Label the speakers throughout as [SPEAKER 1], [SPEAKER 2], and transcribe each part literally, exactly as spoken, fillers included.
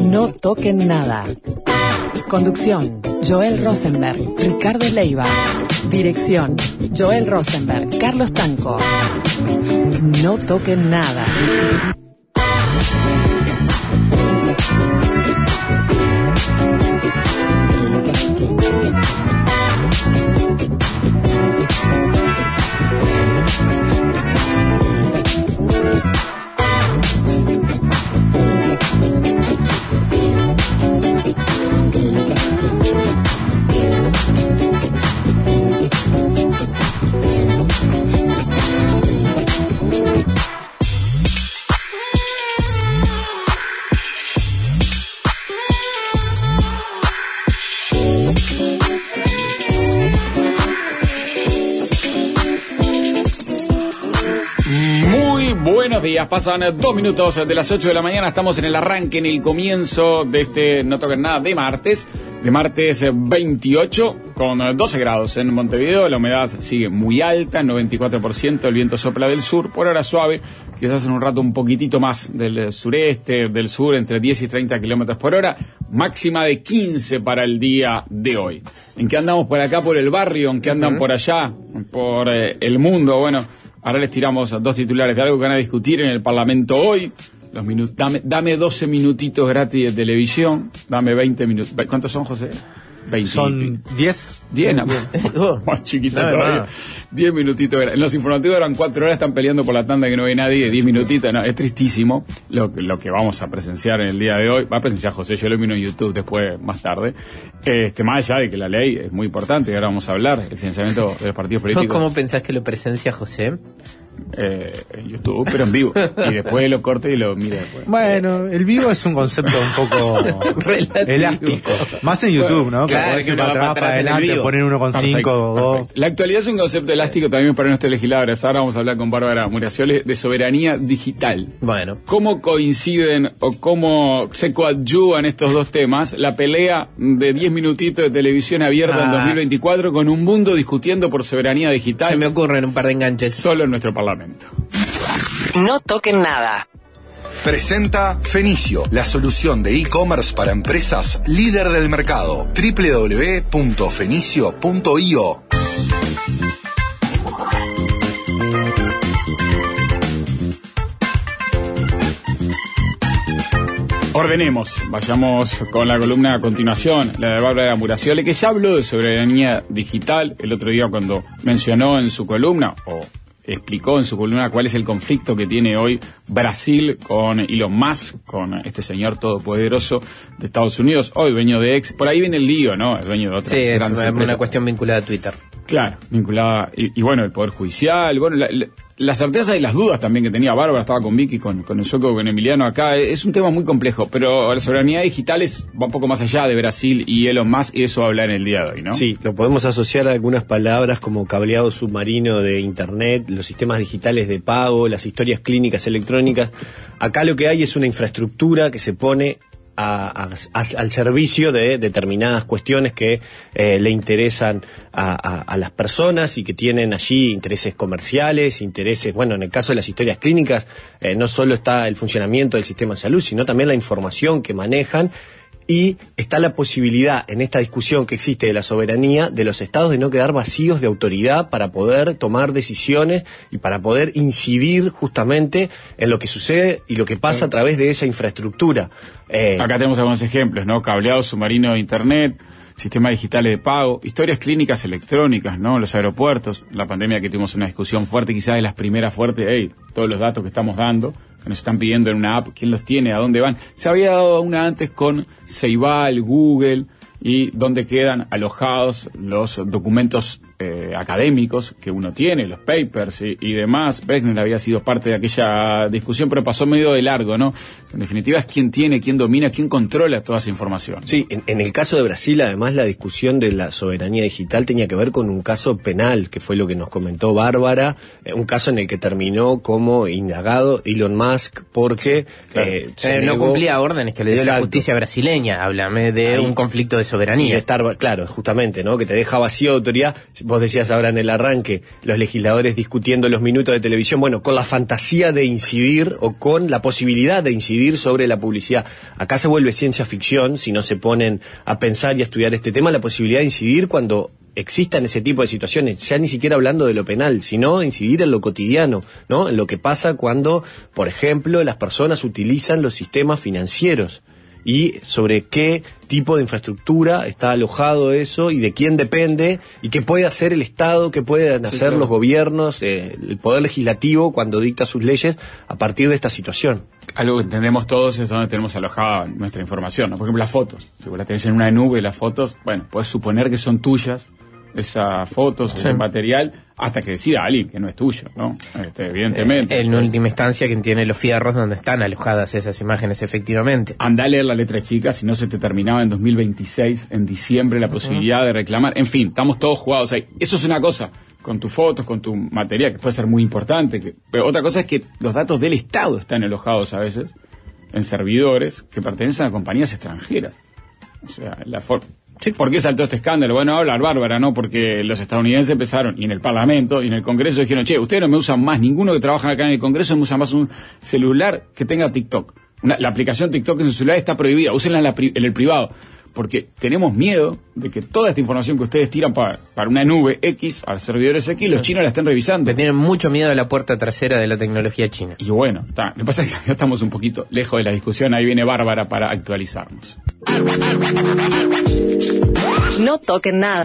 [SPEAKER 1] No toquen nada. Conducción, Joel Rosenberg, Ricardo Leiva. Dirección, Joel Rosenberg, Carlos Tanco. No toquen nada.
[SPEAKER 2] Buenos días, pasan dos minutos de las ocho de la mañana, estamos en el arranque, en el comienzo de este No Toquen Nada de martes, de martes veintiocho, con doce grados en Montevideo, la humedad sigue muy alta, noventa y cuatro por ciento, el viento sopla del sur, por ahora suave, quizás en un rato un poquitito más del sureste, del sur, entre diez y treinta kilómetros por hora, máxima de quince para el día de hoy. ¿En qué andamos por acá, por el barrio? ¿En qué andan uh-huh. por allá, por eh, el mundo? Bueno, ahora les tiramos dos titulares de algo que van a discutir en el Parlamento hoy. Los minu- dame, dame doce minutitos gratis de televisión. Dame veinte minutos. ¿Cuántos son, José? veinte.
[SPEAKER 3] Son diez.
[SPEAKER 2] diez, nada más. Más chiquita todavía. diez minutitos. En los informativos eran cuatro horas, están peleando por la tanda que no ve nadie. diez minutitos. No, es tristísimo lo, lo que vamos a presenciar en el día de hoy. Va a presenciar José, yo lo miro en YouTube después, más tarde. Este, más allá de que la ley es muy importante, y ahora vamos a hablar, el financiamiento de los partidos políticos.
[SPEAKER 4] ¿Cómo pensás que lo presencia José?
[SPEAKER 2] Eh, en YouTube, pero en vivo. Y después lo corte y lo mire después.
[SPEAKER 3] Bueno, el vivo es un concepto un poco elástico. Más en YouTube, bueno, ¿no?
[SPEAKER 4] Claro,
[SPEAKER 3] que
[SPEAKER 4] que
[SPEAKER 3] para atrás, para adelante, poner uno con cinco o dos.
[SPEAKER 2] La actualidad es un concepto elástico también para nuestros legisladores. Ahora vamos a hablar con Bárbara Muraciole de soberanía digital.
[SPEAKER 4] Bueno.
[SPEAKER 2] ¿Cómo coinciden o cómo se coadyuvan estos dos temas? La pelea de diez minutitos de televisión abierta ah. en dos mil veinticuatro con un mundo discutiendo por soberanía digital.
[SPEAKER 4] Se me ocurren un par de enganches.
[SPEAKER 2] Solo en nuestro Parlamento.
[SPEAKER 1] No toquen nada.
[SPEAKER 5] Presenta Fenicio, la solución de e-commerce para empresas líder del mercado. doble u doble u doble u punto fenicio punto i o.
[SPEAKER 2] Ordenemos, vayamos con la columna a continuación, la de Bárbara Muraciole, que ya habló de soberanía digital el otro día cuando mencionó en su columna, o explicó en su columna cuál es el conflicto que tiene hoy Brasil con Elon Musk, con este señor todopoderoso de Estados Unidos, hoy dueño de X. Por ahí viene el lío, ¿no? El dueño de otra.
[SPEAKER 4] Sí, es una, una cuestión vinculada a Twitter.
[SPEAKER 2] Claro, vinculada. Y, y bueno, el Poder Judicial, bueno, la, la, la certeza y las dudas también que tenía Bárbara, estaba con Vicky, con, con el sueco, con Emiliano acá. Es un tema muy complejo, pero la soberanía digital es, va un poco más allá de Brasil y Elon Musk, y eso habla en el día de hoy, ¿no?
[SPEAKER 6] Sí, lo podemos asociar a algunas palabras como cableado submarino de Internet, los sistemas digitales de pago, las historias clínicas electrónicas. Acá lo que hay es una infraestructura que se pone A, a, a, al servicio de determinadas cuestiones que eh, le interesan a, a, a las personas y que tienen allí intereses comerciales, intereses, bueno, en el caso de las historias clínicas, eh, no solo está el funcionamiento del sistema de salud, sino también la información que manejan. Y está la posibilidad en esta discusión que existe de la soberanía de los estados de no quedar vacíos de autoridad para poder tomar decisiones y para poder incidir justamente en lo que sucede y lo que pasa a través de esa infraestructura.
[SPEAKER 2] Eh, Acá tenemos algunos ejemplos, ¿no? Cableado submarino de Internet, sistemas digitales de pago, historias clínicas electrónicas, ¿no? Los aeropuertos, la pandemia que tuvimos una discusión fuerte, quizás de las primeras fuertes, hey, todos los datos que estamos dando, que nos están pidiendo en una app, quién los tiene, a dónde van. Se había dado una antes con Ceibal, Google, y dónde quedan alojados los documentos eh, académicos que uno tiene, los papers y, y demás. Brezhnev había sido parte de aquella discusión, pero pasó medio de largo, ¿no? En definitiva es quién tiene, quién domina, quién controla toda esa información.
[SPEAKER 6] Sí, en, en el caso de Brasil, además, la discusión de la soberanía digital tenía que ver con un caso penal, que fue lo que nos comentó Bárbara, eh, un caso en el que terminó como indagado Elon Musk porque
[SPEAKER 4] claro.
[SPEAKER 6] eh,
[SPEAKER 4] eh, no cumplía órdenes que le dio Exacto. la justicia brasileña. Háblame de Ahí, un conflicto de soberanía.
[SPEAKER 6] Y estar, claro, justamente, ¿no? Que te deja vacío de autoridad. vos decías ahora en el arranque, los legisladores discutiendo los minutos de televisión, bueno, con la fantasía de incidir o con la posibilidad de incidir sobre la publicidad. Acá se vuelve ciencia ficción si no se ponen a pensar y a estudiar este tema, la posibilidad de incidir cuando existan ese tipo de situaciones, ya ni siquiera hablando de lo penal, sino incidir en lo cotidiano, ¿no? En lo que pasa cuando, por ejemplo, las personas utilizan los sistemas financieros y sobre qué tipo de infraestructura está alojado eso y de quién depende y qué puede hacer el Estado, qué pueden hacer sí, claro. los gobiernos, eh, el Poder Legislativo cuando dicta sus leyes a partir de esta situación.
[SPEAKER 2] Algo que entendemos todos es donde tenemos alojada nuestra información, ¿no? Por ejemplo, las fotos. Si vos las tenés en una nube, las fotos, bueno, podés suponer que son tuyas esas fotos, sí. ese material, hasta que decida alguien que no es tuyo, ¿no? Este, evidentemente.
[SPEAKER 4] Eh, en última instancia, quien tiene los fierros donde están alojadas esas imágenes, efectivamente.
[SPEAKER 2] Andá a leer la letra chica, si no se te terminaba en dos mil veintiséis, en diciembre, la posibilidad uh-huh. de reclamar. En fin, estamos todos jugados ahí. Eso es una cosa, con tus fotos, con tu material, que puede ser muy importante. Que, pero otra cosa es que los datos del Estado están alojados a veces en servidores que pertenecen a compañías extranjeras. O sea, la forma... Sí. ¿Por qué saltó este escándalo? Bueno, hablar Bárbara, ¿no? Porque los estadounidenses empezaron, y en el Parlamento, y en el Congreso, dijeron, che, ustedes no me usan más, ninguno que trabaja acá en el Congreso me usa más un celular que tenga TikTok. Una, la aplicación TikTok en su celular está prohibida, úsenla en, la, en el privado. Porque tenemos miedo de que toda esta información que ustedes tiran para, para una nube X, a servidores X, los chinos la estén revisando.
[SPEAKER 4] Le tienen mucho miedo a la puerta trasera de la tecnología china.
[SPEAKER 2] Y bueno, está. Lo que pasa es que ya estamos un poquito lejos de la discusión. Ahí viene Bárbara para actualizarnos.
[SPEAKER 1] No toquen nada.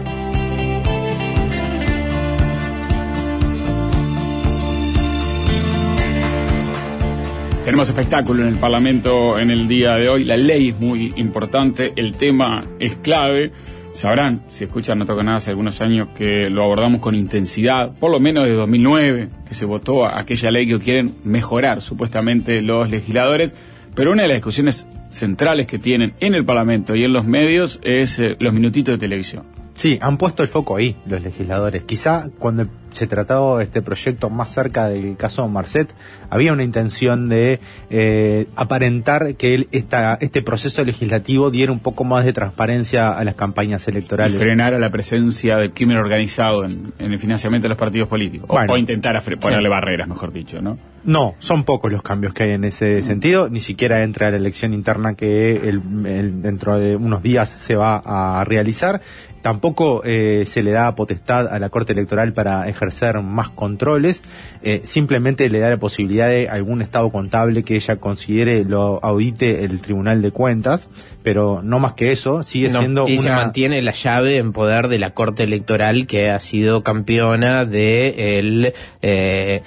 [SPEAKER 2] Tenemos espectáculo en el Parlamento en el día de hoy. La ley es muy importante, el tema es clave. Sabrán, si escuchan No Toca Nada hace algunos años, que lo abordamos con intensidad, por lo menos desde dos mil nueve, que se votó aquella ley que quieren mejorar supuestamente los legisladores. Pero una de las discusiones centrales que tienen en el Parlamento y en los medios es eh, los minutitos de televisión.
[SPEAKER 3] Sí, han puesto el foco ahí los legisladores. Quizá cuando se trató este proyecto más cerca del caso Marcet, había una intención de eh, aparentar que él, esta, este proceso legislativo diera un poco más de transparencia a las campañas electorales.
[SPEAKER 2] Y frenar a la presencia del crimen organizado en, en el financiamiento de los partidos políticos. Bueno, o, o intentar fre- ponerle sí. barreras, mejor dicho, ¿no?
[SPEAKER 3] No, son pocos los cambios que hay en ese sentido. Ni siquiera entra la elección interna que el, el, dentro de unos días se va a realizar. Tampoco eh, se le da potestad a la Corte Electoral para ejercer más controles, eh, simplemente le da la posibilidad de algún estado contable que ella considere lo audite el Tribunal de Cuentas, pero no más que eso, sigue
[SPEAKER 4] no,
[SPEAKER 3] siendo
[SPEAKER 4] y
[SPEAKER 3] una...
[SPEAKER 4] se mantiene la llave en poder de la Corte Electoral, que ha sido campeona de el... Eh,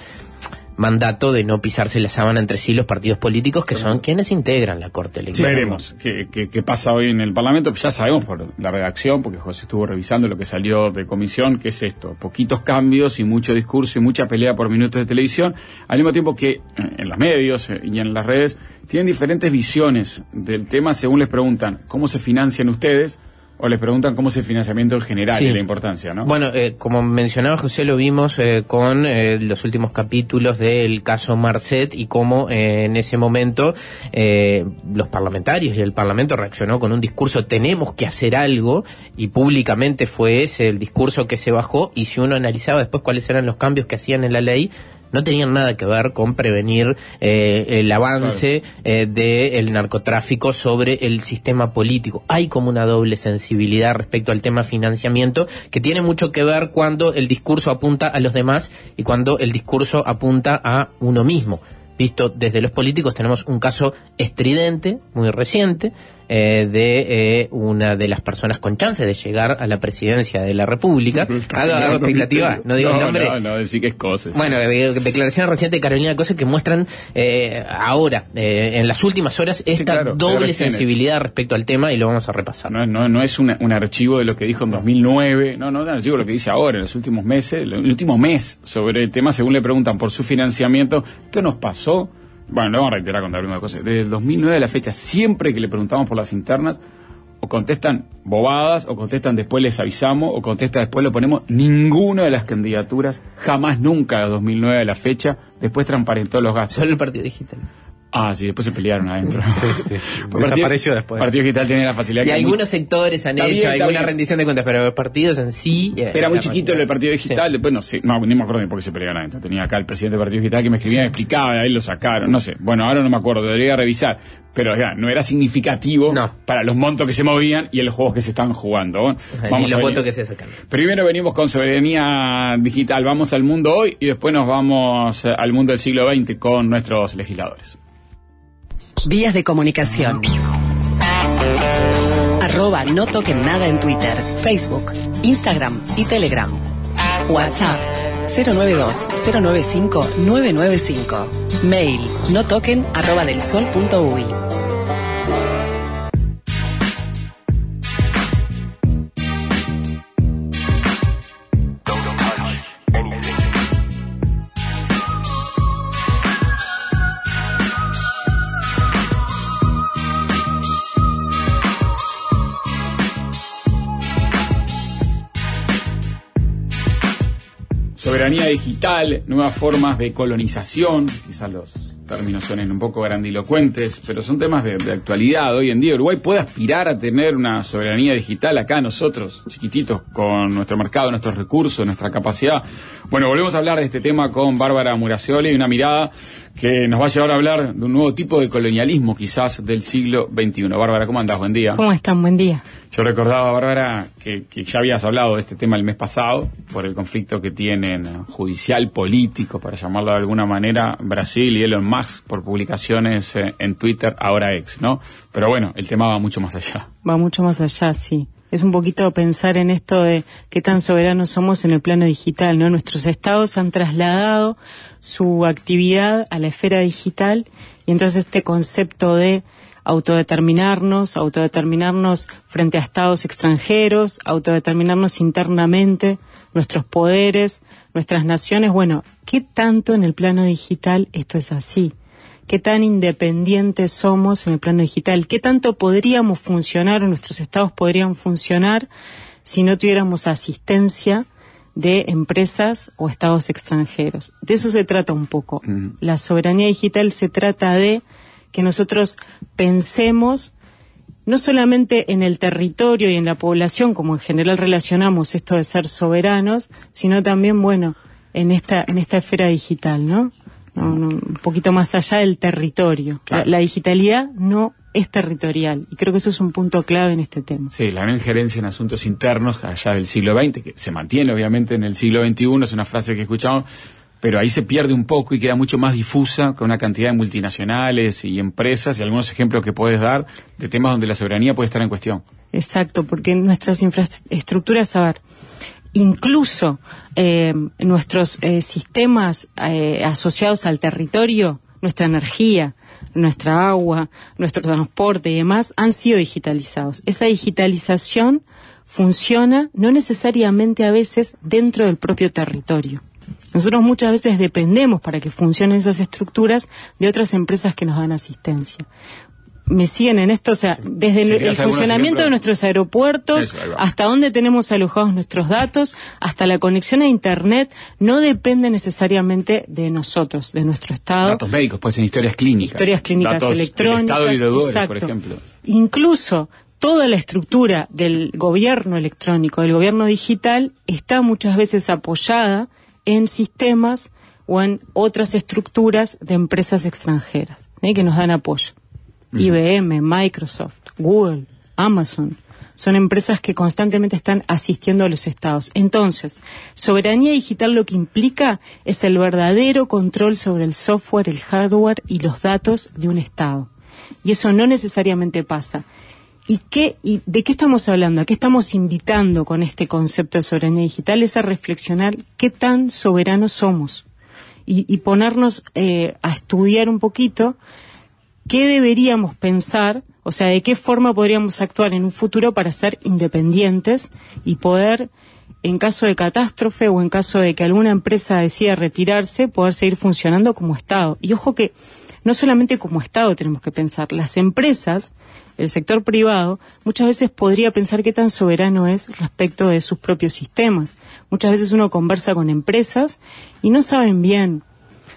[SPEAKER 4] mandato de no pisarse la sábana entre sí los partidos políticos, que son quienes integran la Corte Electoral.
[SPEAKER 2] Sí, veremos qué, qué, qué pasa hoy en el Parlamento. Ya sabemos por la redacción, porque José estuvo revisando lo que salió de comisión, que es esto: poquitos cambios y mucho discurso y mucha pelea por minutos de televisión, al mismo tiempo que en los medios y en las redes tienen diferentes visiones del tema según les preguntan cómo se financian ustedes, o les preguntan cómo es el financiamiento en general, sí. y la importancia, ¿no?
[SPEAKER 4] Bueno, eh, como mencionaba José, lo vimos eh, con eh, los últimos capítulos del caso Marcet y cómo eh, en ese momento eh, los parlamentarios y el Parlamento reaccionó con un discurso: tenemos que hacer algo, y públicamente fue ese el discurso que se bajó. Y si uno analizaba después cuáles eran los cambios que hacían en la ley, no tenían nada que ver con prevenir eh, el avance claro. eh, del narcotráfico sobre el sistema político. Hay como una doble sensibilidad respecto al tema financiamiento, que tiene mucho que ver cuando el discurso apunta a los demás y cuando el discurso apunta a uno mismo. Visto desde los políticos, tenemos un caso estridente, muy reciente, eh, de eh, una de las personas con chance de llegar a la presidencia de la República. Hago, hago expectativa, no digo
[SPEAKER 2] no,
[SPEAKER 4] el nombre.
[SPEAKER 2] No, no, decir que es Coses.
[SPEAKER 4] Bueno, de, declaración reciente de Carolina Coses que muestran eh, ahora, eh, en las últimas horas, esta sí, claro, doble sensibilidad respecto al tema, y lo vamos a repasar.
[SPEAKER 2] No, no, no es una, un archivo de lo que dijo en dos mil nueve, no, no es un archivo de lo que dice ahora, en los últimos meses, el último mes sobre el tema, según le preguntan por su financiamiento. ¿Qué nos pasó? Bueno, lo vamos a reiterar con la primera cosa. Desde el dos mil nueve a la fecha, siempre que le preguntamos por las internas, o contestan bobadas, o contestan después les avisamos, o contestan después lo ponemos. Ninguna de las candidaturas, jamás, nunca de dos mil nueve a la fecha, después transparentó los gastos.
[SPEAKER 4] Solo el Partido Digital.
[SPEAKER 2] Ah, sí, después se pelearon adentro.
[SPEAKER 3] Sí, sí. Desapareció después.
[SPEAKER 2] Partido Digital tiene la facilidad.
[SPEAKER 4] Y
[SPEAKER 2] que
[SPEAKER 4] algunos
[SPEAKER 2] muy...
[SPEAKER 4] sectores han
[SPEAKER 2] está
[SPEAKER 4] hecho
[SPEAKER 2] bien, está
[SPEAKER 4] alguna
[SPEAKER 2] bien.
[SPEAKER 4] rendición de cuentas, pero los partidos en sí... Eh,
[SPEAKER 2] Era muy chiquito el Partido Digital, sí. Después no sé, no, ni me acuerdo ni por qué se pelearon adentro. Tenía acá el presidente del Partido Digital que me escribía, me explicaba, de ahí lo sacaron, no sé. Bueno, ahora no me acuerdo, debería revisar. Pero ya, no era significativo
[SPEAKER 4] no.
[SPEAKER 2] para los montos que se movían y en los juegos que se estaban jugando. Bueno,
[SPEAKER 4] vamos y los votos que se sacan.
[SPEAKER 2] Primero venimos con soberanía digital, vamos al mundo hoy y después nos vamos al mundo del siglo veinte con nuestros legisladores.
[SPEAKER 1] Vías de comunicación. Arroba no toquen nada en Twitter, Facebook, Instagram y Telegram. WhatsApp cero nueve dos cero nueve cinco nueve nueve cinco. Mail no toquen arroba del sol punto uy.
[SPEAKER 2] Soberanía digital, nuevas formas de colonización, quizás los términos suenen un poco grandilocuentes, pero son temas de, de actualidad. Hoy en día Uruguay puede aspirar a tener una soberanía digital acá nosotros, chiquititos, con nuestro mercado, nuestros recursos, nuestra capacidad. Bueno, volvemos a hablar de este tema con Bárbara Muracioli y una mirada que nos va a llevar a hablar de un nuevo tipo de colonialismo, quizás del siglo veintiuno. Bárbara, ¿cómo andás? Buen día.
[SPEAKER 7] ¿Cómo están? Buen día.
[SPEAKER 2] Yo recordaba, Bárbara, que, que ya habías hablado de este tema el mes pasado, por el conflicto que tienen judicial, político, para llamarlo de alguna manera, Brasil y Elon Musk, por publicaciones eh, en Twitter, ahora ex, ¿no? Pero bueno, el tema va mucho más allá.
[SPEAKER 7] Va mucho más allá, sí. Es un poquito pensar en esto de qué tan soberanos somos en el plano digital, ¿no? Nuestros estados han trasladado su actividad a la esfera digital y entonces este concepto de autodeterminarnos, autodeterminarnos frente a estados extranjeros, autodeterminarnos internamente, nuestros poderes, nuestras naciones. Bueno, ¿qué tanto en el plano digital esto es así? ¿Qué tan independientes somos en el plano digital? ¿Qué tanto podríamos funcionar o nuestros estados podrían funcionar si no tuviéramos asistencia de empresas o estados extranjeros? De eso se trata un poco. Mm. La soberanía digital se trata de que nosotros pensemos no solamente en el territorio y en la población, como en general relacionamos esto de ser soberanos, sino también, bueno, en esta en esta esfera digital, ¿no? No, no, un poquito más allá del territorio. Claro. La, la digitalidad no es territorial, y creo que eso es un punto clave en este tema.
[SPEAKER 2] Sí, la no injerencia en asuntos internos allá del siglo veinte, que se mantiene obviamente en el siglo veintiuno, es una frase que escuchamos, pero ahí se pierde un poco y queda mucho más difusa con una cantidad de multinacionales y empresas y algunos ejemplos que puedes dar de temas donde la soberanía puede estar en cuestión.
[SPEAKER 7] Exacto, porque nuestras infraestructuras, a ver, incluso eh, nuestros eh, sistemas eh, asociados al territorio, nuestra energía, nuestra agua, nuestro transporte y demás han sido digitalizados. Esa digitalización funciona no necesariamente a veces dentro del propio territorio. Nosotros muchas veces dependemos para que funcionen esas estructuras de otras empresas que nos dan asistencia. ¿Me siguen en esto? O sea, desde el, el funcionamiento de nuestros aeropuertos, eso, hasta dónde tenemos alojados nuestros datos, hasta la conexión a Internet, no depende necesariamente de nosotros, de nuestro Estado.
[SPEAKER 2] Datos médicos, pues en historias clínicas.
[SPEAKER 7] Historias clínicas
[SPEAKER 2] datos
[SPEAKER 7] electrónicas.
[SPEAKER 2] Estado y deudores, por ejemplo.
[SPEAKER 7] Incluso toda la estructura del gobierno electrónico, del gobierno digital, está muchas veces apoyada en sistemas o en otras estructuras de empresas extranjeras, ¿eh? que nos dan apoyo. Uh-huh. I B M, Microsoft, Google, Amazon, son empresas que constantemente están asistiendo a los estados. Entonces, soberanía digital lo que implica es el verdadero control sobre el software, el hardware y los datos de un estado. Y eso no necesariamente pasa. ¿Y qué, y de qué estamos hablando? ¿A qué estamos invitando con este concepto de soberanía digital? Es a reflexionar qué tan soberanos somos y, y ponernos eh, a estudiar un poquito qué deberíamos pensar, o sea, de qué forma podríamos actuar en un futuro para ser independientes y poder, en caso de catástrofe o en caso de que alguna empresa decida retirarse, poder seguir funcionando como Estado. Y ojo que no solamente como Estado tenemos que pensar, las empresas, el sector privado, muchas veces podría pensar qué tan soberano es respecto de sus propios sistemas. Muchas veces uno conversa con empresas y no saben bien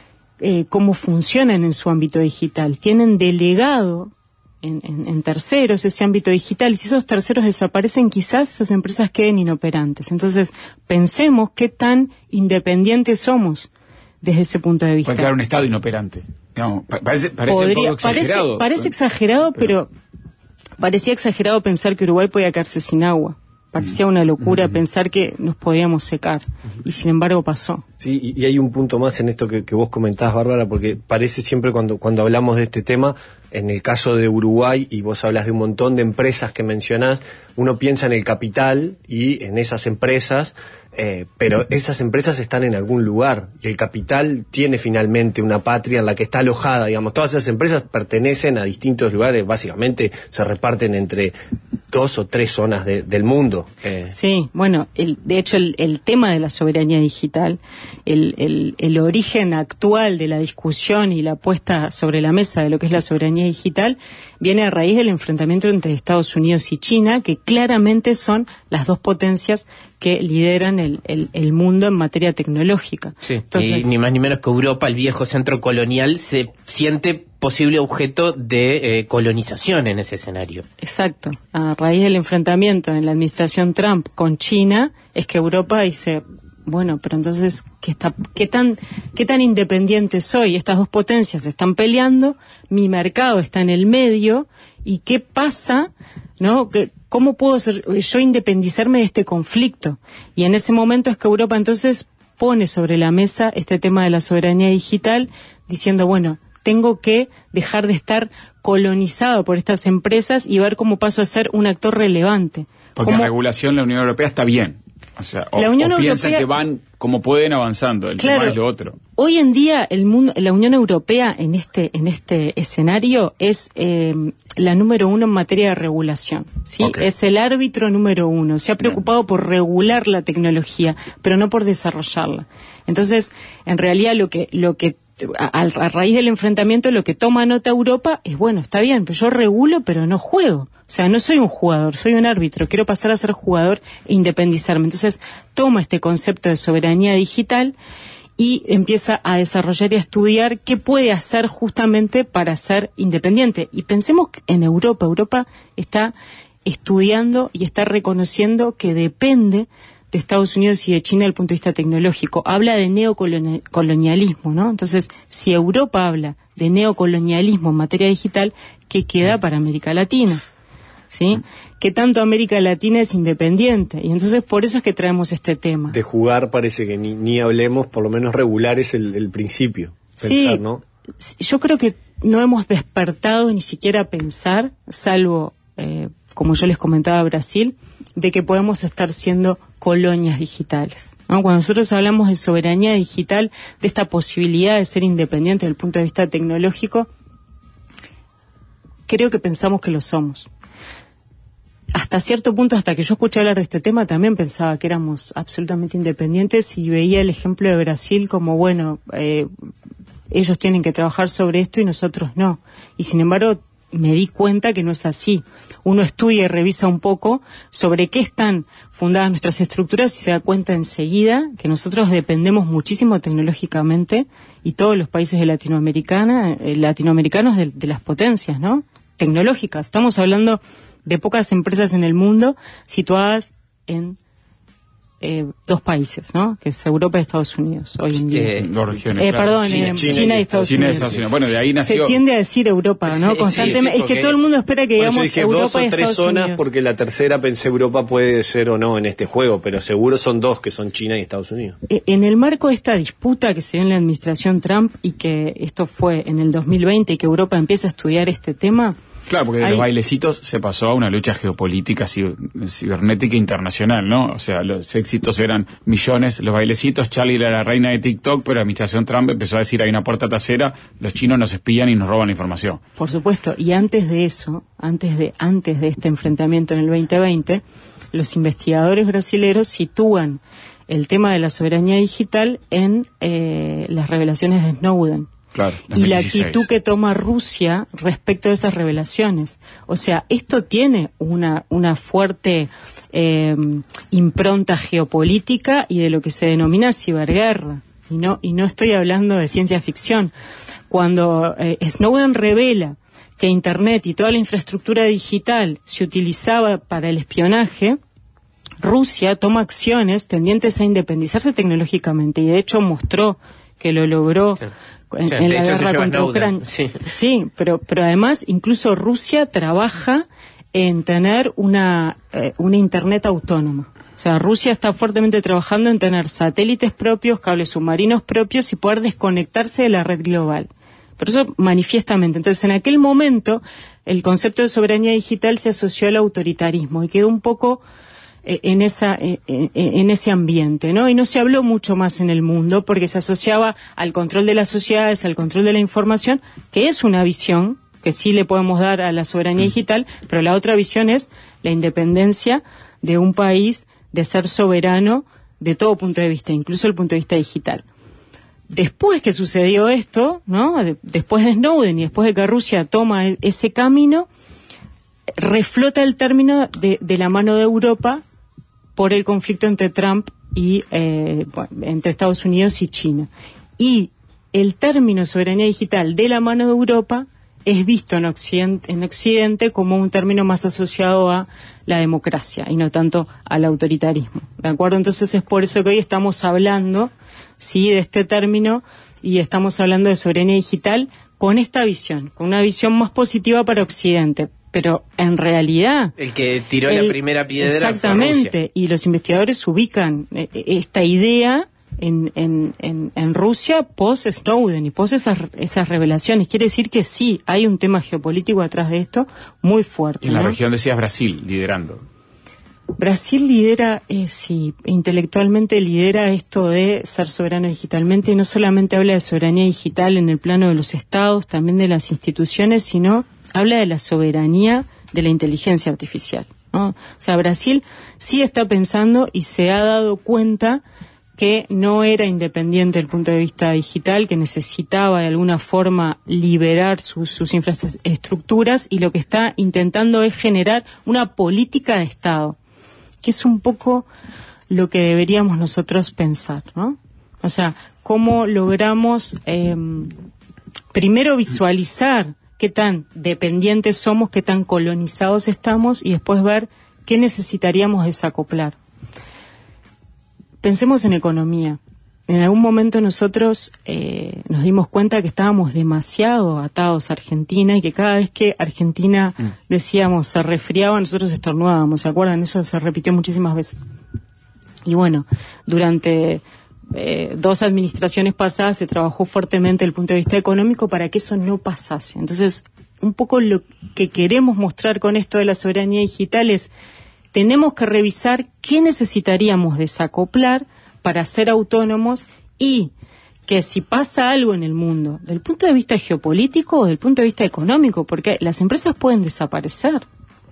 [SPEAKER 7] eh, cómo funcionan en su ámbito digital. Tienen delegado en, en, en terceros ese ámbito digital, y si esos terceros desaparecen, quizás esas empresas queden inoperantes. Entonces, pensemos qué tan independientes somos desde ese punto de vista.
[SPEAKER 2] Puede quedar un Estado inoperante. No, parece parece
[SPEAKER 7] Podría,
[SPEAKER 2] un poco exagerado.
[SPEAKER 7] Parece, parece exagerado, pero, pero parecía exagerado pensar que Uruguay podía quedarse sin agua. Parecía una locura uh-huh. pensar que nos podíamos secar, uh-huh. y sin embargo pasó.
[SPEAKER 6] Sí, y, y hay un punto más en esto que, que vos comentás, Bárbara, porque parece siempre cuando, cuando hablamos de este tema, en el caso de Uruguay, y vos hablas de un montón de empresas que mencionás, uno piensa en el capital y en esas empresas, eh, pero esas empresas están en algún lugar, y el capital tiene finalmente una patria en la que está alojada, digamos, todas esas empresas pertenecen a distintos lugares, básicamente se reparten entre dos o tres zonas de, del mundo. Eh.
[SPEAKER 7] Sí, bueno, el, de hecho el, el tema de la soberanía digital, el, el, el origen actual de la discusión y la puesta sobre la mesa de lo que es la soberanía digital, viene a raíz del enfrentamiento entre Estados Unidos y China, que claramente son las dos potencias que lideran el, el, el mundo en materia tecnológica.
[SPEAKER 4] Sí,
[SPEAKER 7] Entonces,
[SPEAKER 4] y ni más ni menos que Europa, el viejo centro colonial, se siente posible objeto de eh, colonización en ese escenario.
[SPEAKER 7] Exacto. A raíz del enfrentamiento en la administración Trump con China, es que Europa dice, bueno, pero entonces, ¿qué, está, qué, tan, ¿qué tan independiente soy? Estas dos potencias están peleando, mi mercado está en el medio, ¿y qué pasa? ¿No? ¿Cómo puedo ser, yo independizarme de este conflicto? Y en ese momento es que Europa entonces pone sobre la mesa este tema de la soberanía digital, diciendo, bueno, tengo que dejar de estar colonizado por estas empresas y ver cómo paso a ser un actor relevante.
[SPEAKER 2] Porque
[SPEAKER 7] ¿Cómo?
[SPEAKER 2] en regulación la Unión Europea está bien. O sea, o,
[SPEAKER 7] La Unión
[SPEAKER 2] o piensan
[SPEAKER 7] Europea,
[SPEAKER 2] que van como pueden avanzando, el
[SPEAKER 7] claro,
[SPEAKER 2] tema es lo otro.
[SPEAKER 7] Hoy en día el mundo, la Unión Europea en este en este escenario es eh, la número uno en materia de regulación, ¿sí? Okay. Es el árbitro número uno. Se ha preocupado bien. por regular la tecnología, pero no por desarrollarla. Entonces, en realidad lo que lo que a, a raíz del enfrentamiento lo que toma nota Europa es, bueno, está bien, pero yo regulo, pero no juego. O sea, no soy un jugador, soy un árbitro, quiero pasar a ser jugador e independizarme. Entonces, toma este concepto de soberanía digital y empieza a desarrollar y a estudiar qué puede hacer justamente para ser independiente. Y pensemos en Europa. Europa está estudiando y está reconociendo que depende de Estados Unidos y de China desde el punto de vista tecnológico. Habla de neocolonialismo, ¿no? Entonces, si Europa habla de neocolonialismo en materia digital, ¿qué queda para América Latina? ¿Sí? Que tanto América Latina es independiente, y entonces por eso es que traemos este tema.
[SPEAKER 6] De jugar parece que ni, ni hablemos, por lo menos regular es el, el principio. Pensar,
[SPEAKER 7] sí,
[SPEAKER 6] ¿no?
[SPEAKER 7] Yo creo que no hemos despertado ni siquiera a pensar, salvo, eh, como yo les comentaba, Brasil, de que podemos estar siendo colonias digitales, ¿no? Cuando nosotros hablamos de soberanía digital, de esta posibilidad de ser independiente desde el punto de vista tecnológico, creo que pensamos que lo somos. Hasta cierto punto, hasta que yo escuché hablar de este tema, también pensaba que éramos absolutamente independientes y veía el ejemplo de Brasil como, bueno, eh, ellos tienen que trabajar sobre esto y nosotros no. Y sin embargo, me di cuenta que no es así. Uno estudia y revisa un poco sobre qué están fundadas nuestras estructuras y se da cuenta enseguida que nosotros dependemos muchísimo tecnológicamente, y todos los países de Latinoamericana, eh, latinoamericanos de, de las potencias, ¿no? Tecnológicas. Estamos hablando de pocas empresas en el mundo situadas en eh, dos países, ¿no? Que es Europa y Estados Unidos hoy en día.
[SPEAKER 2] Eh, dos regiones.
[SPEAKER 7] Eh,
[SPEAKER 2] claro.
[SPEAKER 7] perdón,
[SPEAKER 2] China,
[SPEAKER 7] eh,
[SPEAKER 2] China,
[SPEAKER 7] China y Estados
[SPEAKER 2] China
[SPEAKER 7] Unidos.
[SPEAKER 2] y Estados Unidos. Bueno, de ahí nació.
[SPEAKER 7] Se tiende a decir Europa, ¿no?
[SPEAKER 4] Sí,
[SPEAKER 7] Constantemente.
[SPEAKER 4] sí, sí,
[SPEAKER 7] es que todo el mundo espera que
[SPEAKER 6] bueno,
[SPEAKER 7] digamos
[SPEAKER 6] yo dije
[SPEAKER 7] Europa
[SPEAKER 6] dos o
[SPEAKER 7] y
[SPEAKER 6] tres
[SPEAKER 7] Estados
[SPEAKER 6] zonas
[SPEAKER 7] Unidos.
[SPEAKER 6] porque la tercera pensé Europa puede ser o no en este juego, pero seguro son dos, que son China y Estados Unidos.
[SPEAKER 7] En el marco de esta disputa que se dio en la administración Trump, y que esto fue en el dos mil veinte y que Europa empieza a estudiar este tema.
[SPEAKER 2] Claro, porque de
[SPEAKER 7] hay...
[SPEAKER 2] los bailecitos se pasó a una lucha geopolítica cibernética internacional, ¿no? O sea, los éxitos eran millones, los bailecitos, Charlie era la reina de TikTok, pero la administración Trump empezó a decir, hay una puerta trasera, los chinos nos espían y nos roban la información.
[SPEAKER 7] Por supuesto, y antes de eso, antes de, antes de este enfrentamiento en el veinte veinte, los investigadores brasileños sitúan el tema de la soberanía digital en eh, las revelaciones de Snowden.
[SPEAKER 2] Claro,
[SPEAKER 7] y la actitud que toma Rusia respecto de esas revelaciones. O sea, esto tiene una, una fuerte eh, impronta geopolítica y de lo que se denomina ciberguerra, y no, y no estoy hablando de ciencia ficción. Cuando eh, Snowden revela que Internet y toda la infraestructura digital se utilizaba para el espionaje, Rusia toma acciones tendientes a independizarse tecnológicamente, y de hecho mostró que lo logró sí. en, sí, en la guerra contra Ucrania. Sí, sí pero, pero además incluso Rusia trabaja en tener una, eh, una Internet autónoma. O sea, Rusia está fuertemente trabajando en tener satélites propios, cables submarinos propios y poder desconectarse de la red global. Pero eso manifiestamente. Entonces, en aquel momento, el concepto de soberanía digital se asoció al autoritarismo y quedó un poco eh, en esa eh, eh, en ese ambiente, ¿no? Y no se habló mucho más en el mundo porque se asociaba al control de las sociedades, al control de la información, que es una visión que sí le podemos dar a la soberanía digital, pero la otra visión es la independencia de un país de ser soberano de todo punto de vista, incluso el punto de vista digital. Después que sucedió esto, ¿no? De, después de Snowden y después de que Rusia toma e- ese camino, reflota el término de, de la mano de Europa por el conflicto entre Trump y eh, bueno, entre Estados Unidos y China. Y el término soberanía digital de la mano de Europa es visto en Occidente, en Occidente como un término más asociado a la democracia y no tanto al autoritarismo. ¿De acuerdo? Entonces es por eso que hoy estamos hablando, sí, de este término, y estamos hablando de soberanía digital con esta visión, con una visión más positiva para Occidente. Pero en realidad...
[SPEAKER 4] El que tiró el, la primera piedra
[SPEAKER 7] exactamente,
[SPEAKER 4] fue Rusia.
[SPEAKER 7] Y los investigadores ubican eh, esta idea en, en, en, en Rusia post-Snowden y post esas, esas revelaciones. Quiere decir que sí, hay un tema geopolítico atrás de esto muy fuerte.
[SPEAKER 2] Y en la
[SPEAKER 7] ¿no?
[SPEAKER 2] región decías Brasil, liderando.
[SPEAKER 7] Brasil lidera, eh, sí, intelectualmente lidera esto de ser soberano digitalmente, y no solamente habla de soberanía digital en el plano de los estados, también de las instituciones, sino habla de la soberanía de la inteligencia artificial, ¿no? O sea, Brasil sí está pensando y se ha dado cuenta que no era independiente desde el punto de vista digital, que necesitaba de alguna forma liberar sus, sus infraestructuras, y lo que está intentando es generar una política de Estado, que es un poco lo que deberíamos nosotros pensar, ¿no? O sea, cómo logramos eh, primero visualizar qué tan dependientes somos, qué tan colonizados estamos, y después ver qué necesitaríamos desacoplar. Pensemos en economía. En algún momento nosotros eh, nos dimos cuenta que estábamos demasiado atados a Argentina, y que cada vez que Argentina, mm. decíamos, se resfriaba, nosotros estornudábamos, ¿se acuerdan? Eso se repitió muchísimas veces. Y bueno, durante eh, dos administraciones pasadas se trabajó fuertemente desde el punto de vista económico para que eso no pasase. Entonces, un poco lo que queremos mostrar con esto de la soberanía digital es: tenemos que revisar qué necesitaríamos desacoplar para ser autónomos, y que si pasa algo en el mundo, del punto de vista geopolítico o del punto de vista económico, porque las empresas pueden desaparecer.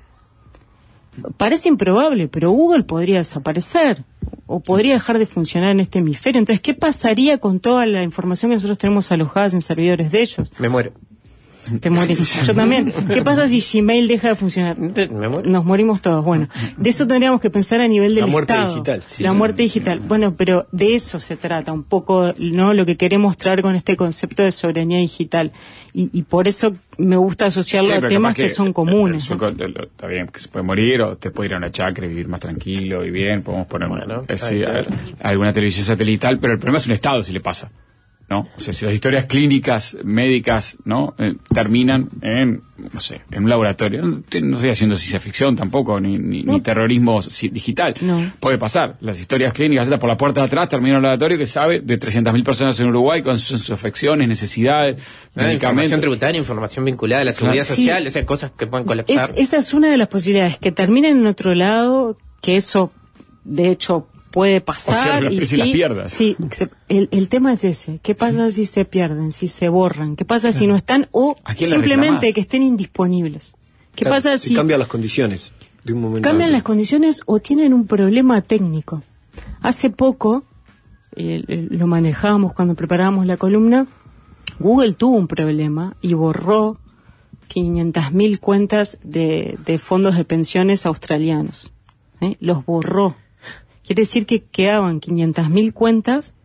[SPEAKER 7] Parece improbable, pero Google podría desaparecer o podría dejar de funcionar en este hemisferio. Entonces, ¿qué pasaría con toda la información que nosotros tenemos alojadas en servidores de ellos?
[SPEAKER 4] Me muero.
[SPEAKER 7] Te morís. Yo también. ¿Qué pasa si Gmail deja de funcionar?
[SPEAKER 4] Me muero.
[SPEAKER 7] Nos morimos todos. Bueno, de eso tendríamos que pensar a nivel del
[SPEAKER 6] la muerte
[SPEAKER 7] Estado.
[SPEAKER 6] Digital. Sí,
[SPEAKER 7] la
[SPEAKER 6] sí.
[SPEAKER 7] muerte digital. Bueno, pero de eso se trata un poco, ¿no? Lo que queremos traer con este concepto de soberanía digital. Y, y por eso me gusta asociarlo
[SPEAKER 2] Sí,
[SPEAKER 7] a temas que, que son comunes.
[SPEAKER 2] El, el, el, el, está bien, que se puede morir, o te puede ir a una chacra y vivir más tranquilo y bien. Podemos poner bueno, eh, sí, a, alguna televisión satelital, pero el problema es un Estado si le pasa, ¿no? O sea, si las historias clínicas, médicas, ¿no? Eh, terminan en, no sé, en un laboratorio. No, no estoy haciendo ciencia ficción tampoco, ni, ni, no. ni terrorismo digital.
[SPEAKER 7] No.
[SPEAKER 2] Puede pasar. Las historias clínicas, por la puerta de atrás, termina en un laboratorio que sabe de trescientas mil personas en Uruguay con sus, sus afecciones, necesidades,
[SPEAKER 4] no, medicamentos. Información tributaria, información vinculada a la seguridad claro. social, sí. Esas cosas que pueden colapsar.
[SPEAKER 7] Es, esa es una de las posibilidades, que terminen en otro lado, que eso, de hecho, puede pasar.
[SPEAKER 2] O sea,
[SPEAKER 7] y
[SPEAKER 2] si
[SPEAKER 7] sí,
[SPEAKER 2] las pierdas.
[SPEAKER 7] Sí, el, el tema es ese. ¿Qué pasa si se pierden, si se borran? ¿Qué pasa claro. si no están? O simplemente que estén indisponibles. ¿Qué
[SPEAKER 6] claro,
[SPEAKER 7] pasa si...
[SPEAKER 6] si cambian las condiciones de un momento
[SPEAKER 7] Cambian
[SPEAKER 6] a otro.
[SPEAKER 7] las condiciones o tienen un problema técnico. Hace poco, eh, lo manejábamos cuando preparábamos la columna, Google tuvo un problema y borró quinientas mil cuentas de, de fondos de pensiones australianos. ¿eh? Los borró. Quiere decir que quedaban quinientas mil cuentas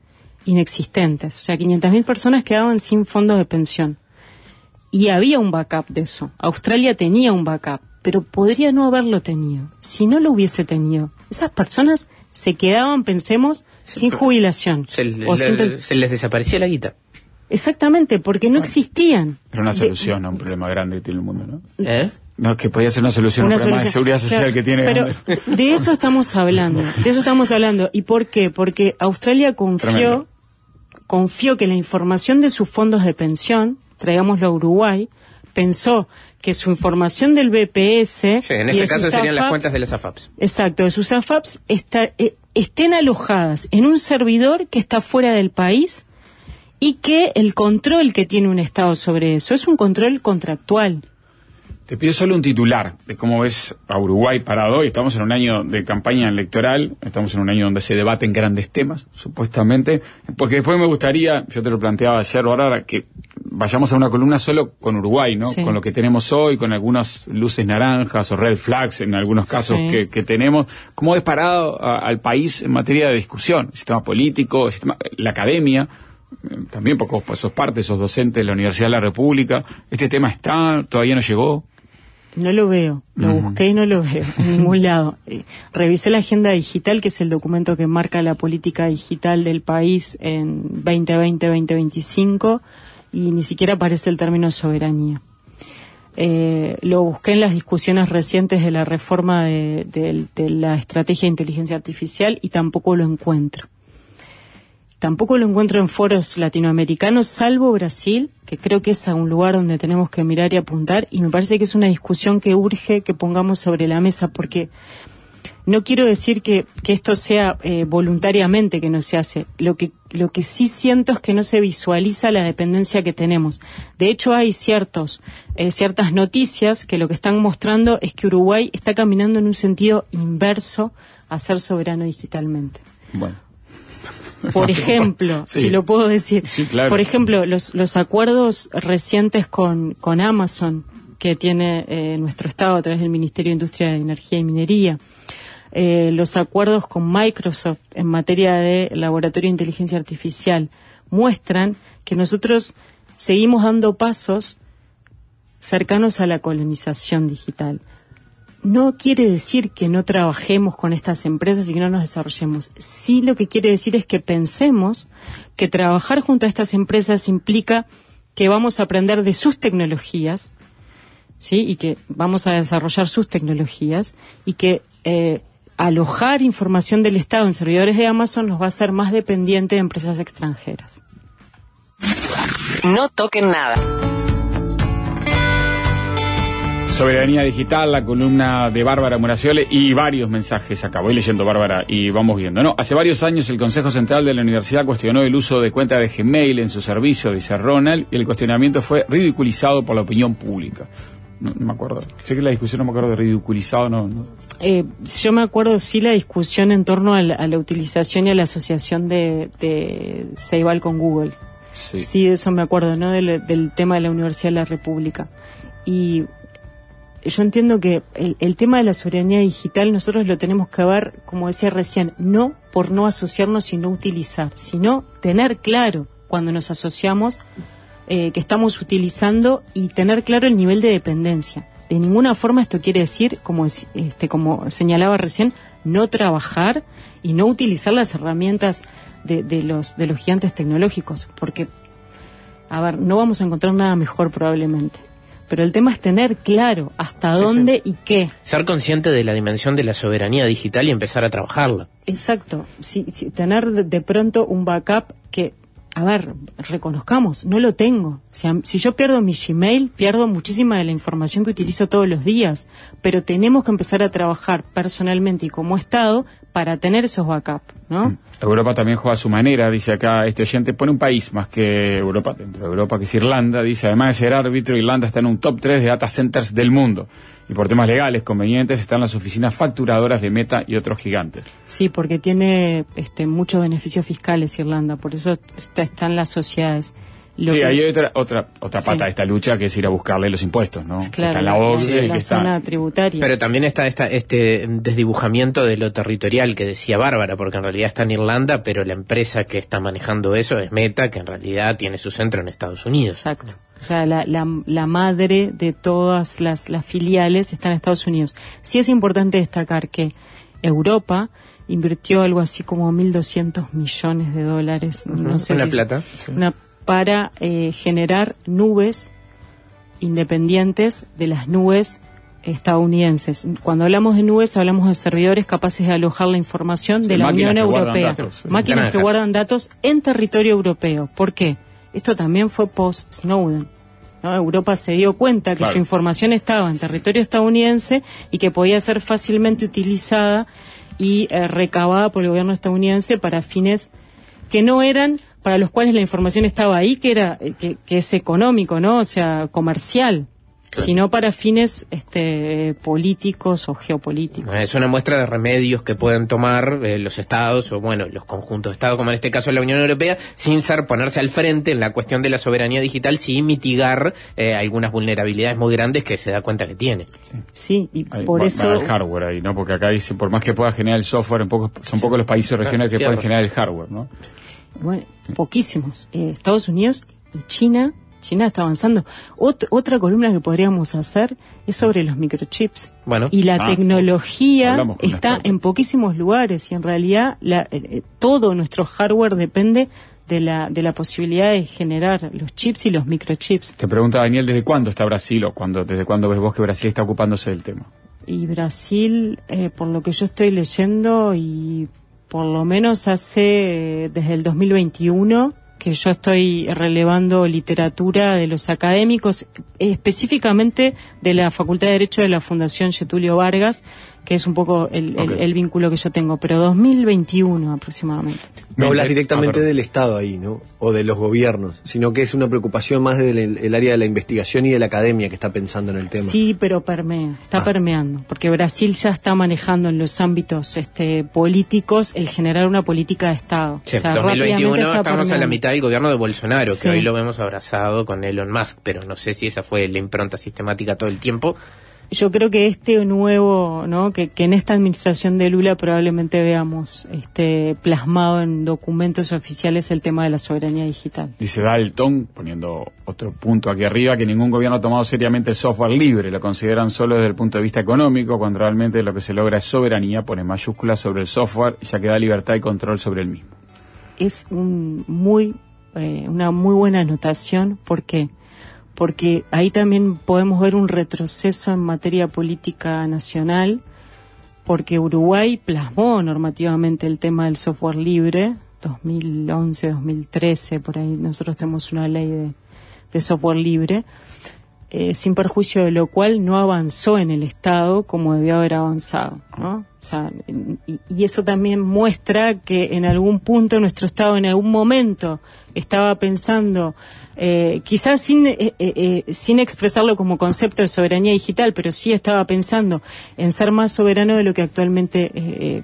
[SPEAKER 7] inexistentes. O sea, quinientas mil personas quedaban sin fondos de pensión. Y había un backup de eso. Australia tenía un backup, pero podría no haberlo tenido. Si no lo hubiese tenido, esas personas se quedaban, pensemos, sí, sin jubilación.
[SPEAKER 4] Se, le,
[SPEAKER 7] o
[SPEAKER 4] le,
[SPEAKER 7] sin
[SPEAKER 4] se les desaparecía la guita.
[SPEAKER 7] Exactamente, porque no bueno, existían.
[SPEAKER 2] Era una solución de, a un problema grande que tiene el mundo, ¿no?
[SPEAKER 4] ¿Eh?
[SPEAKER 2] No, que podía ser una solución
[SPEAKER 7] una
[SPEAKER 2] a un problema
[SPEAKER 7] solución.
[SPEAKER 2] de seguridad social, claro, que tiene.
[SPEAKER 7] Pero de eso estamos hablando, de eso estamos hablando. ¿Y por qué? Porque Australia confió, Tremendo. confió que la información de sus fondos de pensión, traigámoslo a Uruguay, pensó que su información del B P S...
[SPEAKER 4] Sí, en este caso serían las cuentas de las A F A Ps.
[SPEAKER 7] Exacto, de sus A F A Ps está, eh, estén alojadas en un servidor que está fuera del país y que el control que tiene un Estado sobre eso es un control contractual.
[SPEAKER 2] Te pido solo un titular de cómo ves a Uruguay parado hoy. Estamos en un año de campaña electoral, estamos en un año donde se debaten grandes temas, supuestamente, porque después me gustaría, yo te lo planteaba ayer, Bárbara, que vayamos a una columna solo con Uruguay, ¿no? Sí. Con lo que tenemos hoy, con algunas luces naranjas o red flags en algunos casos sí. que, que tenemos. ¿Cómo ves parado a, al país en materia de discusión? El sistema político, el sistema, la academia, también porque vos sos parte, sos docente de la Universidad de la República. ¿Este tema está, todavía no llegó?
[SPEAKER 7] No lo veo, lo uh-huh. busqué y no lo veo en ningún lado. Eh, revisé la agenda digital, que es el documento que marca la política digital del país en veinte veinte a veinte veinticinco, y ni siquiera aparece el término soberanía. Eh, lo busqué en las discusiones recientes de la reforma de, de, de la estrategia de inteligencia artificial y tampoco lo encuentro. Tampoco lo encuentro en foros latinoamericanos, salvo Brasil, que creo que es un lugar donde tenemos que mirar y apuntar, y me parece que es una discusión que urge que pongamos sobre la mesa, porque no quiero decir que, que esto sea eh, voluntariamente que no se hace. Lo que, lo que sí siento es que no se visualiza la dependencia que tenemos. De hecho, hay ciertos, eh, ciertas noticias que lo que están mostrando es que Uruguay está caminando en un sentido inverso a ser soberano digitalmente.
[SPEAKER 2] Bueno.
[SPEAKER 7] Por ejemplo, sí. si lo puedo decir,
[SPEAKER 2] sí, claro.
[SPEAKER 7] por ejemplo, los, los acuerdos recientes con, con Amazon que tiene eh, nuestro Estado a través del Ministerio de Industria, Energía y Minería, eh, los acuerdos con Microsoft en materia de laboratorio de inteligencia artificial, muestran que nosotros seguimos dando pasos cercanos a la colonización digital. No quiere decir que no trabajemos con estas empresas y que no nos desarrollemos. Sí, lo que quiere decir es que pensemos que trabajar junto a estas empresas implica que vamos a aprender de sus tecnologías, ¿sí? Y que vamos a desarrollar sus tecnologías, y que eh, alojar información del Estado en servidores de Amazon nos va a hacer más dependiente de empresas extranjeras.
[SPEAKER 1] No toquen nada.
[SPEAKER 2] Soberanía digital, la columna de Bárbara Muraciole y varios mensajes acá. Voy leyendo, Bárbara, y vamos viendo. No, hace varios años el Consejo Central de la Universidad cuestionó el uso de cuenta de Gmail en su servicio, dice Ronald, y el cuestionamiento fue ridiculizado por la opinión pública. No, no me acuerdo. Sé que la discusión no me acuerdo de ridiculizado, no. no.
[SPEAKER 7] Eh, yo me acuerdo sí la discusión en torno a la, a la utilización y a la asociación de, de Ceibal con Google. Sí. Sí, de eso me acuerdo, ¿no? Del, del tema de la Universidad de la República. Y yo entiendo que el, el tema de la soberanía digital nosotros lo tenemos que ver, como decía recién, no por no asociarnos y no utilizar, sino tener claro cuando nos asociamos eh, que estamos utilizando y tener claro el nivel de dependencia. De ninguna forma esto quiere decir, como, este, como señalaba recién, no trabajar y no utilizar las herramientas de, de, los, de los gigantes tecnológicos, porque, a ver, no vamos a encontrar nada mejor probablemente. Pero el tema es tener claro hasta sí, dónde sí. y qué.
[SPEAKER 4] Ser consciente de la dimensión de la soberanía digital y empezar a trabajarla.
[SPEAKER 7] Exacto. Sí, sí, tener de, de pronto un backup que, a ver, reconozcamos, no lo tengo. O sea, si yo pierdo mi Gmail, pierdo muchísima de la información que utilizo todos los días. Pero tenemos que empezar a trabajar personalmente y como Estado para tener esos backups, ¿no?
[SPEAKER 2] Mm. Europa también juega a su manera, dice acá este oyente, pone un país más que Europa, dentro de Europa, que es Irlanda, dice, además de ser árbitro, Irlanda está en un top tres de data centers del mundo, y por temas legales convenientes están las oficinas facturadoras de Meta y otros gigantes.
[SPEAKER 7] Sí, porque tiene este, muchos beneficios fiscales Irlanda, por eso está, están las sociedades. Lo
[SPEAKER 2] sí,
[SPEAKER 7] que,
[SPEAKER 2] hay otra otra otra
[SPEAKER 7] Sí.
[SPEAKER 2] pata de esta lucha que es ir a buscarle los impuestos, ¿no? Que
[SPEAKER 7] claro,
[SPEAKER 2] está la O C D,
[SPEAKER 7] la
[SPEAKER 2] que está...
[SPEAKER 7] zona tributaria.
[SPEAKER 4] Pero también está esta, este desdibujamiento de lo territorial que decía Bárbara, porque en realidad está en Irlanda, pero la empresa que está manejando eso es Meta, que en realidad tiene su centro en Estados Unidos.
[SPEAKER 7] Exacto. O sea, la, la, la madre de todas las, las filiales está en Estados Unidos. Sí es importante destacar que Europa invirtió algo así como mil doscientos millones de dólares,
[SPEAKER 4] Uh-huh.
[SPEAKER 7] no sé
[SPEAKER 4] Una
[SPEAKER 7] si
[SPEAKER 4] plata.
[SPEAKER 7] una, para eh, generar nubes independientes de las nubes estadounidenses. Cuando hablamos de nubes, hablamos de servidores capaces de alojar la información de
[SPEAKER 2] Sí,
[SPEAKER 7] la
[SPEAKER 2] máquinas
[SPEAKER 7] Unión
[SPEAKER 2] que guardan
[SPEAKER 7] Europea.
[SPEAKER 2] datos, sí.
[SPEAKER 7] Máquinas
[SPEAKER 4] Granjas.
[SPEAKER 7] que guardan datos en territorio europeo. ¿Por qué? Esto también fue post-Snowden, ¿no? Europa se dio cuenta que
[SPEAKER 2] Claro.
[SPEAKER 7] su información estaba en territorio estadounidense y que podía ser fácilmente utilizada y eh, recabada por el gobierno estadounidense para fines que no eran para los cuales la información estaba ahí, que era eh, que, que es económico, ¿no? O sea, comercial, sino para fines este políticos o geopolíticos.
[SPEAKER 4] Es una muestra de remedios que pueden tomar eh, los estados, o bueno, los conjuntos de estados, como en este caso la Unión Europea, sin ser ponerse al frente en la cuestión de la soberanía digital, sin mitigar eh, algunas vulnerabilidades muy grandes que se da cuenta que tiene.
[SPEAKER 7] Sí, y
[SPEAKER 2] Ahí,
[SPEAKER 7] por
[SPEAKER 2] va-
[SPEAKER 7] eso...
[SPEAKER 2] va el hardware ahí, ¿no? Porque acá dice, por más que pueda generar el software, en pocos, son pocos los países regionales que
[SPEAKER 4] cierto.
[SPEAKER 2] pueden generar el hardware, ¿no?
[SPEAKER 7] Bueno, poquísimos. Eh, Estados Unidos y China, China está avanzando. Ot- otra columna que podríamos hacer es sobre los microchips.
[SPEAKER 4] Bueno.
[SPEAKER 7] Y la
[SPEAKER 2] Ah,
[SPEAKER 7] tecnología
[SPEAKER 2] hablamos con un
[SPEAKER 7] está
[SPEAKER 2] experto.
[SPEAKER 7] en poquísimos lugares y en realidad la, eh, eh, todo nuestro hardware depende de la, de la posibilidad de generar los chips y los microchips.
[SPEAKER 2] Te pregunta Daniel, ¿desde cuándo está Brasil o cuándo, desde cuándo ves vos que Brasil está ocupándose del tema?
[SPEAKER 7] Y Brasil, eh, por lo que yo estoy leyendo, y por lo menos hace eh, desde el dos mil veintiuno que yo estoy relevando literatura de los académicos, específicamente de la Facultad de Derecho de la Fundación Getulio Vargas, que es un poco el, el-
[SPEAKER 2] Ok.
[SPEAKER 7] el vínculo que yo tengo, pero dos mil veintiuno aproximadamente.
[SPEAKER 6] No hablas
[SPEAKER 2] Ah,
[SPEAKER 6] directamente
[SPEAKER 2] perdón.
[SPEAKER 6] del Estado ahí, ¿no? O de los gobiernos, sino que es una preocupación más del el área de la investigación y de la academia que está pensando en el tema.
[SPEAKER 7] Sí, pero permea, está
[SPEAKER 6] Ah.
[SPEAKER 7] permeando, porque Brasil ya está manejando en los ámbitos este, políticos el generar una política de Estado.
[SPEAKER 4] Sí,
[SPEAKER 7] O sea,
[SPEAKER 4] dos mil veintiuno
[SPEAKER 7] rápidamente está
[SPEAKER 4] estamos a la
[SPEAKER 7] permeando.
[SPEAKER 4] mitad del gobierno de Bolsonaro,
[SPEAKER 7] Sí.
[SPEAKER 4] que hoy lo vemos abrazado con Elon Musk, pero no sé si esa fue la impronta sistemática todo el tiempo.
[SPEAKER 7] Yo creo que este nuevo, ¿no? Que, que en esta administración de Lula probablemente veamos este plasmado en documentos oficiales el tema de la soberanía digital.
[SPEAKER 2] Dice Dalton, poniendo otro punto aquí arriba, que ningún gobierno ha tomado seriamente el software libre, lo consideran solo desde el punto de vista económico, cuando realmente lo que se logra es soberanía, pone mayúsculas sobre el software, ya que da libertad y control sobre el mismo.
[SPEAKER 7] Es un muy eh, una muy buena anotación. ¿Por qué? Porque ahí también podemos ver un retroceso en materia política nacional, porque Uruguay plasmó normativamente el tema del software libre, dos mil once, dos mil trece, por ahí nosotros tenemos una ley de, de software libre, eh, sin perjuicio de lo cual no avanzó en el Estado como debió haber avanzado, ¿no? O sea, y, y eso también muestra que en algún punto nuestro Estado, en algún momento, estaba pensando, eh, quizás sin, eh, eh, eh, sin expresarlo como concepto de soberanía digital, pero sí estaba pensando en ser más soberano de lo que actualmente eh,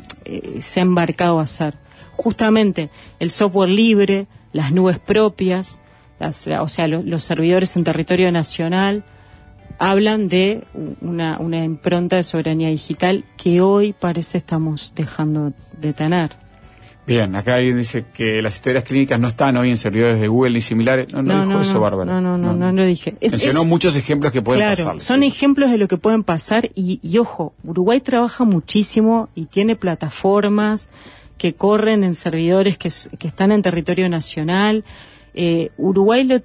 [SPEAKER 7] eh, se ha embarcado a hacer. Justamente el software libre, las nubes propias, las, o sea, lo, los servidores en territorio nacional, hablan de una, una impronta de soberanía digital que hoy parece estamos dejando de tener.
[SPEAKER 2] Bien, acá alguien dice que las historias clínicas no están hoy en servidores de Google ni similares. No, no, dijo eso,
[SPEAKER 7] no,
[SPEAKER 2] Bárbara.
[SPEAKER 7] No, no, no, no, no lo dije. Es-
[SPEAKER 2] Mencionó
[SPEAKER 7] es-
[SPEAKER 2] muchos ejemplos que pueden
[SPEAKER 7] Claro,
[SPEAKER 2] pasar.
[SPEAKER 7] son ejemplos de lo que pueden pasar y, y ojo, Uruguay trabaja muchísimo y tiene plataformas que corren en servidores que, s- que están en territorio nacional. Eh, Uruguay lo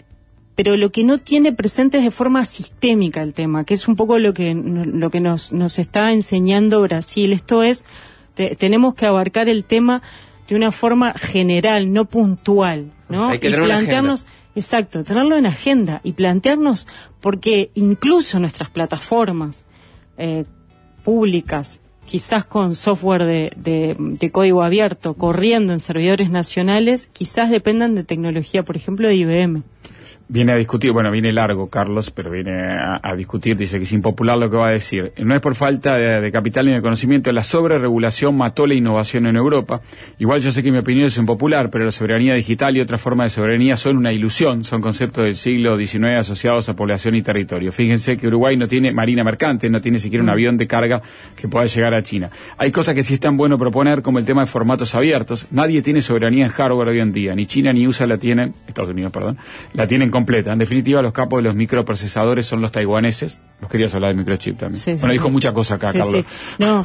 [SPEAKER 7] pero lo que no tiene presente es de forma sistémica el tema, que es un poco lo que lo que nos nos está enseñando Brasil. Esto es, te- tenemos que abarcar el tema de una forma general, no puntual, ¿no?
[SPEAKER 4] Hay que
[SPEAKER 7] y
[SPEAKER 4] tener una
[SPEAKER 7] plantearnos, exacto, tenerlo en agenda y plantearnos, porque incluso nuestras plataformas eh, públicas, quizás con software de, de, de código abierto, corriendo en servidores nacionales, quizás dependan de tecnología, por ejemplo, de I B M.
[SPEAKER 2] viene a discutir, bueno, viene largo, Carlos, pero viene a, a discutir, dice que es impopular lo que va a decir. No es por falta de, de capital ni de conocimiento, la sobreregulación mató la innovación en Europa. Igual yo sé que mi opinión es impopular, pero la soberanía digital y otra forma de soberanía son una ilusión, son conceptos del siglo diecinueve asociados a población y territorio. Fíjense que Uruguay no tiene marina mercante, no tiene siquiera un avión de carga que pueda llegar a China. Hay cosas que sí están bueno proponer, como el tema de formatos abiertos. Nadie tiene soberanía en hardware hoy en día, ni China ni U S A la tienen, Estados Unidos, perdón, la tienen completa. En definitiva, los capos de los microprocesadores son los taiwaneses. Vos querías hablar de microchip también. Sí, bueno, sí, dijo sí. mucha cosa acá, sí, Carlos. Sí.
[SPEAKER 7] No,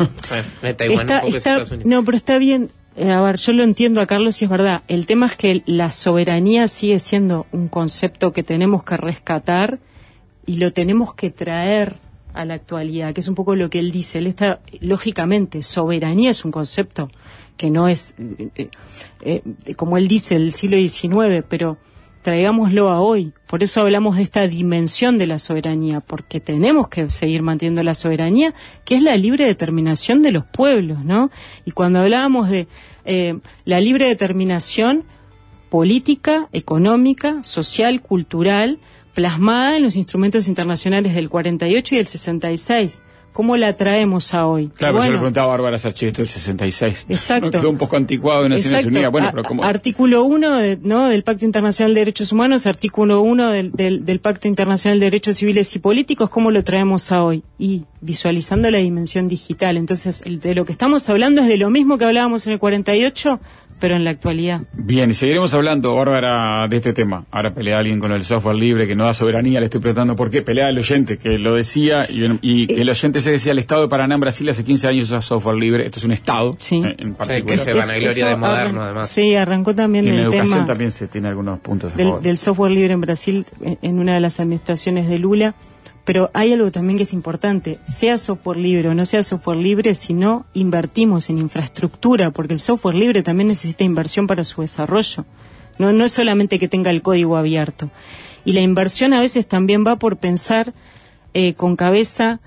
[SPEAKER 7] está, está, no, pero está bien. Eh, a ver, yo lo entiendo a Carlos y es verdad. El tema es que la soberanía sigue siendo un concepto que tenemos que rescatar y lo tenemos que traer a la actualidad, que es un poco lo que él dice. Él está, lógicamente, soberanía es un concepto que no es, eh, eh, como él dice, del siglo diecinueve, pero traigámoslo a hoy. Por eso hablamos de esta dimensión de la soberanía, porque tenemos que seguir manteniendo la soberanía, que es la libre determinación de los pueblos, ¿no? Y cuando hablábamos de eh, la libre determinación política, económica, social, cultural, plasmada en los instrumentos internacionales del cuarenta y ocho y del sesenta y seis. ¿Cómo la traemos a hoy?
[SPEAKER 2] Claro, bueno, yo le preguntaba a Bárbara Sarchi esto del sesenta y seis.
[SPEAKER 7] Exacto.
[SPEAKER 2] No, quedó un poco anticuado de Naciones Unidas. Bueno, pero ¿cómo?
[SPEAKER 7] Artículo uno de, ¿no? del Pacto Internacional de Derechos Humanos, artículo uno del, del, del Pacto Internacional de Derechos Civiles y Políticos, ¿cómo lo traemos a hoy? Y visualizando la dimensión digital. Entonces, el, de lo que estamos hablando es de lo mismo que hablábamos en el cuarenta y ocho, pero en la actualidad.
[SPEAKER 2] Bien, y seguiremos hablando, Bárbara, de este tema. Ahora pelea alguien con el software libre que no da soberanía, le estoy preguntando por qué. Pelea el oyente que lo decía y, y que el oyente se decía el Estado de Paraná en Brasil hace quince años usa software libre. Esto es un Estado,
[SPEAKER 7] sí.
[SPEAKER 2] en, en particular.
[SPEAKER 4] Sí, que se vanagloria de moderno, además.
[SPEAKER 7] Sí, arrancó también
[SPEAKER 2] y en
[SPEAKER 7] el
[SPEAKER 2] la educación
[SPEAKER 7] tema
[SPEAKER 2] también se tiene algunos puntos a
[SPEAKER 7] del,
[SPEAKER 2] favor.
[SPEAKER 7] del software libre en Brasil, en una de las administraciones de Lula. Pero hay algo también que es importante, sea software libre o no sea software libre, si no invertimos en infraestructura, porque el software libre también necesita inversión para su desarrollo. No, no es solamente que tenga el código abierto. Y la inversión a veces también va por pensar eh, con cabeza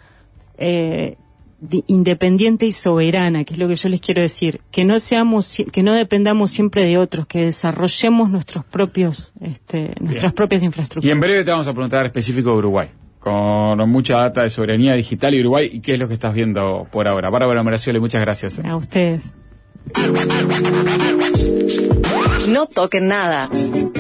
[SPEAKER 7] eh, de, independiente y soberana, que es lo que yo les quiero decir, que no seamos, que no dependamos siempre de otros, que desarrollemos nuestros propios, este, nuestras Bien. propias infraestructuras.
[SPEAKER 2] Y en breve te vamos a preguntar específico de Uruguay, con mucha data de soberanía digital y Uruguay, y qué es lo que estás viendo por ahora. Bárbara Meraciole, muchas gracias.
[SPEAKER 7] A ustedes.
[SPEAKER 1] No toquen nada.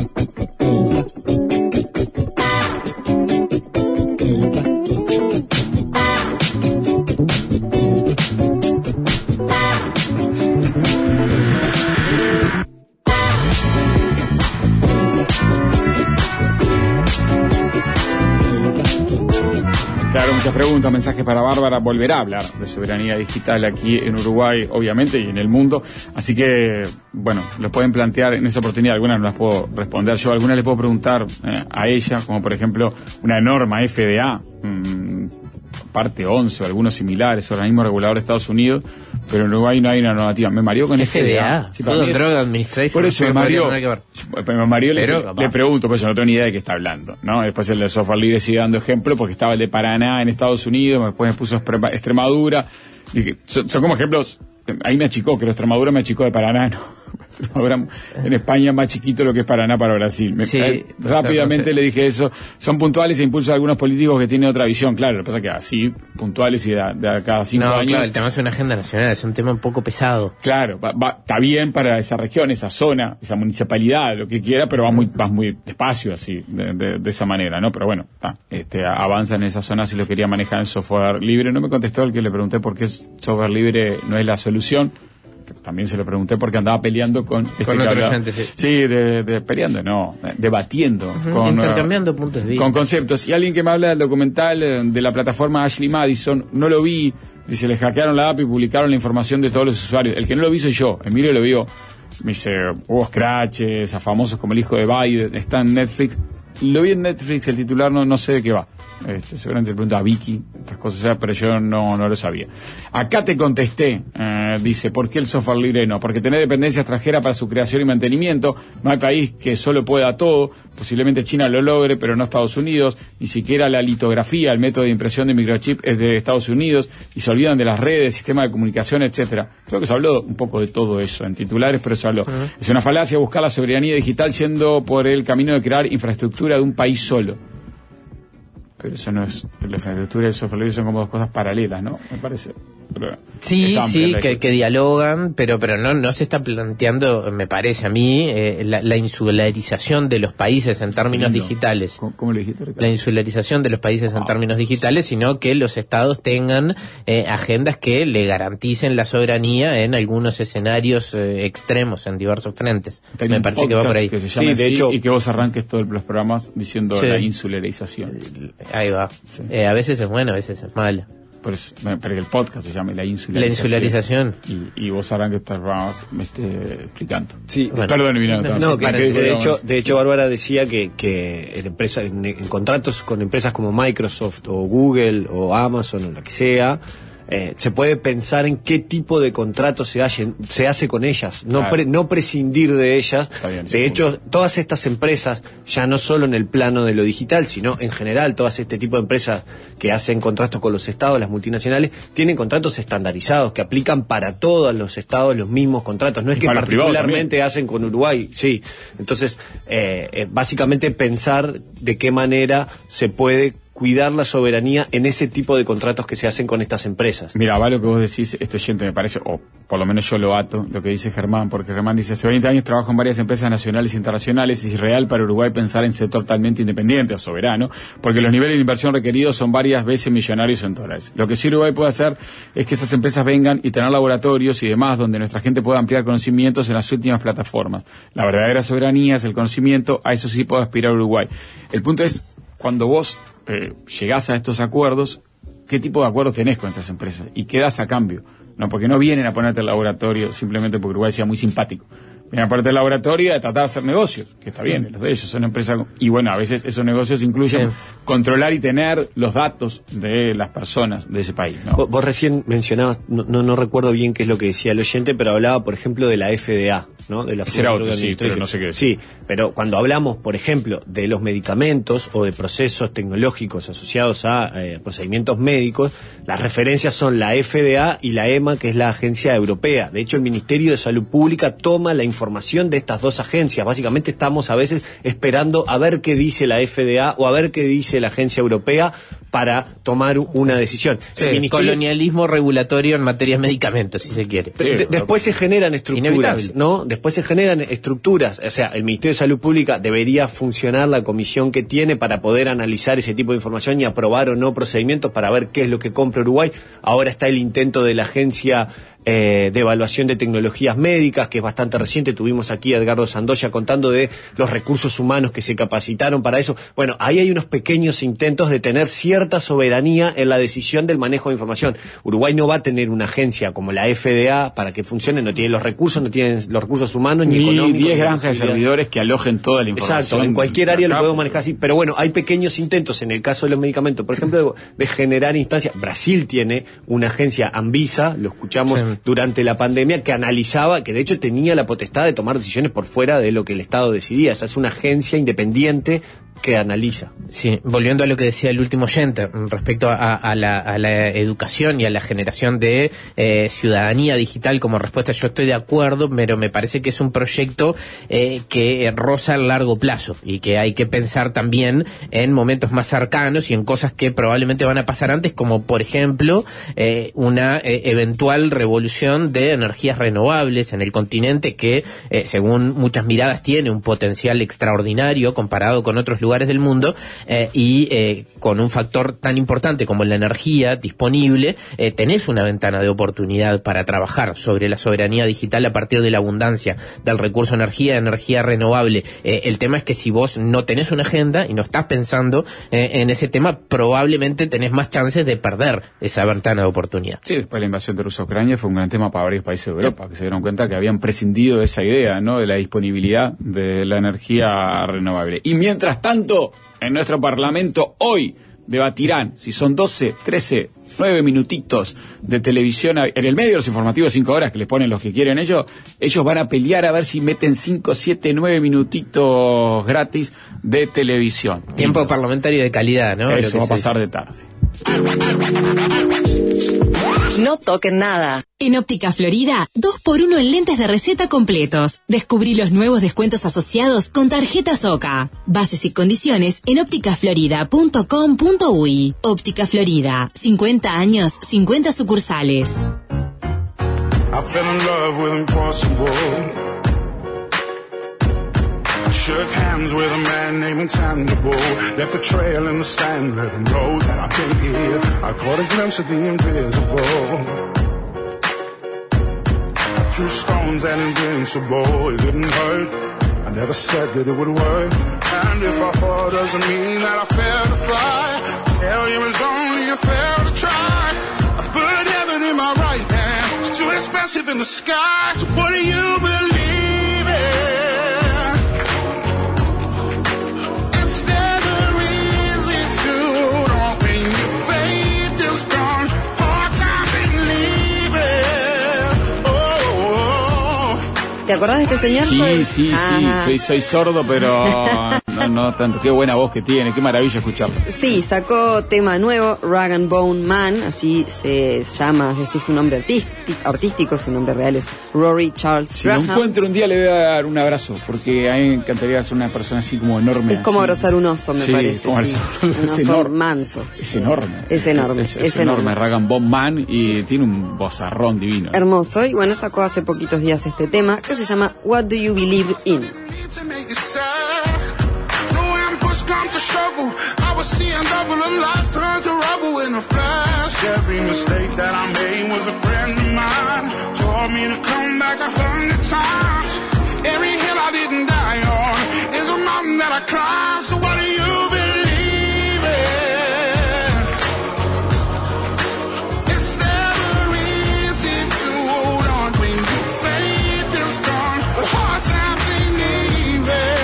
[SPEAKER 2] Claro, muchas preguntas, mensajes para Bárbara. Volverá a hablar de soberanía digital aquí en Uruguay, obviamente, y en el mundo. Así que, bueno, lo pueden plantear en esa oportunidad. Algunas no las puedo responder yo, algunas les puedo preguntar eh, a ella, como por ejemplo una norma F D A, mmm, parte once o algunos similares, organismo regulador de Estados Unidos, pero en Uruguay no hay una normativa. Me mareó con
[SPEAKER 4] F D A.
[SPEAKER 2] Sí,
[SPEAKER 4] Food and Drug Administration.
[SPEAKER 2] Por eso me mareó. Me mareó, le, le pregunto, pues yo no tengo ni idea de qué está hablando, ¿no? Después el de software libre sigue dando ejemplo porque estaba el de Paraná en Estados Unidos, después me puso Extremadura. Y que, son, son como ejemplos. Ahí me achicó, que lo Extremadura me achicó de Paraná, ¿no? Extremadura en España más chiquito lo que es Paraná para Brasil. Me,
[SPEAKER 4] sí,
[SPEAKER 2] eh, rápidamente o sea, no sé. Le dije eso. Son puntuales e impulsos de algunos políticos que tienen otra visión. Claro, lo que pasa es que así, puntuales y de, de cada cinco
[SPEAKER 4] no,
[SPEAKER 2] años.
[SPEAKER 4] Claro, el tema es una agenda nacional, es un tema un poco pesado.
[SPEAKER 2] Claro, va, va, está bien para esa región, esa zona, esa municipalidad, lo que quiera, pero va muy, va muy despacio así, de, de, de esa manera, ¿no? Pero bueno, está, este, avanza en esa zona si lo quería manejar en software libre. No me contestó el que le pregunté por qué software libre no es la solución. También se lo pregunté porque andaba peleando con este
[SPEAKER 4] con otro oyente, sí,
[SPEAKER 2] sí de, de peleando no debatiendo uh-huh. con,
[SPEAKER 4] intercambiando uh, puntos de vista
[SPEAKER 2] con conceptos. Y alguien que me habla del documental de la plataforma Ashley Madison, no lo vi, dice, le hackearon la app y publicaron la información de todos los usuarios. El que no lo vi soy yo, Emilio lo vio, me dice, hubo scratches a famosos como el hijo de Biden, está en Netflix, lo vi en Netflix, el titular no, no sé de qué va. Este, seguramente le pregunto a Vicky estas cosas, pero yo no, no lo sabía. Acá te contesté, eh, dice, ¿por qué el software libre no? Porque tenés dependencia extranjera para su creación y mantenimiento, no hay país que solo pueda todo, posiblemente China lo logre, pero no Estados Unidos, ni siquiera la litografía, el método de impresión de microchip es de Estados Unidos, y se olvidan de las redes, sistemas de comunicación, etcétera. Creo que se habló un poco de todo eso en titulares, pero se habló. Uh-huh. Es una falacia buscar la soberanía digital siendo por el camino de crear infraestructura de un país solo. Pero eso no es, la infraestructura y el software libre son como dos cosas paralelas, ¿no? Me parece. Pero
[SPEAKER 4] sí, sí, que, que dialogan, pero pero no no se está planteando, me parece a mí, eh, la, la insularización de los países en términos Lindo. digitales.
[SPEAKER 2] ¿Cómo, cómo le dijiste, Ricardo?
[SPEAKER 4] La insularización de los países en ah, términos digitales, sino que los estados tengan eh, agendas que le garanticen la soberanía en algunos escenarios eh, extremos, en diversos frentes.
[SPEAKER 2] Tengo
[SPEAKER 4] me parece que va por ahí.
[SPEAKER 2] Que se llame
[SPEAKER 6] sí, de
[SPEAKER 2] así,
[SPEAKER 6] hecho,
[SPEAKER 2] y que vos arranques todos los programas diciendo sí. la insularización.
[SPEAKER 4] Ahí va. Sí. Eh, a veces es bueno, a veces es malo.
[SPEAKER 2] Pero, es, pero que el podcast se llame La Insularización.
[SPEAKER 4] La Insularización.
[SPEAKER 2] Y, y vos harán que estás me esté explicando.
[SPEAKER 6] Sí,
[SPEAKER 2] bueno. Perdón, Vino.
[SPEAKER 6] No, no, que, de, de, hecho, de hecho, Bárbara decía que, que en, empresa, en, en contratos con empresas como Microsoft o Google o Amazon o la que sea, Eh, se puede pensar en qué tipo de contrato se, hace, se hace con ellas, no, claro. pre, no prescindir de ellas. Bien, de hecho, seguro. Todas estas empresas, ya no solo en el plano de lo digital, sino en general, todas este tipo de empresas que hacen contratos con los estados, las multinacionales, tienen contratos estandarizados que aplican para todos los estados los mismos contratos. No es y que particularmente hacen con Uruguay, sí. Entonces, eh, eh, básicamente pensar de qué manera se puede cuidar la soberanía en ese tipo de contratos que se hacen con estas empresas.
[SPEAKER 2] Mira, va lo que vos decís, esto oyente me parece, o por lo menos yo lo ato, lo que dice Germán, porque Germán dice, hace veinte años trabajo en varias empresas nacionales e internacionales, y es real para Uruguay pensar en sector totalmente independiente o soberano, porque los niveles de inversión requeridos son varias veces millonarios en dólares. Lo que sí Uruguay puede hacer es que esas empresas vengan y tener laboratorios y demás donde nuestra gente pueda ampliar conocimientos en las últimas plataformas. La verdadera soberanía es el conocimiento, a eso sí puede aspirar Uruguay. El punto es, cuando vos Eh, llegás a estos acuerdos, ¿qué tipo de acuerdos tenés con estas empresas? ¿Y qué das a cambio? No, porque no vienen a ponerte el laboratorio simplemente porque Uruguay sea muy simpático. Vienen a ponerte el laboratorio y a tratar de hacer negocios, que está bien, los de ellos son empresas, y bueno, a veces esos negocios incluyen sí. controlar y tener los datos de las personas de ese país, ¿no?
[SPEAKER 6] Vos, vos recién mencionabas, no, no, no recuerdo bien qué es lo que decía el oyente, pero hablaba, por ejemplo, de la F D A, ¿no? De la
[SPEAKER 2] Ese era otro, sí, pero no sé qué decir.
[SPEAKER 6] Sí, pero cuando hablamos, por ejemplo, de los medicamentos o de procesos tecnológicos asociados a eh, procedimientos médicos, las referencias son la F D A y la E M A, que es la agencia europea. De hecho, el Ministerio de Salud Pública toma la información de estas dos agencias. Básicamente estamos a veces esperando a ver qué dice la F D A o a ver qué dice la agencia europea para tomar una decisión.
[SPEAKER 4] Sí, el ministerio... colonialismo regulatorio en materia de medicamentos, si se quiere.
[SPEAKER 6] Sí, de, después se generan estructuras, inevitable. ¿no? Después se generan estructuras. O sea, el Ministerio de Salud Pública debería funcionar la comisión que tiene para poder analizar ese tipo de información y aprobar o no procedimientos para ver qué es lo que compra Uruguay. Ahora está el intento de la agencia eh, de evaluación de tecnologías médicas, que es bastante reciente. Tuvimos aquí a Edgardo Sandoya contando de los recursos humanos que se capacitaron para eso. Bueno, ahí hay unos pequeños intentos de tener cierta soberanía en la decisión del manejo de información. Uruguay no va a tener una agencia como la F D A para que funcione, no tiene los recursos, no tiene los recursos humanos ni, ni económicos.
[SPEAKER 2] diez granjas de servidores que alojen toda la información.
[SPEAKER 6] Exacto, en cualquier área lo podemos manejar así, pero bueno, hay pequeños intentos en el caso de los medicamentos, por ejemplo, de, de generar instancias. Brasil tiene una agencia, Anvisa, lo escuchamos sí. durante la pandemia, que analizaba, que de hecho tenía la potestad de tomar decisiones por fuera de lo que el Estado decidía. Esa es una agencia independiente que analiza.
[SPEAKER 4] Sí, volviendo a lo que decía el último oyente respecto a, a, la, a la educación y a la generación de eh, ciudadanía digital como respuesta, yo estoy de acuerdo, pero me parece que es un proyecto eh, que roza a largo plazo y que hay que pensar también en momentos más cercanos y en cosas que probablemente van a pasar antes, como por ejemplo eh, una eh, eventual revolución de energías renovables en el continente que, eh, según muchas miradas, tiene un potencial extraordinario comparado con otros lugares lugares del mundo eh, y eh, con un factor tan importante como la energía disponible, eh, tenés una ventana de oportunidad para trabajar sobre la soberanía digital a partir de la abundancia del recurso energía, energía renovable. Eh, el tema es que si vos no tenés una agenda y no estás pensando eh, en ese tema, probablemente tenés más chances de perder esa ventana de oportunidad.
[SPEAKER 2] Sí, después de la invasión de Rusia a Ucrania fue un gran tema para varios países de Europa, que se dieron cuenta que habían prescindido de esa idea, ¿no?, de la disponibilidad de la energía renovable. Y mientras tanto, en nuestro Parlamento hoy debatirán si son doce, trece, nueve minutitos de televisión en el medio de los informativos cinco horas que les ponen los que quieren ellos. Ellos van a pelear a ver si meten cinco, siete, nueve minutitos gratis de televisión.
[SPEAKER 4] Tiempo parlamentario de calidad, ¿no?
[SPEAKER 2] Eso va a pasar de tarde.
[SPEAKER 1] No toquen nada.
[SPEAKER 8] En Óptica Florida, dos por uno en lentes de receta completos. Descubrí los nuevos descuentos asociados con tarjetas OCA. Bases y condiciones en óptica florida punto com punto uy. Óptica Florida, cincuenta años, cincuenta sucursales.
[SPEAKER 9] I fell in love with impossible. I shook hands with a man named Intangible. Left a trail in the sand, let him know that I've been here. I caught a glimpse of the invisible. I threw stones and invincible. It didn't hurt. I never said that it would work. And if I fall, doesn't mean that I failed to fly. Failure is only a fail to try. I put heaven in my right hand. It's too expensive in the sky. So what do you believe in?
[SPEAKER 10] ¿Te acordás de este señor?
[SPEAKER 2] Sí, sí, sí, soy, soy sordo, pero no, no tanto. Qué buena voz que tiene, qué maravilla escucharlo.
[SPEAKER 10] Sí, sacó tema nuevo, Rag and Bone Man, así se llama, ese es su nombre artístico, artístico, su nombre real es Rory Charles
[SPEAKER 2] Si
[SPEAKER 10] Graham.
[SPEAKER 2] lo encuentro un día le voy a dar un abrazo, porque a mí me encantaría ser una persona así como enorme.
[SPEAKER 10] Es como
[SPEAKER 2] así.
[SPEAKER 10] abrazar un oso, me
[SPEAKER 2] sí,
[SPEAKER 10] parece.
[SPEAKER 2] Como
[SPEAKER 10] sí.
[SPEAKER 2] abrazar un oso.
[SPEAKER 10] Un
[SPEAKER 2] Es
[SPEAKER 10] oso
[SPEAKER 2] enorme.
[SPEAKER 10] manso.
[SPEAKER 2] Es enorme.
[SPEAKER 10] Es enorme.
[SPEAKER 2] Es, es,
[SPEAKER 10] es
[SPEAKER 2] enorme,
[SPEAKER 10] enorme.
[SPEAKER 2] Rag and Bone Man, y tiene un vozarrón divino.
[SPEAKER 10] Hermoso. Y bueno, sacó hace poquitos días este tema que se llama What Do You Believe In?
[SPEAKER 9] I was seeing double and life turn to rubble in a flash. Every mistake that I made was a friend of mine. Told me to come back a hundred times. Every hill I didn't die on is a mountain that I climbed. So what do you believe in? It's never easy to hold on when your faith is gone. But hard times ain't even.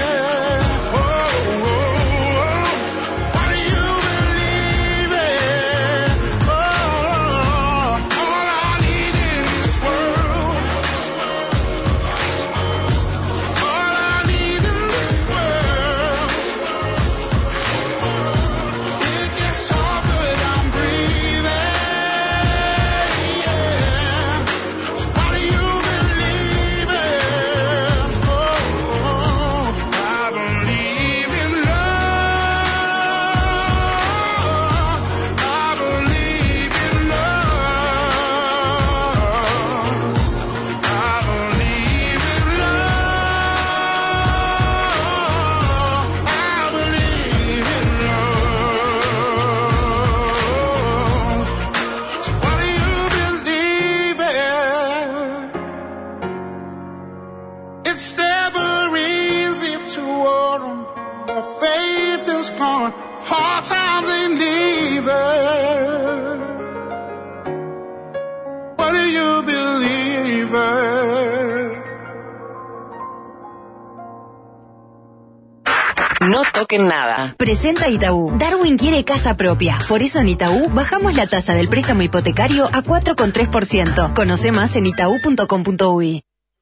[SPEAKER 1] No toquen nada.
[SPEAKER 8] Presenta Itaú. Darwin quiere casa propia. Por eso en Itaú bajamos la tasa del préstamo hipotecario a cuatro coma tres por ciento. Conoce más en itaú punto com punto uy.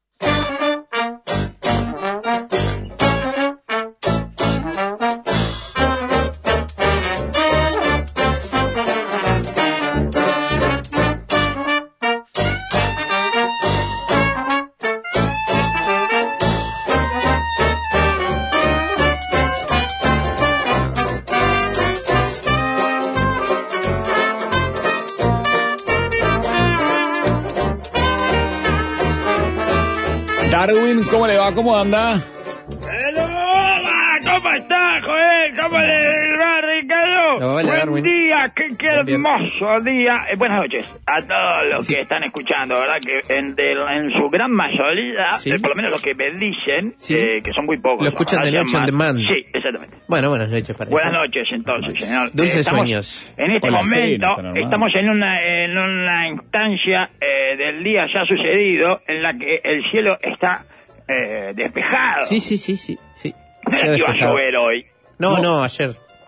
[SPEAKER 2] Darwin, ¿cómo le va? ¿Cómo anda?
[SPEAKER 11] Hola, ¿cómo está, Joel? ¿Cómo le va, Ricardo?
[SPEAKER 4] Hola,
[SPEAKER 11] Buen
[SPEAKER 4] Darwin.
[SPEAKER 11] día, qué, qué
[SPEAKER 4] Bien, bien.
[SPEAKER 11] hermoso día. Eh, buenas noches a todos los
[SPEAKER 4] Sí.
[SPEAKER 11] que están escuchando, ¿verdad? Que en, de- en su gran mayoría,
[SPEAKER 4] Sí.
[SPEAKER 11] eh, por lo menos los que me dicen,
[SPEAKER 4] Sí.
[SPEAKER 11] eh, que son muy pocos.
[SPEAKER 4] Lo escuchan
[SPEAKER 11] ¿verdad?
[SPEAKER 4] de noche on
[SPEAKER 11] Llaman-
[SPEAKER 4] demand.
[SPEAKER 11] Sí, exactamente.
[SPEAKER 4] Bueno, buenas noches para
[SPEAKER 11] Buenas
[SPEAKER 4] ellos.
[SPEAKER 11] noches, entonces, señor.
[SPEAKER 4] Dulces
[SPEAKER 11] Eh, estamos-
[SPEAKER 4] sueños.
[SPEAKER 11] En este
[SPEAKER 2] Hola, sí,
[SPEAKER 11] momento
[SPEAKER 2] no está normal.
[SPEAKER 11] estamos en una, en una instancia eh, del día ya sucedido en la que el cielo está eh, despejado.
[SPEAKER 4] Sí, sí, sí, sí. sí.
[SPEAKER 11] No
[SPEAKER 4] Se ha
[SPEAKER 11] era que iba a
[SPEAKER 4] despejado.
[SPEAKER 11] llover hoy.
[SPEAKER 4] No, no, ayer.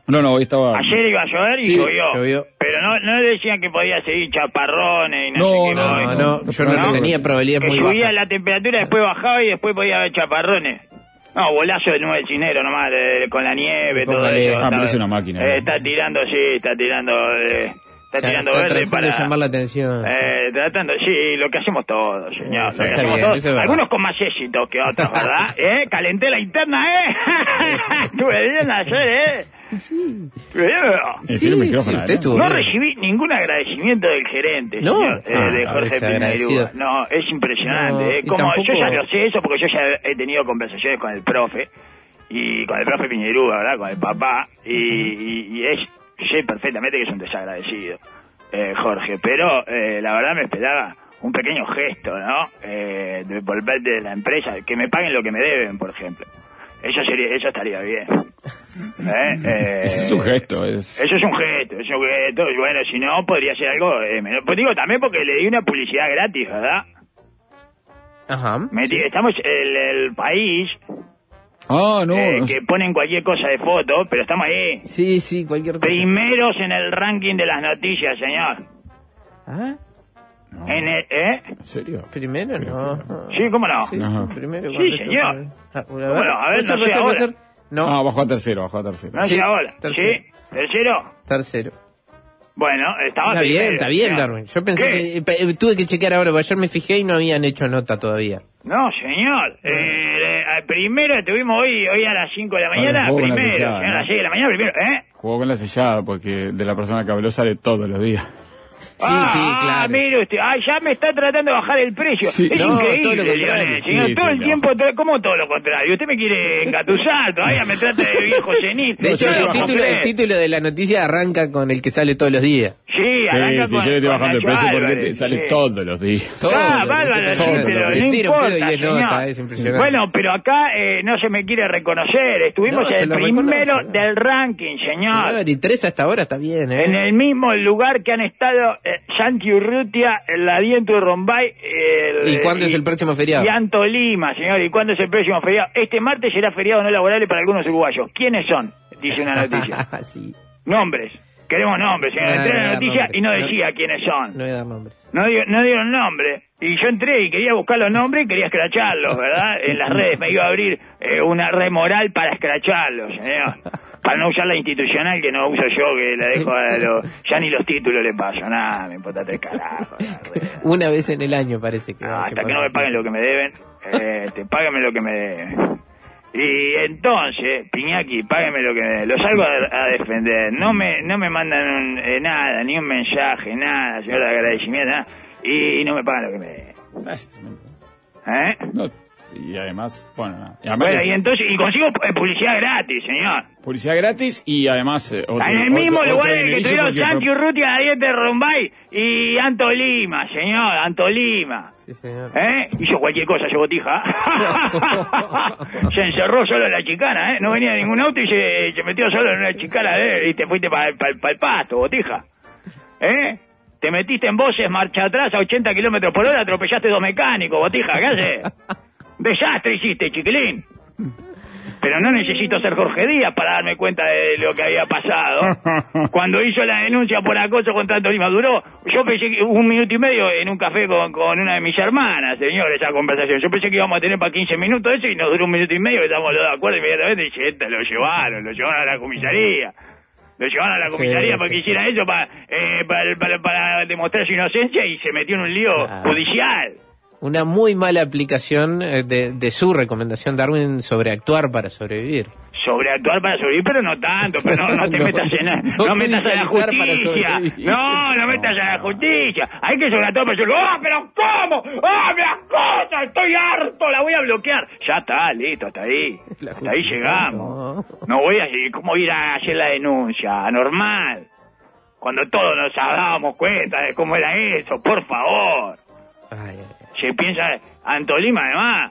[SPEAKER 2] No, no, hoy estaba...
[SPEAKER 11] Ayer iba a llover y
[SPEAKER 2] Sí,
[SPEAKER 11] llovió.
[SPEAKER 4] llovió.
[SPEAKER 11] Pero no, no decían que podía seguir chaparrones y no,
[SPEAKER 2] No,
[SPEAKER 11] sé qué.
[SPEAKER 2] no,
[SPEAKER 4] No, no, yo no,
[SPEAKER 2] no,
[SPEAKER 4] tenía probabilidades
[SPEAKER 11] Que
[SPEAKER 4] muy
[SPEAKER 11] subía
[SPEAKER 4] bajas.
[SPEAKER 11] la temperatura, después bajaba y después podía haber chaparrones. No, bolazo de nueve cinero nomás, de- con la nieve, todo
[SPEAKER 4] Póngale.
[SPEAKER 11] eso.
[SPEAKER 2] Ah, pero es una máquina,
[SPEAKER 11] Eh,
[SPEAKER 2] eso.
[SPEAKER 11] está tirando, sí, está tirando... eh, está
[SPEAKER 4] Ya,
[SPEAKER 11] tirando
[SPEAKER 4] está
[SPEAKER 11] verde
[SPEAKER 4] tratando
[SPEAKER 11] para...
[SPEAKER 4] de llamar la atención.
[SPEAKER 11] Eh, tratando, sí, lo que hacemos todos, señor.
[SPEAKER 4] Está
[SPEAKER 11] Lo que
[SPEAKER 4] bien,
[SPEAKER 11] hacemos
[SPEAKER 4] eso
[SPEAKER 11] todos.
[SPEAKER 4] es verdad.
[SPEAKER 11] Algunos con más éxito que otros, ¿verdad? ¿Eh? Calenté la interna, ¿eh? Estuve bien ayer, ¿eh? Sí.
[SPEAKER 2] Eh, tiene un micrófono,
[SPEAKER 4] usted
[SPEAKER 2] ¿no?
[SPEAKER 4] estuvo
[SPEAKER 11] No
[SPEAKER 4] bien.
[SPEAKER 11] recibí ningún agradecimiento del gerente,
[SPEAKER 4] No.
[SPEAKER 11] señor, eh,
[SPEAKER 4] Ah,
[SPEAKER 11] de Jorge
[SPEAKER 4] desagradecido.
[SPEAKER 11] Piñerúa. No, es impresionante.
[SPEAKER 4] No,
[SPEAKER 11] eh.
[SPEAKER 4] y
[SPEAKER 11] Como
[SPEAKER 4] tampoco-
[SPEAKER 11] yo ya lo sé eso porque yo ya he tenido conversaciones con el profe y con el profe Piñerúa, ¿verdad? Con el papá y, y, y es sé perfectamente que es un desagradecido, eh, Jorge, pero eh, la verdad me esperaba un pequeño gesto, ¿no? Eh, de por parte de la empresa, que me paguen lo que me deben, por ejemplo. Eso sería, eso estaría bien. ¿Eh? Eh,
[SPEAKER 2] Ese es un gesto, es...
[SPEAKER 11] Eso es un gesto, es un gesto. Y bueno, si no, podría ser algo eh, menor. Pues digo también porque le di una publicidad gratis, ¿verdad?
[SPEAKER 4] Ajá.
[SPEAKER 11] Metí- Estamos en el país
[SPEAKER 2] Ah, no.
[SPEAKER 11] eh,
[SPEAKER 2] no
[SPEAKER 11] que
[SPEAKER 2] sé.
[SPEAKER 11] ponen cualquier cosa de foto, pero estamos ahí.
[SPEAKER 4] Sí, sí, cualquier cosa.
[SPEAKER 11] Primeros en el ranking de las noticias, señor.
[SPEAKER 4] ¿Ah?
[SPEAKER 11] En el, ¿Eh?
[SPEAKER 2] ¿En serio?
[SPEAKER 4] ¿Primero? No.
[SPEAKER 11] Sí, ¿cómo no?
[SPEAKER 4] Sí,
[SPEAKER 2] Ajá.
[SPEAKER 4] primero.
[SPEAKER 11] Sí,
[SPEAKER 4] cuando esto-
[SPEAKER 11] señor.
[SPEAKER 4] Ah, a
[SPEAKER 11] Bueno, a ver,
[SPEAKER 4] ¿puede ser,
[SPEAKER 11] no sé
[SPEAKER 4] puede ser, puede
[SPEAKER 11] ahora.
[SPEAKER 4] ser? No,
[SPEAKER 2] No, bajó a tercero, bajó a tercero.
[SPEAKER 11] No sé
[SPEAKER 4] Sí,
[SPEAKER 11] ahora.
[SPEAKER 4] tercero.
[SPEAKER 11] ¿Sí? ¿Tercero?
[SPEAKER 4] tercero.
[SPEAKER 11] Bueno, estaba
[SPEAKER 4] Está bien,
[SPEAKER 11] primero,
[SPEAKER 4] está bien,
[SPEAKER 11] señor.
[SPEAKER 4] Darwin. Yo pensé
[SPEAKER 11] ¿Qué?
[SPEAKER 4] que... pe- tuve que chequear ahora, porque ayer me fijé y no habían hecho nota todavía.
[SPEAKER 11] No, señor. Eh, eh, primero estuvimos hoy hoy a las cinco de la
[SPEAKER 2] Ahora
[SPEAKER 11] mañana,
[SPEAKER 2] jugó con la
[SPEAKER 11] primero.
[SPEAKER 2] sellada,
[SPEAKER 11] señor, a
[SPEAKER 2] ¿no?
[SPEAKER 11] las seis de la mañana, primero. ¿Eh?
[SPEAKER 2] Jugó con la sellada porque de la persona que habló sale todos los días.
[SPEAKER 4] Sí,
[SPEAKER 11] ah,
[SPEAKER 4] sí,
[SPEAKER 11] ah,
[SPEAKER 4] claro.
[SPEAKER 11] mire usted, ah, ya me está tratando de bajar el precio.
[SPEAKER 2] Sí.
[SPEAKER 11] Es
[SPEAKER 4] No,
[SPEAKER 11] increíble,
[SPEAKER 4] todo lo contrario.
[SPEAKER 11] Leonel, señor,
[SPEAKER 2] Sí,
[SPEAKER 11] todo
[SPEAKER 2] sí,
[SPEAKER 11] el
[SPEAKER 2] no.
[SPEAKER 11] tiempo, todo, ¿cómo todo lo contrario? Usted me quiere engatusar, todavía me trata de viejo cenit.
[SPEAKER 4] De hecho,
[SPEAKER 11] No
[SPEAKER 4] el
[SPEAKER 11] lo
[SPEAKER 4] título,
[SPEAKER 11] compré.
[SPEAKER 4] el título de la noticia arranca con el que sale todos los días.
[SPEAKER 11] Sí,
[SPEAKER 2] Sí,
[SPEAKER 11] arranca
[SPEAKER 2] sí,
[SPEAKER 11] con,
[SPEAKER 2] yo le estoy
[SPEAKER 11] con
[SPEAKER 2] bajando el
[SPEAKER 11] Nacho
[SPEAKER 2] precio porque
[SPEAKER 11] Álvarez,
[SPEAKER 2] te sale
[SPEAKER 11] sí.
[SPEAKER 2] todos los días.
[SPEAKER 4] Todo,
[SPEAKER 11] Ah,
[SPEAKER 4] lo-
[SPEAKER 11] bárbaro,
[SPEAKER 4] todo,
[SPEAKER 11] sí,
[SPEAKER 2] todo,
[SPEAKER 11] pero
[SPEAKER 2] sí.
[SPEAKER 11] no
[SPEAKER 4] Tira un pedo y
[SPEAKER 11] importa,
[SPEAKER 4] es nota,
[SPEAKER 11] señor.
[SPEAKER 4] es impresionante.
[SPEAKER 11] Bueno, pero acá eh, no se me quiere reconocer. Estuvimos
[SPEAKER 4] No,
[SPEAKER 11] en
[SPEAKER 4] se
[SPEAKER 11] el
[SPEAKER 4] lo
[SPEAKER 11] primero
[SPEAKER 4] reconoce, ¿no?
[SPEAKER 11] del ranking, señor.
[SPEAKER 4] Señor, y tres hasta ahora está bien, ¿eh?
[SPEAKER 11] En el mismo lugar que han estado eh, Santi Urrutia, el Adiento de Rombay. El,
[SPEAKER 4] ¿Y cuándo es el próximo feriado?
[SPEAKER 11] Y Anto Lima, señor. ¿Y cuándo es el próximo feriado? Este martes será feriado no laborable para algunos uruguayos. ¿Quiénes son? Dice una noticia.
[SPEAKER 4] sí.
[SPEAKER 11] Nombres. Queremos nombres, señor.
[SPEAKER 4] No,
[SPEAKER 11] Entré
[SPEAKER 4] no
[SPEAKER 11] en la
[SPEAKER 4] da
[SPEAKER 11] noticia
[SPEAKER 4] nombres.
[SPEAKER 11] y no
[SPEAKER 4] No.
[SPEAKER 11] decía quiénes son.
[SPEAKER 4] No voy a dar nombres.
[SPEAKER 11] No, dio- no dieron nombre. Y yo entré y quería buscar los nombres y quería escracharlos, ¿verdad? En las redes me iba a abrir eh, una red moral para escracharlos, señor. Para no usar la institucional que no uso yo, que la dejo a los... Ya ni los títulos le paso, nada, me importa tres carajos. la red.
[SPEAKER 4] Una vez en el año parece que...
[SPEAKER 11] No,
[SPEAKER 4] que
[SPEAKER 11] hasta que
[SPEAKER 4] pasa.
[SPEAKER 11] no me paguen lo que me deben, eh, te págame lo que me deben. Y entonces, Piñaki, págame lo que me deben. Lo salgo a, a defender. No me no me mandan un, eh, nada, ni un mensaje, nada, señor, de agradecimiento, nada. Y, y no me pagan lo que me deben. ¿Eh?
[SPEAKER 2] No, y además, bueno, nada. Y además
[SPEAKER 11] Bueno,
[SPEAKER 2] es
[SPEAKER 11] y entonces, y consigo eh, publicidad gratis, señor.
[SPEAKER 2] publicidad gratis y además... eh, otro-
[SPEAKER 11] En el mismo
[SPEAKER 2] otro-
[SPEAKER 11] lugar
[SPEAKER 2] otro
[SPEAKER 11] en el que
[SPEAKER 2] dinerillo
[SPEAKER 11] estuvieron
[SPEAKER 2] porque-
[SPEAKER 11] Santi Urrutia, Ariete Rombay y Anto Lima, señor, Anto Lima.
[SPEAKER 4] Sí, señor.
[SPEAKER 11] ¿Eh? Hizo cualquier cosa, yo botija. Se encerró solo en la chicana, ¿eh? No venía ningún auto y se, se metió solo en una chicana de él y te fuiste para el pasto, botija. ¿Eh? Te metiste en voces marcha atrás a ochenta kilómetros por hora, atropellaste dos mecánicos, botija, ¿qué haces? Desastre hiciste, chiquilín. Pero no necesito ser Jorge Díaz para darme cuenta de lo que había pasado. Cuando hizo la denuncia por acoso contra Anto Lima, duró, yo pensé que un minuto y medio en un café con, con una de mis hermanas, señor, esa conversación. Yo pensé que íbamos a tener para quince minutos eso y nos duró un minuto y medio, estamos los dos de acuerdo inmediatamente y dice, "Este lo llevaron, lo llevaron a la comisaría. Lo llevaron a la comisaría
[SPEAKER 4] Sí,
[SPEAKER 11] para
[SPEAKER 4] sí,
[SPEAKER 11] que
[SPEAKER 4] sí.
[SPEAKER 11] hiciera eso, para, eh, para, para, para demostrar su inocencia y se metió en un lío
[SPEAKER 4] Claro.
[SPEAKER 11] judicial.
[SPEAKER 4] Una muy mala aplicación eh, de, de su recomendación, Darwin, sobre actuar para sobrevivir.
[SPEAKER 11] Sobreactuar para sobrevivir, pero no tanto, pero no, no te
[SPEAKER 4] No,
[SPEAKER 11] metas en,
[SPEAKER 4] no
[SPEAKER 11] no metas en la
[SPEAKER 4] judicializar para
[SPEAKER 11] justicia.
[SPEAKER 4] sobrevivir.
[SPEAKER 11] No, no metas en la justicia. Hay que sobreactuar para sobrevivir. ¡Ah, pero cómo! ¡Ah, me acosa! ¡Estoy harto! La voy a bloquear. Ya está, listo, hasta ahí.
[SPEAKER 4] La
[SPEAKER 11] Hasta ahí
[SPEAKER 4] justicia,
[SPEAKER 11] llegamos.
[SPEAKER 4] no.
[SPEAKER 11] No voy a seguir. ¿Cómo ir a hacer la denuncia? Normal. Cuando todos nos dábamos cuenta de cómo era eso, por favor.
[SPEAKER 4] Ay, ay, ay.
[SPEAKER 11] Se piensa, Antolima además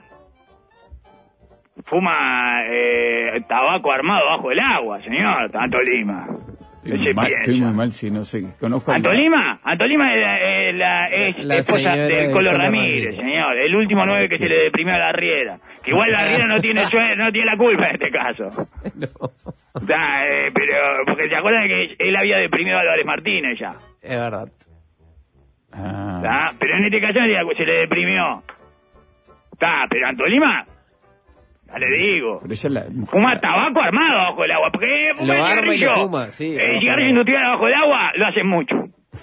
[SPEAKER 11] fuma eh, tabaco armado bajo el agua, señor, Antolima.
[SPEAKER 2] Estoy
[SPEAKER 11] Se
[SPEAKER 2] muy mal,
[SPEAKER 11] piensa.
[SPEAKER 2] estoy muy mal si no sé, conozco... al-
[SPEAKER 11] ¿Antolima? Antolima es, la, es, la- es
[SPEAKER 4] La
[SPEAKER 11] esposa
[SPEAKER 4] señora
[SPEAKER 11] del
[SPEAKER 4] del
[SPEAKER 11] Colo
[SPEAKER 4] Colo
[SPEAKER 11] Ramírez,
[SPEAKER 4] Ramírez.
[SPEAKER 11] señor. El último nueve que se le deprimió a la riera. Que igual Larriera no tiene suerte, no tiene la culpa en este caso.
[SPEAKER 4] No.
[SPEAKER 11] Da, eh, pero, porque se acuerdan que él había deprimido a Álvarez Martínez ya.
[SPEAKER 4] Es verdad.
[SPEAKER 2] Ah.
[SPEAKER 11] Da, pero en este caso se le deprimió. Está, pero Antolima, ya le digo,
[SPEAKER 2] Pero ella la,
[SPEAKER 11] fuma tabaco armado bajo el agua. Porque
[SPEAKER 4] Lo arma y lo fuma, sí.
[SPEAKER 11] El cigarrillo industrial abajo del agua lo hacen mucho.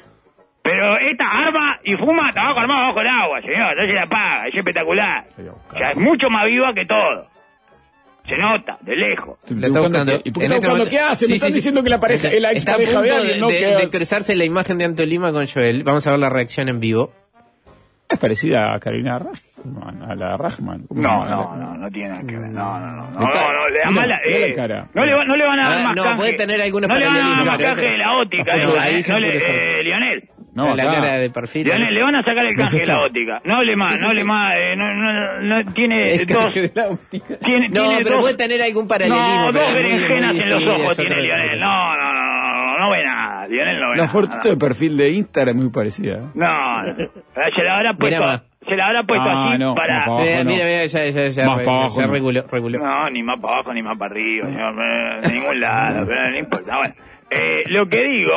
[SPEAKER 11] Pero esta arma y fuma tabaco armado bajo el agua, señor. Ya se la paga, es espectacular. O sea, es mucho más viva que todo. Se nota, de lejos.
[SPEAKER 4] La está buscando.
[SPEAKER 2] ¿Y por qué
[SPEAKER 4] En
[SPEAKER 2] está
[SPEAKER 4] este
[SPEAKER 2] buscando
[SPEAKER 4] momento-
[SPEAKER 2] qué hace? Me
[SPEAKER 4] Sí,
[SPEAKER 2] están
[SPEAKER 4] sí, sí.
[SPEAKER 2] diciendo que la pareja, es la ex
[SPEAKER 4] Está a
[SPEAKER 2] pareja de
[SPEAKER 4] punto
[SPEAKER 2] alguien, ¿no?
[SPEAKER 4] de,
[SPEAKER 2] Que
[SPEAKER 4] de
[SPEAKER 2] hace-
[SPEAKER 4] cruzarse la imagen de Antolima con Joel. Vamos a ver la reacción en vivo.
[SPEAKER 2] Es parecida a Carolina Rachman, a la Rachman. ¿Cómo
[SPEAKER 11] No,
[SPEAKER 2] se llama?
[SPEAKER 11] no, no, no tiene nada que ver. No, no, no. No,
[SPEAKER 2] De cara.
[SPEAKER 11] no, no, le da
[SPEAKER 2] Mira,
[SPEAKER 11] mala.
[SPEAKER 2] mira la
[SPEAKER 11] eh,
[SPEAKER 2] cara.
[SPEAKER 11] No le, va- no le van a dar
[SPEAKER 4] Ah,
[SPEAKER 11] más
[SPEAKER 4] no,
[SPEAKER 11] canje.
[SPEAKER 4] puede tener algunos
[SPEAKER 11] No le van a dar
[SPEAKER 4] paralelismos,
[SPEAKER 11] más
[SPEAKER 4] pero
[SPEAKER 11] canje
[SPEAKER 4] ese-
[SPEAKER 11] de la óptica.
[SPEAKER 4] No,
[SPEAKER 11] eh,
[SPEAKER 4] ahí
[SPEAKER 11] eh,
[SPEAKER 4] se
[SPEAKER 11] no le,
[SPEAKER 4] pone eso.
[SPEAKER 11] eh, Lionel.
[SPEAKER 2] No,
[SPEAKER 4] la
[SPEAKER 2] acá.
[SPEAKER 4] cara de perfil.
[SPEAKER 11] Lionel, le van a sacar el
[SPEAKER 2] No
[SPEAKER 11] canje de
[SPEAKER 2] está.
[SPEAKER 11] la óptica. No le más,
[SPEAKER 4] Sí, sí,
[SPEAKER 11] no
[SPEAKER 4] sí.
[SPEAKER 11] le más. eh, no, no, no, tiene
[SPEAKER 4] El
[SPEAKER 11] dos.
[SPEAKER 4] canje de la óptica.
[SPEAKER 11] Tiene,
[SPEAKER 4] No,
[SPEAKER 11] tiene
[SPEAKER 4] pero
[SPEAKER 11] dos,
[SPEAKER 4] puede tener algún paralelismo.
[SPEAKER 11] No,
[SPEAKER 4] pero
[SPEAKER 11] dos
[SPEAKER 4] es muy-
[SPEAKER 11] berenjenas
[SPEAKER 4] muy
[SPEAKER 11] en los
[SPEAKER 4] distinguido,
[SPEAKER 11] ojos
[SPEAKER 4] es
[SPEAKER 11] tiene
[SPEAKER 4] otra
[SPEAKER 11] Lionel.
[SPEAKER 4] cosa.
[SPEAKER 11] No, no, no, no, no ve nada. Lionel no ve
[SPEAKER 2] La
[SPEAKER 11] nada.
[SPEAKER 2] foto de perfil de Instagram es muy parecida.
[SPEAKER 11] No, no. Se la habrá puesto,
[SPEAKER 4] más.
[SPEAKER 11] se la habrá puesto
[SPEAKER 2] Ah,
[SPEAKER 11] así
[SPEAKER 2] no,
[SPEAKER 11] para...
[SPEAKER 2] más para abajo.
[SPEAKER 4] Mira,
[SPEAKER 2] no.
[SPEAKER 4] mira, mira, ya, ya, ya,
[SPEAKER 2] Más
[SPEAKER 4] ya,
[SPEAKER 2] para abajo,
[SPEAKER 4] ya
[SPEAKER 2] no.
[SPEAKER 4] reguló, reguló.
[SPEAKER 11] No, ni más para abajo ni más para arriba, señor, eh, de ningún lado, pero no importa. Bueno, eh, lo que digo,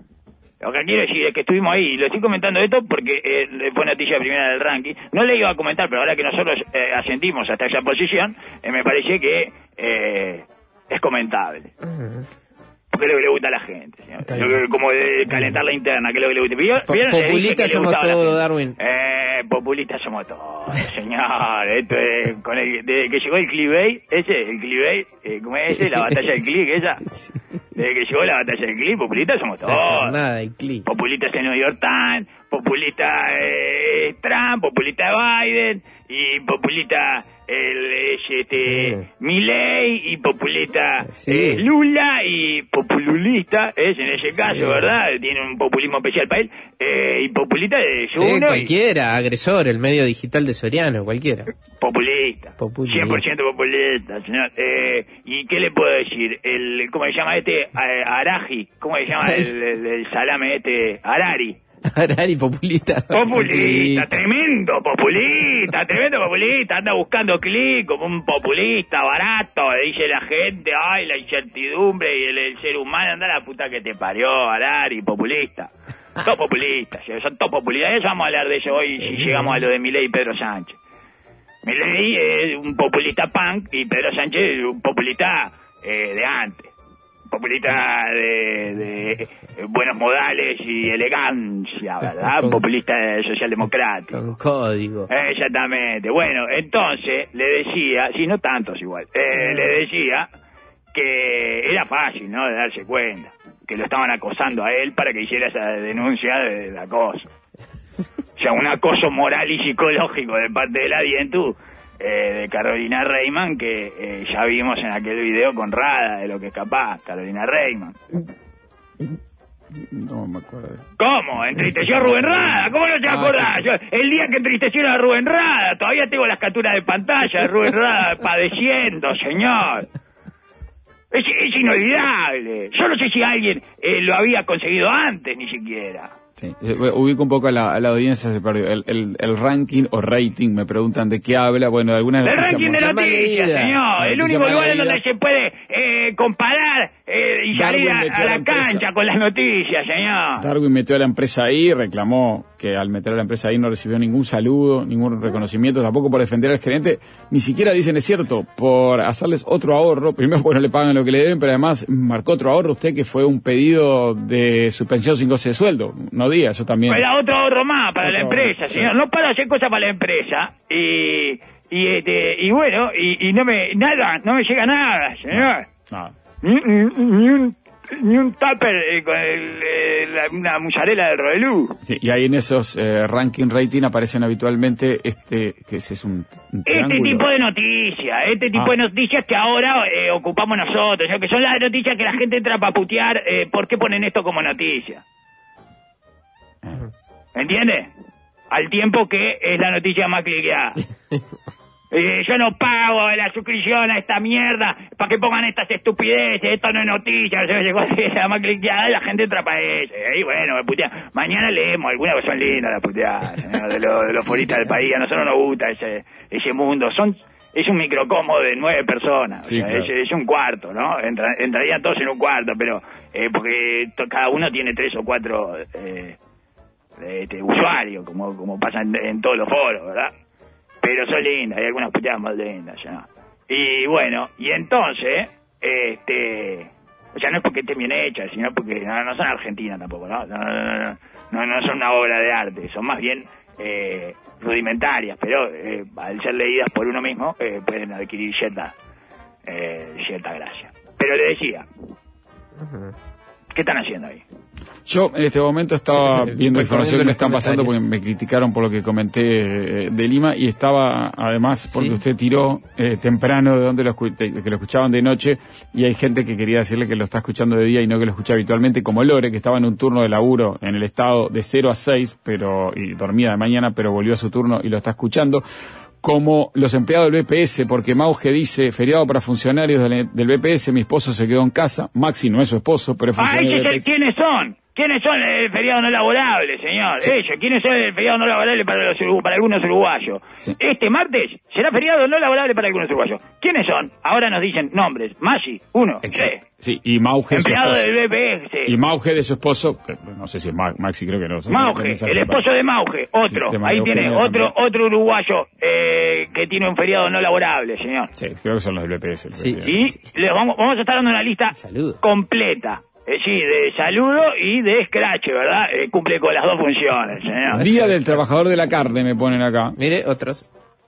[SPEAKER 11] lo que quiero decir es que estuvimos ahí, y lo estoy comentando esto porque eh, fue noticia primera del ranking. No le iba a comentar, pero ahora que nosotros eh, ascendimos hasta esa posición, eh, me parece que eh, es comentable. Porque es lo que le gusta a la gente, señor.
[SPEAKER 4] Está
[SPEAKER 11] Lo
[SPEAKER 4] bien.
[SPEAKER 11] que- como de calentar la interna, que es lo que le gusta. ¿Vieron?
[SPEAKER 4] Po-
[SPEAKER 11] ¿Vieron? Le dije
[SPEAKER 4] populistas
[SPEAKER 11] que le
[SPEAKER 4] somos
[SPEAKER 11] gustaba a la
[SPEAKER 4] todos,
[SPEAKER 11] gente.
[SPEAKER 4] Darwin.
[SPEAKER 11] Eh, populistas somos todos, señor. Esto es, con el, desde que llegó el clickbait, ese, el clickbait, eh, ¿cómo es ese? La batalla del click, esa. Desde que llegó la batalla del click, populistas somos todos.
[SPEAKER 4] Nada, el clic.
[SPEAKER 11] Populistas en New York Times, populista eh, Trump, populista Biden, y populista el este
[SPEAKER 4] Sí.
[SPEAKER 11] Milei, y populista
[SPEAKER 4] Sí.
[SPEAKER 11] eh, Lula, y populista es en ese caso,
[SPEAKER 4] Sí.
[SPEAKER 11] ¿verdad? Tiene un populismo especial para él, eh, y populista de
[SPEAKER 4] Sí,
[SPEAKER 11] uno y
[SPEAKER 4] cualquiera, agresor, el medio digital de Soriano, cualquiera.
[SPEAKER 11] populista,
[SPEAKER 4] Populista.
[SPEAKER 11] cien por ciento populista, señor. Eh, ¿Y qué le puedo decir? El, ¿cómo se llama este? Eh, Araji, ¿cómo se llama el, el- el salame este? Harari.
[SPEAKER 4] Arari, populista.
[SPEAKER 11] Populista, tremendo populista, tremendo populista, anda buscando clic como un populista barato, le dice la gente, ay, la incertidumbre y el, el ser humano, anda la puta que te parió, Arari, populista. Todos populistas, son todos populistas, eso vamos a hablar de eso hoy si llegamos a lo de Milei y Pedro Sánchez. Milei es un populista punk y Pedro Sánchez es un populista eh, de antes. Populista de, de buenos modales y elegancia, ¿verdad?
[SPEAKER 4] Con-
[SPEAKER 11] Populista socialdemocrático.
[SPEAKER 4] Con código.
[SPEAKER 11] Exactamente. Bueno, entonces le decía, sí, no tantos igual, eh, le decía que era fácil, ¿no? De darse cuenta, que lo estaban acosando a él para que hiciera esa denuncia de, de acoso. O sea, un acoso moral y psicológico de parte de la Dientu, eh, de Carolina Reimann, que eh, ya vimos en aquel video con Rada, de lo que es capaz, Carolina Reimann.
[SPEAKER 2] No me acuerdo.
[SPEAKER 11] ¿Cómo? ¿Entristeció a Rubén Rada? ¿Cómo no te
[SPEAKER 2] Ah,
[SPEAKER 11] acordás?
[SPEAKER 2] sí.
[SPEAKER 11] Yo, el día que entristecieron a Rubén Rada, todavía tengo las capturas de pantalla de Rubén Rada padeciendo, señor. Es, es inolvidable. Yo no sé si alguien eh, lo había conseguido antes, ni siquiera.
[SPEAKER 2] Sí. Eh, Ubico un poco a la, a la audiencia, se perdió. El, el, el ranking o rating, me preguntan de qué habla. Bueno, de algunas
[SPEAKER 11] El
[SPEAKER 2] noticias
[SPEAKER 11] ranking de
[SPEAKER 2] muy-
[SPEAKER 11] noticias,
[SPEAKER 4] leídas.
[SPEAKER 11] señor. El
[SPEAKER 2] Noticias
[SPEAKER 11] único
[SPEAKER 2] más
[SPEAKER 11] lugar en donde
[SPEAKER 2] leídas.
[SPEAKER 11] se puede eh, comparar eh, y salir
[SPEAKER 2] Darwin
[SPEAKER 11] a,
[SPEAKER 2] metió
[SPEAKER 11] a
[SPEAKER 2] a la
[SPEAKER 11] la
[SPEAKER 2] empresa.
[SPEAKER 11] cancha con las noticias, señor.
[SPEAKER 2] Darwin metió a la empresa ahí, reclamó que al meter a la empresa ahí no recibió ningún saludo, ningún reconocimiento, tampoco por defender al gerente, ni siquiera dicen es cierto, por hacerles otro ahorro, primero porque no le pagan lo que le deben, pero además marcó otro ahorro usted que fue un pedido de suspensión sin goce de sueldo, no diga, eso también.
[SPEAKER 11] Era otro ahorro más para
[SPEAKER 2] Otro
[SPEAKER 11] la empresa,
[SPEAKER 2] ahorro,
[SPEAKER 11] señor.
[SPEAKER 2] sí.
[SPEAKER 11] No para hacer cosas para la empresa. Y, y, este, y bueno, y, y no me, nada, no me llega nada, señor.
[SPEAKER 2] Ah,
[SPEAKER 11] Ni, ni, ni un, ni un tupper eh, con el, eh, la- una mozzarella del Rodelú.
[SPEAKER 2] sí, y ahí en esos eh, ranking rating aparecen habitualmente este, que ese es un, un
[SPEAKER 11] Este
[SPEAKER 2] triángulo.
[SPEAKER 11] tipo de noticias, este tipo
[SPEAKER 2] Ah.
[SPEAKER 11] de noticias que ahora eh, ocupamos nosotros, ¿no? Que son las noticias que la gente entra para putear, eh, ¿por qué ponen esto como noticia? ¿Entiende? Al tiempo que es la noticia más cliqueada. Eh, yo no pago la suscripción a esta mierda para que pongan estas estupideces, esto no es noticia, no sé qué cosa, es la más cliqueada y la gente entra para eso. Y bueno, me putea. Mañana leemos algunas que son lindas las puteadas, señor, de, los de los foristas del país. A nosotros nos gusta ese ese mundo. Son es un microcosmo de nueve personas,
[SPEAKER 2] Sí,
[SPEAKER 11] o sea,
[SPEAKER 2] claro.
[SPEAKER 11] es, es un cuarto, ¿no? Entra, entrarían todos en un cuarto, pero eh, porque to- cada uno tiene tres o cuatro eh, este, usuarios, como como pasa en, en todos los foros, ¿verdad? Pero son lindas, hay algunas puteadas más lindas, ya. Y bueno, y entonces, este, o sea, no es porque estén bien hechas, sino porque no, no son argentinas tampoco, ¿no? No, no, no, no, no, no son una obra de arte, son más bien eh, rudimentarias, pero eh, al ser leídas por uno mismo, eh, pueden adquirir cierta, eh, cierta gracia. Pero le decía, ¿qué están haciendo ahí?
[SPEAKER 2] Yo en este momento estaba
[SPEAKER 4] Sí, sí,
[SPEAKER 2] viendo
[SPEAKER 4] recorriendo
[SPEAKER 2] información que me
[SPEAKER 4] los
[SPEAKER 2] están pasando porque
[SPEAKER 4] comentarios.
[SPEAKER 2] me criticaron por lo que comenté eh, de Lima y estaba además porque
[SPEAKER 4] Sí.
[SPEAKER 2] usted tiró eh, temprano de donde lo, escu- de- que lo escuchaban de noche y hay gente que quería decirle que lo está escuchando de día y no que lo escucha habitualmente, como Lore, que estaba en un turno de laburo en el estado de cero a seis pero y dormía de mañana, pero volvió a su turno y lo está escuchando, como los empleados del B P S, porque Mauge dice, feriado para funcionarios del, del B P S, mi esposo se quedó en casa, Maxi no es su esposo, pero es
[SPEAKER 11] Ah,
[SPEAKER 2] funcionario
[SPEAKER 11] ese
[SPEAKER 2] del
[SPEAKER 11] es
[SPEAKER 2] B P
[SPEAKER 11] el-
[SPEAKER 2] S.
[SPEAKER 11] ¿quiénes son? ¿Quiénes son el feriado no laborable, señor? Ellos, ¿quiénes son el feriado no laborable para los urugu- para algunos uruguayos?
[SPEAKER 2] Sí.
[SPEAKER 11] Este martes será feriado no laborable para algunos uruguayos. ¿Quiénes son? Ahora nos dicen nombres. Maggi, uno,
[SPEAKER 2] Exacto.
[SPEAKER 11] sí.
[SPEAKER 2] Sí, y Mauge su
[SPEAKER 11] Empleado
[SPEAKER 2] esposo.
[SPEAKER 11] del B P S.
[SPEAKER 2] Y Mauge de su esposo, que no sé si es Ma- Maxi, creo que no.
[SPEAKER 11] Mauge, el esposo de Mauge, otro.
[SPEAKER 2] Sí, de
[SPEAKER 11] Ahí
[SPEAKER 2] María
[SPEAKER 11] tiene
[SPEAKER 2] Eugenia
[SPEAKER 11] otro
[SPEAKER 2] también.
[SPEAKER 11] otro uruguayo eh, que tiene un feriado no laborable, señor.
[SPEAKER 2] Sí, creo que son los del B P S. el
[SPEAKER 4] Sí,
[SPEAKER 2] B P S.
[SPEAKER 11] Y les vamos, vamos a estar dando una lista
[SPEAKER 4] Saludo.
[SPEAKER 11] completa. Eh, sí, de saludo y de scratch, ¿verdad? Eh, cumple con las dos funciones, señor.
[SPEAKER 2] Día del Trabajador de la Carne, me ponen acá.
[SPEAKER 4] Mire, otros.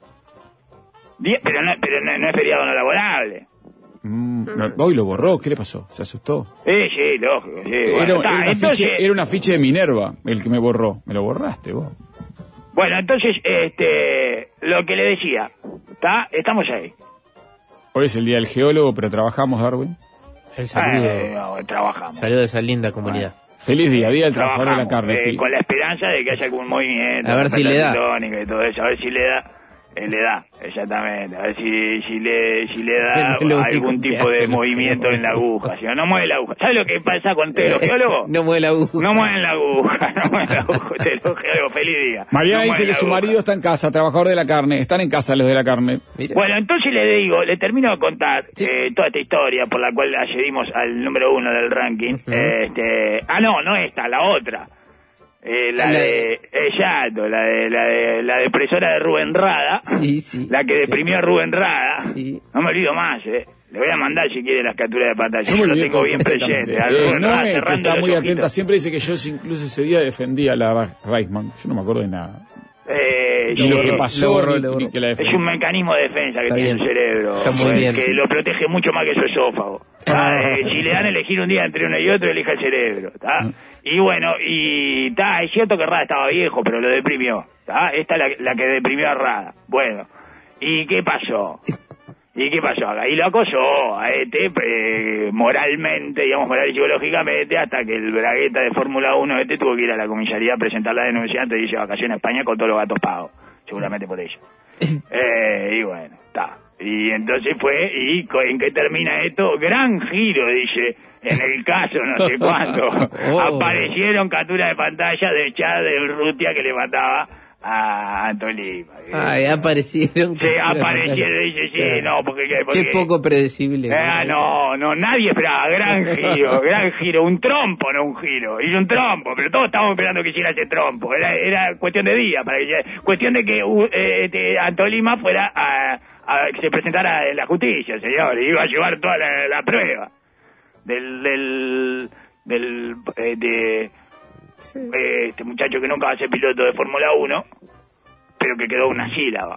[SPEAKER 11] Día- pero no, pero no, no es feriado no laborable.
[SPEAKER 2] Mm, no, hoy lo borró, ¿qué le pasó? ¿Se asustó?
[SPEAKER 11] Sí, sí, lógico. Sí.
[SPEAKER 2] Era,
[SPEAKER 11] Bueno,
[SPEAKER 2] era
[SPEAKER 11] está,
[SPEAKER 2] un afiche,
[SPEAKER 11] entonces,
[SPEAKER 2] era un afiche de Minerva el que me borró. Me lo borraste vos.
[SPEAKER 11] bueno, entonces, este, lo que le decía, ¿está? Estamos ahí.
[SPEAKER 2] Hoy es el Día del Geólogo, pero trabajamos, Darwin.
[SPEAKER 4] El saludo.
[SPEAKER 11] Eh, no, trabajamos.
[SPEAKER 4] Saludo a esa linda comunidad.
[SPEAKER 2] Feliz día, Día del Trabajador de la
[SPEAKER 11] Trabajamos,
[SPEAKER 2] Carne,
[SPEAKER 11] eh,
[SPEAKER 2] sí.
[SPEAKER 11] con la esperanza de que haya algún movimiento.
[SPEAKER 4] A ver si le da.
[SPEAKER 11] tectónica y todo eso, a ver si le da. Eh, le da, exactamente. A ver si, si, le, si le da
[SPEAKER 4] Es lo único
[SPEAKER 11] algún
[SPEAKER 4] que
[SPEAKER 11] tipo de
[SPEAKER 4] hacen los
[SPEAKER 11] movimiento en la aguja. Si no, no mueve la aguja. ¿Sabes lo que pasa con ustedes, los geólogos?
[SPEAKER 4] No mueve la aguja.
[SPEAKER 11] No mueven la aguja, no mueven la aguja. Ustedes, los geólogos, feliz día.
[SPEAKER 2] Mariana
[SPEAKER 11] No
[SPEAKER 2] dice
[SPEAKER 11] mueven
[SPEAKER 2] que
[SPEAKER 11] la
[SPEAKER 2] su
[SPEAKER 11] aguja.
[SPEAKER 2] marido está en casa, trabajador de la carne. Están en casa los de la carne.
[SPEAKER 4] Mira.
[SPEAKER 11] Bueno, entonces le digo, le termino de contar
[SPEAKER 4] Sí.
[SPEAKER 11] eh, toda esta historia por la cual accedimos al número uno del ranking. este, ah, no, no esta, la otra. Eh, la,
[SPEAKER 4] La-
[SPEAKER 11] de, exacto, la de, la de la depresora de Rubén Rada,
[SPEAKER 4] Sí, sí.
[SPEAKER 11] la que deprimió a Rubén Rada.
[SPEAKER 4] Sí.
[SPEAKER 11] No me olvido más, eh. Le voy a mandar si quiere las capturas de pantalla.
[SPEAKER 2] Yo me
[SPEAKER 11] Yo lo
[SPEAKER 2] olvidé
[SPEAKER 11] tengo bien
[SPEAKER 2] completamente.
[SPEAKER 11] presente. A
[SPEAKER 2] Eh,
[SPEAKER 11] Rubén
[SPEAKER 2] no,
[SPEAKER 11] Rada
[SPEAKER 2] es que
[SPEAKER 11] cerrando
[SPEAKER 2] está
[SPEAKER 11] los
[SPEAKER 2] muy
[SPEAKER 11] ojitos.
[SPEAKER 2] atenta. Siempre dice que yo incluso ese día defendía a la Reisman. Yo no me acuerdo de nada.
[SPEAKER 11] Eh,
[SPEAKER 2] Ni lo
[SPEAKER 11] sí,
[SPEAKER 2] que pasó,
[SPEAKER 4] lo borró,
[SPEAKER 2] ni,
[SPEAKER 4] lo borró.
[SPEAKER 2] ni que la
[SPEAKER 11] es
[SPEAKER 2] defendí.
[SPEAKER 11] un mecanismo de defensa que
[SPEAKER 4] Está
[SPEAKER 11] tiene
[SPEAKER 4] bien.
[SPEAKER 11] el cerebro.
[SPEAKER 4] Está muy
[SPEAKER 11] eh,
[SPEAKER 4] bien.
[SPEAKER 11] Que lo protege mucho más que su esófago. Ah, eh, si le dan a elegir un día entre uno y otro, elija el cerebro. ¿Tá? Y bueno, y está, es cierto que Rada estaba viejo, pero lo deprimió. ¿Tá? Esta es la, la que deprimió a Rada. Bueno, ¿y qué pasó? ¿Y qué pasó acá? Y lo acosó a este eh, moralmente, digamos, moral y psicológicamente, hasta que el bragueta de Fórmula uno este tuvo que ir a la comisaría a presentar la denuncia antes de irse de vacaciones a España con todos los gatos pagos. Seguramente por ello. Eh, y bueno, está. Y entonces fue, ¿y co- en qué termina esto? Gran giro, dice, en el caso no sé cuánto.
[SPEAKER 4] Oh.
[SPEAKER 11] Aparecieron capturas de pantalla de chat de Urrutia que le mataba a Antolima.
[SPEAKER 4] Ay, aparecieron.
[SPEAKER 11] Sí, aparecieron, dice, sí, no, porque... porque
[SPEAKER 4] Qué poco predecible.
[SPEAKER 11] Ah, no, no, nadie esperaba, gran giro, gran giro, un trompo, no un giro, hizo un trompo, pero todos estábamos esperando que hiciera ese trompo, era, era cuestión de día, para que hiciera- cuestión de que uh, eh, este, Antolima fuera a, a que se presentara en la justicia, señor, y iba a llevar toda la, la prueba del, del, del, eh, de eh, este muchacho que nunca va a ser piloto de Fórmula uno, pero que quedó una sílaba.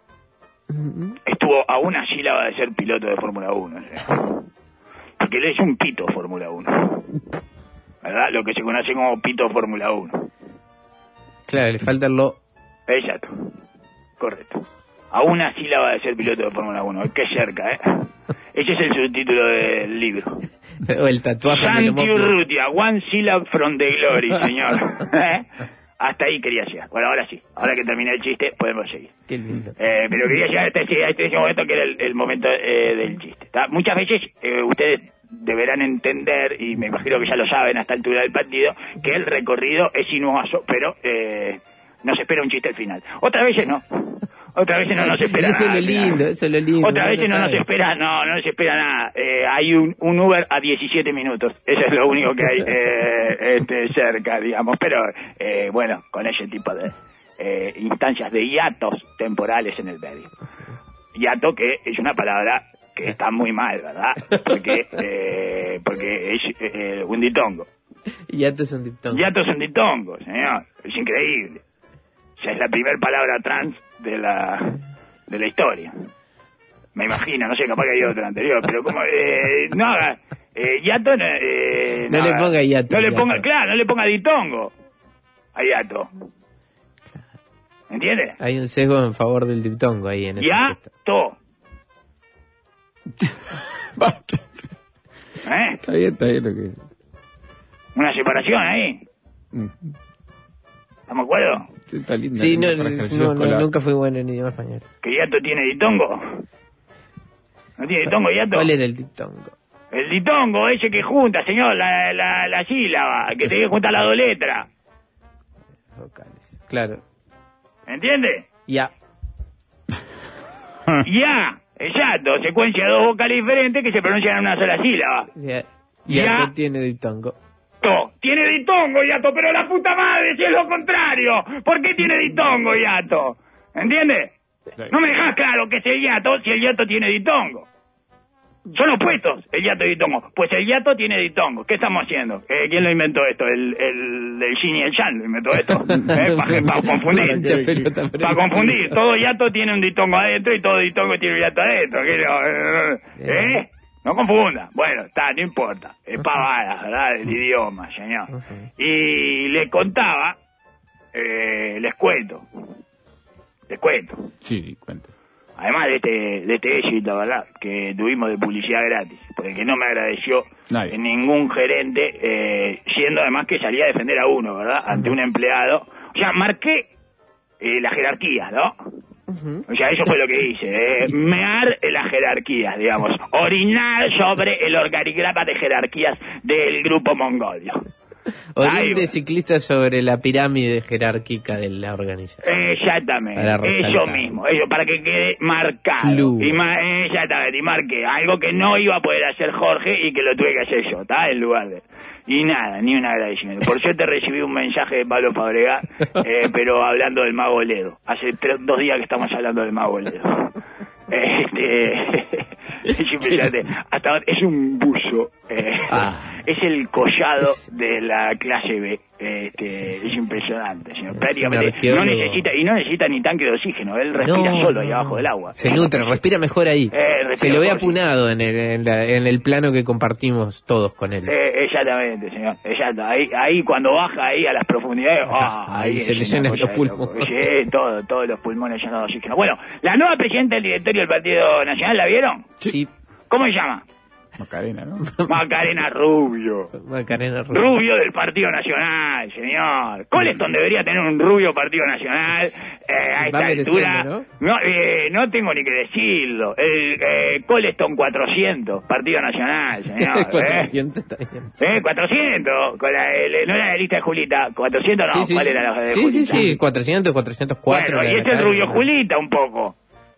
[SPEAKER 11] Estuvo a una sílaba de ser piloto de Fórmula uno. ¿Sí? Porque él es un pito Fórmula uno. ¿Verdad? Lo que se conoce como pito Fórmula uno.
[SPEAKER 4] Claro, le falta lo.
[SPEAKER 11] Exacto. Correcto. A una sílaba de ser piloto de Fórmula uno. Qué cerca, ¿eh? Ese es el subtítulo del libro.
[SPEAKER 4] O el tatuaje en el
[SPEAKER 11] Santi
[SPEAKER 4] hombro.
[SPEAKER 11] Urrutia, one syllable from the glory, señor. ¿Eh? Hasta ahí quería llegar. Bueno, ahora sí. Ahora que terminé el chiste, podemos seguir.
[SPEAKER 4] Qué lindo.
[SPEAKER 11] Eh, pero quería llegar a este, a este momento que era el, el momento eh, del chiste. ¿Tá? Muchas veces eh, ustedes deberán entender, y me imagino que ya lo saben a esta altura del partido, que el recorrido es sinuoso, pero eh, no se espera un chiste al final. Otras veces no. Otras veces no nos espera
[SPEAKER 4] eso
[SPEAKER 11] nada.
[SPEAKER 4] es lo lindo, eso es lo lindo.
[SPEAKER 11] Otras
[SPEAKER 4] no
[SPEAKER 11] veces no
[SPEAKER 4] sabe.
[SPEAKER 11] nos espera, no, no nos espera nada. Eh, hay un, un Uber a diecisiete minutos. Eso es lo único que hay eh, este, cerca, digamos. Pero, eh, bueno, con ese tipo de eh, instancias de hiatos temporales en el medio. Hiato que es una palabra que está muy mal, ¿verdad? Porque, eh, porque es eh, un ditongo.
[SPEAKER 4] Hiato es un diptongo.
[SPEAKER 11] Hiato es un ditongo, señor. Es increíble. O sea, es la primera palabra trans de la de la historia. Me imagino, no sé, capaz que hay otra anterior, pero como... Eh, no haga... Eh, hiato... Eh,
[SPEAKER 4] no, no le ponga hiato.
[SPEAKER 11] No le
[SPEAKER 4] hiato.
[SPEAKER 11] ponga... Claro, no le ponga ditongo a hiato. ¿Entiendes?
[SPEAKER 4] Hay un sesgo en favor del diptongo ahí en ese
[SPEAKER 11] Hiato. ¿Eh?
[SPEAKER 2] Está bien, está bien lo que...
[SPEAKER 11] Una separación ahí. ¿Estamos de acuerdo?
[SPEAKER 2] Sí, está linda,
[SPEAKER 4] Sí, no,
[SPEAKER 2] linda para ejercicio
[SPEAKER 4] no, no,
[SPEAKER 2] escolar.
[SPEAKER 4] nunca fui bueno en idioma español.
[SPEAKER 11] ¿Que hiato tiene ditongo? ¿No tiene ditongo hiato?
[SPEAKER 4] ¿Cuál era el diptongo?
[SPEAKER 11] El ditongo, ese que junta, señor, la, la, la sílaba, que te junta las dos letras.
[SPEAKER 4] Vocales. Claro.
[SPEAKER 11] ¿Entiende?
[SPEAKER 4] Ya.
[SPEAKER 11] Ya, exacto, secuencia de dos vocales diferentes que se pronuncian en una sola sílaba.
[SPEAKER 4] Ya.
[SPEAKER 11] Ya.
[SPEAKER 4] Hiato tiene diptongo.
[SPEAKER 11] To, tiene ditongo, Yato, pero la puta madre, si es lo contrario. ¿Por qué tiene ditongo, Yato? ¿Entiendes? No me dejas claro que es el Yato si el Yato tiene ditongo. Son opuestos, el Yato y ditongo. Pues el Yato tiene ditongo. ¿Qué estamos haciendo? Eh, ¿Quién lo inventó esto? El, el, el Yin y el Yang lo inventó esto. ¿Eh? Para pa confundir. Para confundir. Todo Yato tiene un ditongo adentro y todo ditongo tiene un Yato adentro. ¿Qué lo- ¿Eh? No confunda. Bueno, está, no importa. Es pavada, ¿verdad? El idioma, señor. Y le contaba, eh, les cuento. Les cuento.
[SPEAKER 2] Sí, cuenta.
[SPEAKER 11] Además de este, de este éxito, ¿verdad? Que tuvimos de publicidad gratis. Porque que no me agradeció
[SPEAKER 2] Nadie.
[SPEAKER 11] ningún gerente, eh, siendo además que salía a defender a uno, ¿verdad? Ante un empleado. O sea, marqué eh, las jerarquías, ¿no? O sea, eso fue lo que hice, eh, mear en las jerarquías, digamos, orinar sobre el organigrama de jerarquías del grupo mongolio.
[SPEAKER 4] Orín de ciclista sobre la pirámide jerárquica de la organización.
[SPEAKER 11] Exactamente,
[SPEAKER 4] Para
[SPEAKER 11] eso
[SPEAKER 4] resaltar.
[SPEAKER 11] mismo, eso para que quede marcado.
[SPEAKER 4] Flu.
[SPEAKER 11] Y ma exactamente, y marqué algo que no iba a poder hacer Jorge y que lo tuve que hacer yo, ¿está? En lugar de... Y nada, ni un agradecimiento. Por suerte recibí un mensaje de Pablo Fabregat, eh, pero hablando del Mago Ledo. Hace tres, dos días que estamos hablando del Mago Ledo. Este, es impresionante. Hasta ahora es un buzo. Eh,
[SPEAKER 4] Ah.
[SPEAKER 11] Es el collado de la clase B. Este, es impresionante, señor. Prácticamente no
[SPEAKER 4] arqueólogo.
[SPEAKER 11] necesita, y no necesita ni tanque de oxígeno. Él respira
[SPEAKER 4] No,
[SPEAKER 11] solo ahí
[SPEAKER 4] no.
[SPEAKER 11] abajo del agua.
[SPEAKER 4] Se nutre, respira mejor ahí.
[SPEAKER 11] Eh, respira
[SPEAKER 4] Se lo ve
[SPEAKER 11] mejor,
[SPEAKER 4] apunado en el, en, la- en el plano que compartimos todos con él.
[SPEAKER 11] Eh, exactamente, señor. Exacto. Ahí, ahí cuando baja ahí a las profundidades, ah,
[SPEAKER 4] Ahí
[SPEAKER 11] es
[SPEAKER 4] se le
[SPEAKER 11] una
[SPEAKER 4] llenan
[SPEAKER 11] cosa
[SPEAKER 4] los
[SPEAKER 11] de
[SPEAKER 4] pulmones.
[SPEAKER 11] loco. Sí, todo, todos los pulmones llenos de oxígeno. Bueno, la nueva presidenta del directorio del Partido Nacional, ¿la vieron?
[SPEAKER 4] Sí.
[SPEAKER 11] ¿Cómo se llama?
[SPEAKER 2] Macarena, ¿no?
[SPEAKER 11] Macarena Rubio.
[SPEAKER 4] Macarena Rubio.
[SPEAKER 11] Rubio del Partido Nacional, señor. Coleston debería tener un rubio Partido Nacional. Eh, a esta
[SPEAKER 4] Va mereciendo,
[SPEAKER 11] altura.
[SPEAKER 4] ¿no?
[SPEAKER 11] No, eh, no tengo ni que decirlo. El eh, Coleston cuatrocientos, Partido Nacional, señor. ¿eh?
[SPEAKER 4] cuatrocientos está bien.
[SPEAKER 11] ¿Eh? cuatrocientos. Con la, el- no era la lista de Julita. cuatrocientos no.
[SPEAKER 4] Sí, sí,
[SPEAKER 11] ¿Cuál
[SPEAKER 4] sí.
[SPEAKER 11] era la de
[SPEAKER 4] Sí,
[SPEAKER 11] Julita?
[SPEAKER 4] sí, sí, cuatrocientos, cuatrocientos cuatro.
[SPEAKER 11] Bueno, y
[SPEAKER 4] la
[SPEAKER 11] este es el
[SPEAKER 4] calle,
[SPEAKER 11] rubio
[SPEAKER 4] ¿no?
[SPEAKER 11] Julita un poco.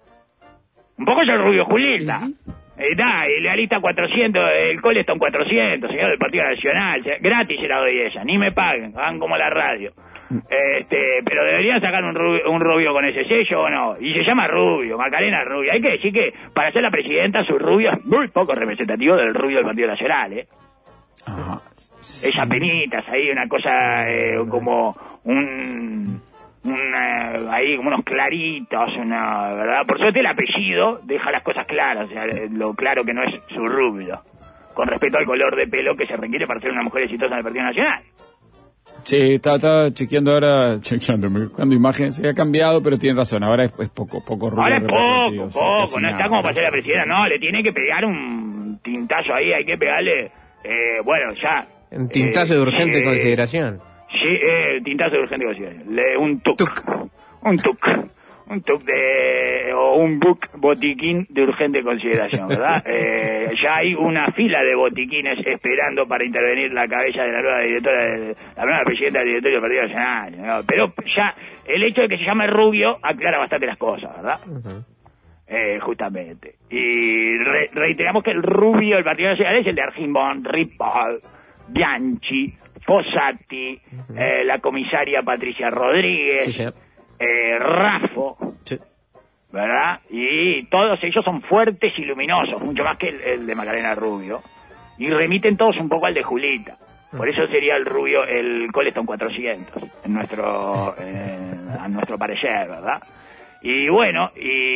[SPEAKER 11] Un poco es el rubio Julita.
[SPEAKER 4] Sí, sí.
[SPEAKER 11] Eh, da, y la lista cuatrocientos, el Coleston cuatrocientos, señor del Partido Nacional. O sea, gratis se la doy a ella, ni me paguen, hagan como la radio. Este, pero deberían sacar un rubio, un rubio con ese sello o no. Y se llama Rubio, Macarena Rubio. Hay que decir que para ser la presidenta su rubio es muy poco representativo del rubio del Partido Nacional, ¿eh?
[SPEAKER 2] Ajá.
[SPEAKER 11] Esas penitas ahí, una cosa eh, como un... Una, ahí como unos claritos, una, ¿verdad? Por suerte el apellido deja las cosas claras, o sea, lo claro que no es su rubio, con respecto al color de pelo que se requiere para ser una mujer exitosa en el Partido Nacional.
[SPEAKER 2] Sí, estaba, estaba chequeando ahora, chequeando, buscando imágenes, se ha cambiado, pero tiene razón, ahora es, es poco, poco rubio
[SPEAKER 11] Ahora es poco,
[SPEAKER 2] representativo, sí,
[SPEAKER 11] poco,
[SPEAKER 2] casi
[SPEAKER 11] no está
[SPEAKER 2] nada,
[SPEAKER 11] como para ser la
[SPEAKER 2] parece.
[SPEAKER 11] presidenta, no, le tiene que pegar un tintazo ahí, hay que pegarle, eh, bueno, ya.
[SPEAKER 4] Un tintazo de urgente
[SPEAKER 11] eh,
[SPEAKER 4] consideración.
[SPEAKER 11] Sí, eh, tintazo de urgente consideración. Le, un tuc. Un tuc. un tuk de, o un book botiquín de urgente consideración, ¿verdad? eh, ya hay una fila de botiquines esperando para intervenir la cabeza de la nueva directora, de, la nueva presidenta del directorio del Partido Nacional, ¿no? Pero ya el hecho de que se llame Rubio aclara bastante las cosas, ¿verdad? Uh-huh. Eh, justamente. Y re, reiteramos que el Rubio del Partido Nacional es el de Argimbón, Ripoll, Bianchi, Fossati, uh-huh. eh, la comisaria Patricia Rodríguez, sí, sí. Eh, Raffo, sí. ¿verdad? Y todos ellos son fuertes y luminosos, mucho más que el, el de Macarena Rubio, y remiten todos un poco al de Julita. Por eso sería el Rubio el Coleston cuatrocientos, en nuestro, eh, a nuestro parecer, ¿verdad? Y bueno,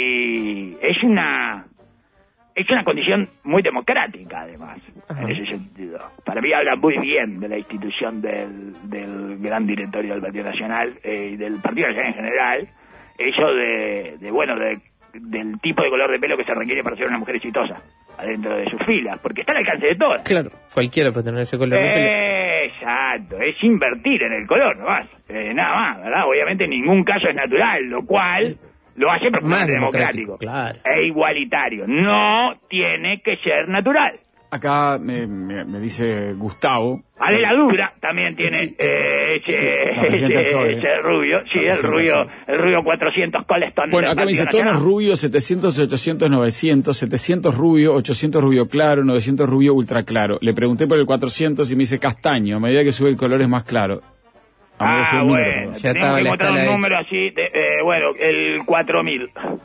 [SPEAKER 11] y es una... Es una condición muy democrática, además, Ajá. en ese sentido. Para mí habla muy bien de la institución del, del gran directorio del Partido Nacional eh, y del Partido Nacional en general, eso de, de bueno, de, del tipo de color de pelo que se requiere para ser una mujer exitosa adentro de sus filas, porque está al alcance de todas.
[SPEAKER 4] Claro, cualquiera puede tener ese color de pelo.
[SPEAKER 11] Exacto, es invertir en el color, nomás, eh, nada más, ¿verdad? Obviamente ningún caso es natural, lo cual... lo hace profundamente democrático, democrático claro. e igualitario. No tiene que ser natural.
[SPEAKER 2] Acá me, me, me dice Gustavo.
[SPEAKER 11] Ale la Dura también tiene sí, eh, ese, sí, ese, ese rubio. Sí, el rubio, el rubio cuatrocientos Coleston.
[SPEAKER 2] Bueno, acá me dice tonos rubio setecientos, ochocientos, novecientos, setecientos rubio, ochocientos rubio claro, novecientos rubio ultra claro. Le pregunté por el cuatrocientos y me dice castaño. A medida que sube el color es más claro.
[SPEAKER 11] Ah, ah bueno, ya tenemos que encontrar un número así, de, eh, bueno, el cuatro mil.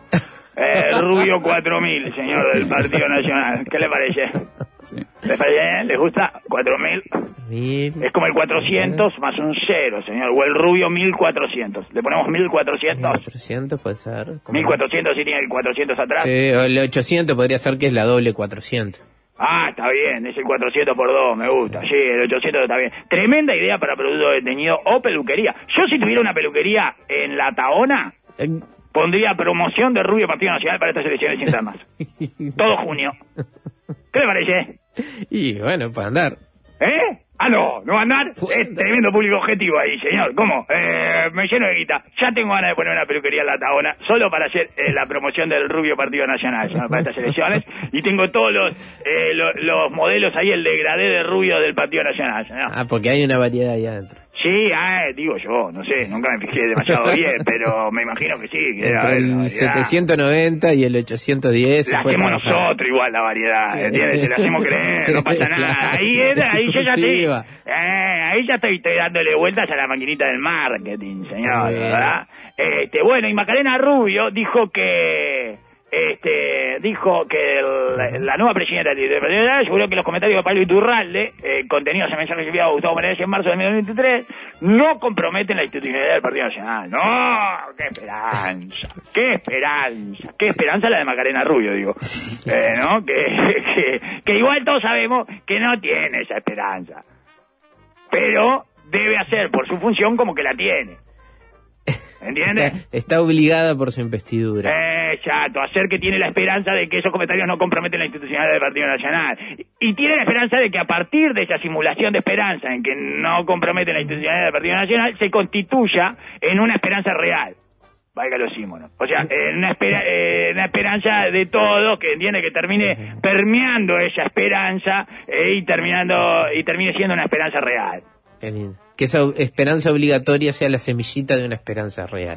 [SPEAKER 11] eh, Rubio cuatro mil, señor del Partido Nacional. ¿Qué le parece? Sí. ¿Le parece? ¿Le gusta? cuatro mil. Es como el cuatrocientos más un cero, señor. O el Rubio mil cuatrocientos. ¿Le ponemos mil cuatrocientos?
[SPEAKER 4] mil cuatrocientos puede ser.
[SPEAKER 11] mil cuatrocientos si tiene el cuatrocientos atrás.
[SPEAKER 4] Sí, o el ochocientos podría ser que es la doble cuatrocientos.
[SPEAKER 11] Ah, está bien, es el cuatrocientos por dos, me gusta. Sí, el ochocientos está bien. Tremenda idea para producto de teñido o peluquería. Yo si tuviera una peluquería en La Taona, pondría promoción de Rubio Partido Nacional para estas elecciones sin ser más. Todo junio. ¿Qué le parece?
[SPEAKER 4] Y bueno, para andar.
[SPEAKER 11] ¿Eh? Ah, no, no va a andar. Es tremendo público objetivo ahí, señor. ¿Cómo? Eh, me lleno de guita. Ya tengo ganas de poner una peluquería en La Taona, solo para hacer eh, la promoción del Rubio Partido Nacional, señor, para estas elecciones. Y tengo todos los, eh, lo, los modelos ahí, el degradé de Rubio del Partido Nacional, señor.
[SPEAKER 4] Ah, porque hay una variedad ahí adentro.
[SPEAKER 11] Sí, ah, digo yo, no sé, nunca me fijé demasiado bien, pero me imagino que sí. Que
[SPEAKER 4] Entre el setecientos noventa y el ochocientos diez.
[SPEAKER 11] La hacemos nosotros igual la variedad, sí. ¿Entiendes? Te la hacemos creer, no pasa nada. Claro. Ahí, ahí yo ya sí, te... Eh, ahí ya estoy, estoy dándole vueltas a la maquinita del marketing, señor, sí. ¿verdad? Este, bueno, y Macarena Rubio dijo que... Este, dijo que el, la nueva presidenta de la aseguró que los comentarios de Pablo Iturralde, eh, contenidos en mensajes recibidos a Gustavo Menezes en marzo de dos mil veintitrés, no comprometen la institucionalidad del Partido Nacional. ¡No! ¡Qué esperanza! ¡Qué esperanza! ¡Qué esperanza la de Macarena Rubio, digo! Eh, ¿no? Que, que, que igual todos sabemos que no tiene esa esperanza. Pero debe hacer por su función como que la tiene. ¿Entiendes?
[SPEAKER 4] Está, está obligada por su investidura.
[SPEAKER 11] Exacto, hacer que tiene la esperanza de que esos comentarios no comprometen la institucionalidad del Partido Nacional. Y tiene la esperanza de que a partir de esa simulación de esperanza en que no comprometen la institucionalidad del Partido Nacional, se constituya en una esperanza real. Valga los símonos. O sea, en una, espera, eh, una esperanza de todos que entiende que termine permeando esa esperanza eh, y terminando y termine siendo una esperanza real.
[SPEAKER 4] Qué lindo. Que esa esperanza obligatoria sea la semillita de una esperanza real.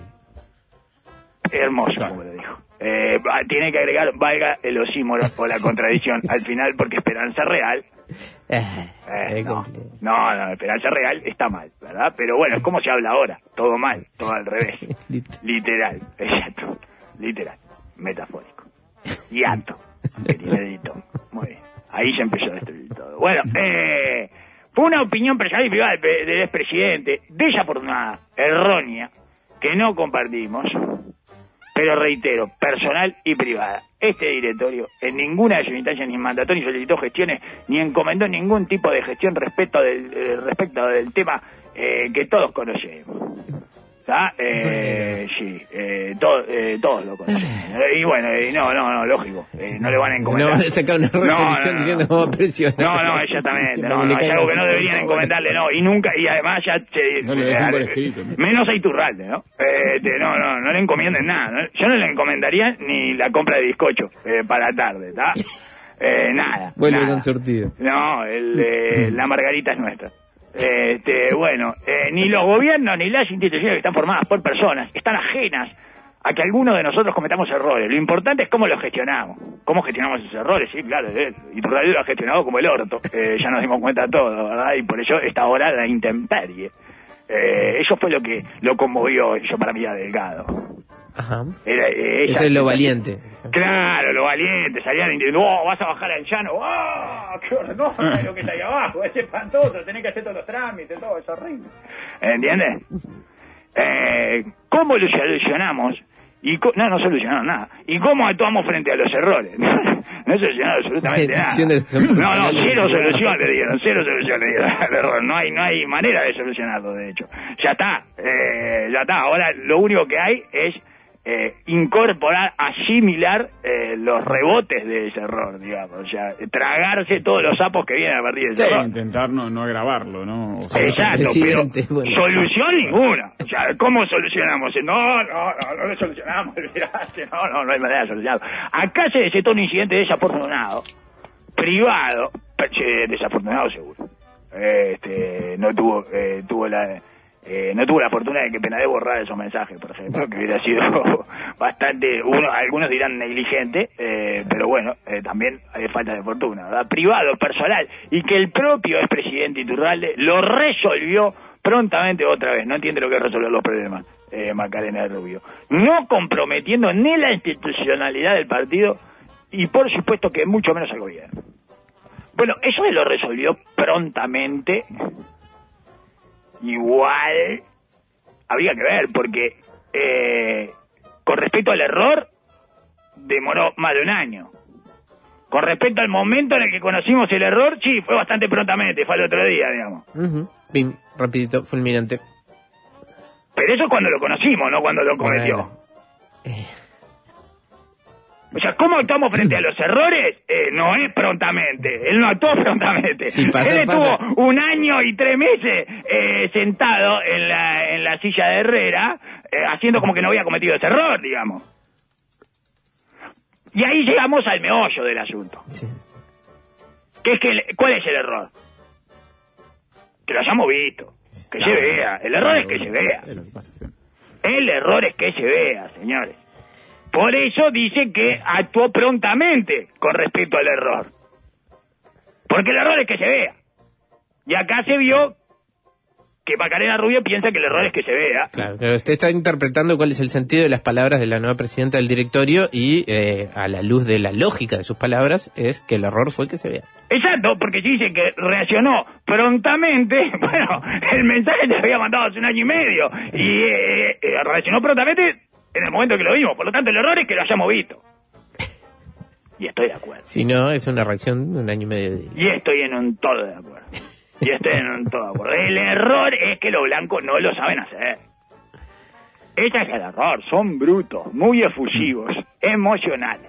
[SPEAKER 11] Hermoso, como le dijo. Eh, tiene que agregar, valga el osímono o la contradicción al final, porque esperanza real... Eh, no, no, no, esperanza real está mal, ¿verdad? Pero bueno, es como se habla ahora, todo mal, todo al revés. Literal, exacto, literal, metafórico. Y alto, inédito. Muy bien, ahí se empezó a destruir todo. Bueno, eh... fue una opinión personal y privada del expresidente, desafortunada, errónea, que no compartimos, pero reitero, personal y privada. Este directorio en ninguna de sus instancias ni mandató ni solicitó gestiones, ni encomendó ningún tipo de gestión respecto del, eh, respecto del tema eh, que todos conocemos. ¿Está? Eh, sí, eh, todo, eh, todos lo conocen. Eh, y bueno, eh, no, no, no, lógico. Eh, no le van a encomendar.
[SPEAKER 4] No van a sacar una resolución
[SPEAKER 11] no, no, no.
[SPEAKER 4] diciendo cómo presionar.
[SPEAKER 11] No, no, exactamente. No, no, es algo que no deberían encomendarle, no. Y nunca, y además ya... Se,
[SPEAKER 2] no le dejen por
[SPEAKER 11] eh,
[SPEAKER 2] escrito.
[SPEAKER 11] Menos a Iturralde, ¿no? Eh, te, no, no, no le encomienden nada. ¿no? Yo no le encomendaría ni la compra de bizcocho eh, para la tarde, ¿está? Eh, nada.
[SPEAKER 4] Vuelve
[SPEAKER 11] nada.
[SPEAKER 4] con surtido.
[SPEAKER 11] No, el, eh, la margarita es nuestra. Este, bueno, eh, ni los gobiernos ni las instituciones que están formadas por personas están ajenas a que algunos de nosotros cometamos errores. Lo importante es cómo los gestionamos. ¿Cómo gestionamos esos errores? Sí, claro, eh, y tu radio lo ha gestionado como el orto. Eh, ya nos dimos cuenta de todo, ¿verdad? Y por eso está ahora la intemperie. Eh, eso fue lo que lo conmovió yo para mí a Delgado.
[SPEAKER 4] Ajá.
[SPEAKER 11] Era, eh, ella,
[SPEAKER 4] Eso es lo valiente.
[SPEAKER 11] Claro, lo valiente, salían diciendo, oh, vas a bajar al llano, oh, qué horror, no, lo que está ahí abajo, es espantoso, tenés que hacer todos los trámites, todo, es horrible. ¿Entiendes? Eh, ¿Cómo lo solucionamos? Y co- no, no solucionaron nada. ¿Y cómo actuamos frente a los errores? No solucionaron absolutamente nada. No, no, cero solución le dieron, cero solución le dieron al error. No hay, no hay manera de solucionarlo, de hecho. Ya está, eh, ya está. Ahora lo único que hay es Eh, incorporar, asimilar eh, los rebotes de ese error, digamos, o sea, tragarse todos los sapos que vienen a partir de ese
[SPEAKER 2] sí,
[SPEAKER 11] error.
[SPEAKER 2] intentar no, no agravarlo, ¿no? O sea,
[SPEAKER 11] exacto, pero
[SPEAKER 4] bueno.
[SPEAKER 11] solución ninguna. O sea, ¿cómo solucionamos? No, no, no, no lo solucionamos, olvidate, no, no, no hay manera de solucionarlo. Acá se desató un incidente desafortunado, privado, eh, desafortunado seguro. Este, no tuvo, eh, tuvo la... Eh, no tuvo la fortuna de que Penadez borrara esos mensajes, por ejemplo, que hubiera sido bastante, uno, algunos dirán negligente, eh, pero bueno, eh, también hay falta de fortuna, ¿verdad? Privado, personal, y que el propio expresidente Iturralde lo resolvió prontamente otra vez. No entiende lo que es resolver los problemas, eh, Macarena de Rubio. No comprometiendo ni la institucionalidad del partido y por supuesto que mucho menos al gobierno. Bueno, eso se lo resolvió prontamente. Igual habría que ver, porque eh, con respecto al error demoró más de un año. Con respecto al momento en el que conocimos el error, sí, fue bastante prontamente, fue el otro día, digamos.
[SPEAKER 4] Uh-huh. Pim, rapidito, fulminante.
[SPEAKER 11] Pero eso es cuando lo conocimos, no cuando lo cometió.
[SPEAKER 4] Bueno. Eh.
[SPEAKER 11] O sea, ¿cómo actuamos frente a los errores? Eh, no es prontamente. Él no actuó prontamente.
[SPEAKER 4] Sí, pasa,
[SPEAKER 11] Él estuvo
[SPEAKER 4] pasa.
[SPEAKER 11] un año y tres meses eh, sentado en la, en la silla de Herrera, eh, haciendo como que no había cometido ese error, digamos. Y ahí llegamos al meollo del asunto.
[SPEAKER 4] Sí.
[SPEAKER 11] ¿Qué es que, ¿Cuál es el error? Que lo hayamos visto. Que
[SPEAKER 2] Claro.
[SPEAKER 11] se vea. El error es que se vea.
[SPEAKER 2] Es lo que pasa, sí.
[SPEAKER 11] El error es que se vea, señores. Por eso dice que actuó prontamente con respecto al error. Porque el error es que se vea. Y acá se vio que Macarena Rubio piensa que el error es que se vea.
[SPEAKER 4] Claro, pero usted está interpretando cuál es el sentido de las palabras de la nueva presidenta del directorio y eh, a la luz de la lógica de sus palabras es que el error fue que se vea.
[SPEAKER 11] Exacto, porque si dice que reaccionó prontamente, bueno, el mensaje se había mandado hace un año y medio y eh, eh, reaccionó prontamente en el momento que lo vimos. Por lo tanto, el error es que lo hayamos visto. Y estoy de acuerdo.
[SPEAKER 4] Si no, es una reacción de un año y medio. De...
[SPEAKER 11] Y estoy en un todo de acuerdo. Y estoy en un todo de acuerdo. El error es que los blancos no lo saben hacer. Ese es el error. Son brutos, muy efusivos, emocionales.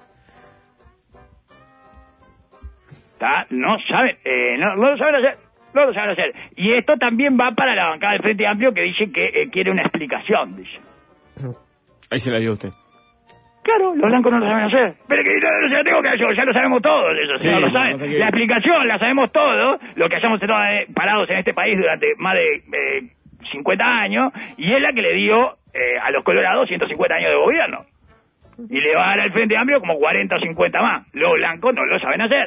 [SPEAKER 11] ¿Está? No saben, eh, no, no lo saben hacer. No lo saben hacer. Y esto también va para la bancada del Frente Amplio, que dice que eh, quiere una explicación, dice.
[SPEAKER 2] Ahí se la dio usted.
[SPEAKER 11] Claro, los blancos no lo saben hacer. Pero que no se lo tengo que hacer yo, ya lo sabemos todos, eso,
[SPEAKER 2] Sí,
[SPEAKER 11] no lo
[SPEAKER 2] no
[SPEAKER 11] saben.
[SPEAKER 2] sé qué-
[SPEAKER 11] La explicación la sabemos todos, lo que hayamos estado eh, parados en este país durante más de eh, cincuenta años, y es la que le dio eh, a los colorados ciento cincuenta años de gobierno. Y le va a dar al Frente Amplio como cuarenta o cincuenta más. Los blancos no lo saben hacer.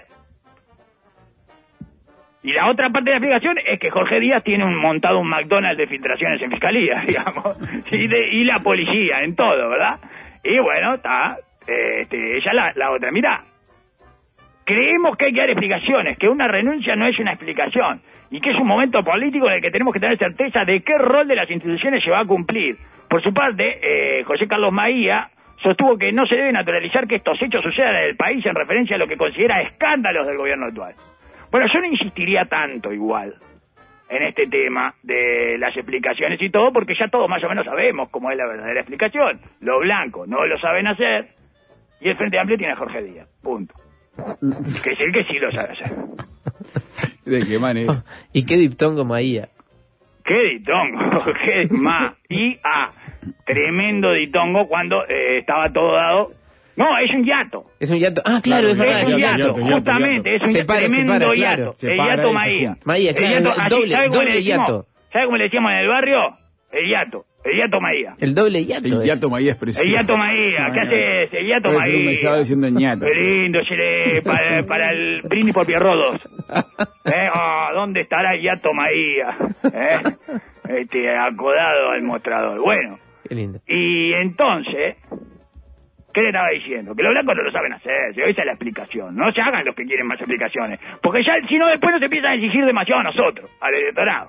[SPEAKER 11] Y la otra parte de la explicación es que Jorge Díaz tiene un montado un McDonald's de filtraciones en fiscalía, digamos, y, de, y la policía, en todo, ¿verdad? Y bueno, está, este, ella la, la otra. Mirá, creemos que hay que dar explicaciones, que una renuncia no es una explicación, y que es un momento político en el que tenemos que tener certeza de qué rol de las instituciones se va a cumplir. Por su parte, eh, José Carlos Maía sostuvo que no se debe naturalizar que estos hechos sucedan en el país en referencia a lo que considera escándalos del gobierno actual. Bueno, yo no insistiría tanto igual. en este tema de las explicaciones y todo, porque ya todos más o menos sabemos cómo es la verdadera explicación. Los blancos no lo saben hacer y el Frente Amplio tiene a Jorge Díaz, punto. Que es el que sí lo sabe hacer.
[SPEAKER 2] ¿De qué manera?
[SPEAKER 4] ¿Y qué diptongo Maía?
[SPEAKER 11] ¿Qué ditongo? ¿Qué ma? Y a. Tremendo ditongo cuando eh, estaba todo dado. No, es un yato.
[SPEAKER 4] Es un yato. Ah, claro, es verdad.
[SPEAKER 11] Es un yato, justamente. Es un
[SPEAKER 4] se para,
[SPEAKER 11] tremendo
[SPEAKER 4] se para,
[SPEAKER 11] yato.
[SPEAKER 4] claro.
[SPEAKER 11] El yato Maía.
[SPEAKER 4] Maía, claro,
[SPEAKER 11] el yato,
[SPEAKER 4] el doble,
[SPEAKER 11] así,
[SPEAKER 4] doble yato.
[SPEAKER 11] ¿Sabe cómo le decíamos en el barrio? El yato. El yato Maía.
[SPEAKER 4] El doble yato.
[SPEAKER 2] El yato Maía es precioso.
[SPEAKER 11] El yato Maía. ¿Qué haces? El yato
[SPEAKER 2] Puede ser un
[SPEAKER 11] Maía.
[SPEAKER 2] mesado diciendo ñato.
[SPEAKER 11] Qué lindo, se le, para, para el brindis por Pierrodos. ¿Eh? Oh, ¿dónde estará el yato Maía? ¿Eh? Este, acodado al mostrador. Bueno.
[SPEAKER 4] Qué lindo.
[SPEAKER 11] Y entonces, ¿qué le estaba diciendo? Que los blancos no lo saben hacer. Esa es la explicación. No se hagan los que quieren más explicaciones. Porque ya, si no, después nos empiezan a exigir demasiado a nosotros, al electorado.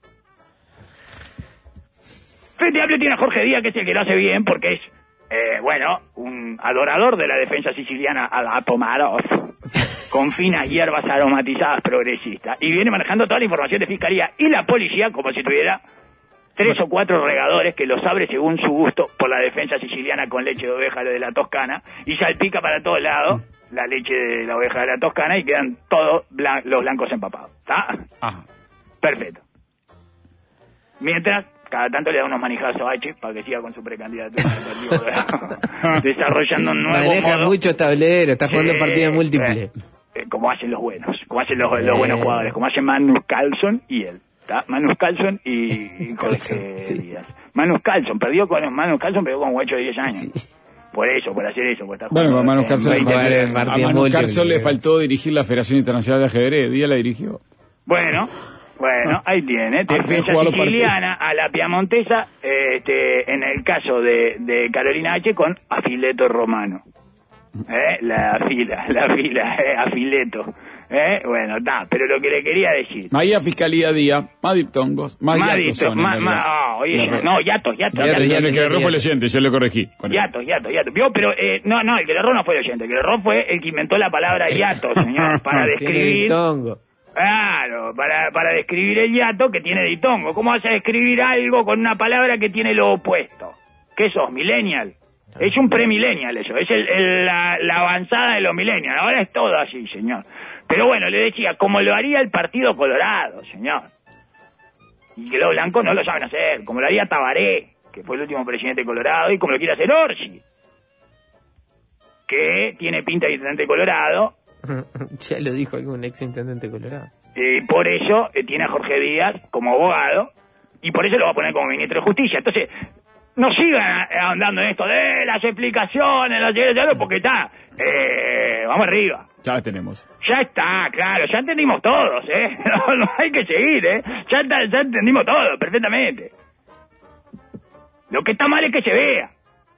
[SPEAKER 11] Frente Amplio tiene a Jorge Díaz, que es el que lo hace bien, porque es, eh, bueno, un adorador de la defensa siciliana a la Pomarov, con finas hierbas aromatizadas progresistas, y viene manejando toda la información de Fiscalía y la policía como si tuviera tres o cuatro regadores que los abre según su gusto por la defensa siciliana con leche de oveja de la Toscana, y salpica para todos lados la leche de la oveja de la Toscana y quedan todos blan- los blancos empapados. ¿Está?
[SPEAKER 2] Ajá.
[SPEAKER 11] Perfecto. Mientras, cada tanto le da unos manijazos a H para que siga con su precandidatura desarrollando un nuevo
[SPEAKER 4] Maneja
[SPEAKER 11] modo.
[SPEAKER 4] muchos tableros, está jugando
[SPEAKER 11] Sí,
[SPEAKER 4] partidas múltiples.
[SPEAKER 11] eh, eh, como hacen los buenos, como hacen los, los buenos jugadores, como hacen Magnus Carlson y él. ¿Tá? Magnus Carlson y, y Jorge
[SPEAKER 4] Sí.
[SPEAKER 11] Díaz. Magnus Carlson perdió con Magnus Carlson perdió con un guacho de diez años.
[SPEAKER 4] Sí.
[SPEAKER 11] Por eso, por hacer eso, por estar
[SPEAKER 2] Bueno,
[SPEAKER 11] jugando
[SPEAKER 2] a Manu
[SPEAKER 11] en
[SPEAKER 2] Carlson,
[SPEAKER 11] veinte
[SPEAKER 4] jugar en
[SPEAKER 11] años.
[SPEAKER 2] a
[SPEAKER 4] partidas
[SPEAKER 2] Manu
[SPEAKER 4] múltiples.
[SPEAKER 2] Carlson le faltó dirigir la Federación Internacional de Ajedrez. Díaz la dirigió.
[SPEAKER 11] Bueno, bueno, ahí tiene.
[SPEAKER 2] Ah,
[SPEAKER 11] Defensa
[SPEAKER 2] jugó a los
[SPEAKER 11] siciliana a la piamontesa, este, en el caso de, de Carolina H. con Afileto Romano. ¿Eh? La fila, la fila, eh, Afileto. ¿Eh? Bueno, está, pero lo que le quería decir.
[SPEAKER 2] Maía, Fiscalía, Díaz, más diptongos, más
[SPEAKER 11] Más
[SPEAKER 2] yatos
[SPEAKER 11] dito-
[SPEAKER 2] son, en
[SPEAKER 11] más-
[SPEAKER 2] realidad.
[SPEAKER 11] más- ah, oye,
[SPEAKER 2] La-
[SPEAKER 11] no, yatos, yatos,
[SPEAKER 4] Yatos,
[SPEAKER 11] yatos.
[SPEAKER 2] El que le erró fue el oyente, yo le corregí. con eso.
[SPEAKER 11] Yatos, yatos, yatos. Vio, pero eh, no, no, el que le erró no fue el oyente, el que le erró fue el que inventó la palabra yato, señor, para
[SPEAKER 4] Tiene
[SPEAKER 11] describir.
[SPEAKER 4] diptongo.
[SPEAKER 11] Claro, para, para describir el yato que tiene ditongo. ¿Cómo vas a describir algo con una palabra que tiene lo opuesto? ¿Qué sos, millennial? Es un premillennial eso, es el, el- la, la avanzada de los millennials. Ahora es todo así, señor. Pero bueno, le decía, como lo haría el Partido Colorado, señor. Y que los blancos no lo saben hacer, como lo haría Tabaré, que fue el último presidente de Colorado, y como lo quiere hacer Orsi, que tiene pinta de intendente colorado,
[SPEAKER 4] Ya lo dijo algún ex intendente colorado.
[SPEAKER 11] y por eso eh, tiene a Jorge Díaz como abogado, y por eso lo va a poner como ministro de Justicia. Entonces, no sigan a- andando en esto de las explicaciones, las llegadas, porque está, eh, vamos arriba.
[SPEAKER 2] Ya la tenemos.
[SPEAKER 11] Ya está, claro, ya entendimos todos, ¿eh? No, no hay que seguir, ¿eh? Ya, está- ya entendimos todo, perfectamente. Lo que está mal es que se vea.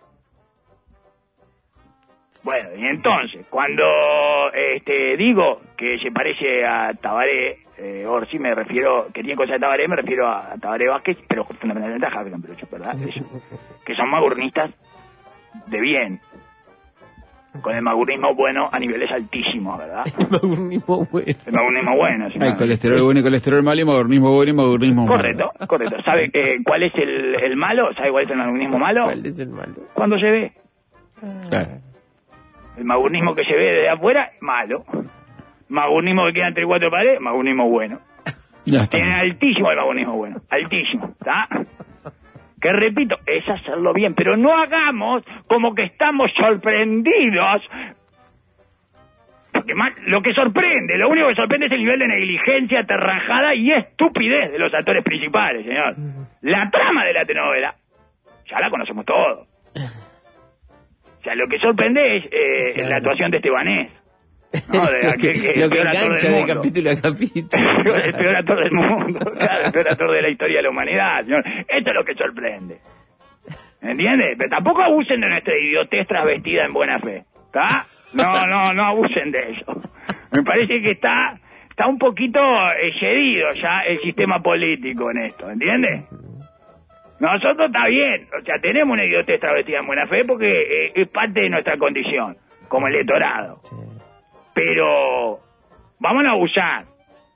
[SPEAKER 11] Bueno, y entonces, cuando este, digo que se parece a Tabaré, eh, Orsi, me refiero, que tiene cosas de Tabaré, me refiero a, a Tabaré Vázquez, pero fundamentalmente a Javier Camperocho, ¿verdad? Eso. Que son magurnistas de bien. Con el magurnismo bueno a niveles altísimos, ¿verdad?
[SPEAKER 4] Magurnismo bueno.
[SPEAKER 11] El magurnismo bueno, señor.
[SPEAKER 2] Hay colesterol bueno y colesterol malo y modernismo bueno y modernismo malo.
[SPEAKER 11] Correcto, correcto. ¿Sabe eh, cuál es el, el malo? ¿Sabe cuál es el magurnismo malo?
[SPEAKER 4] ¿Cuál es el malo?
[SPEAKER 11] Cuando se ve.
[SPEAKER 2] Claro.
[SPEAKER 11] El magurnismo que se ve desde afuera, malo. Magurnismo que queda entre cuatro paredes, magurnismo bueno.
[SPEAKER 2] Ya está.
[SPEAKER 11] Tiene altísimo el magurnismo bueno, altísimo, ¿está? Que repito, es hacerlo bien, pero no hagamos como que estamos sorprendidos. Porque más, lo que sorprende, lo único que sorprende es el nivel de negligencia, terrajada y estupidez de los actores principales, señor. La trama de la telenovela, ya la conocemos todos. O sea, lo que sorprende es eh,
[SPEAKER 4] Claro.
[SPEAKER 11] la actuación de Estebanés. ¿No? De
[SPEAKER 4] Lo
[SPEAKER 11] aquel
[SPEAKER 4] que,
[SPEAKER 11] que-
[SPEAKER 4] lo
[SPEAKER 11] el
[SPEAKER 4] que
[SPEAKER 11] peor actor
[SPEAKER 4] engancha
[SPEAKER 11] del
[SPEAKER 4] de
[SPEAKER 11] mundo.
[SPEAKER 4] capítulo a capítulo.
[SPEAKER 11] El peor actor del mundo, claro, el peor actor de la historia de la humanidad, señor. Esto es lo que sorprende. ¿Entiende? Pero tampoco abusen de nuestra idiotez trasvestida en buena fe. ¿Está? No, no, no abusen de eso. Me parece que está, está un poquito eh, cedido ya el sistema político en esto, ¿entiende? Nosotros está bien, o sea, tenemos una idiotez travestida en buena fe porque eh, es parte de nuestra condición, como electorado. Pero vamos a abusar.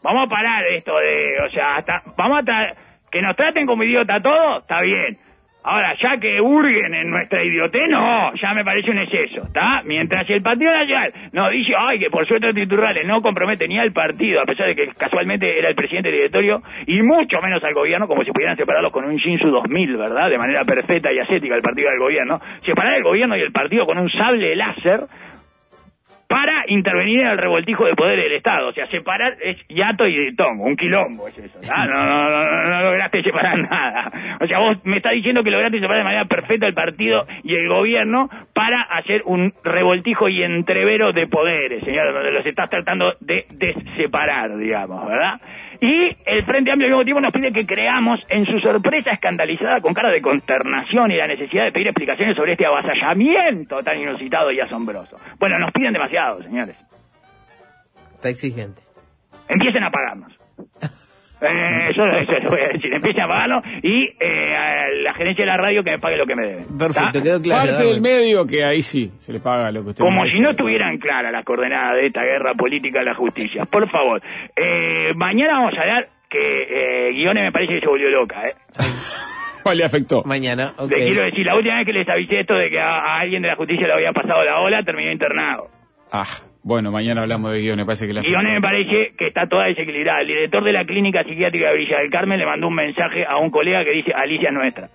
[SPEAKER 11] Vamos a parar esto de, o sea, hasta, vamos a tra- que nos traten como idiota todo, está bien. Ahora, ya que hurguen en nuestra idiotez, no, ya me parece un exceso, ¿está? Mientras el Partido Nacional nos dice, ay, que por suerte Iturralde no compromete ni al partido, a pesar de que casualmente era el presidente del directorio, y mucho menos al gobierno, como si pudieran separarlos con un Shinsu dos mil, ¿verdad? De manera perfecta y ascética el partido del gobierno. Separar el gobierno y el partido con un sable láser para intervenir en el revoltijo de poder del Estado. O sea, separar es hiato y de tongo, un quilombo es eso. ¿Ah? No, no, no, no, no lograste separar nada. O sea, vos me estás diciendo que lograste separar de manera perfecta el partido y el gobierno para hacer un revoltijo y entrevero de poderes, señor, donde los estás tratando de deseparar, digamos, ¿verdad? Y el Frente Amplio al mismo tiempo nos pide que creamos, en su sorpresa escandalizada, con cara de consternación y la necesidad de pedir explicaciones sobre este avasallamiento tan inusitado y asombroso. Bueno, nos piden demasiado, señores.
[SPEAKER 4] Está exigente.
[SPEAKER 11] Empiecen a pagarnos. Eh, yo eso les voy a decir, empiecen a pagarnos y eh, a la gerencia de la radio que me pague lo que me deben.
[SPEAKER 4] Perfecto, quedó claro.
[SPEAKER 2] Parte del medio que ahí sí se le paga lo que usted
[SPEAKER 11] Como
[SPEAKER 2] merece.
[SPEAKER 11] si no estuvieran claras las coordenadas de esta guerra política de la justicia. Por favor, eh, mañana vamos a hablar que eh, Guione me parece que se volvió loca, ¿eh?
[SPEAKER 2] ¿Cuál le afectó?
[SPEAKER 4] Mañana, ok.
[SPEAKER 11] Le quiero decir, la última vez que les avisé esto de que a, a alguien de la justicia le había pasado la ola, terminó internado.
[SPEAKER 2] Ah, bueno, mañana hablamos de Guione, parece que le afectó.
[SPEAKER 11] Guione me parece que está toda desequilibrada. El director de la clínica psiquiátrica de Villa del Carmen le mandó un mensaje a un colega que dice, Alicia es nuestra.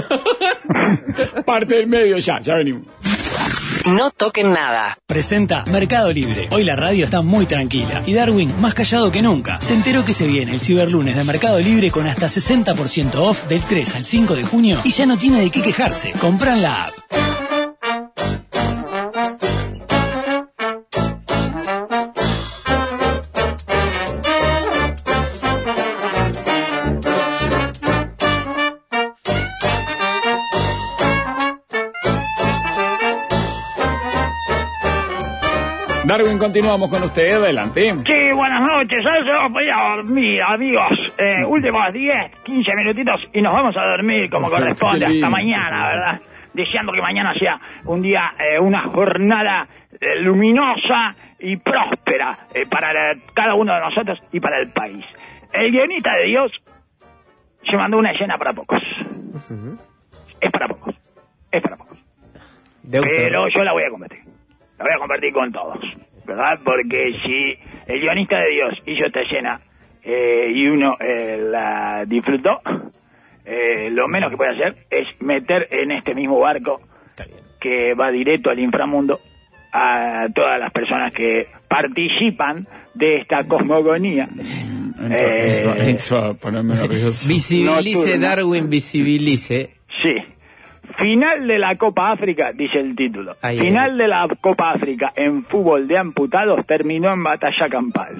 [SPEAKER 2] Parte del medio ya, ya venimos.
[SPEAKER 1] No toquen nada.
[SPEAKER 12] Presenta Mercado Libre. Hoy la radio está muy tranquila y Darwin más callado que nunca. Se enteró que se viene el ciberlunes de Mercado Libre con hasta sesenta por ciento off del tres al cinco de junio y ya no tiene de qué quejarse. Compran la app.
[SPEAKER 2] Darwin, continuamos con usted, adelante.
[SPEAKER 11] Sí, buenas noches, yo voy a dormir, amigos. Eh, últimos diez, quince minutitos y nos vamos a dormir como
[SPEAKER 2] Perfecto,
[SPEAKER 11] corresponde
[SPEAKER 2] qué lindo,
[SPEAKER 11] hasta mañana, ¿verdad? Deseando que mañana sea un día, eh, una jornada eh, luminosa y próspera eh, para la- cada uno de nosotros y para el país. El guionista de Dios se mandó una escena para pocos. Es para pocos, es para pocos. Pero yo la voy a compartir. La voy a compartir con todos, ¿verdad? Porque si el guionista de Dios hizo esta escena eh, y uno eh, la disfrutó, eh, lo menos que puede hacer es meter en este mismo barco que va directo al inframundo a todas las personas que participan de esta cosmogonía.
[SPEAKER 2] Entro,
[SPEAKER 11] Eh,
[SPEAKER 2] entro a ponerme nervioso.
[SPEAKER 4] Visibilice,
[SPEAKER 11] Nocturna.
[SPEAKER 4] Darwin, visibilice.
[SPEAKER 11] Sí. Final de la Copa África, dice el título.
[SPEAKER 4] Ahí,
[SPEAKER 11] Final de la Copa África en fútbol de amputados terminó en batalla campal.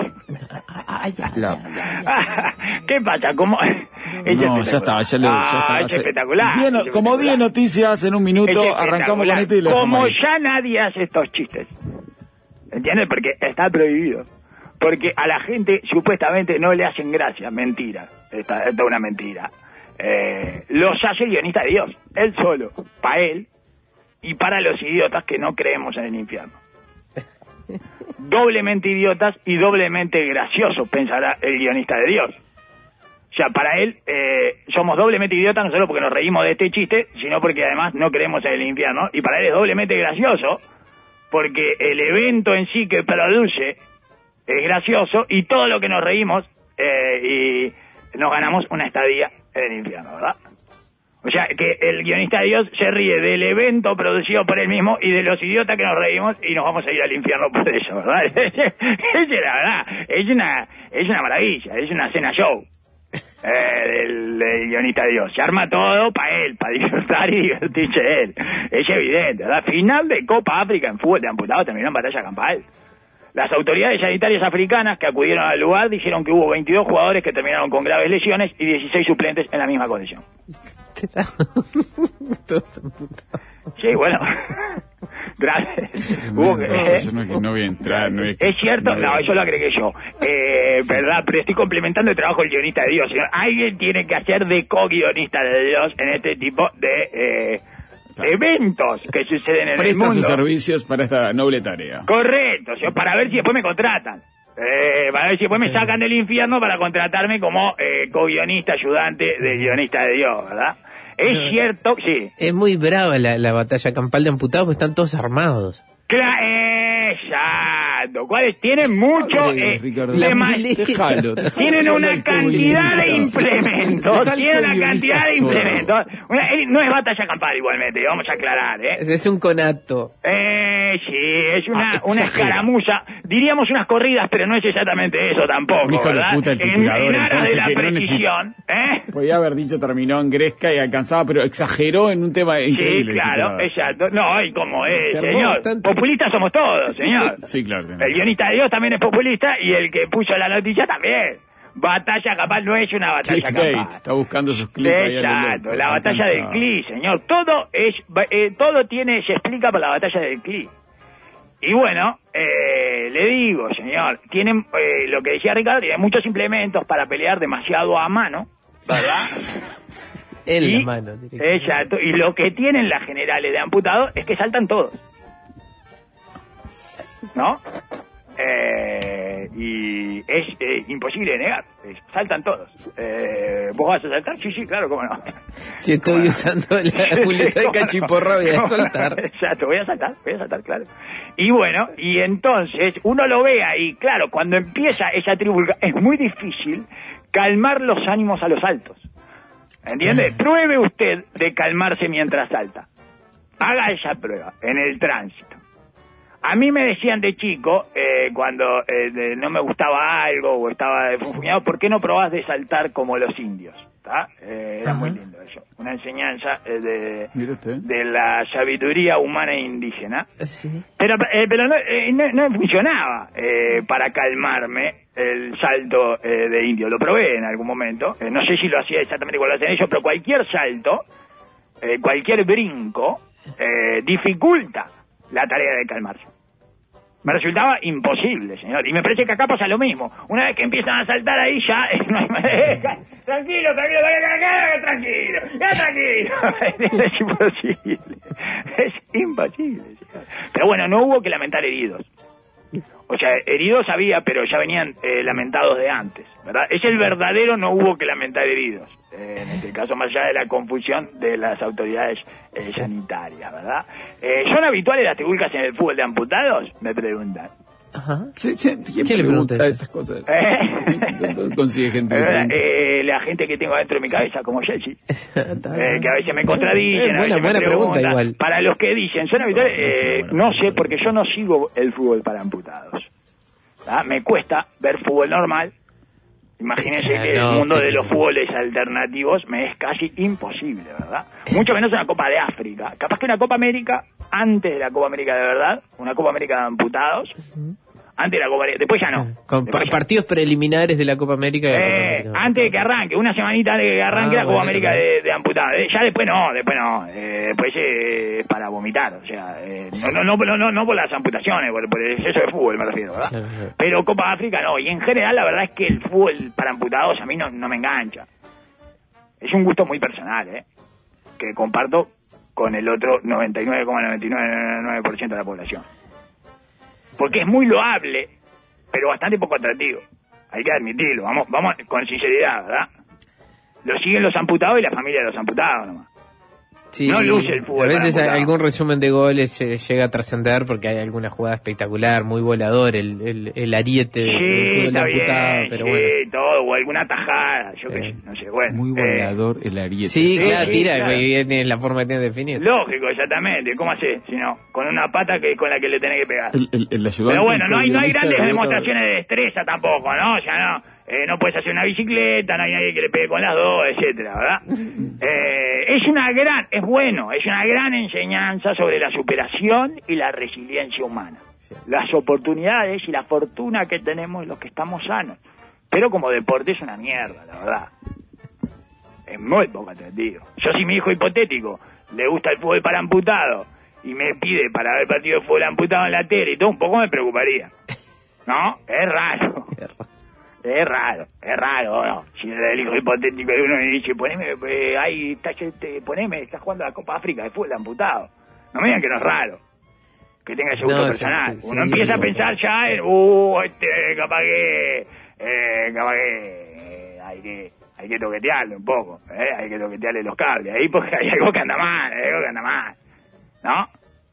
[SPEAKER 11] ¿Qué pasa? ¿Cómo? Es
[SPEAKER 2] No, ya está, ya, le, ya
[SPEAKER 11] Ah,
[SPEAKER 2] está.
[SPEAKER 11] es
[SPEAKER 2] Hace-
[SPEAKER 11] espectacular.
[SPEAKER 2] Diez no-
[SPEAKER 11] es
[SPEAKER 2] como diez
[SPEAKER 11] espectacular.
[SPEAKER 2] noticias en un minuto,
[SPEAKER 11] Es
[SPEAKER 2] arrancamos con
[SPEAKER 11] espectacular.
[SPEAKER 2] esto y lo
[SPEAKER 11] Como
[SPEAKER 2] dejamos ahí.
[SPEAKER 11] ya nadie hace estos chistes. ¿Entiendes? Porque está prohibido. Porque a la gente supuestamente no le hacen gracia. Mentira. Esta, esta es una mentira. Eh, los hace el guionista de Dios. Él solo. Para él. Y para los idiotas que no creemos en el infierno. Doblemente idiotas y doblemente graciosos, pensará el guionista de Dios. O sea, para él eh, somos doblemente idiotas, no solo porque nos reímos de este chiste, sino porque además no creemos en el infierno. Y para él es doblemente gracioso, porque el evento en sí que produce es gracioso y todo lo que nos reímos eh, y nos ganamos una estadía en el infierno, ¿verdad? O sea, que el guionista de Dios se ríe del evento producido por él mismo y de los idiotas que nos reímos y nos vamos a ir al infierno por eso, ¿verdad? Es la verdad, es una, es una maravilla, es una cena show. Eh, del, del guionista de Dios. Se arma todo para él, para disfrutar y divertirse él. Es evidente, ¿verdad? Final de Copa África en fútbol de amputados terminó en batalla campal. Las autoridades sanitarias africanas que acudieron al lugar dijeron que hubo veintidós jugadores que terminaron con graves lesiones y dieciséis suplentes en la misma condición. Sí, bueno. Gracias. Hubo que-
[SPEAKER 2] No, yo no, no voy a entrar. No voy a-
[SPEAKER 11] ¿Es cierto? No, eso lo agregué yo. Eh, ¿Verdad? Pero estoy complementando el trabajo del guionista de Dios. Señor. Alguien tiene que hacer de co-guionista de Dios en este tipo de eh, eventos que suceden en el
[SPEAKER 2] Presta
[SPEAKER 11] mundo.
[SPEAKER 2] sus servicios para esta noble tarea.
[SPEAKER 11] Correcto, señor, para ver si después me contratan. Eh, para ver si después me sacan del infierno para contratarme como eh, co-guionista, ayudante del guionista de Dios, ¿verdad? Es no, cierto, sí.
[SPEAKER 4] Es muy brava la, la batalla campal de amputados, porque están todos armados.
[SPEAKER 11] Claro, exacto. ¿Cuáles? Tienen mucho... Eh,
[SPEAKER 2] Déjalo, déjalo.
[SPEAKER 11] Tienen una cantidad de implementos. Tienen una cantidad de implementos. Una, no es batalla campal igualmente, vamos a aclarar, ¿eh?
[SPEAKER 4] Es, es un conato.
[SPEAKER 11] Eh, sí, es una, ah, una escaramuza. Diríamos unas corridas, pero no es exactamente eso tampoco,
[SPEAKER 2] un hijo
[SPEAKER 11] ¿verdad?
[SPEAKER 2] de puta el titulador,
[SPEAKER 11] en, en aras de la precisión,
[SPEAKER 2] no
[SPEAKER 11] ¿eh?
[SPEAKER 2] Podía haber dicho terminó en Gresca y alcanzaba, pero exageró en un tema increíble.
[SPEAKER 11] Sí, claro, exacto. No, y como es, señor. Bastante. Populistas somos todos, señor.
[SPEAKER 2] Sí, claro.
[SPEAKER 11] El guionista de Dios también es populista y el que puso la noticia también. Batalla campal no es una batalla campal.
[SPEAKER 2] Está buscando sus clics.
[SPEAKER 11] Exacto, la batalla del CLI, señor. Todo es, eh, todo tiene, se explica por la batalla del CLI. Y bueno, eh, le digo, señor, tienen, eh, lo que decía Ricardo, tienen muchos implementos para pelear demasiado a mano, ¿verdad?
[SPEAKER 4] En
[SPEAKER 11] y,
[SPEAKER 4] la mano.
[SPEAKER 11] Exacto, y lo que tienen las generales de amputados es que saltan todos. ¿No? Eh, y es eh, imposible de negar, eh, saltan todos. Eh, ¿Vos vas a saltar? Sí, sí, claro, cómo no.
[SPEAKER 4] Si estoy usando la muleta de cachiporra, voy a saltar.
[SPEAKER 11] Exacto, voy a saltar, voy a saltar, claro. Y bueno, y entonces uno lo ve ahí, claro, cuando empieza esa tribulga, es muy difícil calmar los ánimos a los altos. ¿Entiende? Pruebe usted de calmarse mientras salta. Haga esa prueba en el tránsito. A mí me decían de chico, eh, cuando eh, de, no me gustaba algo o estaba desfunfuñado, ¿por qué no probás de saltar como los indios? Eh, era Ajá. muy lindo eso. Una enseñanza eh, de, de la sabiduría humana e indígena.
[SPEAKER 4] Sí.
[SPEAKER 11] Pero, eh, pero no, eh, no, no funcionaba eh, para calmarme el salto eh, de indio. Lo probé en algún momento. Eh, no sé si lo hacía exactamente igual lo hacen ellos, pero cualquier salto, eh, cualquier brinco, eh, dificulta la tarea de calmarse. Me resultaba imposible, señor. Y me parece que acá pasa lo mismo. Una vez que empiezan a saltar ahí ya... No hay... tranquilo, tranquilo, tranquilo, tranquilo, tranquilo. Es imposible. Es imposible, señor. Pero bueno, no hubo que lamentar heridos. O sea, heridos había, pero ya venían eh, lamentados de antes, ¿verdad? Es el verdadero no hubo que lamentar heridos. Eh, en este caso, más allá de la confusión de las autoridades eh, sanitarias, ¿verdad? Eh, ¿Son habituales las tribulcas en el fútbol de amputados? Me preguntan.
[SPEAKER 4] Ajá.
[SPEAKER 2] ¿Quién, quién, quién ¿Qué le pregunta esas cosas?
[SPEAKER 11] ¿Eh?
[SPEAKER 2] ¿Dónde consigue gente?
[SPEAKER 11] Eh, la gente que tengo dentro de mi cabeza, como Jessy, eh, que a veces me contradicen.
[SPEAKER 4] Eh, buena buena pregunta igual.
[SPEAKER 11] Para los que dicen, ¿son habituales? Eh, no sé, porque yo no sigo el fútbol para amputados. ¿Ah? Me cuesta ver fútbol normal. Imagínense que el mundo de los fútboles alternativos me es casi imposible, ¿verdad? Mucho menos una Copa de África. Capaz que una Copa América, antes de la Copa América de verdad, una Copa América de amputados, antes de la Copa América, después ya no.
[SPEAKER 4] Con
[SPEAKER 11] después
[SPEAKER 4] pa-
[SPEAKER 11] ya.
[SPEAKER 4] Partidos preliminares de la Copa América. De la Copa
[SPEAKER 11] Eh,
[SPEAKER 4] América.
[SPEAKER 11] antes de que arranque, una semanita antes de que arranque
[SPEAKER 4] Ah,
[SPEAKER 11] la Copa
[SPEAKER 4] bueno,
[SPEAKER 11] América
[SPEAKER 4] también.
[SPEAKER 11] de, de amputados. Eh, ya después no, después no. Eh, después eh, es para vomitar, o sea, eh, no, no, no, no, no por las amputaciones, por, por el exceso de fútbol me refiero, ¿verdad?
[SPEAKER 4] Claro, claro.
[SPEAKER 11] Pero Copa África no, y en general la verdad es que el fútbol para amputados a mí no, no me engancha. Es un gusto muy personal, ¿eh? Que comparto con el otro noventa y nueve coma noventa y nueve por ciento de la población. Porque es muy loable, pero bastante poco atractivo. Hay que admitirlo, vamos, vamos con sinceridad, ¿verdad? Lo siguen los amputados y la familia de los amputados nomás.
[SPEAKER 4] Sí,
[SPEAKER 11] no luce el fútbol
[SPEAKER 4] a veces
[SPEAKER 11] para
[SPEAKER 4] algún resumen de goles eh, llega a trascender porque hay alguna jugada espectacular, muy volador, el, el, el ariete del
[SPEAKER 11] Sí,
[SPEAKER 4] fútbol
[SPEAKER 11] está
[SPEAKER 4] amputado,
[SPEAKER 11] bien,
[SPEAKER 4] pero
[SPEAKER 11] sí,
[SPEAKER 4] bueno.
[SPEAKER 11] todo, o alguna tajada, yo qué sé, no sé, bueno.
[SPEAKER 2] Muy
[SPEAKER 11] eh,
[SPEAKER 2] volador el ariete.
[SPEAKER 4] Sí,
[SPEAKER 11] Sí,
[SPEAKER 4] claro,
[SPEAKER 11] sí,
[SPEAKER 4] tira,
[SPEAKER 11] claro.
[SPEAKER 4] porque tiene la forma que tiene de definir.
[SPEAKER 11] Lógico, exactamente, ¿cómo hace? Si no, con una pata que con la que le tenés que pegar.
[SPEAKER 2] El, el, el ayudante
[SPEAKER 11] Pero bueno, no hay, no hay
[SPEAKER 2] guionista
[SPEAKER 11] grandes
[SPEAKER 2] de
[SPEAKER 11] demostraciones de destreza tampoco, ¿no? Ya no. Eh, no puedes hacer una bicicleta, no hay nadie que le pegue con las dos, etcétera, ¿verdad? Eh, es una gran, es bueno, es una gran enseñanza sobre la superación y la resiliencia humana. Las oportunidades y la fortuna que tenemos los que estamos sanos. Pero como deporte es una mierda, la verdad. Es muy poco atractivo. Yo si mi hijo hipotético le gusta el fútbol para amputado y me pide para ver partido de fútbol amputado en la tele y todo, un poco me preocuparía. ¿No? Es raro. Es raro, es raro, ¿no? Si el hijo hipotético de uno me dice, poneme, eh, ahí, está, te, poneme, estás jugando la Copa África de fútbol amputado. No me digan que no es raro. que tenga ese gusto
[SPEAKER 4] No,
[SPEAKER 11] personal.
[SPEAKER 4] sí, sí,
[SPEAKER 11] Uno
[SPEAKER 4] sí,
[SPEAKER 11] empieza
[SPEAKER 4] sí,
[SPEAKER 11] a pensar ya en, uh, este, capaz que, eh, capaz que eh, hay que, hay que toquetearle un poco, ¿eh? Hay que toquetearle los cables, ahí porque hay algo que anda mal, hay algo que anda mal, ¿no?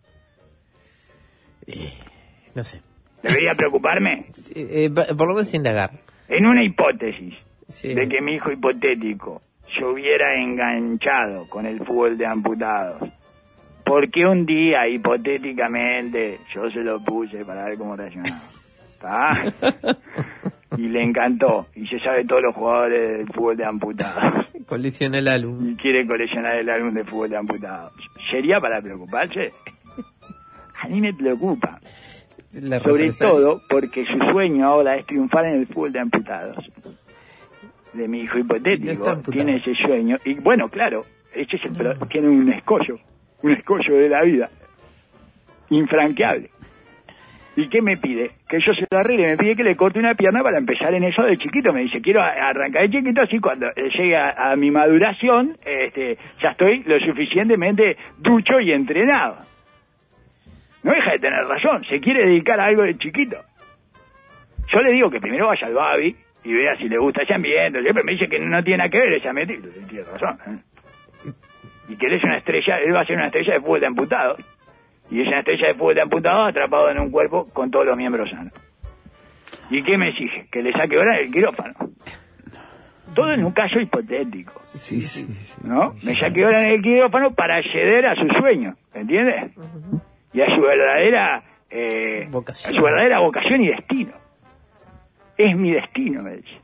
[SPEAKER 4] Eh, no sé.
[SPEAKER 11] ¿Debería preocuparme?
[SPEAKER 4] Eh, por lo menos indagar.
[SPEAKER 11] En una hipótesis
[SPEAKER 4] Sí.
[SPEAKER 11] de que mi hijo hipotético se hubiera enganchado con el fútbol de amputados, ¿por qué un día, hipotéticamente, yo se lo puse para ver cómo reaccionaba? ¿Está? Y le encantó. Y se sabe todos los jugadores del fútbol de amputados.
[SPEAKER 4] Colecciona el álbum.
[SPEAKER 11] Y quiere coleccionar el álbum de fútbol de amputados. ¿Sería para preocuparse? A mí me preocupa.
[SPEAKER 4] La
[SPEAKER 11] Sobre
[SPEAKER 4] represalia.
[SPEAKER 11] todo porque su sueño ahora es triunfar en el fútbol de amputados. De mi hijo
[SPEAKER 4] No
[SPEAKER 11] hipotético,
[SPEAKER 4] está amputado.
[SPEAKER 11] tiene ese sueño. Y bueno, claro, ese es el pro- tiene un escollo, un escollo de la vida, infranqueable. ¿Y qué me pide? Que yo se lo arregle, me pide que le corte una pierna para empezar en eso de chiquito. Me dice, quiero a- arrancar de chiquito, así cuando eh, llegue a, a mi maduración, este, ya estoy lo suficientemente ducho y entrenado. No deja de tener razón, se quiere dedicar a algo de chiquito. Yo le digo que primero vaya al Babi y vea si le gusta ese ambiente. Siempre me dice que no tiene nada que ver ese ambiente. Y tiene razón, ¿eh? Y que él es una estrella, él va a ser una estrella de fútbol de amputados. Y es una estrella de fútbol de amputados atrapado en un cuerpo con todos los miembros sanos. ¿Y qué me exige? Que le saque ahora el quirófano. Todo en un caso hipotético.
[SPEAKER 4] Sí, sí, sí.
[SPEAKER 11] ¿No? Me saque ahora en el quirófano para acceder a su sueño. ¿Entiendes? Y a su verdadera eh,
[SPEAKER 4] Vocación.
[SPEAKER 11] a su verdadera vocación y destino. Es mi destino, me dice.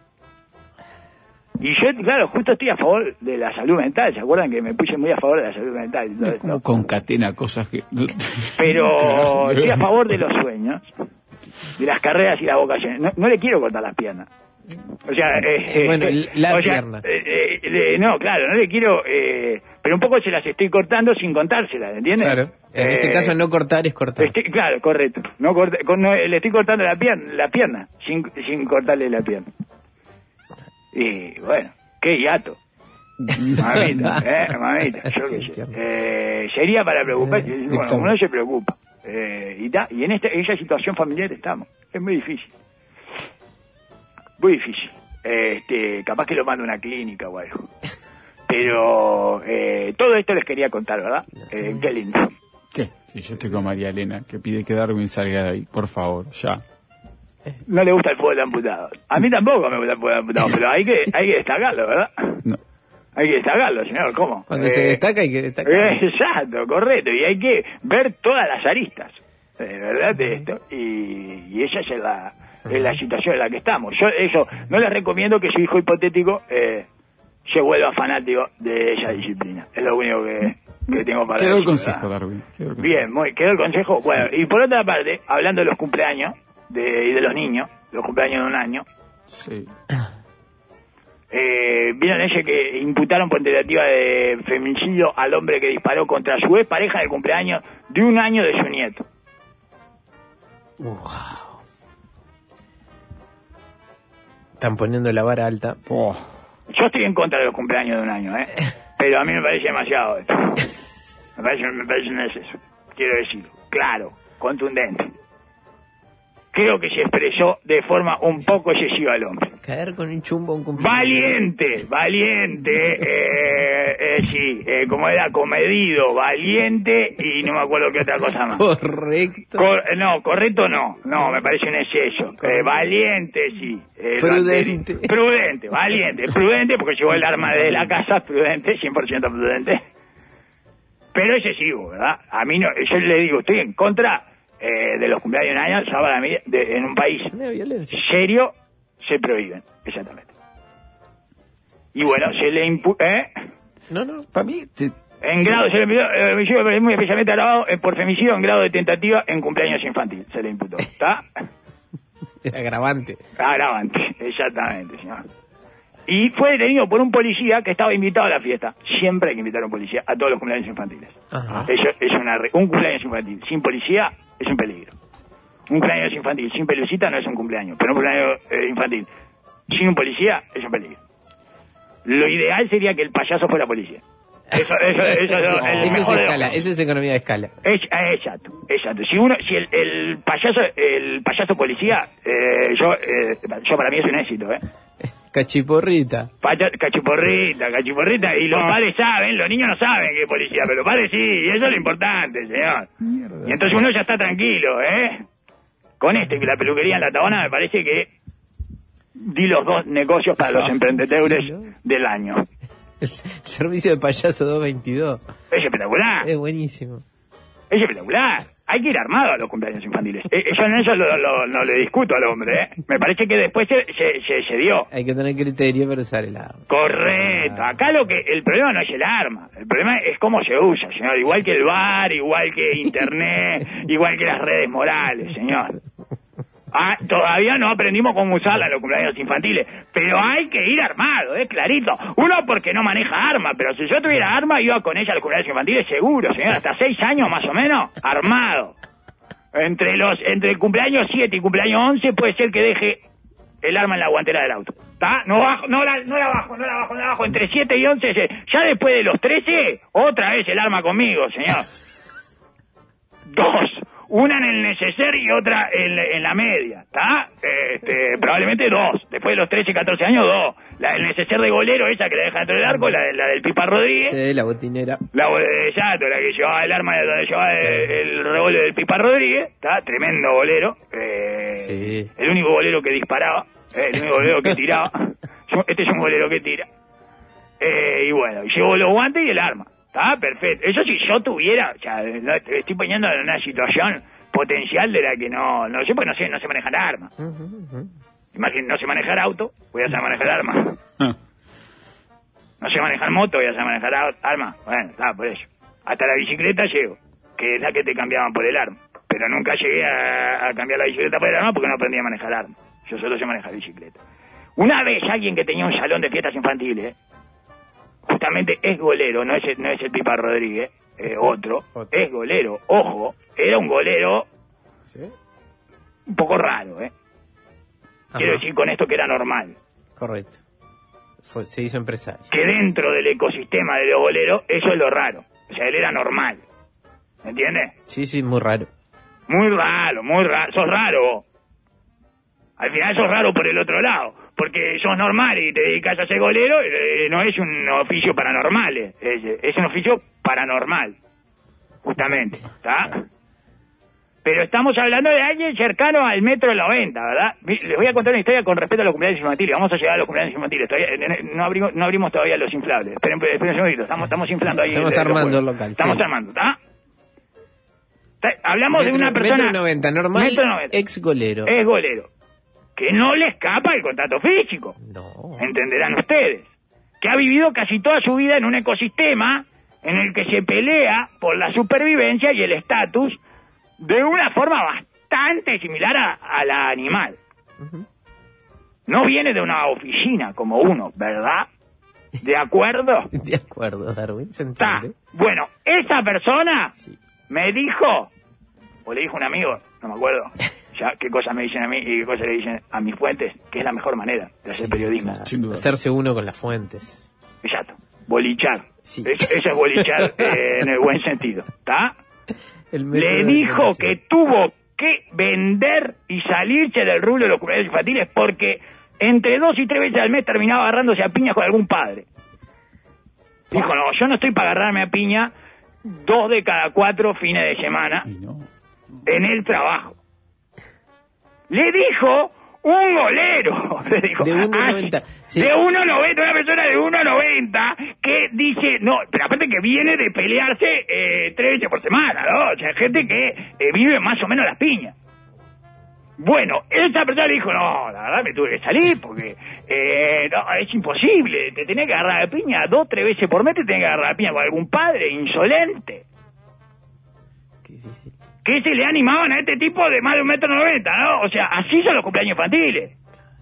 [SPEAKER 11] Y yo, claro, justo estoy a favor de la salud mental. ¿Se acuerdan que me puse muy a favor de la salud mental? y todo esto?
[SPEAKER 2] Como concatena cosas que...
[SPEAKER 11] Pero estoy a favor de los sueños, de las carreras y las vocaciones. No, no le quiero cortar las piernas. O sea, eh,
[SPEAKER 4] Eh, bueno,
[SPEAKER 11] eh,
[SPEAKER 4] la
[SPEAKER 11] o sea,
[SPEAKER 4] pierna.
[SPEAKER 11] eh, eh, le- no, claro, no le quiero... Eh, pero un poco se las estoy cortando sin contárselas, ¿entiendes?
[SPEAKER 4] Claro. En este
[SPEAKER 11] Eh,
[SPEAKER 4] caso no cortar es cortar.
[SPEAKER 11] Estoy- claro, correcto. No corte- con- no, le estoy cortando la pierna, la pierna sin, sin cortarle la pierna. Y bueno, qué hiato. Mamita, eh, mamita, yo qué sé. Eh, sería para preocuparse.
[SPEAKER 4] Eh,
[SPEAKER 11] Bueno,
[SPEAKER 4] sí,
[SPEAKER 11] uno se preocupa. Eh, y, ta, y en esta, en esa situación familiar estamos. Es muy difícil. Muy difícil. Este, capaz que lo mando a una clínica o algo. Pero eh, todo esto les quería contar, ¿verdad? Eh, qué lindo.
[SPEAKER 2] ¿Qué? Sí, yo estoy con María Elena, que pide que Darwin salga de ahí. Por favor, ya.
[SPEAKER 11] No le gusta el fútbol de amputados. A mí tampoco me gusta el fútbol de amputados, pero hay que, hay que destacarlo, ¿verdad?
[SPEAKER 2] No.
[SPEAKER 11] Hay que destacarlo, señor. ¿Cómo?
[SPEAKER 4] Cuando se
[SPEAKER 11] Eh,
[SPEAKER 4] destaca hay que destacar.
[SPEAKER 11] eh, exacto, correcto. Y hay que ver todas las aristas, eh, ¿verdad? De esto. Y, y esa es la, es la situación en la que estamos. Yo eso, no les recomiendo que su hijo hipotético eh, se vuelva fanático de esa disciplina. Es lo único que, que tengo para
[SPEAKER 2] Quedó el
[SPEAKER 11] decir,
[SPEAKER 2] consejo,
[SPEAKER 11] ¿verdad?
[SPEAKER 2] Darwin. Quedó el consejo.
[SPEAKER 11] Bien, muy, quedó el consejo. Bueno, y por otra parte, hablando de los cumpleaños de, y de los niños, los cumpleaños de un año,
[SPEAKER 2] Sí.
[SPEAKER 11] eh, vieron ese que imputaron por tentativa de feminicidio al hombre que disparó contra su ex pareja en el cumpleaños de un año de su nieto.
[SPEAKER 4] Wow. Están poniendo la vara alta.
[SPEAKER 2] Oh.
[SPEAKER 11] Yo estoy en contra de los cumpleaños de un año, ¿eh? Pero a mí me parece demasiado esto. Me parece, me parece un exceso. Quiero decirlo. Claro, contundente. Creo que se expresó de forma un poco excesiva al hombre.
[SPEAKER 4] Caer con un chumbo a un cumpleaños.
[SPEAKER 11] Valiente, valiente, eh, eh, sí, eh, como era comedido, valiente y no me acuerdo qué otra cosa más.
[SPEAKER 4] Correcto.
[SPEAKER 11] Cor- no, correcto no, no, me parece un exceso. Eh, valiente, sí. Eh, lo
[SPEAKER 4] Prudente.
[SPEAKER 11] anterior- Prudente, valiente, prudente porque llevó el arma de la casa, prudente, cien por ciento prudente. Pero excesivo, ¿verdad? A mí no, yo le digo, estoy en contra eh, de los cumpleaños de un año, ya para mí, de- en un país
[SPEAKER 4] Una violencia.
[SPEAKER 11] serio, se prohíben, exactamente. Y bueno, se le impu... ¿eh?
[SPEAKER 4] No, no.
[SPEAKER 2] Para mí, te-
[SPEAKER 11] En grado, se le imputó, eh, homicidio es muy especialmente agravado eh, por femicidio en grado de tentativa en cumpleaños infantil, se le imputó, ¿está?
[SPEAKER 4] Agravante.
[SPEAKER 11] Agravante, exactamente, señor. Y fue detenido por un policía que estaba invitado a la fiesta. Siempre hay que invitar a un policía a todos los cumpleaños infantiles.
[SPEAKER 4] Ajá.
[SPEAKER 11] Eso es una re- un cumpleaños infantil sin policía es un peligro. Un cumpleaños infantil sin pelucita no es un cumpleaños, pero un cumpleaños eh, infantil sin un policía es un peligro. Lo ideal sería que el payaso fuera policía. Eso, eso, eso, eso,
[SPEAKER 4] eso,
[SPEAKER 11] el
[SPEAKER 4] eso es
[SPEAKER 11] mejor de
[SPEAKER 4] escala,
[SPEAKER 11] los-
[SPEAKER 4] eso es economía de escala.
[SPEAKER 11] Es, eh, exacto, exacto. Si uno, si el, el payaso, el payaso policía, eh, yo, eh, yo para mí es un éxito, ¿eh?
[SPEAKER 4] Cachiporrita.
[SPEAKER 11] Paya- cachiporrita, cachiporrita, y los padres saben, los niños no saben que es policía, pero los padres sí, y eso es lo importante, señor. Y entonces uno ya está tranquilo, ¿eh? Con este, que la peluquería en la Tabana me parece que di los dos negocios para los emprendedores del año.
[SPEAKER 4] El servicio de payaso doscientos veintidós.
[SPEAKER 11] Es espectacular.
[SPEAKER 4] Es buenísimo.
[SPEAKER 11] Es espectacular. Hay que ir armado a los cumpleaños infantiles. Eh, yo en eso lo- lo- no le discuto al hombre, ¿eh? Me parece que después se, se, se, se dio.
[SPEAKER 4] Hay que tener criterio para usar el arma.
[SPEAKER 11] Correcto. Acá lo que el problema no es el arma. El problema es cómo se usa, señor. Igual que el bar, igual que internet, igual que las redes morales, señor. Ah, todavía no aprendimos cómo usarla en los cumpleaños infantiles, pero hay que ir armado, es clarito. Uno porque no maneja arma, pero si yo tuviera arma iba con ella a los cumpleaños infantiles seguro, señor, hasta seis años más o menos, armado. Entre los entre el cumpleaños siete y cumpleaños once puede ser que deje el arma en la guantera del auto. ¿Está? No bajo, no la, no la bajo, no la bajo, no la bajo. Entre siete y once, ya después de los trece, otra vez el arma conmigo, señor. Dos. Una en el neceser y otra en, en la media, ¿está? Este, probablemente dos. Después de los trece, catorce años, dos. La del neceser de golero, esa que la deja dentro del arco, la, de- la del Pipa Rodríguez.
[SPEAKER 4] Sí, la botinera.
[SPEAKER 11] La bo- exacto, la que llevaba el arma, donde llevaba el, el revólver del Pipa Rodríguez, ¿está? Tremendo bolero. Eh,
[SPEAKER 4] Sí.
[SPEAKER 11] El único bolero que disparaba, eh, el único bolero que tiraba. Yo- Este es un bolero que tira. Eh, y bueno, llevo los guantes y el arma. Está perfecto. Eso si yo tuviera, o sea, no, te estoy poniendo en una situación potencial de la que no, no sé, pues no sé, no sé manejar arma. Imagínate, no sé manejar auto, voy a saber manejar arma. No sé manejar moto, voy a saber manejar au- arma. Bueno, está, por eso. Hasta la bicicleta llego, que es la que te cambiaban por el arma. Pero nunca llegué a, a cambiar la bicicleta por el arma porque no aprendí a manejar arma. Yo solo sé manejar bicicleta. Una vez alguien que tenía un salón de fiestas infantiles, justamente es golero, no es el, no es el Pipa Rodríguez, eh, otro, es golero, ojo, era un golero un poco raro, ¿eh? Quiero
[SPEAKER 4] Ajá.
[SPEAKER 11] decir con esto que era normal.
[SPEAKER 4] Correcto. Fue- se hizo empresario.
[SPEAKER 11] Que dentro del ecosistema de los goleros, eso es lo raro. O sea, él era normal. ¿Me entiendes?
[SPEAKER 4] Sí, sí, muy raro.
[SPEAKER 11] Muy raro, muy raro. Sos raro vos. Al final sos raro por el otro lado. Porque sos normal y te dedicas a ser golero, eh, no es un oficio paranormal. eh. Es, es un oficio paranormal. Justamente. ¿Está? Pero estamos hablando de alguien cercano al metro noventa, ¿verdad? Mi- Les voy a contar una historia con respecto a los cumpleaños infantiles. Vamos a llegar a los cumpleaños infantiles. Todavía, eh, no, abrimos, no abrimos todavía los inflables. Esperen, esperen un segundito. Estamos, estamos inflando ahí.
[SPEAKER 4] Estamos
[SPEAKER 11] el- el
[SPEAKER 4] armando
[SPEAKER 11] juego.
[SPEAKER 4] el local,
[SPEAKER 11] Estamos
[SPEAKER 4] sí.
[SPEAKER 11] armando, ¿está? Está- Hablamos de
[SPEAKER 4] Metro-
[SPEAKER 11] una persona...
[SPEAKER 4] Metro noventa, normal,
[SPEAKER 11] Metro noventa.
[SPEAKER 4] ex golero.
[SPEAKER 11] Es golero. Que no le escapa el contacto físico.
[SPEAKER 4] No.
[SPEAKER 11] Entenderán ustedes. Que ha vivido casi toda su vida en un ecosistema en el que se pelea por la supervivencia y el estatus de una forma bastante similar a, a la animal. No viene de una oficina como uno, ¿verdad? ¿De acuerdo?
[SPEAKER 4] De acuerdo, Darwin, se
[SPEAKER 11] Está.
[SPEAKER 4] entiende.
[SPEAKER 11] Bueno, esa persona
[SPEAKER 4] Sí.
[SPEAKER 11] me dijo, o le dijo un amigo, no me acuerdo, ya qué cosas me dicen a mí y qué cosas le dicen a mis fuentes, que es la mejor manera de hacer periodismo.
[SPEAKER 2] Sin duda.
[SPEAKER 4] Hacerse uno con las fuentes.
[SPEAKER 11] Exacto, bolichar.
[SPEAKER 4] Sí.
[SPEAKER 11] Es- eso es bolichar eh, en el buen sentido, ¿está?
[SPEAKER 4] El metro
[SPEAKER 11] Le
[SPEAKER 4] de
[SPEAKER 11] dijo
[SPEAKER 4] noventa.
[SPEAKER 11] que tuvo que vender y salirse del rubro de los cumpleaños infantiles porque entre dos y tres veces al mes terminaba agarrándose a piñas con algún padre. Dijo, no, yo no estoy para agarrarme a piña dos de cada cuatro fines de semana
[SPEAKER 2] Y no.
[SPEAKER 11] en el trabajo. Le dijo un golero. Le dijo,
[SPEAKER 4] De uno
[SPEAKER 11] ah,
[SPEAKER 4] noventa, sí.
[SPEAKER 11] De uno noventa, una persona de uno noventa que dice, no, pero aparte que viene de pelearse eh, tres veces por semana, ¿no? O sea, gente que eh, vive más o menos las piñas. Bueno, esa persona le dijo, no, la verdad me tuve que salir porque eh, no, es imposible, te tenés que agarrar la piña dos, tres veces por mes, te tenés que agarrar la piña con algún padre insolente.
[SPEAKER 4] Qué difícil.
[SPEAKER 11] Que se le animaban a este tipo de más de un metro noventa, ¿no? O sea, así son los cumpleaños infantiles.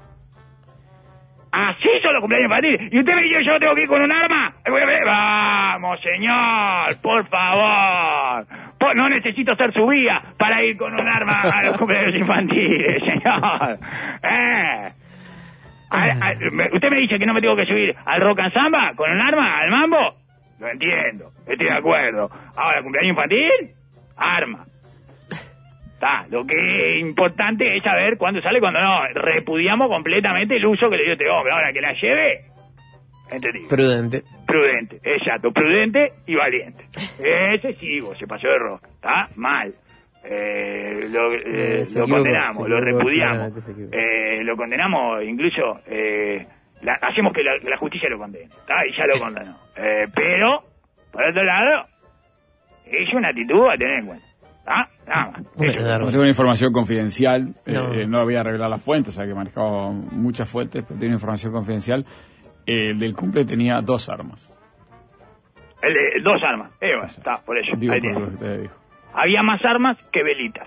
[SPEAKER 11] Así son los cumpleaños infantiles. Y usted me dice, yo tengo que ir con un arma. Vamos, señor, por favor. Por- no necesito ser su guía para ir con un arma a los cumpleaños infantiles, señor. Eh. A- a- me- usted me dice que no me tengo que subir al rock and samba con un arma, al mambo. lo entiendo, estoy de acuerdo. Ahora, cumpleaños infantil, arma. Está, lo que es importante es saber cuándo sale y cuándo no. Repudiamos completamente el uso que le dio este hombre. Ahora, que la lleve, entendido.
[SPEAKER 4] Prudente.
[SPEAKER 11] Prudente, exacto, prudente y valiente. Ese sí, vos, se pasó de rosca, está mal. Eh, lo, eh,
[SPEAKER 4] se
[SPEAKER 11] lo
[SPEAKER 4] equivocó,
[SPEAKER 11] condenamos,
[SPEAKER 4] se
[SPEAKER 11] lo
[SPEAKER 4] equivocó,
[SPEAKER 11] repudiamos,
[SPEAKER 4] claramente se equivocó.
[SPEAKER 11] eh, lo condenamos, incluso eh, la- hacemos que la, que la justicia lo condene, ¿tá? Y ya lo condenó. Eh, pero, por otro lado, es una actitud a tener en cuenta, ¿tá? Nada más. Eso.
[SPEAKER 2] Como tengo una información confidencial,
[SPEAKER 11] No.
[SPEAKER 2] eh, no voy a revelar las fuentes, o sea que he manejado muchas fuentes, pero tengo información confidencial. Eh, el del cumple tenía dos armas.
[SPEAKER 11] El de dos armas, eh, bueno, está, por eso.
[SPEAKER 2] Digo,
[SPEAKER 11] Ahí
[SPEAKER 2] por
[SPEAKER 11] tiene.
[SPEAKER 2] lo que usted dijo.
[SPEAKER 11] Había más armas que velitas.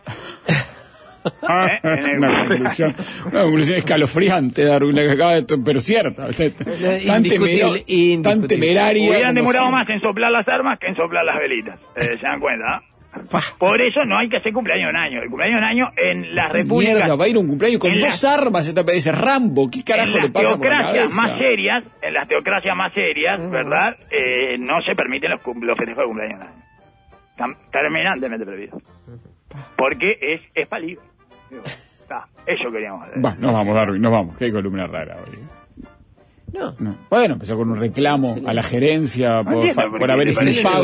[SPEAKER 11] ¿Eh? En el-
[SPEAKER 2] Una conclusión, una conclusión escalofriante, Darwin, la que acaba de, pero cierta. Tan,
[SPEAKER 4] Indiscutible,
[SPEAKER 2] temera- tan temeraria.
[SPEAKER 11] Hubieran
[SPEAKER 2] como
[SPEAKER 11] demorado
[SPEAKER 2] si-
[SPEAKER 11] más en soplar las armas que en soplar las velitas. Eh, ¿Se dan cuenta? Por eso no hay que hacer cumpleaños de un año. El cumpleaños de un año en las repúblicas...
[SPEAKER 2] Mierda, va a ir a un cumpleaños con
[SPEAKER 11] en
[SPEAKER 2] dos
[SPEAKER 11] las-
[SPEAKER 2] armas, esta dice Rambo, ¿qué carajo
[SPEAKER 11] en
[SPEAKER 2] le
[SPEAKER 11] las
[SPEAKER 2] pasa por la
[SPEAKER 11] teocracias
[SPEAKER 2] cabeza?
[SPEAKER 11] más serias, en las teocracias más serias, ¿verdad? Eh, no se permiten los, cum- los festejos de cumpleaños de un año. Están terminantemente prohibidos. Porque es, es palido. Digo, está, eso queríamos hacer.
[SPEAKER 2] Va, nos vamos, Darwin, nos vamos. Qué columna rara hoy.
[SPEAKER 4] No.
[SPEAKER 2] Bueno, empezó con un reclamo a la gerencia por,
[SPEAKER 11] entiendo
[SPEAKER 2] fa-
[SPEAKER 11] por
[SPEAKER 2] por
[SPEAKER 11] qué
[SPEAKER 2] haber
[SPEAKER 11] te
[SPEAKER 2] sido
[SPEAKER 11] parece
[SPEAKER 2] pago.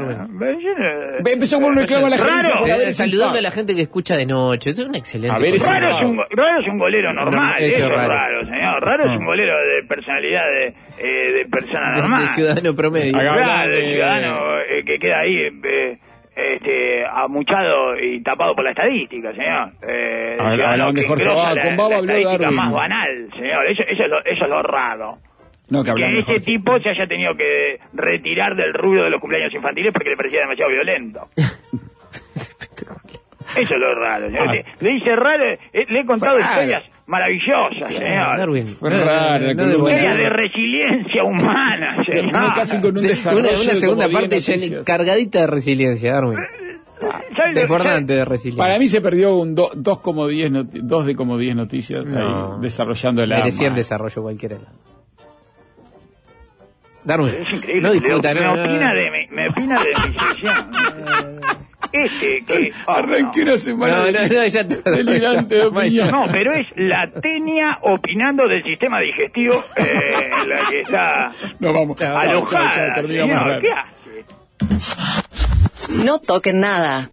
[SPEAKER 11] que-
[SPEAKER 2] Empezó con un reclamo a la gerencia
[SPEAKER 11] Raro.
[SPEAKER 2] por haber sido
[SPEAKER 4] Saludando
[SPEAKER 2] pago.
[SPEAKER 4] a la gente que escucha de noche. Esto es una excelente
[SPEAKER 2] A ver, ese-
[SPEAKER 4] cosa.
[SPEAKER 11] Raro es, un, raro es un golero normal,
[SPEAKER 4] No, eso
[SPEAKER 11] eso
[SPEAKER 4] es
[SPEAKER 11] es
[SPEAKER 4] raro.
[SPEAKER 11] raro, señor. Raro es un golero de personalidad de, eh, de persona
[SPEAKER 4] De-
[SPEAKER 11] normal.
[SPEAKER 4] de ciudadano promedio.
[SPEAKER 2] Haga-
[SPEAKER 11] Claro,
[SPEAKER 2] hablar
[SPEAKER 11] de
[SPEAKER 2] de-
[SPEAKER 11] ciudadano eh, que queda ahí eh, este, amuchado y tapado por la estadística, señor. Eh,
[SPEAKER 2] Habla-
[SPEAKER 11] ciudadano
[SPEAKER 2] hablaban de
[SPEAKER 11] que
[SPEAKER 2] Jorge
[SPEAKER 11] engrosa
[SPEAKER 2] Baba,
[SPEAKER 11] la-
[SPEAKER 2] con Baba
[SPEAKER 11] la
[SPEAKER 2] habló
[SPEAKER 11] estadística
[SPEAKER 2] Darwin.
[SPEAKER 11] más banal, señor. Eso, eso, es, lo, eso es lo raro.
[SPEAKER 2] No, que
[SPEAKER 11] Que
[SPEAKER 2] hablan
[SPEAKER 11] ese
[SPEAKER 2] mejor.
[SPEAKER 11] tipo se haya tenido que retirar del rubro de los cumpleaños infantiles porque le parecía demasiado violento. Eso es lo raro, señor.
[SPEAKER 2] Ah.
[SPEAKER 11] Le- Le dice raro, eh, le he contado
[SPEAKER 2] Fue raro.
[SPEAKER 11] historias maravillosas, señor.
[SPEAKER 4] Darwin.
[SPEAKER 2] Fue raro, la
[SPEAKER 4] no de
[SPEAKER 2] columna.
[SPEAKER 4] buena-
[SPEAKER 11] Historias de resiliencia humana,
[SPEAKER 2] Terminó
[SPEAKER 11] señor.
[SPEAKER 2] casi con un
[SPEAKER 4] Sí,
[SPEAKER 2] desarrollo
[SPEAKER 4] una, una
[SPEAKER 2] de
[SPEAKER 4] segunda
[SPEAKER 2] como
[SPEAKER 4] parte
[SPEAKER 2] diez
[SPEAKER 4] ya
[SPEAKER 2] noticias.
[SPEAKER 4] cargadita de resiliencia, Darwin.
[SPEAKER 11] ¿Sabe lo-
[SPEAKER 4] Desbordante de resiliencia.
[SPEAKER 2] Para mí se perdió un do- dos como diez noti- dos de como diez noticias
[SPEAKER 4] No.
[SPEAKER 2] ahí, desarrollando la
[SPEAKER 4] Merecían
[SPEAKER 2] arma.
[SPEAKER 4] desarrollo cualquiera. Darwin,
[SPEAKER 11] Es increíble.
[SPEAKER 4] no discuta,
[SPEAKER 11] me,
[SPEAKER 4] no, no,
[SPEAKER 11] opina
[SPEAKER 4] no.
[SPEAKER 11] de mi, me opina de mi sección. Este que... oh,
[SPEAKER 2] Arranqué
[SPEAKER 11] no.
[SPEAKER 2] una semana
[SPEAKER 4] No, no, no, ya está.
[SPEAKER 2] delirante de opinión.
[SPEAKER 11] No, pero es la tenia opinando del sistema digestivo eh, en la que está
[SPEAKER 2] Nos vamos. Chao, chao,
[SPEAKER 11] alojada.
[SPEAKER 2] chao, terminamos
[SPEAKER 11] señor.
[SPEAKER 2] raro.
[SPEAKER 11] ¿Qué hace?
[SPEAKER 1] No toquen nada.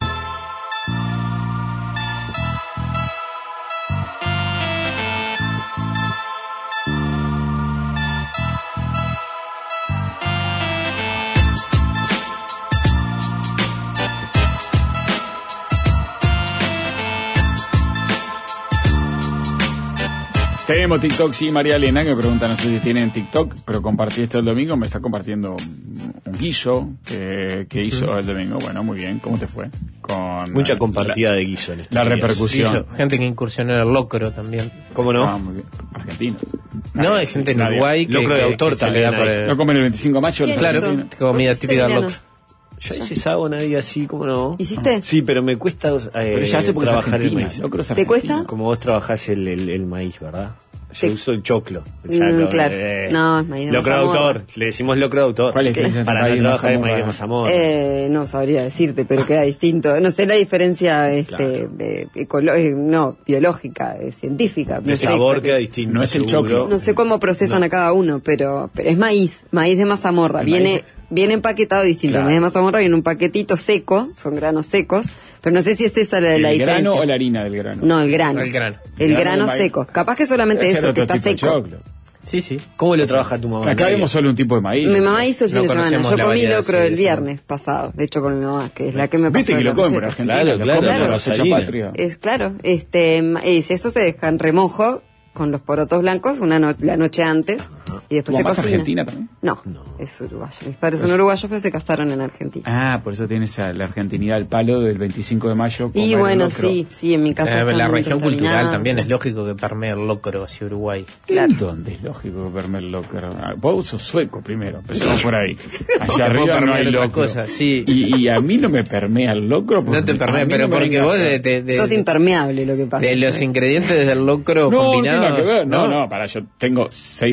[SPEAKER 2] Tenemos TikTok, sí, María Elena, que me pregunta, no sé si tienen TikTok, pero compartí esto el domingo, me está compartiendo un un guiso que, que hizo el domingo. Bueno, muy bien, ¿cómo te fue? Con
[SPEAKER 6] Mucha
[SPEAKER 2] eh,
[SPEAKER 6] compartida
[SPEAKER 2] la,
[SPEAKER 6] de guiso en estos
[SPEAKER 2] la
[SPEAKER 6] días.
[SPEAKER 2] repercusión.
[SPEAKER 4] Hizo gente que incursionó en el locro también.
[SPEAKER 6] ¿Cómo no?
[SPEAKER 2] Ah, muy bien. Argentina.
[SPEAKER 4] No, hay gente en
[SPEAKER 2] Nadie.
[SPEAKER 4] Uruguay que,
[SPEAKER 6] Locro de
[SPEAKER 4] que-
[SPEAKER 6] autor
[SPEAKER 4] que se le da
[SPEAKER 6] también
[SPEAKER 4] por
[SPEAKER 6] hay.
[SPEAKER 4] el-
[SPEAKER 2] ¿No comen el veinticinco de mayo?
[SPEAKER 10] Bien,
[SPEAKER 4] Claro,
[SPEAKER 10] eso.
[SPEAKER 4] comida
[SPEAKER 10] ¿Vos
[SPEAKER 4] típica del
[SPEAKER 10] hiciste,
[SPEAKER 4] locro.
[SPEAKER 6] Yo a veces hago nadie así, ¿cómo no?
[SPEAKER 10] ¿Hiciste?
[SPEAKER 6] Sí, pero me cuesta eh,
[SPEAKER 2] Pero ya hace porque es
[SPEAKER 6] trabajar el
[SPEAKER 2] Argentina.
[SPEAKER 6] maíz.
[SPEAKER 2] Locro es
[SPEAKER 10] ¿Te
[SPEAKER 2] argentino.
[SPEAKER 10] cuesta?
[SPEAKER 6] Como vos trabajás el, el, el maíz, ¿verdad? Yo
[SPEAKER 10] Te-
[SPEAKER 6] uso el choclo.
[SPEAKER 10] Mm,
[SPEAKER 6] Exacto.
[SPEAKER 10] claro.
[SPEAKER 6] eh,
[SPEAKER 10] No, es maíz de
[SPEAKER 6] locro de
[SPEAKER 10] mazamorra.
[SPEAKER 6] autor. Le decimos locro de autor.
[SPEAKER 2] ¿Cuál es la diferencia
[SPEAKER 6] Para
[SPEAKER 2] entre
[SPEAKER 6] no
[SPEAKER 2] maíz de
[SPEAKER 6] trabajar el maíz de
[SPEAKER 2] mazamorra?
[SPEAKER 6] mazamorra.
[SPEAKER 10] Eh, no sabría decirte, pero queda distinto. No sé la diferencia este, eh, ecolo- eh, no, biológica, eh, científica.
[SPEAKER 6] De
[SPEAKER 10] No sé,
[SPEAKER 6] sabor
[SPEAKER 10] porque-
[SPEAKER 6] queda distinto.
[SPEAKER 2] No es el
[SPEAKER 6] seguro.
[SPEAKER 2] choclo.
[SPEAKER 10] No sé cómo procesan
[SPEAKER 6] No.
[SPEAKER 10] a cada uno, pero, pero es maíz, maíz de mazamorra.
[SPEAKER 2] El
[SPEAKER 10] Viene,
[SPEAKER 2] maíz
[SPEAKER 10] viene empaquetado distinto.
[SPEAKER 6] Claro.
[SPEAKER 10] El maíz de mazamorra viene en un paquetito seco, son granos secos, pero no sé si es esa la,
[SPEAKER 2] ¿El
[SPEAKER 10] la diferencia.
[SPEAKER 2] grano o la harina del grano?
[SPEAKER 10] No, el grano.
[SPEAKER 4] El grano.
[SPEAKER 10] El
[SPEAKER 2] El grano
[SPEAKER 10] grano
[SPEAKER 2] de maíz.
[SPEAKER 10] seco. Capaz que solamente
[SPEAKER 2] Debe ser
[SPEAKER 10] eso, que
[SPEAKER 2] otro
[SPEAKER 10] está
[SPEAKER 2] tipo de
[SPEAKER 10] seco.
[SPEAKER 2] choclo.
[SPEAKER 4] Sí, sí.
[SPEAKER 6] ¿Cómo lo trabaja tu mamá?
[SPEAKER 2] Acá
[SPEAKER 6] Nadie?
[SPEAKER 2] vemos solo un tipo de maíz.
[SPEAKER 10] Mi mamá hizo el fin
[SPEAKER 4] No
[SPEAKER 10] de semana.
[SPEAKER 4] conocemos
[SPEAKER 10] Yo
[SPEAKER 4] la
[SPEAKER 10] comí
[SPEAKER 4] variedad,
[SPEAKER 10] locro
[SPEAKER 4] sí,
[SPEAKER 10] el
[SPEAKER 4] sí.
[SPEAKER 10] viernes pasado, de hecho con mi mamá, que es la que me pasó.
[SPEAKER 2] Viste que
[SPEAKER 10] la
[SPEAKER 2] lo comen por
[SPEAKER 10] receta.
[SPEAKER 2] Argentina.
[SPEAKER 6] Claro,
[SPEAKER 2] lo
[SPEAKER 6] claro,
[SPEAKER 2] comen
[SPEAKER 10] claro.
[SPEAKER 2] por la fecha
[SPEAKER 6] Salina.
[SPEAKER 2] patria.
[SPEAKER 10] Es claro, este, ma- es, eso se deja en remojo con los porotos blancos una no- la noche antes y después
[SPEAKER 2] ¿Tu
[SPEAKER 10] se
[SPEAKER 2] mamá es
[SPEAKER 10] cocina.
[SPEAKER 2] argentina también?
[SPEAKER 10] No, es uruguayo. Mis padres son uruguayos, pero se casaron en Argentina.
[SPEAKER 2] Ah, por eso tienes a la argentinidad al palo del veinticinco de mayo.
[SPEAKER 10] Y
[SPEAKER 2] comer
[SPEAKER 10] bueno,
[SPEAKER 2] locro.
[SPEAKER 10] sí, sí, en mi casa.
[SPEAKER 4] Eh,
[SPEAKER 10] está
[SPEAKER 4] la
[SPEAKER 10] muy
[SPEAKER 4] región cultural
[SPEAKER 10] contaminado.
[SPEAKER 4] también es lógico que permee el locro hacia Uruguay.
[SPEAKER 10] Claro.
[SPEAKER 2] ¿Dónde es lógico verme el locro? Ah, vos sos sueco primero, empezamos por ahí.
[SPEAKER 4] Te
[SPEAKER 2] Allá
[SPEAKER 4] puedo
[SPEAKER 2] arriba no
[SPEAKER 4] permear
[SPEAKER 2] hay
[SPEAKER 4] otra
[SPEAKER 2] locro.
[SPEAKER 4] cosa, sí.
[SPEAKER 2] Y, y a mí no me permea el locro.
[SPEAKER 4] No te
[SPEAKER 2] a
[SPEAKER 4] permea,
[SPEAKER 2] mí
[SPEAKER 4] pero
[SPEAKER 2] no me
[SPEAKER 4] porque
[SPEAKER 2] vengas
[SPEAKER 4] vos
[SPEAKER 2] a-
[SPEAKER 4] de, de- de-
[SPEAKER 10] Sos impermeable lo que pasa.
[SPEAKER 4] de los ingredientes del locro
[SPEAKER 2] No, no tiene
[SPEAKER 4] combinados.
[SPEAKER 2] nada que ver. No, no, para, yo tengo seis décadas, voy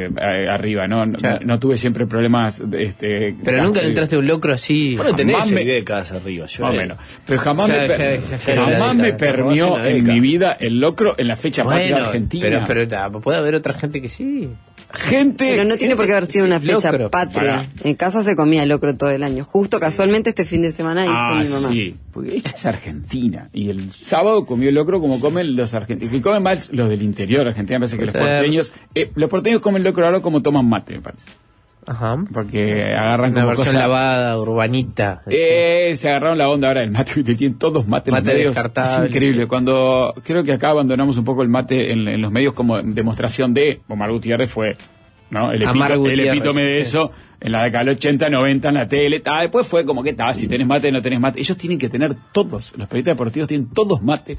[SPEAKER 2] eh, arriba, ¿no? No,
[SPEAKER 4] Claro.
[SPEAKER 2] no, no tuve siempre problemas. Este,
[SPEAKER 4] Pero nunca entraste a un locro así.
[SPEAKER 6] Vos no tenés
[SPEAKER 2] Jamás me-
[SPEAKER 6] décadas arriba. Yo
[SPEAKER 2] Más o
[SPEAKER 6] eh,
[SPEAKER 2] menos. Pero jamás
[SPEAKER 4] Ya,
[SPEAKER 2] me, per-
[SPEAKER 4] ya, ya, ya, ya,
[SPEAKER 2] jamás
[SPEAKER 4] ya,
[SPEAKER 2] me
[SPEAKER 4] ya,
[SPEAKER 2] permió
[SPEAKER 6] una
[SPEAKER 2] en
[SPEAKER 6] década.
[SPEAKER 2] mi vida el locro en la fecha patria
[SPEAKER 4] Bueno,
[SPEAKER 2] argentina.
[SPEAKER 4] pero, pero ta, puede haber otra gente que sí.
[SPEAKER 2] Gente.
[SPEAKER 10] Pero no tiene por qué haber sido una fecha
[SPEAKER 4] locro.
[SPEAKER 10] patria. En casa se comía locro todo el año. Justo casualmente este fin de semana hizo
[SPEAKER 2] Ah,
[SPEAKER 10] mi mamá.
[SPEAKER 2] sí, porque esta es Argentina. Y el sábado comió locro como comen los argentinos. Que comen más los del interior de Argentina. Me parece que
[SPEAKER 4] Puede
[SPEAKER 2] los
[SPEAKER 4] ser.
[SPEAKER 2] porteños. Eh, los porteños comen locro ahora como toman mate, me parece.
[SPEAKER 4] Ajá.
[SPEAKER 2] Porque agarran
[SPEAKER 4] Una
[SPEAKER 2] como
[SPEAKER 4] versión
[SPEAKER 2] cosa.
[SPEAKER 4] lavada, urbanita.
[SPEAKER 2] Eh, se agarraron la onda ahora del mate y te tienen todos mate en los
[SPEAKER 4] Mate
[SPEAKER 2] medios.
[SPEAKER 4] descartable,
[SPEAKER 2] Es increíble.
[SPEAKER 4] sí.
[SPEAKER 2] Cuando creo que acá abandonamos un poco el mate en, en los medios como demostración de Omar Gutiérrez fue, ¿no? El,
[SPEAKER 4] Amar
[SPEAKER 2] epito- el
[SPEAKER 4] Gutiérrez,
[SPEAKER 2] epítome de
[SPEAKER 4] sí.
[SPEAKER 2] eso en la década del ochenta, noventa en la tele. Ta, después fue como que está, si tenés mate, no tenés mate. Ellos tienen que tener todos, los periodistas deportivos tienen todos mate.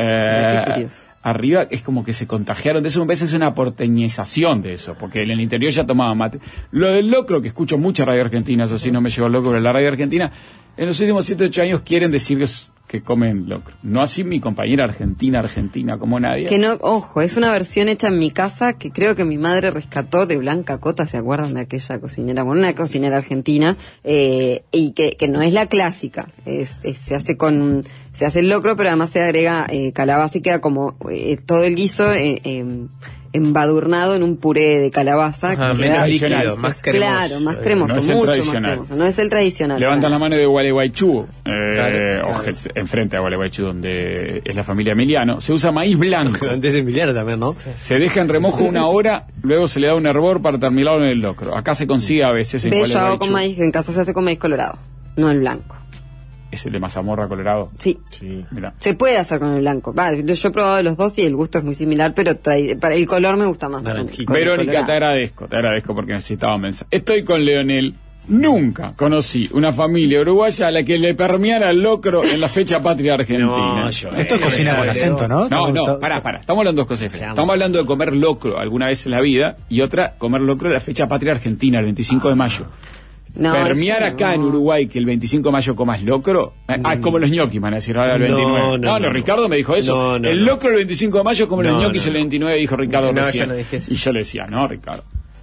[SPEAKER 2] Eh,
[SPEAKER 10] Qué curioso.
[SPEAKER 2] arriba es como que se contagiaron de eso. A veces es una porteñización de eso, porque en el interior ya tomaban mate. Lo del locro, que escucho mucha radio argentina, eso sí no me llegó el locro, pero la radio argentina, en los últimos siete ocho años quieren decir que, es- que comen locro. No así mi compañera argentina, argentina, como nadie.
[SPEAKER 10] Que no, ojo, es una versión hecha en mi casa que creo que mi madre rescató de Blanca Cota, ¿se acuerdan de aquella cocinera? Bueno, una cocinera argentina, eh, y que, que no es la clásica, es, es- se hace con, se hace el locro, pero además se agrega eh, calabaza y queda como eh, todo el guiso eh, eh, embadurnado en un puré de calabaza.
[SPEAKER 4] Ajá,
[SPEAKER 10] que
[SPEAKER 4] menos
[SPEAKER 10] queda
[SPEAKER 4] líquido,
[SPEAKER 10] delicioso.
[SPEAKER 4] más cremoso.
[SPEAKER 10] Claro, más cremoso,
[SPEAKER 2] No es el
[SPEAKER 10] mucho más
[SPEAKER 2] tradicional.
[SPEAKER 10] cremoso. No es el tradicional.
[SPEAKER 2] Levantan la mano de Gualeguaychú, eh,
[SPEAKER 4] Claro,
[SPEAKER 2] o
[SPEAKER 4] claro.
[SPEAKER 2] je- enfrente a Gualeguaychú, donde es la familia Emiliano. Se usa maíz blanco.
[SPEAKER 6] Antes de Emiliano también, ¿no?
[SPEAKER 2] Se deja en remojo una hora, luego se le da un hervor para terminarlo en el locro. Acá se consigue a veces en
[SPEAKER 10] Ve, yo hago
[SPEAKER 2] Gualeguaychú.
[SPEAKER 10] con maíz, en casa se hace con maíz colorado, no el blanco.
[SPEAKER 2] Es el de mazamorra colorado.
[SPEAKER 10] Sí.
[SPEAKER 6] Sí.
[SPEAKER 2] Mira.
[SPEAKER 10] Se puede hacer con el blanco. Va, yo yo he probado los dos y el gusto es muy similar, pero trae- para el color me gusta más.
[SPEAKER 6] Naranjita.
[SPEAKER 10] con el
[SPEAKER 2] Verónica,
[SPEAKER 10] colorado.
[SPEAKER 2] te agradezco, te agradezco porque necesitaba un mensaje. Estoy con Leonel. Nunca conocí una familia uruguaya a la que le permeara el locro en la fecha patria argentina.
[SPEAKER 6] No, yo-
[SPEAKER 3] Esto es cocina con acento, ¿no?
[SPEAKER 2] No, no,
[SPEAKER 3] Estamos-
[SPEAKER 2] pará, pará. Estamos hablando de dos cosas diferentes. Estamos hablando de comer locro alguna vez en la vida y otra, comer locro en la fecha patria argentina, el veinticinco de mayo.
[SPEAKER 10] No,
[SPEAKER 2] Permear
[SPEAKER 10] eso
[SPEAKER 2] acá
[SPEAKER 10] no.
[SPEAKER 2] en Uruguay que el veinticinco de mayo comas locro. eh, Ah, es como los ñoquis, van a decir ahora el
[SPEAKER 6] No,
[SPEAKER 2] veintinueve.
[SPEAKER 6] no,
[SPEAKER 2] No, no,
[SPEAKER 6] no.
[SPEAKER 2] Ricardo me dijo eso.
[SPEAKER 6] No, no,
[SPEAKER 2] el
[SPEAKER 6] no.
[SPEAKER 2] locro el veinticinco de mayo es como los
[SPEAKER 6] No,
[SPEAKER 2] ñoquis
[SPEAKER 6] no,
[SPEAKER 2] el
[SPEAKER 6] no.
[SPEAKER 2] veintinueve, dijo Ricardo
[SPEAKER 4] No, yo
[SPEAKER 2] recién.
[SPEAKER 4] no dije eso.
[SPEAKER 2] Y yo le decía, no, Ricardo.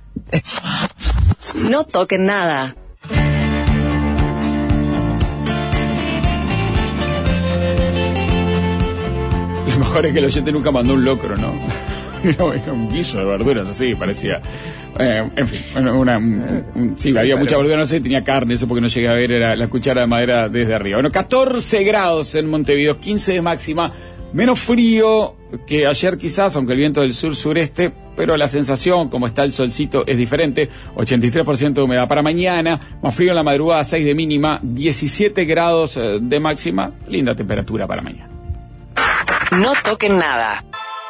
[SPEAKER 1] No toquen nada.
[SPEAKER 2] Lo mejor es que el oyente nunca mandó un locro, ¿no? Era un guiso de verduras, así parecía. Eh, en fin, bueno, una, un- un- sí, había mucha verdura, no sé, tenía carne, eso porque no llegué a ver, era la cuchara de madera desde arriba. Bueno, catorce grados en Montevideo, quince de máxima, menos frío que ayer quizás, aunque el viento del sur-sureste, pero la sensación, como está el solcito, es diferente. ochenta y tres por ciento de humedad para mañana, más frío en la madrugada, seis de mínima, diecisiete grados eh, de máxima, linda temperatura para mañana.
[SPEAKER 1] No toquen nada.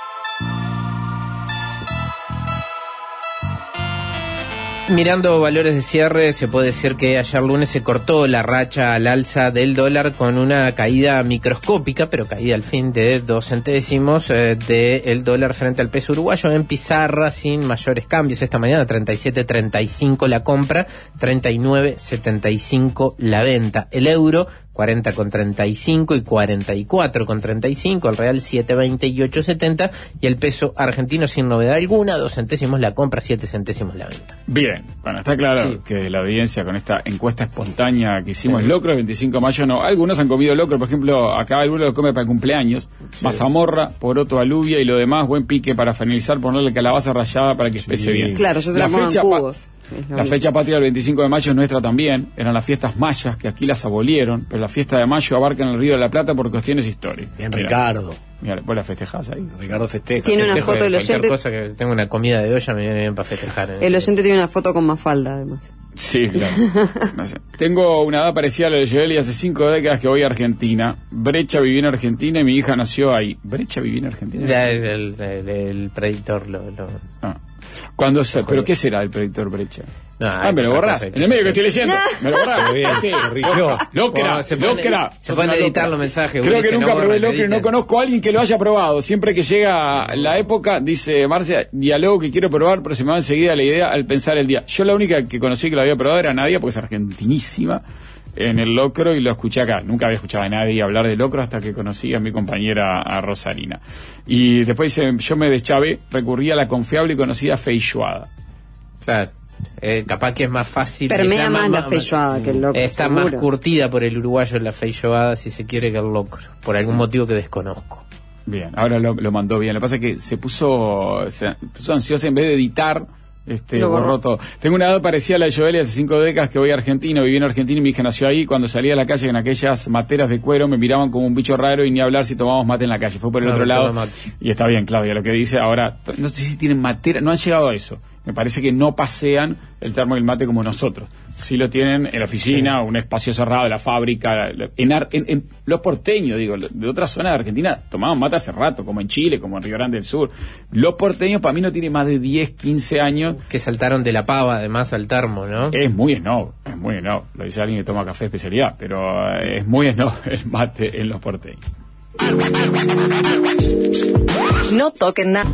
[SPEAKER 4] Mirando valores de cierre, se puede decir que ayer lunes se cortó la racha al alza del dólar con una caída microscópica, pero caída al fin de dos centésimos eh, del dólar frente al peso uruguayo en pizarra sin mayores cambios. Esta mañana treinta y siete treinta y cinco la compra, treinta y nueve setenta y cinco la venta. El euro cuarenta con treinta y cinco y cuarenta y cuatro con treinta y cinco, el real siete veinte y ocho setenta y el peso argentino sin novedad alguna, dos centésimos la compra, siete centésimos la venta.
[SPEAKER 2] Bien, bueno, está claro
[SPEAKER 4] Sí.
[SPEAKER 2] que la audiencia con esta encuesta espontánea que hicimos, locro el veinticinco de mayo, no, algunos han comido locro, por ejemplo, acá alguno lo come para el cumpleaños, mazamorra, poroto, alubia y lo demás, buen pique para finalizar, ponerle calabaza rallada para que espese bien.
[SPEAKER 10] Claro, yo se la pongo en
[SPEAKER 2] pa-
[SPEAKER 10] cubos. Es lo
[SPEAKER 2] La
[SPEAKER 10] único.
[SPEAKER 2] fecha patria del veinticinco de mayo es nuestra también, eran las fiestas mayas, que aquí las abolieron, pero la fiesta de mayo abarcan el Río de la Plata por cuestiones históricas.
[SPEAKER 6] Bien,
[SPEAKER 2] Mirá,
[SPEAKER 6] Ricardo.
[SPEAKER 2] Mirá, vos la festejás ahí.
[SPEAKER 6] Ricardo festeja.
[SPEAKER 10] Tiene una
[SPEAKER 4] Festejo
[SPEAKER 10] foto
[SPEAKER 4] de
[SPEAKER 10] del
[SPEAKER 4] cualquier
[SPEAKER 10] oyente.
[SPEAKER 4] cosa que tengo una comida de olla me viene bien para festejar. ¿eh?
[SPEAKER 10] El oyente tiene una foto con Mafalda, además.
[SPEAKER 2] Sí, claro. No sé. Tengo una edad parecida a la de Joel y hace cinco décadas que voy a Argentina. Brecha viví en Argentina y mi hija nació ahí. ¿Brecha viví en Argentina?
[SPEAKER 4] Ya es el, el, el predictor. Lo, lo...
[SPEAKER 2] Ah. Cuando se, ¿Pero qué será el predictor Brecha?
[SPEAKER 4] No,
[SPEAKER 2] ah, me lo
[SPEAKER 4] otra
[SPEAKER 2] borrás.
[SPEAKER 4] cosa
[SPEAKER 2] En
[SPEAKER 4] que
[SPEAKER 2] el medio que
[SPEAKER 4] quise
[SPEAKER 2] estoy leyendo. Me lo borrás.
[SPEAKER 6] Muy bien,
[SPEAKER 2] Sí.
[SPEAKER 6] corrigió.
[SPEAKER 2] Locra,
[SPEAKER 4] Bueno, se pueden-
[SPEAKER 2] locra.
[SPEAKER 4] se
[SPEAKER 2] Sos
[SPEAKER 4] pueden
[SPEAKER 2] una
[SPEAKER 4] editar
[SPEAKER 2] locra.
[SPEAKER 4] los mensajes,
[SPEAKER 2] Creo
[SPEAKER 4] Ulises,
[SPEAKER 2] que nunca
[SPEAKER 4] no
[SPEAKER 2] probé
[SPEAKER 4] borran,
[SPEAKER 2] locro y no
[SPEAKER 4] editan.
[SPEAKER 2] conozco a alguien que lo haya probado. Siempre que llega la época, dice Marcia, diálogo que quiero probar, pero se me va enseguida la idea al pensar el día. Yo la única que conocí que lo había probado era Nadia, porque es argentinísima en el locro y lo escuché acá. Nunca había escuchado a nadie hablar de locro hasta que conocí a mi compañera a Rosalina. Y después dice, yo me deschavé, recurrí a la confiable y conocida feijoada.
[SPEAKER 4] Claro. Eh, capaz que es más fácil.
[SPEAKER 10] Permea más la feijoada que el locro.
[SPEAKER 4] Está
[SPEAKER 10] seguro.
[SPEAKER 4] más curtida por el uruguayo la feijoada, si se quiere, que el locro. Por algún
[SPEAKER 2] Sí.
[SPEAKER 4] motivo que desconozco.
[SPEAKER 2] Bien, ahora lo, lo mandó bien. Lo que pasa es que se puso, se puso ansiosa en vez de editar. Este,
[SPEAKER 10] Lo borró.
[SPEAKER 2] borró todo. Tengo una edad parecida a la de Joel, hace cinco décadas que voy a Argentina, viví en Argentina y mi hija nació ahí. Cuando salía a la calle en aquellas materas de cuero me miraban como un bicho raro y ni hablar si tomábamos mate en la calle. Fue por el
[SPEAKER 4] Claro,
[SPEAKER 2] otro lado.
[SPEAKER 4] toma mate.
[SPEAKER 2] Y está bien, Claudia, lo que dice ahora. No sé si tienen matera, no han llegado a eso. Me parece que no pasean el termo y el mate como nosotros. Sí lo tienen en la oficina, sí. Un espacio cerrado de la fábrica. En, ar, en, en los porteños, digo, de otras zonas de Argentina tomaban mate hace rato, como en Chile, como en Río Grande del Sur. Los porteños para mí no tienen más de diez, quince años.
[SPEAKER 4] Que saltaron de la pava además al termo, ¿no?
[SPEAKER 2] Es muy snob, es muy snob. Lo dice alguien que toma café de especialidad, pero es muy snob el mate en los porteños.
[SPEAKER 1] No toquen nada.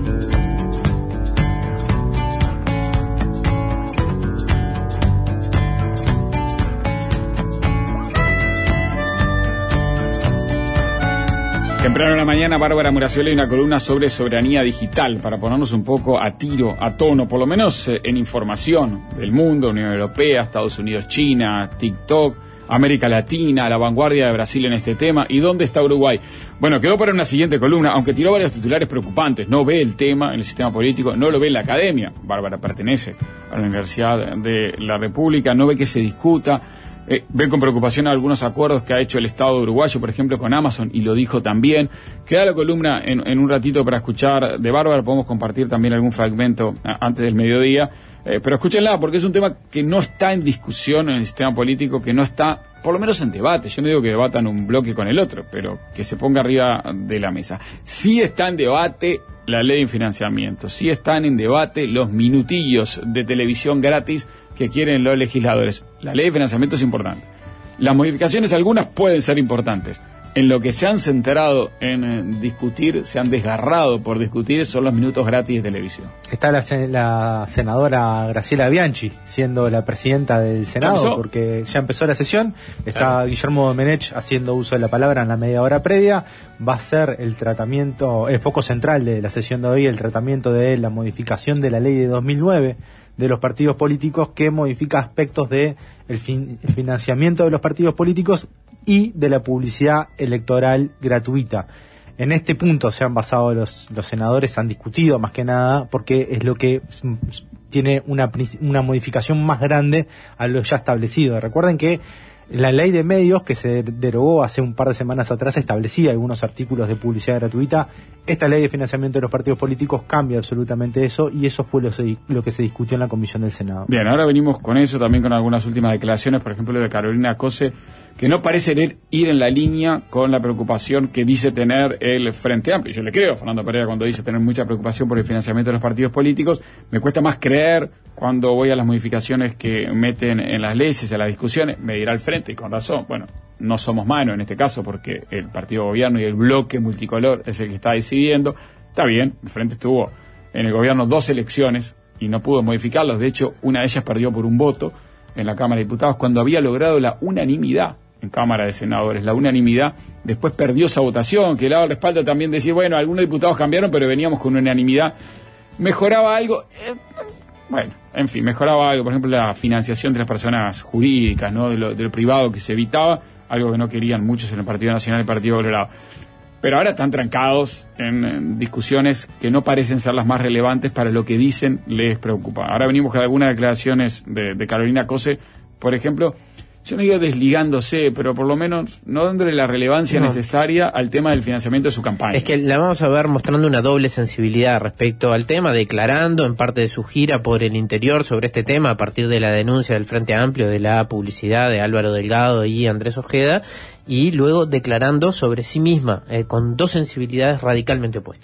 [SPEAKER 2] Temprano en la mañana, Bárbara Muraciola y una columna sobre soberanía digital, para ponernos un poco a tiro, a tono, por lo menos eh, en información del mundo, Unión Europea, Estados Unidos, China, TikTok, América Latina, la vanguardia de Brasil en este tema, y dónde está Uruguay. Bueno, quedó para una siguiente columna, aunque tiró varios titulares preocupantes. No ve el tema en el sistema político, no lo ve en la academia. Bárbara pertenece a la Universidad de la República, no ve que se discuta. Eh, ven con preocupación algunos acuerdos que ha hecho el Estado uruguayo, por ejemplo, con Amazon, y lo dijo también. Queda la columna en, en un ratito para escuchar de Bárbara, podemos compartir también algún fragmento a, antes del mediodía, eh, pero escúchenla porque es un tema que no está en discusión en el sistema político, que no está, por lo menos en debate. Yo no digo que debatan un bloque con el otro, pero que se ponga arriba de la mesa. Sí está en debate la ley de financiamiento, sí están en debate los minutillos de televisión gratis que quieren los legisladores. La ley de financiamiento es importante. Las modificaciones, algunas pueden ser importantes. En lo que se han centrado en eh, discutir, se han desgarrado por discutir, son los minutos gratis de televisión.
[SPEAKER 3] Está la, la senadora Graciela Bianchi siendo la presidenta del Senado, porque ya empezó la sesión. Está claro. Guillermo Domenech haciendo uso de la palabra en la media hora previa. Va a ser el tratamiento, el foco central de la sesión de hoy, el tratamiento de la modificación de la ley de dos mil nueve de los partidos políticos, que modifica aspectos de el, fin, el financiamiento de los partidos políticos y de la publicidad electoral gratuita. En este punto se han basado los, los senadores, han discutido más que nada, porque es lo que tiene una, una modificación más grande a lo ya establecido. Recuerden que la ley de medios, que se derogó hace un par de semanas atrás, establecía algunos artículos de publicidad gratuita. Esta ley de financiamiento de los partidos políticos cambia absolutamente eso, y eso fue lo, lo que se discutió en la Comisión del Senado.
[SPEAKER 2] Bien, ahora venimos con eso, también con algunas últimas declaraciones, por ejemplo, de Carolina Cose, que no parece ir en la línea con la preocupación que dice tener el Frente Amplio. Yo le creo a Fernando Pereira cuando dice tener mucha preocupación por el financiamiento de los partidos políticos. Me cuesta más creer cuando voy a las modificaciones que meten en las leyes, a las discusiones. Me dirá el Frente, y con razón, bueno, no somos mano en este caso, porque el partido gobierno y el bloque multicolor es el que está decidiendo. Está bien, el Frente estuvo en el gobierno dos elecciones y no pudo modificarlos. De hecho, una de ellas perdió por un voto en la Cámara de Diputados cuando había logrado la unanimidad en Cámara de Senadores, la unanimidad. Después perdió esa votación, que le daba el respaldo también decir, bueno, algunos diputados cambiaron, pero veníamos con unanimidad. ¿Mejoraba algo? Eh, bueno, en fin, mejoraba algo. Por ejemplo, la financiación de las personas jurídicas, ¿no? De lo, de lo privado que se evitaba, algo que no querían muchos en el Partido Nacional y el Partido Colorado. Pero ahora están trancados en, en discusiones que no parecen ser las más relevantes para lo que dicen les preocupa. Ahora venimos con algunas declaraciones de, de Carolina Cose, por ejemplo. Yo no digo desligándose, pero por lo menos no dándole la relevancia no. necesaria al tema del financiamiento de su campaña.
[SPEAKER 4] Es que la vamos a ver mostrando una doble sensibilidad respecto al tema, declarando en parte de su gira por el interior sobre este tema a partir de la denuncia del Frente Amplio de la publicidad de Álvaro Delgado y Andrés Ojeda, y luego declarando sobre sí misma, eh, con dos sensibilidades radicalmente opuestas.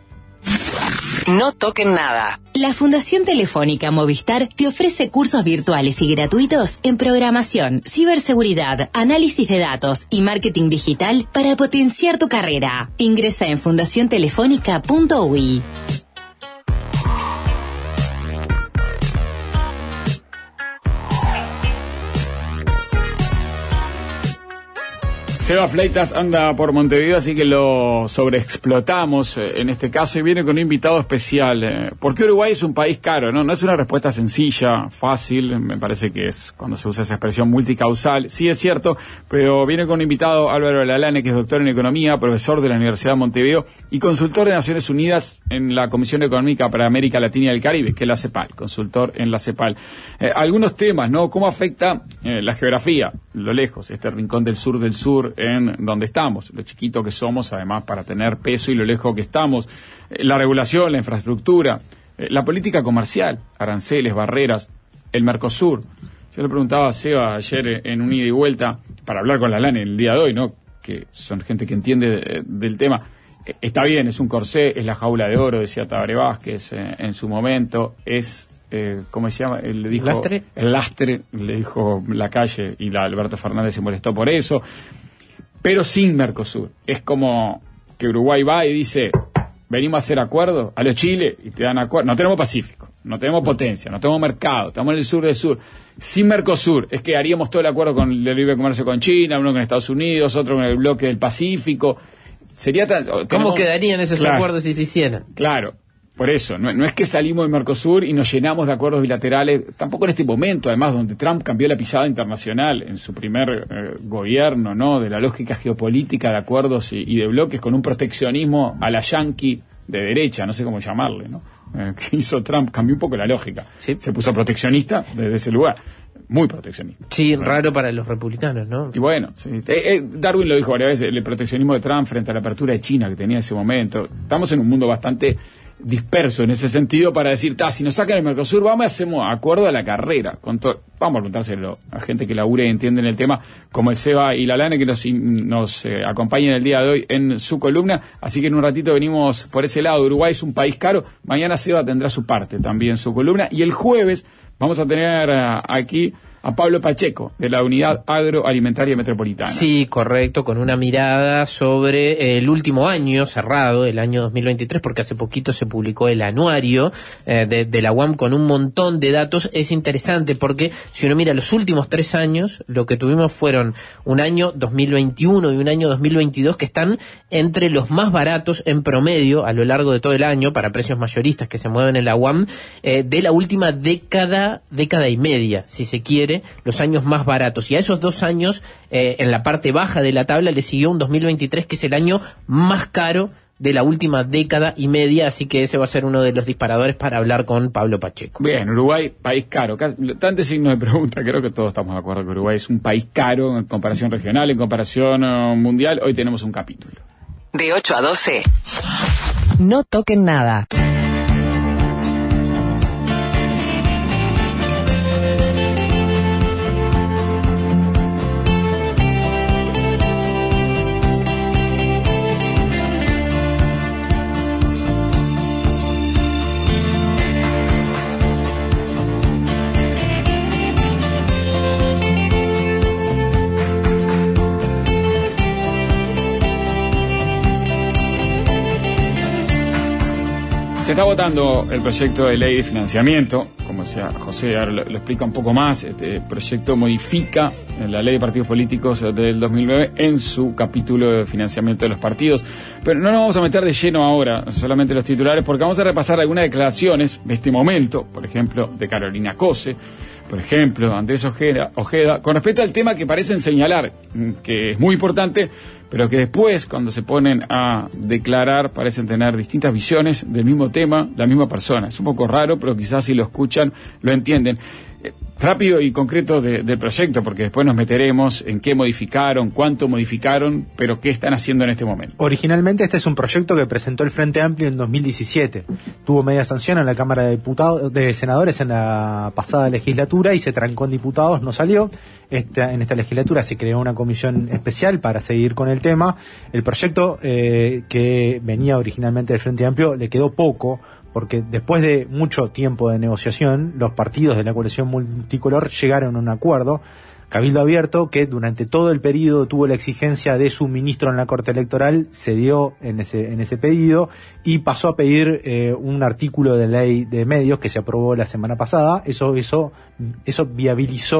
[SPEAKER 1] No toquen nada.
[SPEAKER 8] La Fundación Telefónica Movistar te ofrece cursos virtuales y gratuitos en programación, ciberseguridad, análisis de datos y marketing digital para potenciar tu carrera. Ingresa en fundación telefónica punto u i.
[SPEAKER 2] Seba Fleitas anda por Montevideo, así que lo sobreexplotamos eh, en este caso y viene con un invitado especial. Eh, ¿Por qué Uruguay es un país caro? No, no es una respuesta sencilla, fácil, me parece que es cuando se usa esa expresión multicausal. Sí es cierto, pero viene con un invitado Álvaro Lalane, que es doctor en Economía, profesor de la Universidad de Montevideo y consultor de Naciones Unidas en la Comisión Económica para América Latina y el Caribe, que es la CEPAL, consultor en la CEPAL. Eh, algunos temas, ¿no? ¿Cómo afecta eh, la geografía, lo lejos, este rincón del sur del sur, en donde estamos, lo chiquito que somos, además, para tener peso y lo lejos que estamos, eh, la regulación, la infraestructura, eh, la política comercial, aranceles, barreras, el Mercosur? Yo le preguntaba a Seba ayer en un ida y vuelta, para hablar con Lalane el día de hoy, ¿no? Que son gente que entiende eh, del tema. Eh, está bien, es un corsé, es la jaula de oro, decía Tabaré Vázquez eh, en su momento, es... Eh, ¿cómo se llama? Él le dijo,
[SPEAKER 4] ¿Lastre?
[SPEAKER 2] El lastre, le dijo Lacalle, y la Alberto Fernández se molestó por eso, pero sin Mercosur. Es como que Uruguay va y dice, venimos a hacer acuerdos a los Chile y te dan acuerdos. No tenemos Pacífico, no tenemos potencia, no tenemos mercado, estamos en el sur del sur. Sin Mercosur, es que haríamos todo el acuerdo con el libre comercio con China, uno con Estados Unidos, otro con el bloque del Pacífico. Sería tan,
[SPEAKER 4] ¿Cómo
[SPEAKER 2] tenemos,
[SPEAKER 4] quedarían esos
[SPEAKER 2] claro,
[SPEAKER 4] acuerdos si se hicieran?
[SPEAKER 2] Claro. Por eso, no, no es que salimos de Mercosur y nos llenamos de acuerdos bilaterales, tampoco en este momento, además, donde Trump cambió la pisada internacional en su primer eh, gobierno, ¿no? De la lógica geopolítica de acuerdos y, y de bloques con un proteccionismo a la yanqui de derecha, no sé cómo llamarle, ¿no? Eh, que hizo Trump, cambió un poco la lógica. ¿Sí? Se puso proteccionista desde ese lugar. Muy proteccionista.
[SPEAKER 4] Sí, bueno, raro para los republicanos, ¿no?
[SPEAKER 2] Y bueno, sí. eh, eh, Darwin lo dijo varias veces, el proteccionismo de Trump frente a la apertura de China que tenía en ese momento. Estamos en un mundo bastante disperso en ese sentido para decir, ta, si nos sacan el Mercosur, vamos y hacemos acuerdo a la carrera. Con to- vamos a preguntárselo a gente que labure y entiende en el tema, como el Seba y Lalane, que nos, nos eh, acompañan el día de hoy en su columna. Así que en un ratito venimos por ese lado. Uruguay es un país caro. Mañana Seba tendrá su parte también, su columna. Y el jueves vamos a tener uh, aquí a Pablo Pacheco, de la Unidad Agroalimentaria Metropolitana.
[SPEAKER 4] Sí, correcto, con una mirada sobre el último año cerrado, el año dos mil veintitrés, porque hace poquito se publicó el anuario eh, de, de la U A M con un montón de datos. Es interesante porque si uno mira los últimos tres años, lo que tuvimos fueron un año dos mil veintiuno y un año dos mil veintidós que están entre los más baratos en promedio a lo largo de todo el año para precios mayoristas que se mueven en la U A M eh, de la última década, década y media, si se quiere, los años más baratos. Y a esos dos años, eh, en la parte baja de la tabla, le siguió un dos mil veintitrés que es el año más caro de la última década y media, así que ese va a ser uno de los disparadores para hablar con Pablo Pacheco.
[SPEAKER 2] Bien, Uruguay, país caro. Tantos signos de pregunta, creo que todos estamos de acuerdo que Uruguay es un país caro en comparación regional, en comparación uh, mundial. Hoy tenemos un capítulo.
[SPEAKER 1] De ocho a doce, no toquen nada.
[SPEAKER 2] Se está votando el proyecto de ley de financiamiento, como decía José, ahora lo, lo explica un poco más. Este proyecto modifica la ley de partidos políticos del dos mil nueve en su capítulo de financiamiento de los partidos. Pero no nos vamos a meter de lleno ahora, solamente los titulares, porque vamos a repasar algunas declaraciones de este momento, por ejemplo, de Carolina Cose, por ejemplo, Andrés Ojeda, Ojeda, con respecto al tema que parecen señalar, que es muy importante, pero que después, cuando se ponen a declarar, parecen tener distintas visiones del mismo tema, la misma persona. Es un poco raro, pero quizás si lo escuchan, lo entienden. Eh, rápido y concreto de, del proyecto, porque después nos meteremos en qué modificaron, cuánto modificaron, pero qué están haciendo en este momento.
[SPEAKER 3] Originalmente este es un proyecto que presentó el Frente Amplio en dos mil diecisiete. Tuvo media sanción en la Cámara de Diputados, de Senadores en la pasada legislatura y se trancó en diputados, no salió. Esta, en esta legislatura se creó una comisión especial para seguir con el tema. El proyecto eh, que venía originalmente del Frente Amplio le quedó poco, porque después de mucho tiempo de negociación, los partidos de la coalición multicolor llegaron a un acuerdo. Cabildo Abierto, que durante todo el periodo tuvo la exigencia de su ministro en la Corte Electoral, cedió en ese, en ese pedido y pasó a pedir eh, un artículo de ley de medios que se aprobó la semana pasada. Eso, eso, eso viabilizó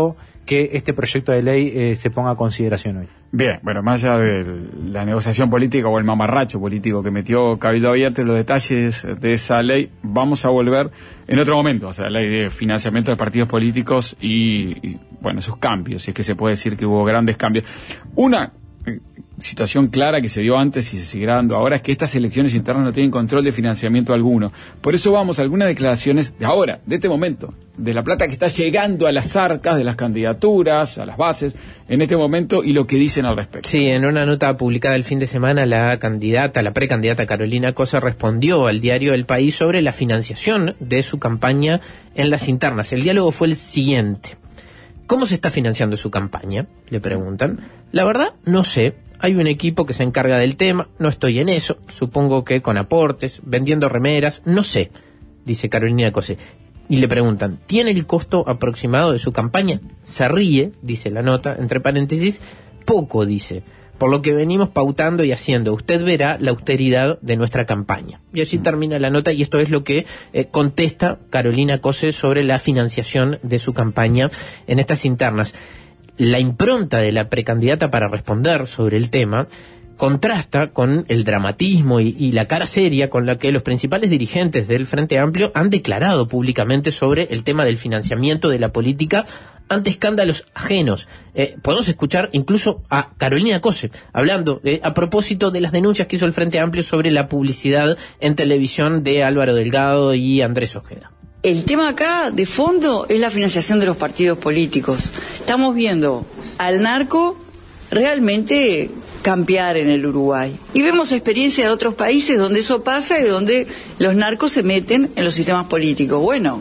[SPEAKER 3] que este proyecto de ley eh, se ponga a consideración hoy.
[SPEAKER 2] Bien, bueno, más allá de la negociación política o el mamarracho político que metió Cabildo Abierto y los detalles de esa ley, vamos a volver en otro momento, o sea, la ley de financiamiento de partidos políticos y, y bueno, esos cambios, si es que se puede decir que hubo grandes cambios. Una eh, situación clara que se dio antes y se seguirá dando ahora es que estas elecciones internas no tienen control de financiamiento alguno. Por eso vamos a algunas declaraciones de ahora, de este momento, de la plata que está llegando a las arcas de las candidaturas, a las bases, en este momento, y lo que dicen al respecto.
[SPEAKER 4] Sí, en una nota publicada el fin de semana, la candidata, la precandidata Carolina Cose respondió al diario El País sobre la financiación de su campaña en las internas. El diálogo fue el siguiente. ¿Cómo se está financiando su campaña?, le preguntan. La verdad, no sé. Hay un equipo que se encarga del tema, no estoy en eso, supongo que con aportes, vendiendo remeras, no sé, dice Carolina Cose. Y le preguntan, ¿tiene el costo aproximado de su campaña? Se ríe, dice la nota, entre paréntesis, poco, dice, por lo que venimos pautando y haciendo. Usted verá la austeridad de nuestra campaña. Y así termina la nota, y esto es lo que eh, contesta Carolina Cose sobre la financiación de su campaña en estas internas. La impronta de la precandidata para responder sobre el tema contrasta con el dramatismo y, y la cara seria con la que los principales dirigentes del Frente Amplio han declarado públicamente sobre el tema del financiamiento de la política ante escándalos ajenos. Eh, podemos escuchar incluso a Carolina Cose hablando eh, a propósito de las denuncias que hizo el Frente Amplio sobre la publicidad en televisión de Álvaro Delgado y Andrés Ojeda.
[SPEAKER 13] El tema acá, de fondo, es la financiación de los partidos políticos. Estamos viendo al narco realmente campear en el Uruguay. Y vemos experiencias de otros países donde eso pasa y donde los narcos se meten en los sistemas políticos. Bueno,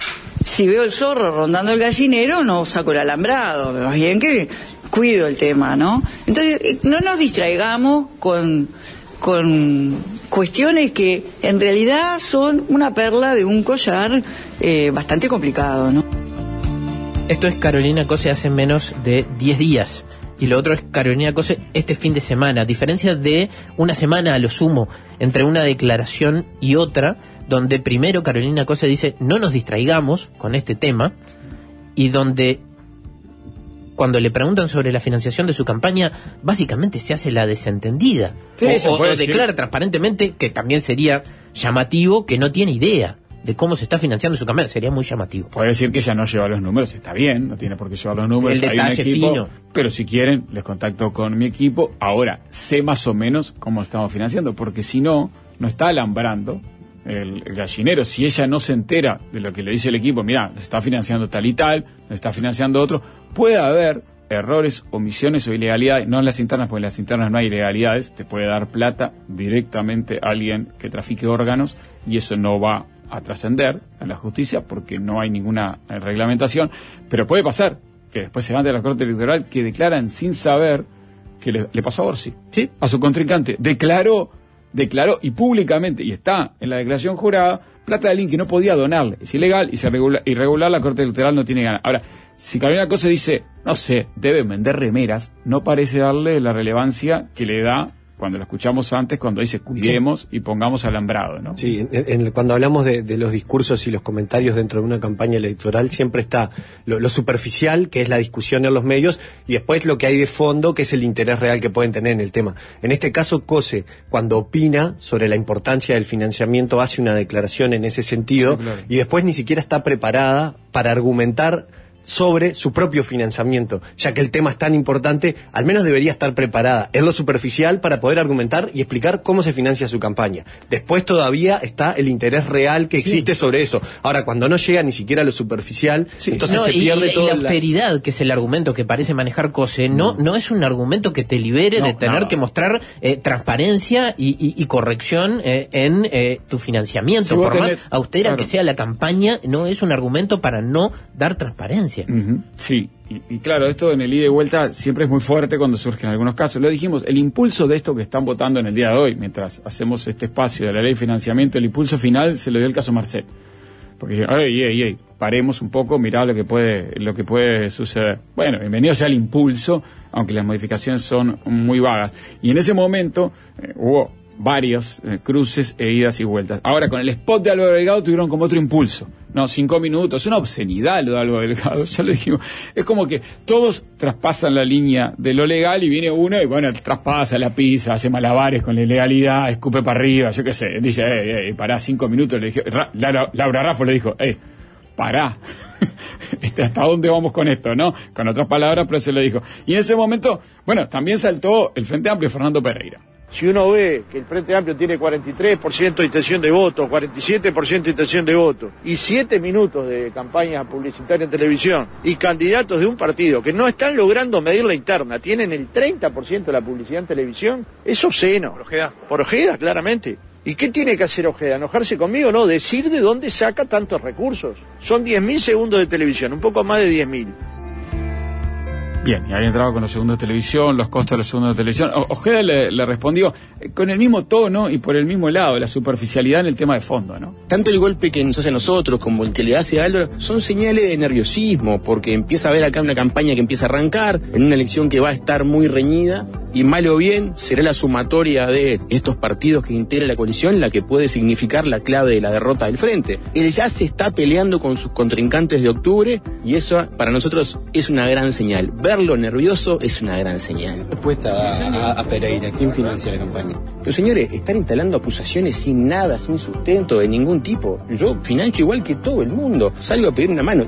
[SPEAKER 13] si veo el zorro rondando el gallinero, no saco el alambrado. Más bien que cuido el tema, ¿no? Entonces, no nos distraigamos con... con cuestiones que en realidad son una perla de un collar eh, bastante complicado, ¿no?
[SPEAKER 4] Esto es Carolina Cose hace menos de diez días. Y lo otro es Carolina Cose este fin de semana. A diferencia de una semana a lo sumo entre una declaración y otra, donde primero Carolina Cose dice no nos distraigamos con este tema, y donde cuando le preguntan sobre la financiación de su campaña, básicamente se hace la desentendida. Sí, o, o, o declara transparentemente, que también sería llamativo, que no tiene idea de cómo se está financiando su campaña. Sería muy llamativo.
[SPEAKER 2] Puede decir que ella no lleva los números, está bien, no tiene por qué llevar los números.
[SPEAKER 4] El detalle
[SPEAKER 2] hay un equipo,
[SPEAKER 4] fino.
[SPEAKER 2] Pero si quieren, les contacto con mi equipo. Ahora, sé más o menos cómo estamos financiando, porque si no, no está alambrando el, el gallinero. Si ella no se entera de lo que le dice el equipo, mira, nos está financiando tal y tal, nos está financiando otro, puede haber errores, omisiones o ilegalidades, no en las internas, porque en las internas no hay ilegalidades, te puede dar plata directamente a alguien que trafique órganos y eso no va a trascender en la justicia porque no hay ninguna reglamentación, pero puede pasar que después se van de la Corte Electoral que declaran sin saber que le, le pasó a Orsi, ¿sí? A su contrincante, declaró, declaró y públicamente, y está en la declaración jurada, plata de alguien que no podía donarle, es ilegal y se regula, irregular, la Corte Electoral no tiene ganas. Ahora, si Carolina Cose dice, no sé, deben vender remeras, no parece darle la relevancia que le da cuando lo escuchamos antes, cuando dice cuidemos y pongamos alambrado, ¿no?
[SPEAKER 6] Sí, en, en, cuando hablamos de, de los discursos y los comentarios dentro de una campaña electoral, siempre está lo, lo superficial, que es la discusión en los medios, y después lo que hay de fondo, que es el interés real que pueden tener en el tema. En este caso, Cose, cuando opina sobre la importancia del financiamiento, hace una declaración en ese sentido, sí, claro. Y después ni siquiera está preparada para argumentar sobre su propio financiamiento, ya que el tema es tan importante, al menos debería estar preparada en lo superficial para poder argumentar y explicar cómo se financia su campaña. Después todavía está el interés real que existe sí. sobre eso. Ahora, cuando no llega ni siquiera a lo superficial, sí. entonces no, se
[SPEAKER 4] y,
[SPEAKER 6] pierde
[SPEAKER 4] y,
[SPEAKER 6] todo.
[SPEAKER 4] Y la austeridad, la... que es el argumento que parece manejar Cose, no, no, no es un argumento que te libere no, de tener nada. que mostrar eh, transparencia y, y, y corrección eh, en eh, tu financiamiento. Si Por más tenés... austera claro. que sea la campaña, no es un argumento para no dar transparencia.
[SPEAKER 2] Uh-huh. Sí, y, y claro, esto en el ida y vuelta siempre es muy fuerte cuando surgen algunos casos. Lo dijimos, el impulso de esto que están votando en el día de hoy, mientras hacemos este espacio de la ley de financiamiento, el impulso final se lo dio el caso Marcet. Porque dijeron, ey, ey, ey, paremos un poco, mirá lo que puede, lo que puede suceder. Bueno, bienvenido sea el impulso, aunque las modificaciones son muy vagas. Y en ese momento eh, hubo varios eh, cruces e idas y vueltas. Ahora, con el spot de Álvaro Delgado tuvieron como otro impulso. No, cinco minutos, una obscenidad lo de Álvaro Delgado, ya lo dijimos. Es como que todos traspasan la línea de lo legal y viene uno y, bueno, traspasa la pizza, hace malabares con la ilegalidad, escupe para arriba, yo qué sé. Dice, eh, eh, pará, cinco minutos, le dije, Ra- Laura, Laura Raffo le dijo, eh, pará. ¿Hasta dónde vamos con esto, no? Con otras palabras, pero se lo dijo. Y en ese momento, bueno, también saltó el Frente Amplio, Fernando Pereira.
[SPEAKER 14] Si uno ve que el Frente Amplio tiene cuarenta y tres por ciento de intención de voto, cuarenta y siete por ciento de intención de voto, y siete minutos de campaña publicitaria en televisión, y candidatos de un partido que no están logrando medir la interna, tienen el treinta por ciento de la publicidad en televisión, es obsceno. ¿Por Ojeda? Por Ojeda, claramente. ¿Y qué tiene que hacer Ojeda? ¿Enojarse conmigo? No, decir de dónde saca tantos recursos. Son diez mil segundos de televisión, un poco más de diez mil.
[SPEAKER 2] Bien, y ahí entraba con los segundos de televisión, los costos de los segundos de televisión. O- Ojeda le, le respondió eh, con el mismo tono y por el mismo lado, la superficialidad en el tema de fondo, ¿no?
[SPEAKER 15] Tanto el golpe que nos hace a nosotros como el que le hace a Álvaro son señales de nerviosismo, porque empieza a haber acá una campaña que empieza a arrancar, en una elección que va a estar muy reñida, y mal o bien será la sumatoria de estos partidos que integran la coalición la que puede significar la clave de la derrota del frente. Él ya se está peleando con sus contrincantes de octubre, y eso para nosotros es una gran señal. Verlo nervioso es una gran señal.
[SPEAKER 6] Respuesta a, a Pereira, ¿quién financia la campaña?
[SPEAKER 15] Pero señores, están instalando acusaciones sin nada, sin sustento de ningún tipo. Yo financio igual que todo el mundo, salgo a pedir una mano.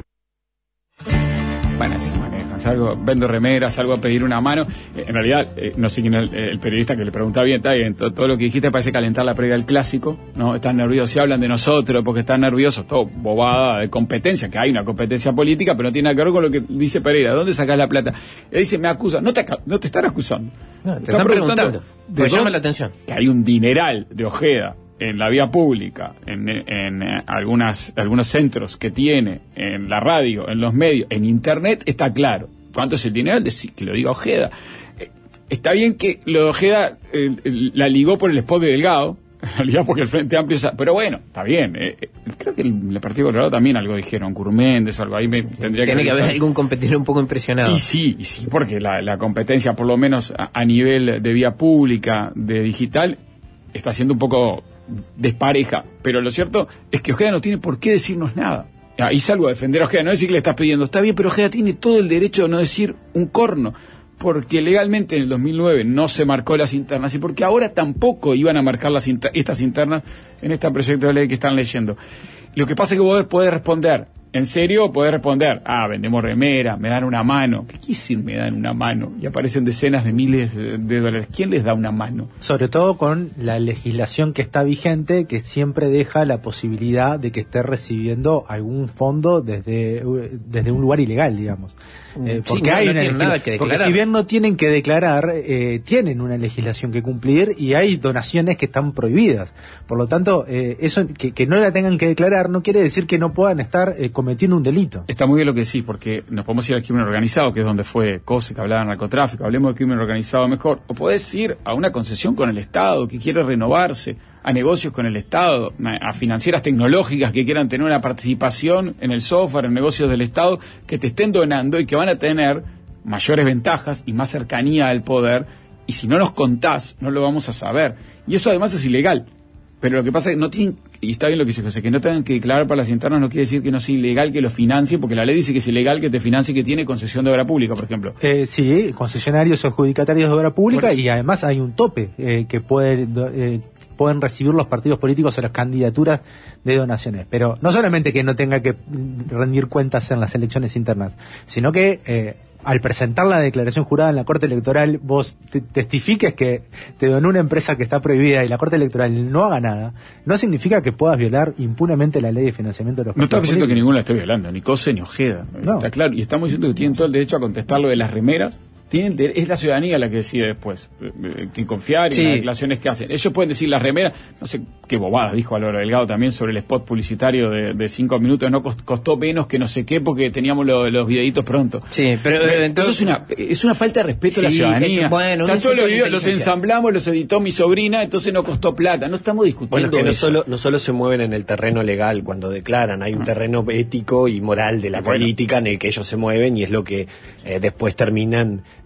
[SPEAKER 2] Bueno, así se manejan. Salgo, vendo remeras, salgo a pedir una mano. Eh, en realidad, eh, no sé quién es el, el periodista que le preguntaba bien, está bien, todo, todo lo que dijiste parece calentar la previa del clásico, ¿no? Están nerviosos, si hablan de nosotros porque están nerviosos, todo bobada de competencia, que hay una competencia política, pero no tiene nada que ver con lo que dice Pereira. ¿Dónde sacás la plata? Él dice, me acusan. No te, no te están acusando.
[SPEAKER 4] No, te están preguntando. Pues llama la atención.
[SPEAKER 2] Que hay un dineral de Ojeda en la vía pública, en, en eh, algunas, algunos centros que tiene, en la radio, en los medios, en internet, está claro. ¿Cuánto es el dinero? Decí, que lo diga Ojeda. Eh, está bien que lo de Ojeda eh, la ligó por el spot de Delgado, en realidad porque el Frente Amplio... Pero bueno, está bien. Eh, eh, creo que el, el Partido Colorado también algo dijeron, Curméndez o algo ahí me tendría
[SPEAKER 4] Tiene
[SPEAKER 2] que
[SPEAKER 4] que haber algún competidor un poco impresionado.
[SPEAKER 2] Y sí, y sí, porque la, la competencia, por lo menos a, a nivel de vía pública, de digital, está siendo un poco despareja, pero lo cierto es que Ojeda no tiene por qué decirnos nada. Ahí salgo a defender a Ojeda, no decir que le estás pidiendo, está bien, pero Ojeda tiene todo el derecho de no decir un corno, porque legalmente en el dos mil nueve no se marcó las internas y porque ahora tampoco iban a marcar las inter- estas internas en este proyecto de ley que están leyendo. Lo que pasa es que vos podés responder en serio, podés responder, ah, vendemos remera, me dan una mano. ¿Qué quiere decir me dan una mano? Y aparecen decenas de miles de, de dólares. ¿Quién les da una mano?
[SPEAKER 3] Sobre todo con la legislación que está vigente, que siempre deja la posibilidad de que esté recibiendo algún fondo desde, desde un lugar ilegal, digamos. Eh, porque
[SPEAKER 4] sí, no,
[SPEAKER 3] hay
[SPEAKER 4] no
[SPEAKER 3] una
[SPEAKER 4] tienen nada que
[SPEAKER 3] porque
[SPEAKER 4] declarar.
[SPEAKER 3] si bien no tienen que declarar, eh, tienen una legislación que cumplir y hay donaciones que están prohibidas. Por lo tanto, eh, eso que, que no la tengan que declarar no quiere decir que no puedan estar eh, cometiendo un delito.
[SPEAKER 2] Está muy bien lo que decís, porque nos podemos ir al crimen organizado, que es donde fue Cose, que hablaba de narcotráfico, hablemos del crimen organizado mejor, o podés ir a una concesión con el Estado que quiere renovarse, a negocios con el Estado, a financieras tecnológicas que quieran tener una participación en el software, en negocios del Estado, que te estén donando y que van a tener mayores ventajas y más cercanía al poder, y si no nos contás, no lo vamos a saber. Y eso además es ilegal. Pero lo que pasa es que no tienen, y está bien lo que dice José, que no tengan que declarar para las internas no quiere decir que no sea ilegal que lo financie, porque la ley dice que es ilegal que te financie que tiene concesión de obra pública, por ejemplo.
[SPEAKER 3] Eh, sí, concesionarios o adjudicatarios de obra pública, y además hay un tope eh, que puede, eh, pueden recibir los partidos políticos o las candidaturas de donaciones. Pero no solamente que no tenga que rendir cuentas en las elecciones internas, sino que eh, al presentar la declaración jurada en la Corte Electoral, vos te testifiques que te donó una empresa que está prohibida y la Corte Electoral no haga nada, no significa que puedas violar impunemente la ley de financiamiento de los
[SPEAKER 2] No estamos
[SPEAKER 3] partidos
[SPEAKER 2] diciendo que
[SPEAKER 3] políticos.
[SPEAKER 2] ninguno la esté violando, ni Cose ni Ojeda.
[SPEAKER 3] No.
[SPEAKER 2] Está claro. Y estamos diciendo que tienen todo el derecho a contestar lo de las remeras. Tienen de- es la ciudadanía la que decide después eh, eh, que confiar
[SPEAKER 4] Sí.
[SPEAKER 2] en las declaraciones que hacen. Ellos pueden decir las remeras, no sé qué bobadas dijo Álvaro Delgado también sobre el spot publicitario de, de cinco minutos, no cost- costó menos que no sé qué porque teníamos lo- los videitos pronto.
[SPEAKER 4] Sí, pero eh,
[SPEAKER 2] entonces es una, es una falta de respeto a la
[SPEAKER 4] Sí,
[SPEAKER 2] ciudadanía.
[SPEAKER 4] es- bueno, un
[SPEAKER 2] Están todos
[SPEAKER 4] insulto
[SPEAKER 2] los
[SPEAKER 4] a la
[SPEAKER 2] videos, los
[SPEAKER 4] inteligencia.
[SPEAKER 2] ensamblamos, los editó mi sobrina, entonces no costó plata. No estamos discutiendo
[SPEAKER 6] Bueno, es que no
[SPEAKER 2] eso.
[SPEAKER 6] solo, no solo se mueven en el terreno legal cuando declaran, hay un terreno ético y moral de la
[SPEAKER 2] Bueno.
[SPEAKER 6] política en el que ellos se mueven y es lo que eh, después terminan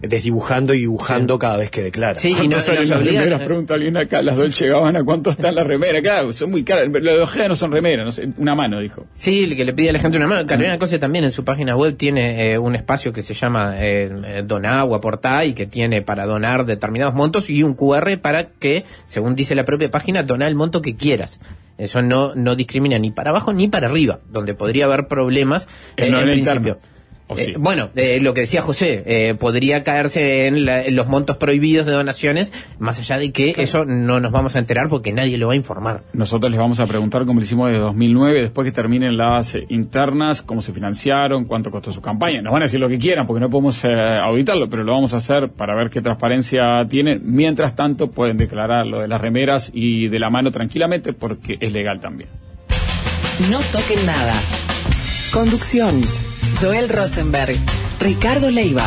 [SPEAKER 6] desdibujando y dibujando sí. cada vez que declara.
[SPEAKER 2] Sí, y no salen las remeras, pregunta alguien acá, las Dolce Gabbana, ¿cuánto están las remeras? Claro, son muy caras, los de Ojeda no son remeras, no sé, una mano, dijo.
[SPEAKER 4] Sí, el que le pide a la gente una mano. Carolina Cose también en su página web tiene eh, un espacio que se llama eh, Doná o Aportá y que tiene para donar determinados montos y un cu erre para que, según dice la propia página, donar el monto que quieras. Eso no, no discrimina ni para abajo ni para arriba, donde podría haber problemas eh, en principio.
[SPEAKER 2] Oh, sí.
[SPEAKER 4] eh, bueno, eh, lo que decía José, eh, podría caerse en, la, en los montos prohibidos de donaciones, más allá de que claro. eso no nos vamos a enterar porque nadie lo va a informar.
[SPEAKER 2] Nosotros les vamos a preguntar, como lo hicimos desde dos mil nueve, después que terminen las eh, internas, cómo se financiaron, cuánto costó su campaña. Nos van a decir lo que quieran porque no podemos eh, auditarlo, pero lo vamos a hacer para ver qué transparencia tienen. Mientras tanto, pueden declarar lo de las remeras y de la mano tranquilamente porque es legal también.
[SPEAKER 1] No toquen nada. Conducción: Joel Rosenberg, Ricardo Leiva.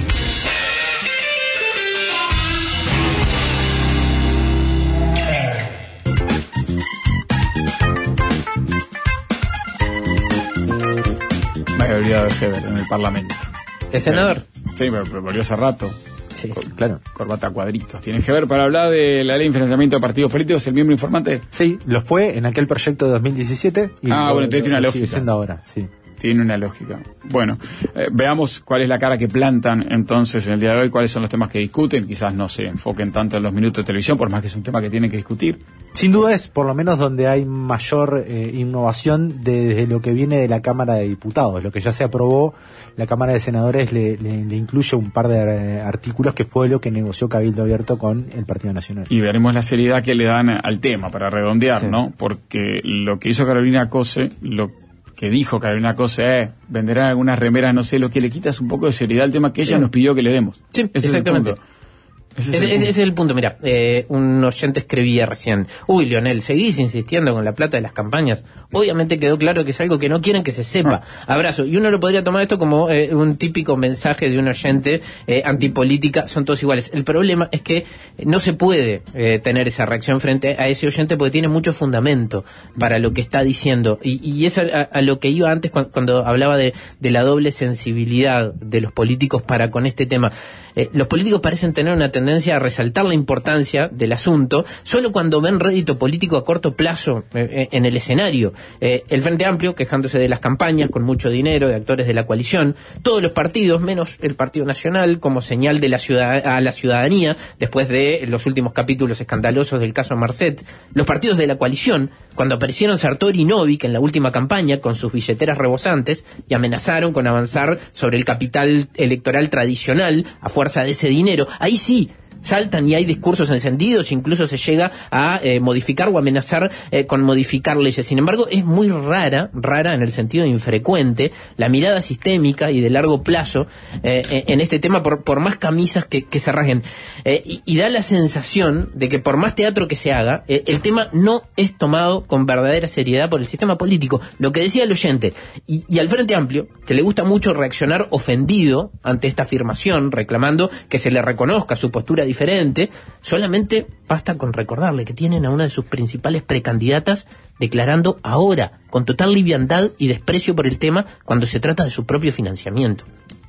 [SPEAKER 2] Me había olvidado de Heber en el Parlamento.
[SPEAKER 4] ¿El senador?
[SPEAKER 2] Sí, pero, pero volvió hace rato.
[SPEAKER 4] Sí,
[SPEAKER 2] Cor- claro. Corbata a cuadritos. ¿Tiene que ver para hablar de la ley de financiamiento de partidos políticos, el miembro informante?
[SPEAKER 3] Sí, lo fue en aquel proyecto de dos mil diecisiete. Y
[SPEAKER 2] ah,
[SPEAKER 3] lo,
[SPEAKER 2] bueno, entonces tiene una
[SPEAKER 3] lo sigue
[SPEAKER 2] lógica.
[SPEAKER 3] siendo ahora, sí.
[SPEAKER 2] Tiene una lógica. Bueno, eh, veamos cuál es la cara que plantan entonces en el día de hoy, cuáles son los temas que discuten. Quizás no se enfoquen tanto en los minutos de televisión, por más que es un tema que tienen que discutir.
[SPEAKER 3] Sin duda es por lo menos donde hay mayor eh, innovación desde lo que viene de la Cámara de Diputados. Lo que ya se aprobó, la Cámara de Senadores le, le, le incluye un par de eh, artículos que fue lo que negoció Cabildo Abierto con el Partido Nacional.
[SPEAKER 2] Y veremos la seriedad que le dan al tema para redondear, sí. ¿no? Porque lo que hizo Carolina Cose, lo que dijo Carolina Cose, eh, venderán algunas remeras, no sé, lo que le quita es un poco de seriedad al tema que ella sí. nos pidió que le demos.
[SPEAKER 4] Sí, ese exactamente.
[SPEAKER 2] Es ese,
[SPEAKER 4] ese,
[SPEAKER 2] es
[SPEAKER 4] ese, ese es el punto. Mira, eh, un oyente escribía recién: uy, Leonel, seguís insistiendo con la plata de las campañas. Obviamente quedó claro que es algo que no quieren que se sepa. Ah. Abrazo. Y uno lo podría tomar esto como eh, un típico mensaje de un oyente eh, antipolítica, son todos iguales. El problema es que no se puede eh, tener esa reacción frente a ese oyente porque tiene mucho fundamento para lo que está diciendo. Y, y es a, a lo que iba antes cuando, cuando hablaba de, de la doble sensibilidad de los políticos para con este tema. Eh, los políticos parecen tener una tendencia a resaltar la importancia del asunto solo cuando ven rédito político a corto plazo eh, en el escenario. Eh, el Frente Amplio, quejándose de las campañas con mucho dinero de actores de la coalición, todos los partidos, menos el Partido Nacional, como señal de la ciudad, a la ciudadanía, después de los últimos capítulos escandalosos del caso Marcet, los partidos de la coalición, cuando aparecieron Sartori y Novik en la última campaña con sus billeteras rebosantes y amenazaron con avanzar sobre el capital electoral tradicional a fuerza de ese dinero, ahí sí saltan y hay discursos encendidos, incluso se llega a eh, modificar o amenazar eh, con modificar leyes. Sin embargo, es muy rara, rara en el sentido infrecuente, la mirada sistémica y de largo plazo eh, en este tema, por, por más camisas que, que se rasguen. Eh, y, y da la sensación de que por más teatro que se haga, eh, el tema no es tomado con verdadera seriedad por el sistema político. Lo que decía el oyente, y, y al Frente Amplio, que le gusta mucho reaccionar ofendido ante esta afirmación, reclamando que se le reconozca su postura diferente, diferente, solamente basta con recordarle que tienen a una de sus principales precandidatas declarando ahora con total liviandad y desprecio por el tema cuando se trata de su propio financiamiento.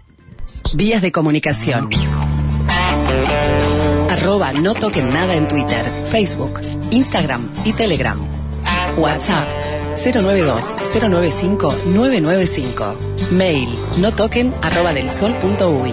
[SPEAKER 1] Vías de comunicación: arroba no toquen nada en Twitter, Facebook, Instagram y Telegram. WhatsApp cero nueve dos cero nueve cinco nueve nueve cinco. Mail no toquen arroba del sol punto uy.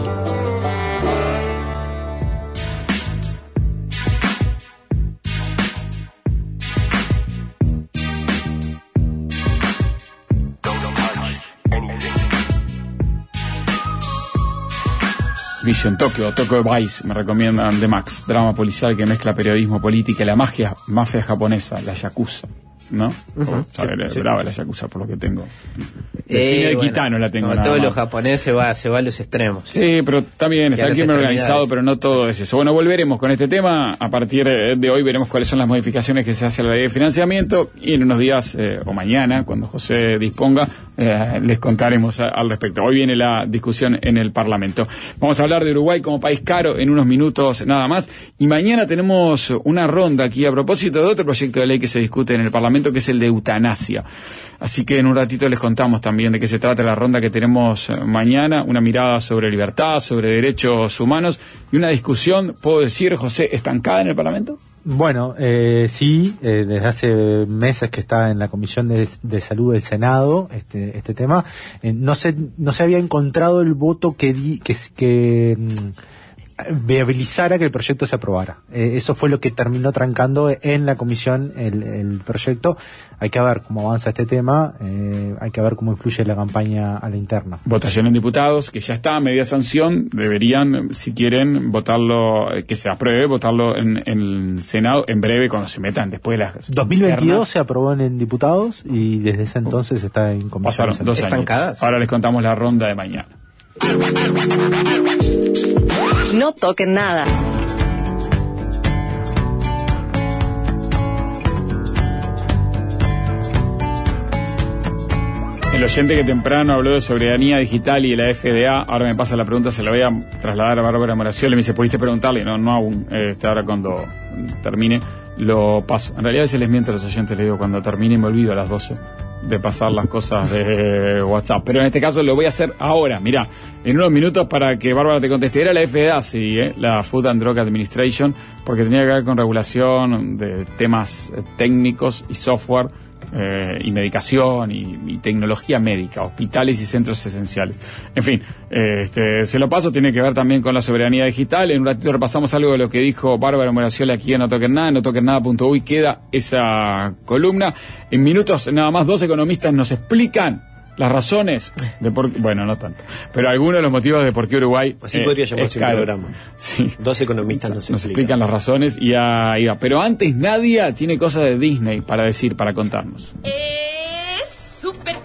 [SPEAKER 2] Vision Tokyo, Tokyo Vice, me recomiendan de Max, drama policial que mezcla periodismo, política y la magia, mafia japonesa, la yakuza, ¿no?
[SPEAKER 4] Uh-huh.
[SPEAKER 2] Oh, sabe,
[SPEAKER 4] sí,
[SPEAKER 2] es
[SPEAKER 4] sí,
[SPEAKER 2] brava
[SPEAKER 4] sí.
[SPEAKER 2] la yakuza por lo que tengo. De
[SPEAKER 4] Eh,
[SPEAKER 2] cine de
[SPEAKER 4] bueno,
[SPEAKER 2] Kitano la tengo
[SPEAKER 4] como
[SPEAKER 2] nada
[SPEAKER 4] todo
[SPEAKER 2] más.
[SPEAKER 4] lo japonés se va, se va a los extremos.
[SPEAKER 2] Sí, pero también está el crimen organizado, pero no todo es eso. Bueno, volveremos con este tema. A partir de hoy veremos cuáles son las modificaciones que se hace a la ley de financiamiento y en unos días eh, o mañana, cuando José disponga, eh, les contaremos a, al respecto. Hoy viene la discusión en el Parlamento. Vamos a hablar de Uruguay como país caro en unos minutos nada más. Y mañana tenemos una ronda aquí a propósito de otro proyecto de ley que se discute en el Parlamento. movimiento que es el de eutanasia. Así que en un ratito les contamos también de qué se trata la ronda que tenemos mañana, una mirada sobre libertad, sobre derechos humanos y una discusión, puedo decir, José, estancada en el Parlamento.
[SPEAKER 3] Bueno, eh, sí, eh, desde hace meses que está en la Comisión de, de Salud del Senado este este tema. Eh, no se no se había encontrado el voto que di, que que mm, viabilizara que el proyecto se aprobara. Eh, eso fue lo que terminó trancando en la comisión el, el proyecto. Hay que ver cómo avanza este tema, eh, hay que ver cómo influye la campaña a la interna.
[SPEAKER 2] Votación en diputados, que ya está, media sanción, deberían, si quieren, votarlo, que se apruebe, votarlo en, en el Senado en breve cuando se metan después de las...
[SPEAKER 3] dos mil veintidós
[SPEAKER 2] internas.
[SPEAKER 3] Se aprobó en diputados y desde ese entonces está en comisión.
[SPEAKER 2] Pasaron dos años. Ahora les contamos la ronda de mañana.
[SPEAKER 1] No toquen nada.
[SPEAKER 2] El oyente que temprano habló de soberanía digital y de la F D A, ahora me pasa la pregunta, se la voy a trasladar a Bárbara Moraciola. Me dice, ¿pudiste preguntarle? No, no aún. Este, ahora cuando termine lo paso. En realidad a veces les miento a los oyentes, les digo, cuando termine me olvido a las doce de pasar las cosas de WhatsApp. Pero en este caso lo voy a hacer ahora. Mirá, en unos minutos para que Bárbara te conteste. Era la F D A, sí, ¿eh? La Food and Drug Administration, porque tenía que ver con regulación de temas técnicos y software. Eh, y medicación y, y tecnología médica, hospitales y centros esenciales. En fin, eh, este, se lo paso, tiene que ver también con la soberanía digital. En un ratito repasamos algo de lo que dijo Bárbara Moraciola aquí en No Toquen Nada, en no toquen nada punto uy queda esa columna. En minutos nada más, dos economistas nos explican las razones de por qué, bueno, no tanto, pero algunos de los motivos de por qué Uruguay
[SPEAKER 6] así
[SPEAKER 2] eh,
[SPEAKER 6] podría llamarse
[SPEAKER 2] el
[SPEAKER 6] programa.
[SPEAKER 2] Sí.
[SPEAKER 6] Dos economistas nos,
[SPEAKER 2] nos explican las razones y ahí va. Pero antes Nadia tiene cosas de Disney para decir, para contarnos.
[SPEAKER 16] Es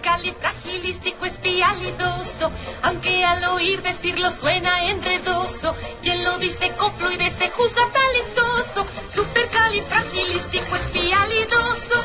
[SPEAKER 16] supercalifragilísticoespialidoso, aunque al oír decirlo suena enredoso. Quien lo dice con fluidez se juzga talentoso. Supercalifragilísticoespialidoso.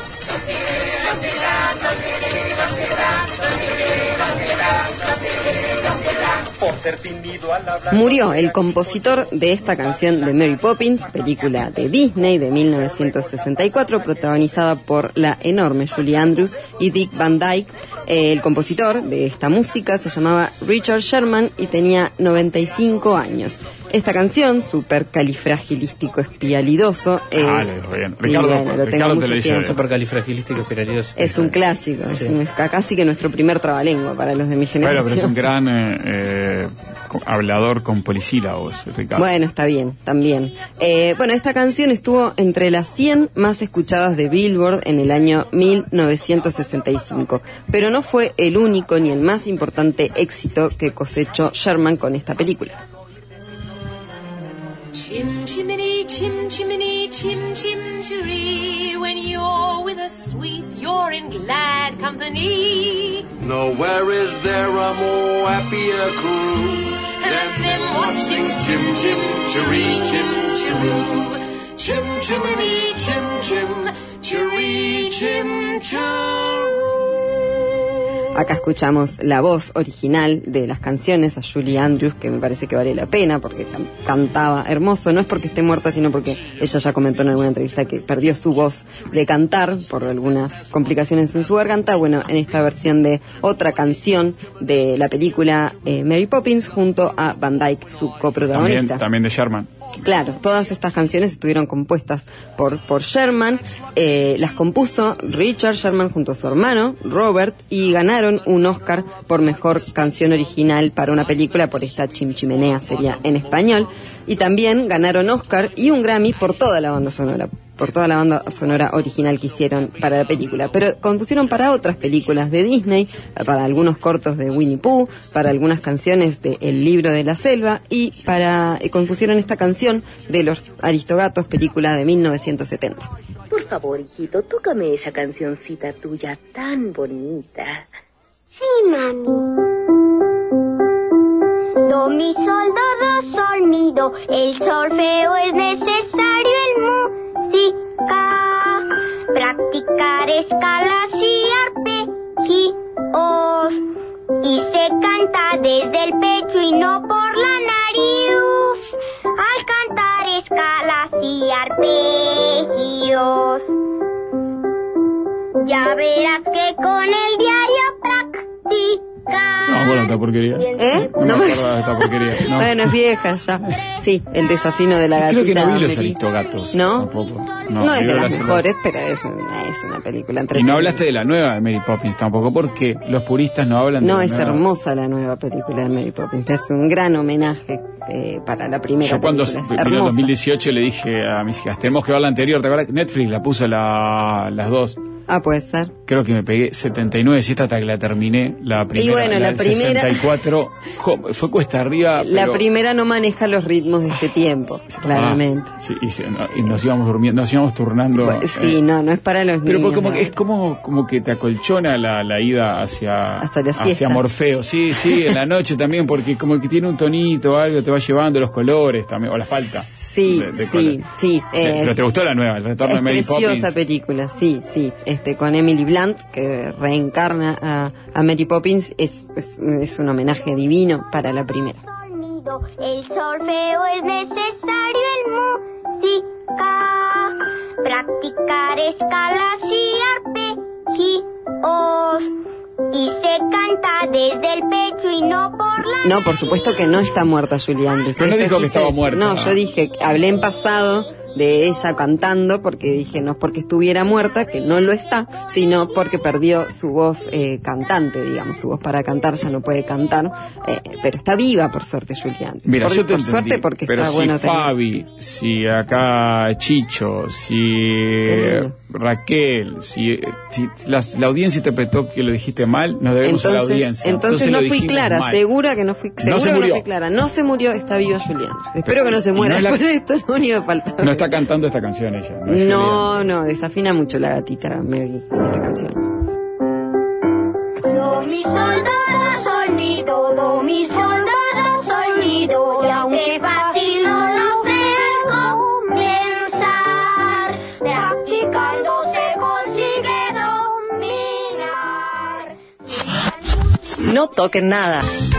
[SPEAKER 10] Murió el compositor de esta canción de Mary Poppins, película de Disney de mil novecientos sesenta y cuatro, protagonizada por la enorme Julie Andrews y Dick Van Dyke. El compositor de esta música se llamaba Richard Sherman y tenía noventa y cinco años. Esta canción, supercalifragilísticoespialidoso, eh,
[SPEAKER 2] ah, le digo bien. Ricardo,
[SPEAKER 10] bueno, lo tengo
[SPEAKER 2] Ricardo
[SPEAKER 10] mucho
[SPEAKER 2] te lo dice
[SPEAKER 10] tiempo.
[SPEAKER 4] Supercalifragilísticoespialidoso.
[SPEAKER 10] Es un clásico,
[SPEAKER 4] Sí.
[SPEAKER 10] es un- casi que nuestro primer trabalengua para los de mi generación.
[SPEAKER 2] Bueno, pero es un gran eh, eh, co- hablador con polisílabos, Ricardo.
[SPEAKER 10] Bueno, está bien, también. Eh, bueno, esta canción estuvo entre las cien más escuchadas de Billboard en el año mil novecientos sesenta y cinco, pero no fue el único ni el más importante éxito que cosechó Sherman con esta película.
[SPEAKER 16] Chim chimney, chim chimney, chim chim chiree. When you're with a sweet, you're in glad company.
[SPEAKER 17] Nowhere is there a more happier crew
[SPEAKER 16] And then what sings chim chim chiree, chim chiroo. Chim chimney, chim chim chiree, chim chiroo.
[SPEAKER 10] Acá escuchamos la voz original de las canciones a Julie Andrews, que me parece que vale la pena porque can- cantaba hermoso. No es porque esté muerta, sino porque ella ya comentó en alguna entrevista que perdió su voz de cantar por algunas complicaciones en su garganta. Bueno, en esta versión de otra canción de la película eh, Mary Poppins junto a Van Dyke, su
[SPEAKER 2] también,
[SPEAKER 10] coprotagonista.
[SPEAKER 2] también de Sherman.
[SPEAKER 10] Claro, todas estas canciones estuvieron compuestas por, por Sherman, eh, las compuso Richard Sherman junto a su hermano, Robert, y ganaron un Oscar por mejor canción original para una película por esta Chimchimenea, sería en español, y también ganaron Oscar y un Grammy por toda la banda sonora, por toda la banda sonora original que hicieron para la película, pero compusieron para otras películas de Disney, para algunos cortos de Winnie Pooh, para algunas canciones de El libro de la selva y para eh, compusieron esta canción de Los Aristogatos, película de mil novecientos setenta.
[SPEAKER 18] Por favor, hijito, tócame esa cancioncita tuya tan bonita.
[SPEAKER 19] Sí, mami. Do, mi, sol, do, do, sol, mi, do. El solfeo es necesario, el música. Practicar escalas y arpegios. Y se canta desde el pecho y no por la nariz. Al cantar escalas y arpegios. Ya verás que con el diario practicas.
[SPEAKER 2] No, bueno, esta porquería.
[SPEAKER 10] ¿Eh?
[SPEAKER 2] No,
[SPEAKER 10] No
[SPEAKER 2] me
[SPEAKER 10] me-
[SPEAKER 2] acuerdo de esta porquería. No.
[SPEAKER 10] Bueno, es vieja ya. Sí, el desafino de la gatita.
[SPEAKER 2] Creo que no vi los
[SPEAKER 10] Mary.
[SPEAKER 2] Aristogatos.
[SPEAKER 10] ¿No?
[SPEAKER 2] Tampoco.
[SPEAKER 10] No, es
[SPEAKER 2] vi
[SPEAKER 10] de las
[SPEAKER 2] las-
[SPEAKER 10] mejores, pero es una, es una película
[SPEAKER 2] Y
[SPEAKER 10] entretenida.
[SPEAKER 2] no hablaste de la nueva de Mary Poppins tampoco, porque los puristas no hablan de
[SPEAKER 10] No,
[SPEAKER 2] la
[SPEAKER 10] es
[SPEAKER 2] nueva.
[SPEAKER 10] hermosa la nueva película de Mary Poppins. Es un gran homenaje eh, para la primera
[SPEAKER 2] Yo cuando
[SPEAKER 10] película. Es
[SPEAKER 2] vino el
[SPEAKER 10] hermosa.
[SPEAKER 2] dos mil dieciocho le dije a mis hijas, tenemos que ver la anterior, ¿te acuerdas? Netflix la puso la, las dos.
[SPEAKER 10] Ah, puede ser.
[SPEAKER 2] Creo que me pegué setenta y nueve siestas hasta que la terminé. La primera,
[SPEAKER 10] bueno, la
[SPEAKER 2] del
[SPEAKER 10] primera-
[SPEAKER 2] sesenta y cuatro, jo, fue cuesta arriba.
[SPEAKER 10] La
[SPEAKER 2] pero-
[SPEAKER 10] primera no maneja los ritmos de este tiempo, claramente.
[SPEAKER 2] Ah, sí, y, se- no, y nos íbamos durmiendo, nos íbamos turnando.
[SPEAKER 10] Bueno, sí,
[SPEAKER 2] eh,
[SPEAKER 10] no, no es para los
[SPEAKER 2] Pero
[SPEAKER 10] niños.
[SPEAKER 2] fue como
[SPEAKER 10] no.
[SPEAKER 2] que es como, como que te acolchona la, la ida hacia,
[SPEAKER 10] Hasta la
[SPEAKER 2] hacia
[SPEAKER 10] siesta.
[SPEAKER 2] Morfeo. Sí, sí, en la noche también, porque como que tiene un tonito, algo, te va llevando los colores también, o la falta.
[SPEAKER 10] Sí,
[SPEAKER 2] de- de
[SPEAKER 10] sí,
[SPEAKER 2] color.
[SPEAKER 10] sí. eh,
[SPEAKER 2] Pero te gustó la nueva, el retorno
[SPEAKER 10] es
[SPEAKER 2] de Mary
[SPEAKER 10] preciosa
[SPEAKER 2] Poppins.
[SPEAKER 10] película, sí, sí. Este, con Emily Blunt, que reencarna a, a Mary Poppins, es, es, es un homenaje divino para la primera.
[SPEAKER 19] El solfeo es necesario en música. Practicar escalas y arpegios. Y se canta desde el pecho y no por la...
[SPEAKER 10] No, por supuesto que no está muerta Julie Andrews.
[SPEAKER 2] Pero no
[SPEAKER 10] Eso
[SPEAKER 2] dijo que
[SPEAKER 10] quise
[SPEAKER 2] estaba
[SPEAKER 10] decir.
[SPEAKER 2] muerta.
[SPEAKER 10] No, yo dije, hablé en pasado de ella cantando, porque dije, no es porque estuviera muerta, que no lo está, sino porque perdió su voz eh, cantante, digamos, su voz para cantar, ya no puede cantar, eh, pero está viva, por suerte, Julie Andrews.
[SPEAKER 2] Mira,
[SPEAKER 10] por,
[SPEAKER 2] yo te
[SPEAKER 10] por
[SPEAKER 2] entendí,
[SPEAKER 10] suerte, porque
[SPEAKER 2] pero
[SPEAKER 10] está
[SPEAKER 2] si
[SPEAKER 10] bueno tener-
[SPEAKER 2] Fabi, si acá Chicho, si
[SPEAKER 10] lindo.
[SPEAKER 2] Raquel, si, si la, la audiencia interpretó que lo dijiste mal, nos debemos a la audiencia.
[SPEAKER 10] entonces no
[SPEAKER 2] lo
[SPEAKER 10] fui
[SPEAKER 2] dijimos
[SPEAKER 10] clara,
[SPEAKER 2] mal.
[SPEAKER 10] segura que no fui, seguro
[SPEAKER 2] se
[SPEAKER 10] que no
[SPEAKER 2] murió.
[SPEAKER 10] fui clara. No se murió, está viva Julie Andrews. Espero que no se
[SPEAKER 2] y
[SPEAKER 10] muera
[SPEAKER 2] no es la-
[SPEAKER 10] después de esto, es lo único que falta.
[SPEAKER 2] No está cantando esta canción ella. No, es Julián.
[SPEAKER 10] No, no, desafina mucho la gatita Mary en esta canción.
[SPEAKER 19] Do mi sol, do, sol, mi, do, do, mi sol, do, do, sol, mi, do. Y aunque fácil no lo sea comenzar, practicando se consigue dominar.
[SPEAKER 1] No toquen nada.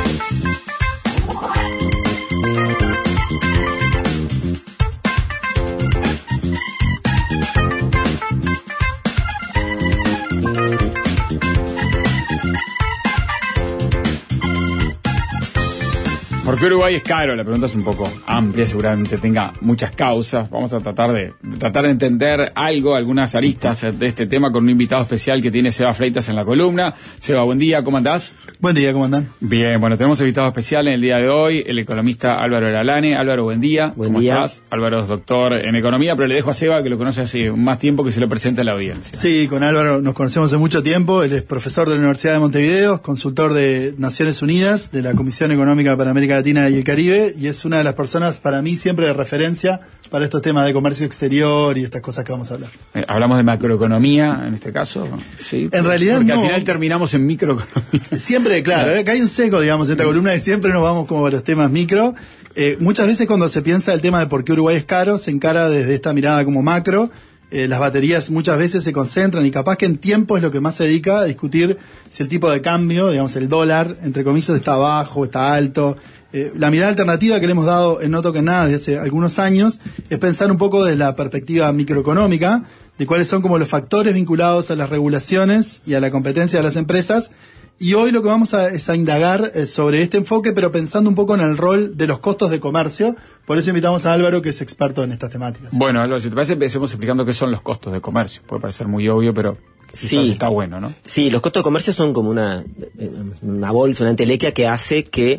[SPEAKER 2] ¿Por qué Uruguay es caro? La pregunta es un poco amplia, seguramente tenga muchas causas. Vamos a tratar de, de tratar de entender algo, algunas aristas de este tema con un invitado especial que tiene Seba Freitas en la columna. Seba, buen día, ¿cómo andás?
[SPEAKER 20] Buen día, ¿cómo andan?
[SPEAKER 2] Bien, bueno, tenemos invitado especial en el día de hoy, el economista Álvaro Eralane. Álvaro, buen día.
[SPEAKER 6] Buen
[SPEAKER 2] ¿Cómo
[SPEAKER 6] día.
[SPEAKER 2] estás? Álvaro es doctor en economía, pero le dejo a Seba, que lo conoce hace más tiempo, que se lo presente a la audiencia.
[SPEAKER 20] Sí, con Álvaro nos conocemos hace mucho tiempo. Él es profesor de la Universidad de Montevideo, consultor de Naciones Unidas, de la Comisión Económica para América Latina y el Caribe, y es una de las personas para mí siempre de referencia para estos temas de comercio exterior y estas cosas que vamos a hablar.
[SPEAKER 2] Eh, hablamos de macroeconomía en este caso. Sí.
[SPEAKER 20] En realidad
[SPEAKER 2] porque
[SPEAKER 20] no.
[SPEAKER 2] al final terminamos en microeconomía.
[SPEAKER 20] Siempre, claro, eh, acá hay un seco, digamos, en esta columna y siempre nos vamos como a los temas micro. Eh, muchas veces cuando se piensa el tema de por qué Uruguay es caro, se encara desde esta mirada como macro. Eh, las baterías muchas veces se concentran y capaz que en tiempo es lo que más se dedica a discutir si el tipo de cambio, digamos el dólar, entre comillas, está bajo, está alto. Eh, la mirada alternativa que le hemos dado en No Toquen Nada desde hace algunos años es pensar un poco desde la perspectiva microeconómica, de cuáles son como los factores vinculados a las regulaciones y a la competencia de las empresas. Y hoy lo que vamos a, es a indagar eh, sobre este enfoque, pero pensando un poco en el rol de los costos de comercio. Por eso invitamos a Álvaro, que es experto en estas temáticas.
[SPEAKER 2] Bueno, Álvaro, si te parece, empecemos explicando qué son los costos de comercio. Puede parecer muy obvio, pero quizás
[SPEAKER 6] Sí.
[SPEAKER 2] está bueno, ¿no?
[SPEAKER 6] Sí, los costos de comercio son como una, una bolsa, una entelequia que hace que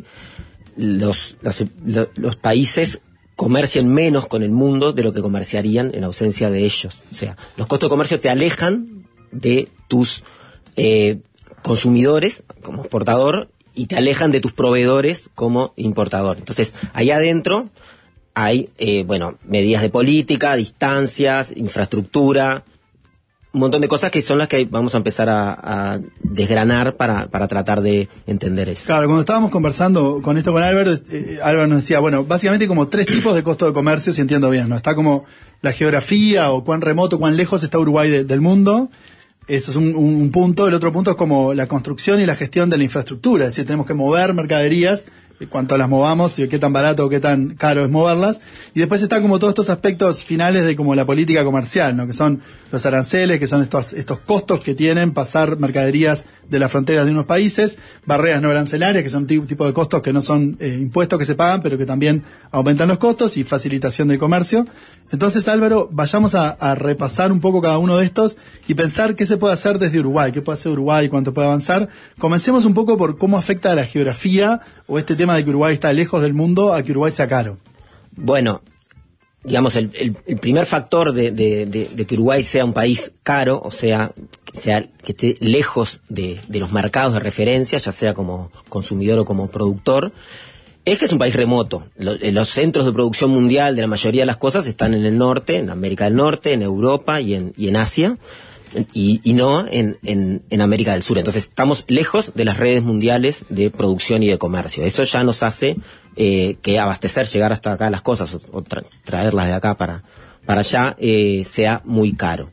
[SPEAKER 6] los, los, los países comercien menos con el mundo de lo que comerciarían en ausencia de ellos. O sea, los costos de comercio te alejan de tus eh, consumidores como exportador y te alejan de tus proveedores como importador. Entonces, ahí adentro hay, eh, bueno, medidas de política, distancias, infraestructura, un montón de cosas que son las que vamos a empezar a, a desgranar para, para tratar de entender eso.
[SPEAKER 20] Claro, cuando estábamos conversando con esto con Álvaro, eh, Álvaro nos decía, bueno, básicamente como tres tipos de costo de comercio, si entiendo bien, ¿no? Está como la geografía o cuán remoto, cuán lejos está Uruguay de- del mundo. Esto es un, un punto. El otro punto es como la construcción y la gestión de la infraestructura. Es decir, tenemos que mover mercaderías en cuanto las movamos y qué tan barato o qué tan caro es moverlas. Y después están como todos estos aspectos finales de como la política comercial, ¿no? Que son los aranceles, que son estos, estos costos que tienen pasar mercaderías de las fronteras de unos países, barreras no arancelarias, que son un tipo de costos que no son eh, impuestos que se pagan, pero que también aumentan los costos, y facilitación del comercio. Entonces, Álvaro, vayamos a, a repasar un poco cada uno de estos y pensar qué se puede hacer desde Uruguay, qué puede hacer Uruguay, cuánto puede avanzar. Comencemos un poco por cómo afecta a la geografía o este tema de que Uruguay está lejos del mundo a que Uruguay sea caro.
[SPEAKER 21] Bueno, digamos, el, el, el primer factor de, de, de, de que Uruguay sea un país caro, o sea, que, sea, que esté lejos de, de los mercados de referencia, ya sea como consumidor o como productor, es que es un país remoto. Los, los centros de producción mundial de la mayoría de las cosas están en el norte, en América del Norte, en Europa y en, y en Asia, y, y no en, en, en América del Sur. Entonces estamos lejos de las redes mundiales de producción y de comercio. Eso ya nos hace eh, que abastecer, llegar hasta acá las cosas o, o tra traerlas de acá para, para allá eh, sea muy caro.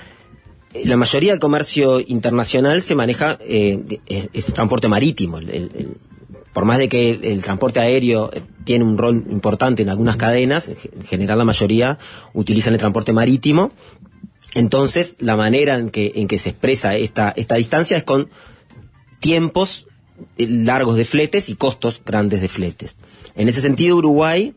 [SPEAKER 21] La mayoría del comercio internacional se maneja, eh, es, es transporte marítimo. El, el, el, por más de que el, el transporte aéreo tiene un rol importante en algunas cadenas, en general la mayoría utilizan el transporte marítimo. Entonces, la manera en que, en que se expresa esta, esta distancia es con tiempos largos de fletes y costos grandes de fletes. En ese sentido, Uruguay,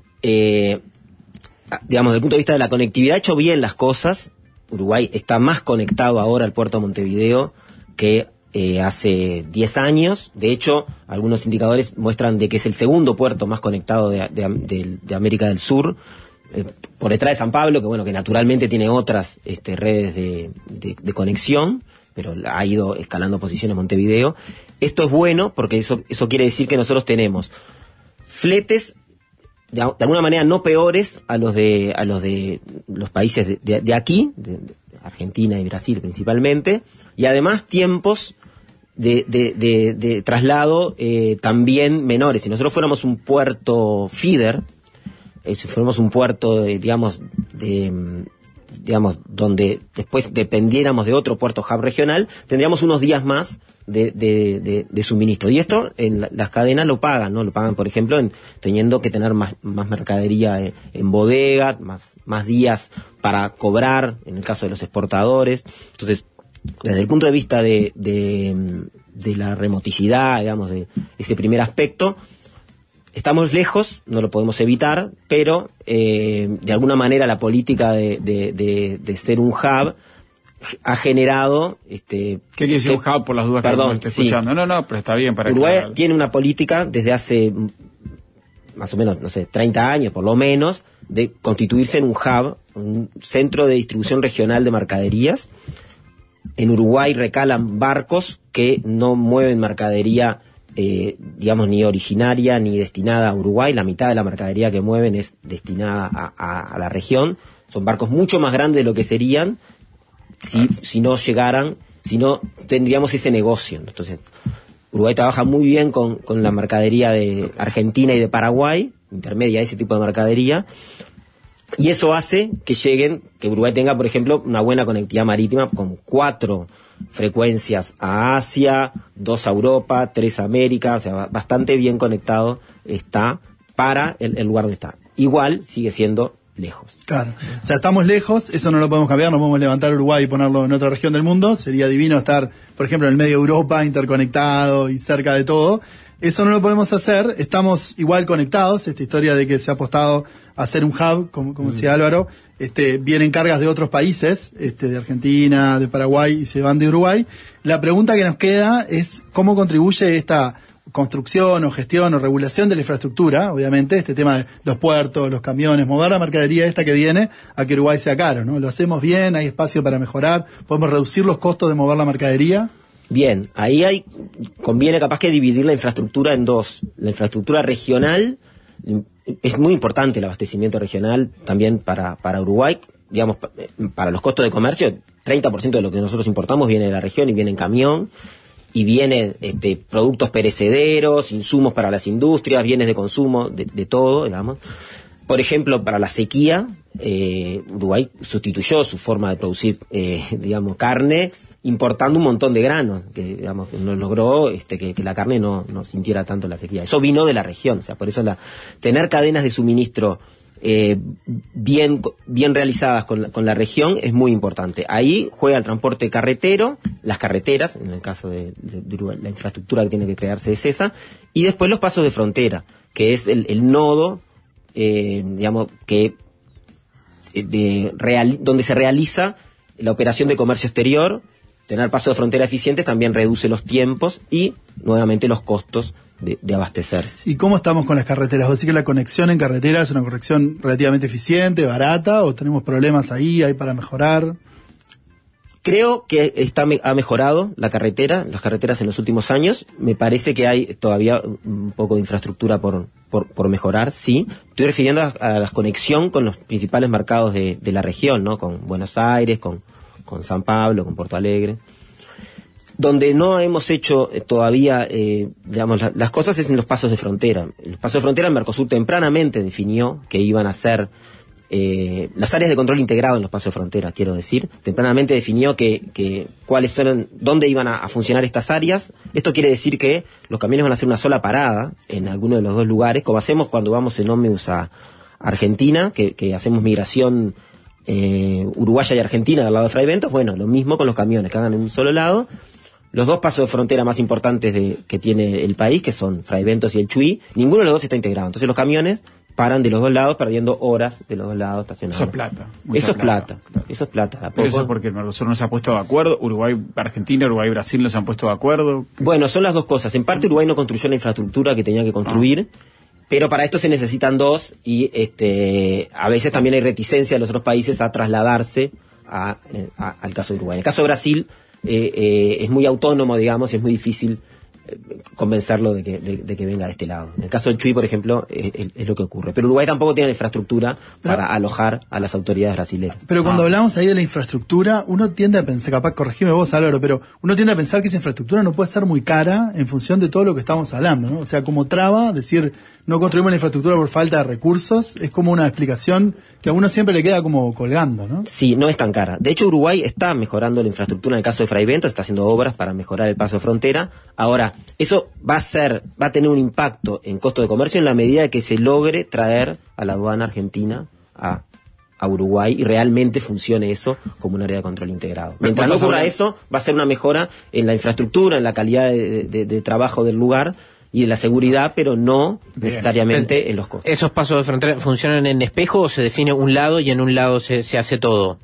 [SPEAKER 21] eh, digamos, desde el punto de vista de la conectividad, ha hecho bien las cosas. Uruguay está más conectado ahora al puerto de Montevideo que eh, hace diez años. De hecho, algunos indicadores muestran de que es el segundo puerto más conectado de, de, de, de América del Sur, eh, por detrás de San Pablo, que bueno, que naturalmente tiene otras este, redes de, de, de conexión, pero ha ido escalando posiciones Montevideo. Esto es bueno porque eso, eso quiere decir que nosotros tenemos fletes de, de alguna manera no peores a los de a los de los países de, de, de aquí, de, de Argentina y Brasil principalmente, y además tiempos de, de, de, de traslado eh, también menores. Si nosotros fuéramos un puerto feeder, eh, si fuéramos un puerto, de, digamos, de digamos, donde después dependiéramos de otro puerto hub regional, tendríamos unos días más de, de, de, de suministro. Y esto en la, las cadenas lo pagan, ¿no? Lo pagan, por ejemplo, en, teniendo que tener más, más mercadería en, en bodega, más, más días para cobrar, en el caso de los exportadores. Entonces, desde el punto de vista de, de, de la remoticidad, digamos, de ese primer aspecto, estamos lejos, no lo podemos evitar, pero eh, de alguna manera la política de, de, de, de ser un hub ha generado... Este,
[SPEAKER 2] ¿Qué quiere decir un hub por las dudas
[SPEAKER 21] perdón,
[SPEAKER 2] que me esté escuchando?
[SPEAKER 21] Sí.
[SPEAKER 2] No, no, pero está bien para
[SPEAKER 21] Uruguay
[SPEAKER 2] aclarar.
[SPEAKER 21] Tiene una política desde hace más o menos, no sé, treinta años por lo menos, de constituirse en un hub, un centro de distribución regional de mercaderías. En Uruguay recalan barcos que no mueven mercadería, Eh, digamos, ni originaria ni destinada a Uruguay. La mitad de la mercadería que mueven es destinada a, a, a la región. Son barcos mucho más grandes de lo que serían si, si no llegaran, si no tendríamos ese negocio. Entonces, Uruguay trabaja muy bien con, con la mercadería de Argentina y de Paraguay, intermedia ese tipo de mercadería, y eso hace que lleguen, que Uruguay tenga, por ejemplo, una buena conectividad marítima con cuatro frecuencias a Asia, dos a Europa, tres a América, o sea, bastante bien conectado está para el, el lugar donde está. Igual sigue siendo lejos.
[SPEAKER 20] Claro, o sea, estamos lejos, eso no lo podemos cambiar, no podemos levantar Uruguay y ponerlo en otra región del mundo. Sería divino estar, por ejemplo, en el medio de Europa, interconectado y cerca de todo. Eso no lo podemos hacer, estamos igual conectados. Esta historia de que se ha apostado a hacer un hub, como, como decía Álvaro, este, vienen cargas de otros países, este, de Argentina, de Paraguay, y se van de Uruguay. La pregunta que nos queda es cómo contribuye esta construcción o gestión o regulación de la infraestructura, obviamente, este tema de los puertos, los camiones, mover la mercadería esta que viene a que Uruguay sea caro, ¿no? ¿Lo hacemos bien? ¿Hay espacio para mejorar? ¿Podemos reducir los costos de mover la mercadería?
[SPEAKER 21] Bien, ahí hay, conviene capaz que dividir la infraestructura en dos. La infraestructura regional, es muy importante el abastecimiento regional también para, para Uruguay. Digamos, para los costos de comercio, treinta por ciento de lo que nosotros importamos viene de la región y viene en camión, y viene este, productos perecederos, insumos para las industrias, bienes de consumo, de, de todo, digamos. Por ejemplo, para la sequía, eh, Uruguay sustituyó su forma de producir, eh, digamos, carne importando un montón de granos, que digamos no logró este, que, que la carne no, no sintiera tanto la sequía. Eso vino de la región, o sea, por eso la, tener cadenas de suministro eh, bien, bien realizadas con la, con la región es muy importante. Ahí juega el transporte carretero, las carreteras, en el caso de, de, de Uruguay, la infraestructura que tiene que crearse es esa, y después los pasos de frontera, que es el, el nodo, eh, digamos, que eh, de real, donde se realiza la operación de comercio exterior. Tener pasos de frontera eficientes también reduce los tiempos y, nuevamente, los costos de, de abastecerse.
[SPEAKER 20] ¿Y cómo estamos con las carreteras? ¿Vos decís que la conexión en carretera es una conexión relativamente eficiente, barata, o tenemos problemas ahí, hay para mejorar?
[SPEAKER 21] Creo que está, ha mejorado la carretera, las carreteras en los últimos años. Me parece que hay todavía un poco de infraestructura por, por, por mejorar, sí. Estoy refiriendo a, a la conexión con los principales mercados de, de la región, ¿no? Con Buenos Aires, con... con San Pablo, con Porto Alegre. Donde no hemos hecho eh, todavía, eh, digamos, la, las cosas es en los pasos de frontera. En los pasos de frontera, el Mercosur tempranamente definió que iban a ser eh, las áreas de control integrado en los pasos de frontera, quiero decir. Tempranamente definió que, que cuáles eran, dónde iban a, a funcionar estas áreas. Esto quiere decir que los camiones van a hacer una sola parada en alguno de los dos lugares, como hacemos cuando vamos en ómnibus a Argentina, que, que hacemos migración Eh, Uruguaya y Argentina del lado de Fray Bentos. Bueno, lo mismo con los camiones que hagan en un solo lado. Los dos pasos de frontera más importantes de, que tiene el país, que son Fray Bentos y el Chuy, ninguno de los dos está integrado. Entonces los camiones paran de los dos lados, perdiendo horas de los dos lados estacionados.
[SPEAKER 2] Eso es plata.
[SPEAKER 21] Eso es plata. plata. Eso es plata.
[SPEAKER 2] Pero eso es porque el Mercosur no se ha puesto de acuerdo. Uruguay, Argentina, Uruguay y Brasil no se han puesto de acuerdo.
[SPEAKER 21] Bueno, son las dos cosas. En parte Uruguay no construyó la infraestructura que tenía que construir. Ah. Pero para esto se necesitan dos y este a veces también hay reticencia de los otros países a trasladarse a, a, al caso de Uruguay. En el caso de Brasil eh, eh, es muy autónomo, digamos, y es muy difícil eh, convencerlo de que, de, de que venga de este lado. En el caso del Chuy, por ejemplo, es, es, es lo que ocurre. Pero Uruguay tampoco tiene la infraestructura pero, para alojar a las autoridades brasileñas.
[SPEAKER 20] Pero cuando ah. hablamos ahí de la infraestructura, uno tiende a pensar, capaz corregime vos, Álvaro, pero uno tiende a pensar que esa infraestructura no puede ser muy cara en función de todo lo que estamos hablando, ¿no? O sea, como traba, decir, no construimos la infraestructura por falta de recursos, es como una explicación que a uno siempre le queda como colgando, ¿no?
[SPEAKER 21] Sí, no es tan cara. De hecho, Uruguay está mejorando la infraestructura en el caso de Fray Bentos, está haciendo obras para mejorar el paso de frontera. Ahora, eso va a ser, va a tener un impacto en costo de comercio en la medida de que se logre traer a la aduana argentina a, a Uruguay y realmente funcione eso como un área de control integrado. Mientras no ocurra eso, va a ser una mejora en la infraestructura, en la calidad de, de, de trabajo del lugar y de la seguridad, pero no necesariamente
[SPEAKER 4] Bien.
[SPEAKER 21] en los costos.
[SPEAKER 4] ¿Esos pasos de frontera funcionan en espejo o se define un lado y en un lado se, se hace todo?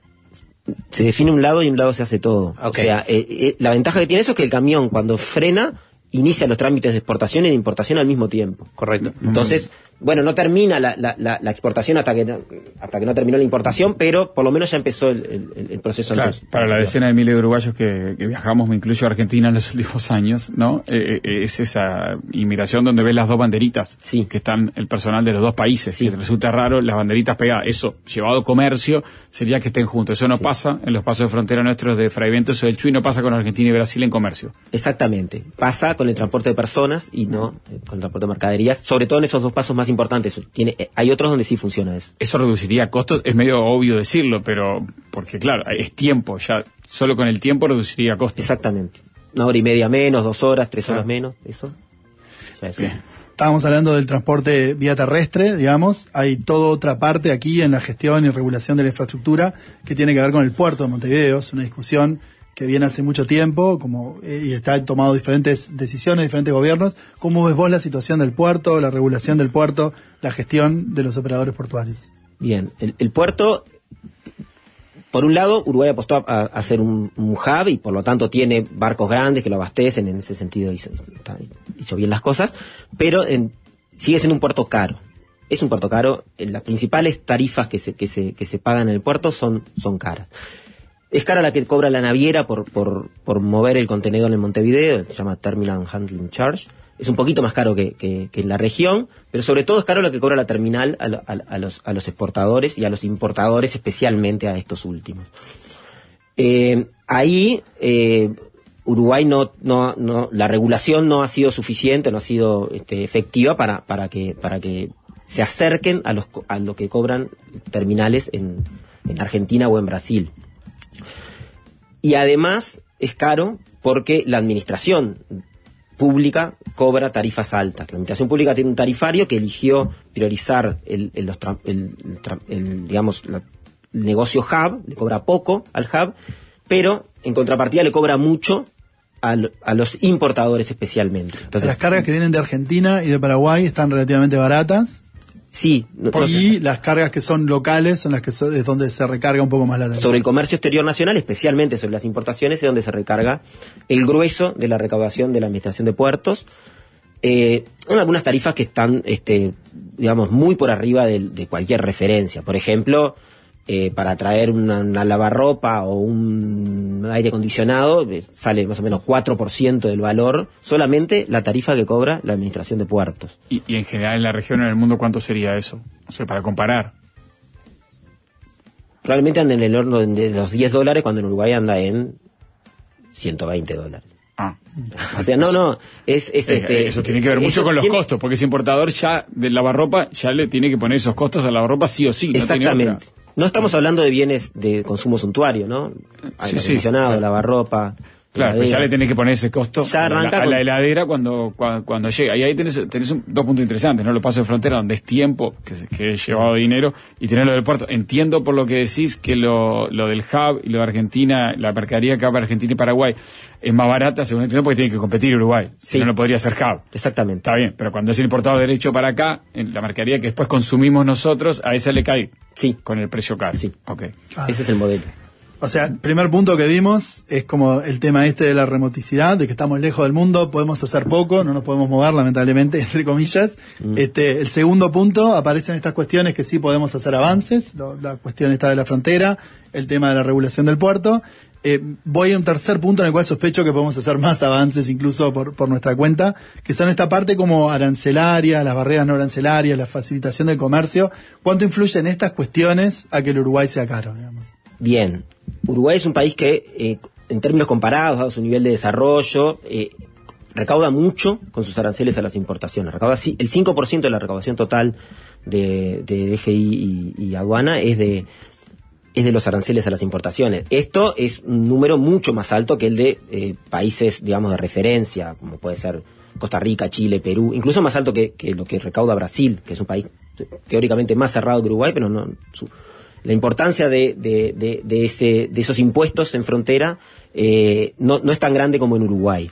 [SPEAKER 21] Se define un lado y en un lado se hace todo.
[SPEAKER 4] Okay.
[SPEAKER 21] O sea, eh, eh, la ventaja que tiene eso es que el camión cuando frena inicia los trámites de exportación y de importación al mismo tiempo.
[SPEAKER 4] Correcto.
[SPEAKER 21] Entonces, bueno, no termina la, la, la, la exportación hasta que no, hasta que no terminó la importación, pero por lo menos ya empezó el, el, el proceso.
[SPEAKER 2] Claro, antes, para la decena de miles de uruguayos que, que viajamos, me incluyo a Argentina en los últimos años, ¿no? Eh, eh, es esa inmigración donde ves las dos banderitas,
[SPEAKER 21] sí.
[SPEAKER 2] que están el personal de los dos países, sí. que resulta raro las banderitas pegadas. Eso, llevado a comercio, sería que estén juntos. Eso no sí. pasa en los pasos de frontera nuestros de Fray Bentos o del Chuy, no pasa con Argentina y Brasil en comercio.
[SPEAKER 21] Exactamente. Pasa con el transporte de personas y no con el transporte de mercaderías, sobre todo en esos dos pasos más importantes. Tiene, hay otros donde sí funciona eso.
[SPEAKER 2] Eso reduciría costos, es medio obvio decirlo, pero porque claro, es tiempo, ya solo con el tiempo reduciría costos.
[SPEAKER 21] Exactamente. Una hora y media menos, dos horas, tres horas ah. menos, eso. Ya es.
[SPEAKER 20] Bien. Estábamos hablando del transporte vía terrestre, digamos. Hay toda otra parte aquí en la gestión y regulación de la infraestructura que tiene que ver con el puerto de Montevideo. Es una discusión que viene hace mucho tiempo, como eh, y está tomado diferentes decisiones, diferentes gobiernos. ¿Cómo ves vos la situación del puerto, la regulación del puerto, la gestión de los operadores portuarios?
[SPEAKER 21] Bien, el, el puerto, por un lado, Uruguay apostó a, a hacer un, un hub y por lo tanto tiene barcos grandes que lo abastecen, en ese sentido hizo, hizo bien las cosas, pero en, sigue siendo un puerto caro. Es un puerto caro, las principales tarifas que se, que se, que se pagan en el puerto son, son caras. Es cara la que cobra la naviera por, por, por mover el contenedor en Montevideo, se llama Terminal Handling Charge. Es un poquito más caro que, que, que en la región, pero sobre todo es caro lo que cobra la terminal a, a, a, los, a los exportadores y a los importadores, especialmente a estos últimos. Eh, ahí eh, Uruguay no, no, no, la regulación no ha sido suficiente, no ha sido este, efectiva para, para que, para que se acerquen a, los, a lo que cobran terminales en, en Argentina o en Brasil. Y además es caro porque la administración pública cobra tarifas altas. La administración pública tiene un tarifario que eligió priorizar el, el, los tra, el, el, el digamos, la, el negocio hub, le cobra poco al hub, pero en contrapartida le cobra mucho a, a los importadores especialmente. Entonces,
[SPEAKER 20] las cargas que vienen de Argentina y de Paraguay están relativamente baratas.
[SPEAKER 21] Sí.
[SPEAKER 20] Y las cargas que son locales son las que son, es donde se recarga un poco más la tarifa.
[SPEAKER 21] Sobre el comercio exterior nacional, especialmente sobre las importaciones, es donde se recarga el grueso de la recaudación de la Administración de Puertos. Eh, son algunas tarifas que están, este, digamos, muy por arriba de, de cualquier referencia. Por ejemplo, eh, para traer una, una lavarropa o un aire acondicionado, eh, sale más o menos cuatro por ciento del valor solamente la tarifa que cobra la Administración de Puertos.
[SPEAKER 2] Y, y en general en la región o en el mundo, ¿cuánto sería eso? O sea, para comparar.
[SPEAKER 21] Probablemente anda en el horno de los diez dólares, cuando en Uruguay anda en ciento veinte dólares.
[SPEAKER 2] Ah.
[SPEAKER 21] O sea, no, no, es, es
[SPEAKER 2] Eh,
[SPEAKER 21] este...
[SPEAKER 2] eso tiene que ver mucho con los
[SPEAKER 21] tiene,
[SPEAKER 2] costos, porque ese importador ya del lavarropa ya le tiene que poner esos costos al lavarropa sí o sí.
[SPEAKER 21] Exactamente.
[SPEAKER 2] No tiene otra.
[SPEAKER 21] No estamos hablando de bienes de consumo suntuario, ¿no? Aire
[SPEAKER 2] Sí, sí.
[SPEAKER 21] acondicionado, lavarropa.
[SPEAKER 2] Claro, pero ya le tenés que poner ese costo
[SPEAKER 21] Ya
[SPEAKER 2] a, la,
[SPEAKER 21] arranca
[SPEAKER 2] a
[SPEAKER 21] con-
[SPEAKER 2] la heladera cuando, cuando, cuando llega. Y ahí tenés, tenés un- dos puntos interesantes, ¿no? Lo paso de frontera, donde es tiempo, que, se- que he llevado dinero, y tener lo del puerto. Entiendo por lo que decís que lo, lo del hub y lo de Argentina, la mercadería que va para Argentina y Paraguay, es más barata, según entiendo, porque tiene que competir Uruguay. Si no, no podría ser hub.
[SPEAKER 21] Exactamente.
[SPEAKER 2] Está bien, pero cuando es el importado derecho para acá, en la mercadería que después consumimos nosotros, a esa le cae.
[SPEAKER 21] Sí.
[SPEAKER 2] Con el precio caro. Sí. Ok.
[SPEAKER 21] Ese es el modelo.
[SPEAKER 20] O sea, el primer punto que vimos es como el tema este de la remoticidad, de que estamos lejos del mundo, podemos hacer poco, no nos podemos mover, lamentablemente, entre comillas. Mm. Este, el segundo punto, aparecen estas cuestiones que sí podemos hacer avances, lo, la cuestión está de la frontera, el tema de la regulación del puerto. Eh, voy a un tercer punto en el cual sospecho que podemos hacer más avances incluso por, por nuestra cuenta, que son esta parte como arancelaria, las barreras no arancelarias, la facilitación del comercio. ¿Cuánto influyen estas cuestiones a que el Uruguay sea caro, digamos?
[SPEAKER 21] Bien. Uruguay es un país que, eh, en términos comparados, dado su nivel de desarrollo, eh, recauda mucho con sus aranceles a las importaciones. Recauda ci- el cinco por ciento de la recaudación total de, de D G I y, y aduana es de, es de los aranceles a las importaciones. Esto es un número mucho más alto que el de eh, países, digamos, de referencia, como puede ser Costa Rica, Chile, Perú, incluso más alto que, que lo que recauda Brasil, que es un país teóricamente más cerrado que Uruguay, pero no... Su, La importancia de, de, de, de, ese, de esos impuestos en frontera eh, no, no es tan grande como en Uruguay.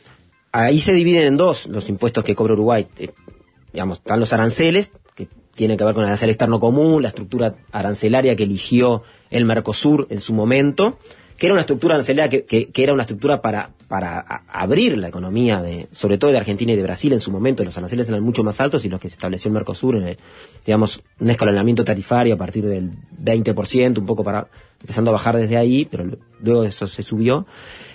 [SPEAKER 21] Ahí se dividen en dos los impuestos que cobra Uruguay. Eh, digamos, están los aranceles, que tienen que ver con el arancel externo común, la estructura arancelaria que eligió el Mercosur en su momento, que era una estructura arancelaria que, que, que era una estructura para, para a, abrir la economía, de, sobre todo de Argentina y de Brasil en su momento. Los aranceles eran mucho más altos y los que se estableció el Mercosur, en el, digamos, un escalonamiento tarifario a partir del veinte por ciento, un poco para empezando a bajar desde ahí, pero luego eso se subió.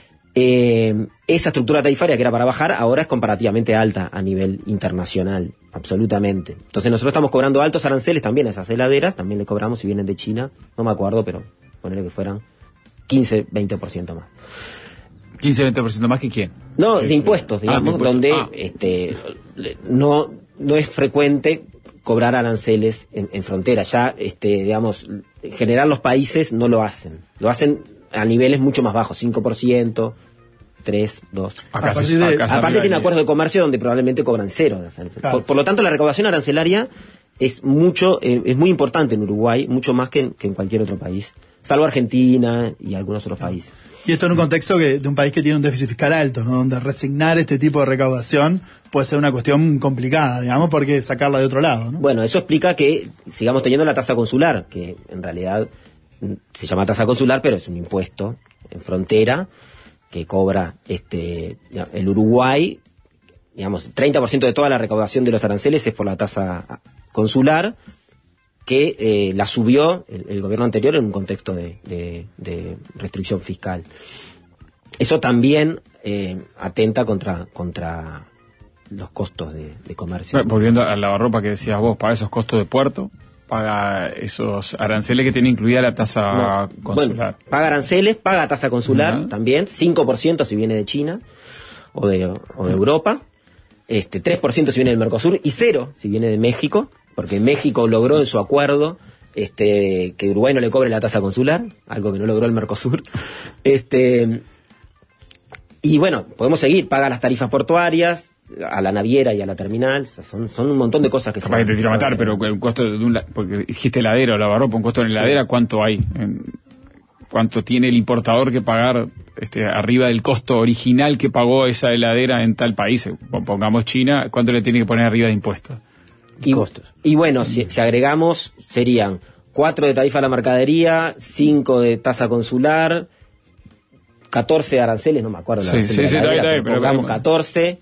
[SPEAKER 21] Eh, esa estructura tarifaria que era para bajar ahora es comparativamente alta a nivel internacional, absolutamente. Entonces nosotros estamos cobrando altos aranceles también a esas heladeras, también le cobramos si vienen de China, no me acuerdo, pero ponerle que fueran quince, veinte por ciento más.
[SPEAKER 2] quince, veinte por ciento más que quién.
[SPEAKER 21] No, de impuestos, digamos,
[SPEAKER 2] Ah, de impuestos.
[SPEAKER 21] donde
[SPEAKER 2] Ah.
[SPEAKER 21] este, no, no es frecuente cobrar aranceles en, en frontera. Ya, este, digamos, en general los países no lo hacen. Lo hacen a niveles mucho más bajos, cinco por ciento, tres, dos.
[SPEAKER 2] Acá
[SPEAKER 20] A
[SPEAKER 2] se-
[SPEAKER 20] partir de-
[SPEAKER 2] acá se
[SPEAKER 21] Aparte
[SPEAKER 2] arriba
[SPEAKER 21] tiene
[SPEAKER 2] de-
[SPEAKER 21] acuerdos de comercio donde probablemente cobran cero.
[SPEAKER 20] Claro.
[SPEAKER 21] Por, por lo tanto, la recaudación arancelaria es mucho, eh, es muy importante en Uruguay, mucho más que en, que en cualquier otro país, salvo Argentina y algunos otros países.
[SPEAKER 20] Y esto en un contexto que, de un país que tiene un déficit fiscal alto, ¿no? Donde resignar este tipo de recaudación puede ser una cuestión complicada, digamos, porque sacarla de otro lado, ¿no?
[SPEAKER 21] Bueno, eso explica que sigamos teniendo la tasa consular, que en realidad mm, se llama tasa consular, pero es un impuesto en frontera que cobra este ya, el Uruguay. Digamos, treinta por ciento de toda la recaudación de los aranceles es por la tasa consular, que eh, la subió el, el gobierno anterior en un contexto de, de, de restricción fiscal. Eso también eh, atenta contra, contra los costos de, de comercio.
[SPEAKER 2] Bueno, volviendo a la lavarropa que decías vos, paga esos costos de puerto, paga esos aranceles que tiene incluida la tasa
[SPEAKER 21] No.
[SPEAKER 2] consular.
[SPEAKER 21] Bueno, paga aranceles, paga tasa consular
[SPEAKER 2] Ajá.
[SPEAKER 21] también, cinco por ciento si viene de China o de, o de Europa, este tres por ciento si viene del Mercosur y cero si viene de México, porque México logró en su acuerdo este que Uruguay no le cobre la tasa consular, algo que no logró el Mercosur. Este y bueno, podemos seguir, paga las tarifas portuarias a la naviera y a la terminal, o sea, son, son un montón de cosas que
[SPEAKER 2] capaz
[SPEAKER 21] se
[SPEAKER 2] que te tiro a matar, pero un costo de un, porque dijiste heladera o lavarropa, un costo en heladera, ¿cuánto hay? En, ¿Cuánto tiene el importador que pagar este, arriba del costo original que pagó esa heladera en tal país? Pongamos China, ¿cuánto le tiene que poner arriba de impuestos?
[SPEAKER 21] Y, costos. Y bueno, si, si agregamos, serían cuatro de tarifa a la mercadería, cinco de tasa consular, catorce de aranceles, no me acuerdo.
[SPEAKER 2] Sí, sí, sí, está bien,
[SPEAKER 21] pero pongamos catorce.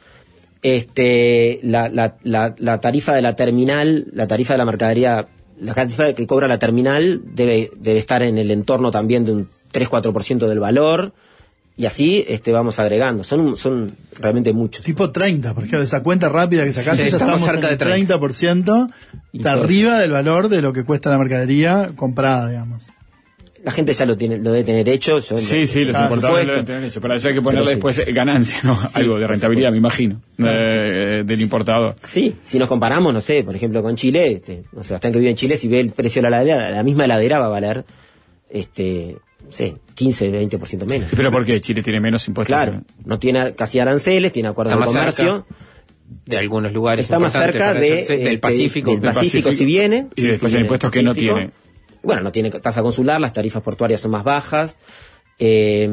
[SPEAKER 21] Este, la, la, la, la tarifa de la terminal, la tarifa de la mercadería, la tarifa que cobra la terminal debe, debe estar en el entorno también de un tres a cuatro por ciento del valor. Y así este, vamos agregando. Son, son realmente muchos.
[SPEAKER 20] Tipo treinta, por ejemplo, esa cuenta rápida que sacaste, sí, ya estamos, estamos cerca en el treinta por ciento. Está arriba del valor de lo que cuesta la mercadería comprada, digamos.
[SPEAKER 21] La gente ya lo tiene, lo debe tener hecho. Yo
[SPEAKER 2] sí, sí, los importadores lo deben tener hecho. Pero eso hay que ponerle sí. después ganancia, ¿no? Sí, algo de rentabilidad, me imagino, de, del importador.
[SPEAKER 21] Sí, si nos comparamos, no sé, por ejemplo, con Chile, este, no sé, Sebastián que vive en Chile, si ve el precio de la heladera, la misma heladera va a valer, este, no sé, quince, veinte por ciento menos.
[SPEAKER 2] ¿Pero por qué Chile tiene menos impuestos?
[SPEAKER 21] Claro, no tiene casi aranceles, tiene acuerdos de comercio.
[SPEAKER 4] De algunos lugares
[SPEAKER 21] está más cerca de,
[SPEAKER 4] del, del Pacífico.
[SPEAKER 21] Del Pacífico, si viene.
[SPEAKER 2] Y después hay impuestos que no tiene.
[SPEAKER 21] Bueno, no tiene tasa consular, las tarifas portuarias son más bajas, eh,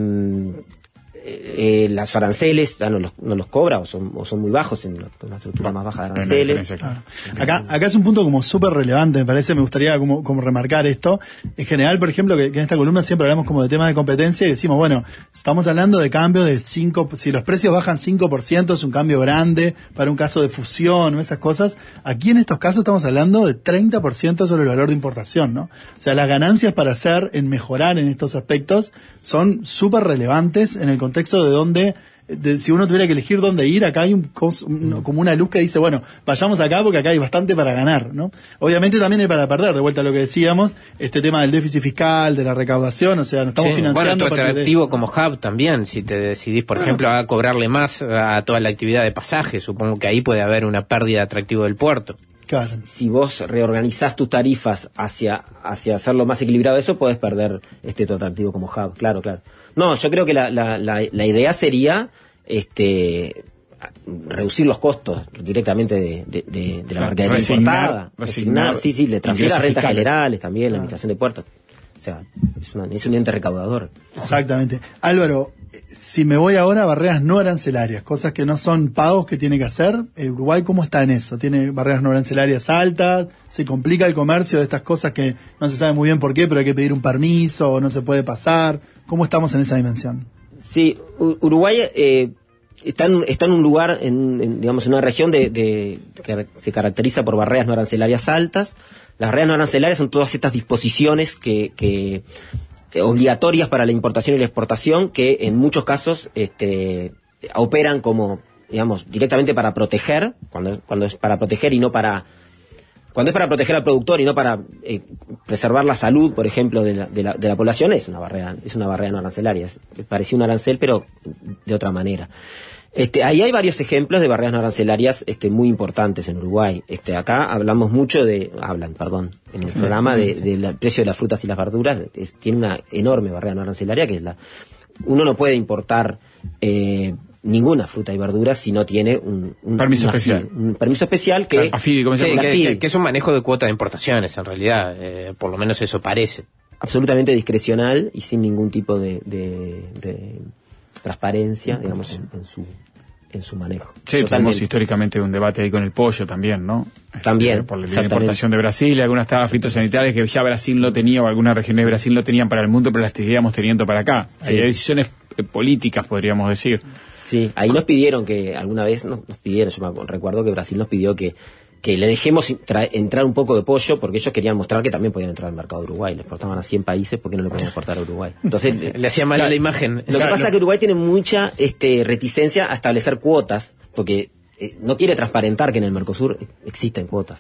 [SPEAKER 21] eh, las aranceles ya no los, no los cobra o son, o son muy bajos en una estructura más baja de aranceles.
[SPEAKER 20] Claro. Acá, acá es un punto como súper relevante, me parece, me gustaría como, como remarcar esto. En general, por ejemplo, que, que en esta columna siempre hablamos como de temas de competencia y decimos, bueno, estamos hablando de cambio de cinco, si los precios bajan cinco por ciento es un cambio grande para un caso de fusión o esas cosas. Aquí en estos casos estamos hablando de treinta por ciento sobre el valor de importación, ¿no? O sea, las ganancias para hacer, en mejorar en estos aspectos son súper relevantes en el contexto de donde, de, si uno tuviera que elegir dónde ir, acá hay un, un, como una luz que dice, bueno, vayamos acá porque acá hay bastante para ganar, ¿no? Obviamente también hay para perder, de vuelta a lo que decíamos, este tema del déficit fiscal, de la recaudación, o sea, nos estamos sí, financiando.
[SPEAKER 4] Bueno, tu atractivo de... como hub también, si te decidís, por bueno. ejemplo, a cobrarle más a toda la actividad de pasaje, supongo que ahí puede haber una pérdida de atractivo del puerto.
[SPEAKER 21] Claro. Si vos reorganizás tus tarifas hacia, hacia hacerlo más equilibrado, eso podés perder este tu atractivo como hub, claro, claro. No, yo creo que la, la, la, la idea sería este reducir los costos directamente de, de, de, de la mercadería
[SPEAKER 2] resignar,
[SPEAKER 21] importada. Resignar, resignar, sí, sí, le transfiere las rentas fiscales. Generales también, claro. La administración de puertos. O sea, es, una, es un ente recaudador.
[SPEAKER 20] Exactamente. Álvaro, si me voy ahora a barreras no arancelarias, cosas que no son pagos que tiene que hacer, ¿el Uruguay cómo está en eso? ¿Tiene barreras no arancelarias altas? ¿Se complica el comercio de estas cosas que no se sabe muy bien por qué, pero hay que pedir un permiso o no se puede pasar? ¿Cómo estamos en esa dimensión?
[SPEAKER 21] Sí, Uruguay eh, está, en, está en un lugar, en, en, digamos, en una región de, de, que se caracteriza por barreras no arancelarias altas. Las barreras no arancelarias son todas estas disposiciones que... que obligatorias para la importación y la exportación que en muchos casos este, operan como, digamos, directamente para proteger, cuando, cuando es para proteger y no para, cuando es para proteger al productor y no para eh, preservar la salud, por ejemplo, de la, de la, de la población, es una barrera, es una barrera no arancelaria, es, parecía un arancel pero de otra manera. Este, ahí hay varios ejemplos de barreras no arancelarias este, muy importantes en Uruguay. Este, acá hablamos mucho de, hablan, perdón, en el programa de, de del precio de las frutas y las verduras. Es, tiene una enorme barrera no arancelaria que es la, uno no puede importar eh, ninguna fruta y verdura si no tiene un, un
[SPEAKER 2] permiso especial,
[SPEAKER 21] F I D, un permiso especial que,
[SPEAKER 4] sí, que, que, que es un manejo de cuota de importaciones en realidad, eh, por lo menos eso parece.
[SPEAKER 21] Absolutamente discrecional y sin ningún tipo de, de, de transparencia, digamos, en, en su en su manejo.
[SPEAKER 2] Sí, tenemos históricamente un debate ahí con el pollo también, ¿no?
[SPEAKER 21] También.
[SPEAKER 2] Este, por la importación de Brasil, algunas tablas fitosanitarias que ya Brasil no tenía o algunas regiones de Brasil no tenían para el mundo, pero las seguíamos teniendo para acá. Sí. Hay decisiones políticas, podríamos decir.
[SPEAKER 21] Sí, ahí nos pidieron que, alguna vez nos, nos pidieron, yo me recuerdo que Brasil nos pidió que que le dejemos tra- entrar un poco de pollo porque ellos querían mostrar que también podían entrar al mercado de Uruguay. Le exportaban a cien países, ¿por qué no le podían exportar a Uruguay? Entonces
[SPEAKER 4] le, le hacía mal claro, la imagen.
[SPEAKER 21] Lo claro, que pasa no. es que Uruguay tiene mucha este, reticencia a establecer cuotas porque eh, no quiere transparentar que en el Mercosur existen cuotas.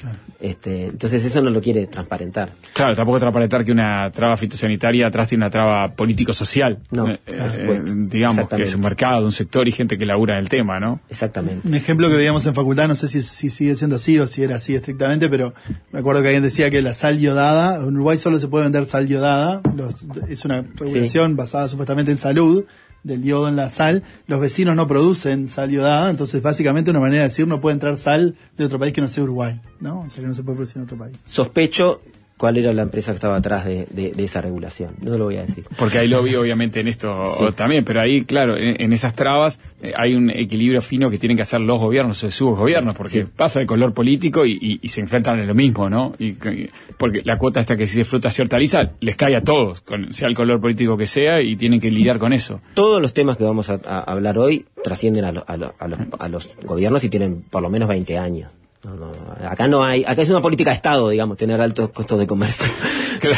[SPEAKER 21] Este, entonces eso no lo quiere transparentar.
[SPEAKER 2] Claro, tampoco transparentar que una traba fitosanitaria atrás tiene una traba político-social.
[SPEAKER 21] No,
[SPEAKER 2] eh, eh, digamos que es un mercado, un sector y gente que labura en el tema, ¿no?
[SPEAKER 21] Exactamente.
[SPEAKER 20] Un ejemplo que veíamos en facultad, no sé si, si sigue siendo así o si era así estrictamente, pero me acuerdo que alguien decía que la sal yodada, en Uruguay solo se puede vender sal yodada, los, es una regulación sí. basada supuestamente en salud, del yodo en la sal. Los vecinos no producen sal yodada, entonces básicamente una manera de decir no puede entrar sal de otro país que no sea Uruguay, ¿no? O sea que no se puede producir en otro país.
[SPEAKER 21] Sospecho cuál era la empresa que estaba atrás de, de, de esa regulación, no lo voy a decir.
[SPEAKER 2] Porque hay lobby obviamente en esto sí. también, pero ahí, claro, en, en esas trabas eh, hay un equilibrio fino que tienen que hacer los gobiernos o sus gobiernos, porque sí. pasa de color político y, y, y se enfrentan en lo mismo, ¿no? Y, y, porque la cuota esta que si de frutas y hortalizas les cae a todos, con, sea el color político que sea, y tienen que lidiar con eso.
[SPEAKER 21] Todos los temas que vamos a, a hablar hoy trascienden a, lo, a, lo, a, los, a los gobiernos y tienen por lo menos veinte años. No, no, acá no hay, acá es una política de Estado, digamos, tener altos costos de comercio.
[SPEAKER 2] Claro.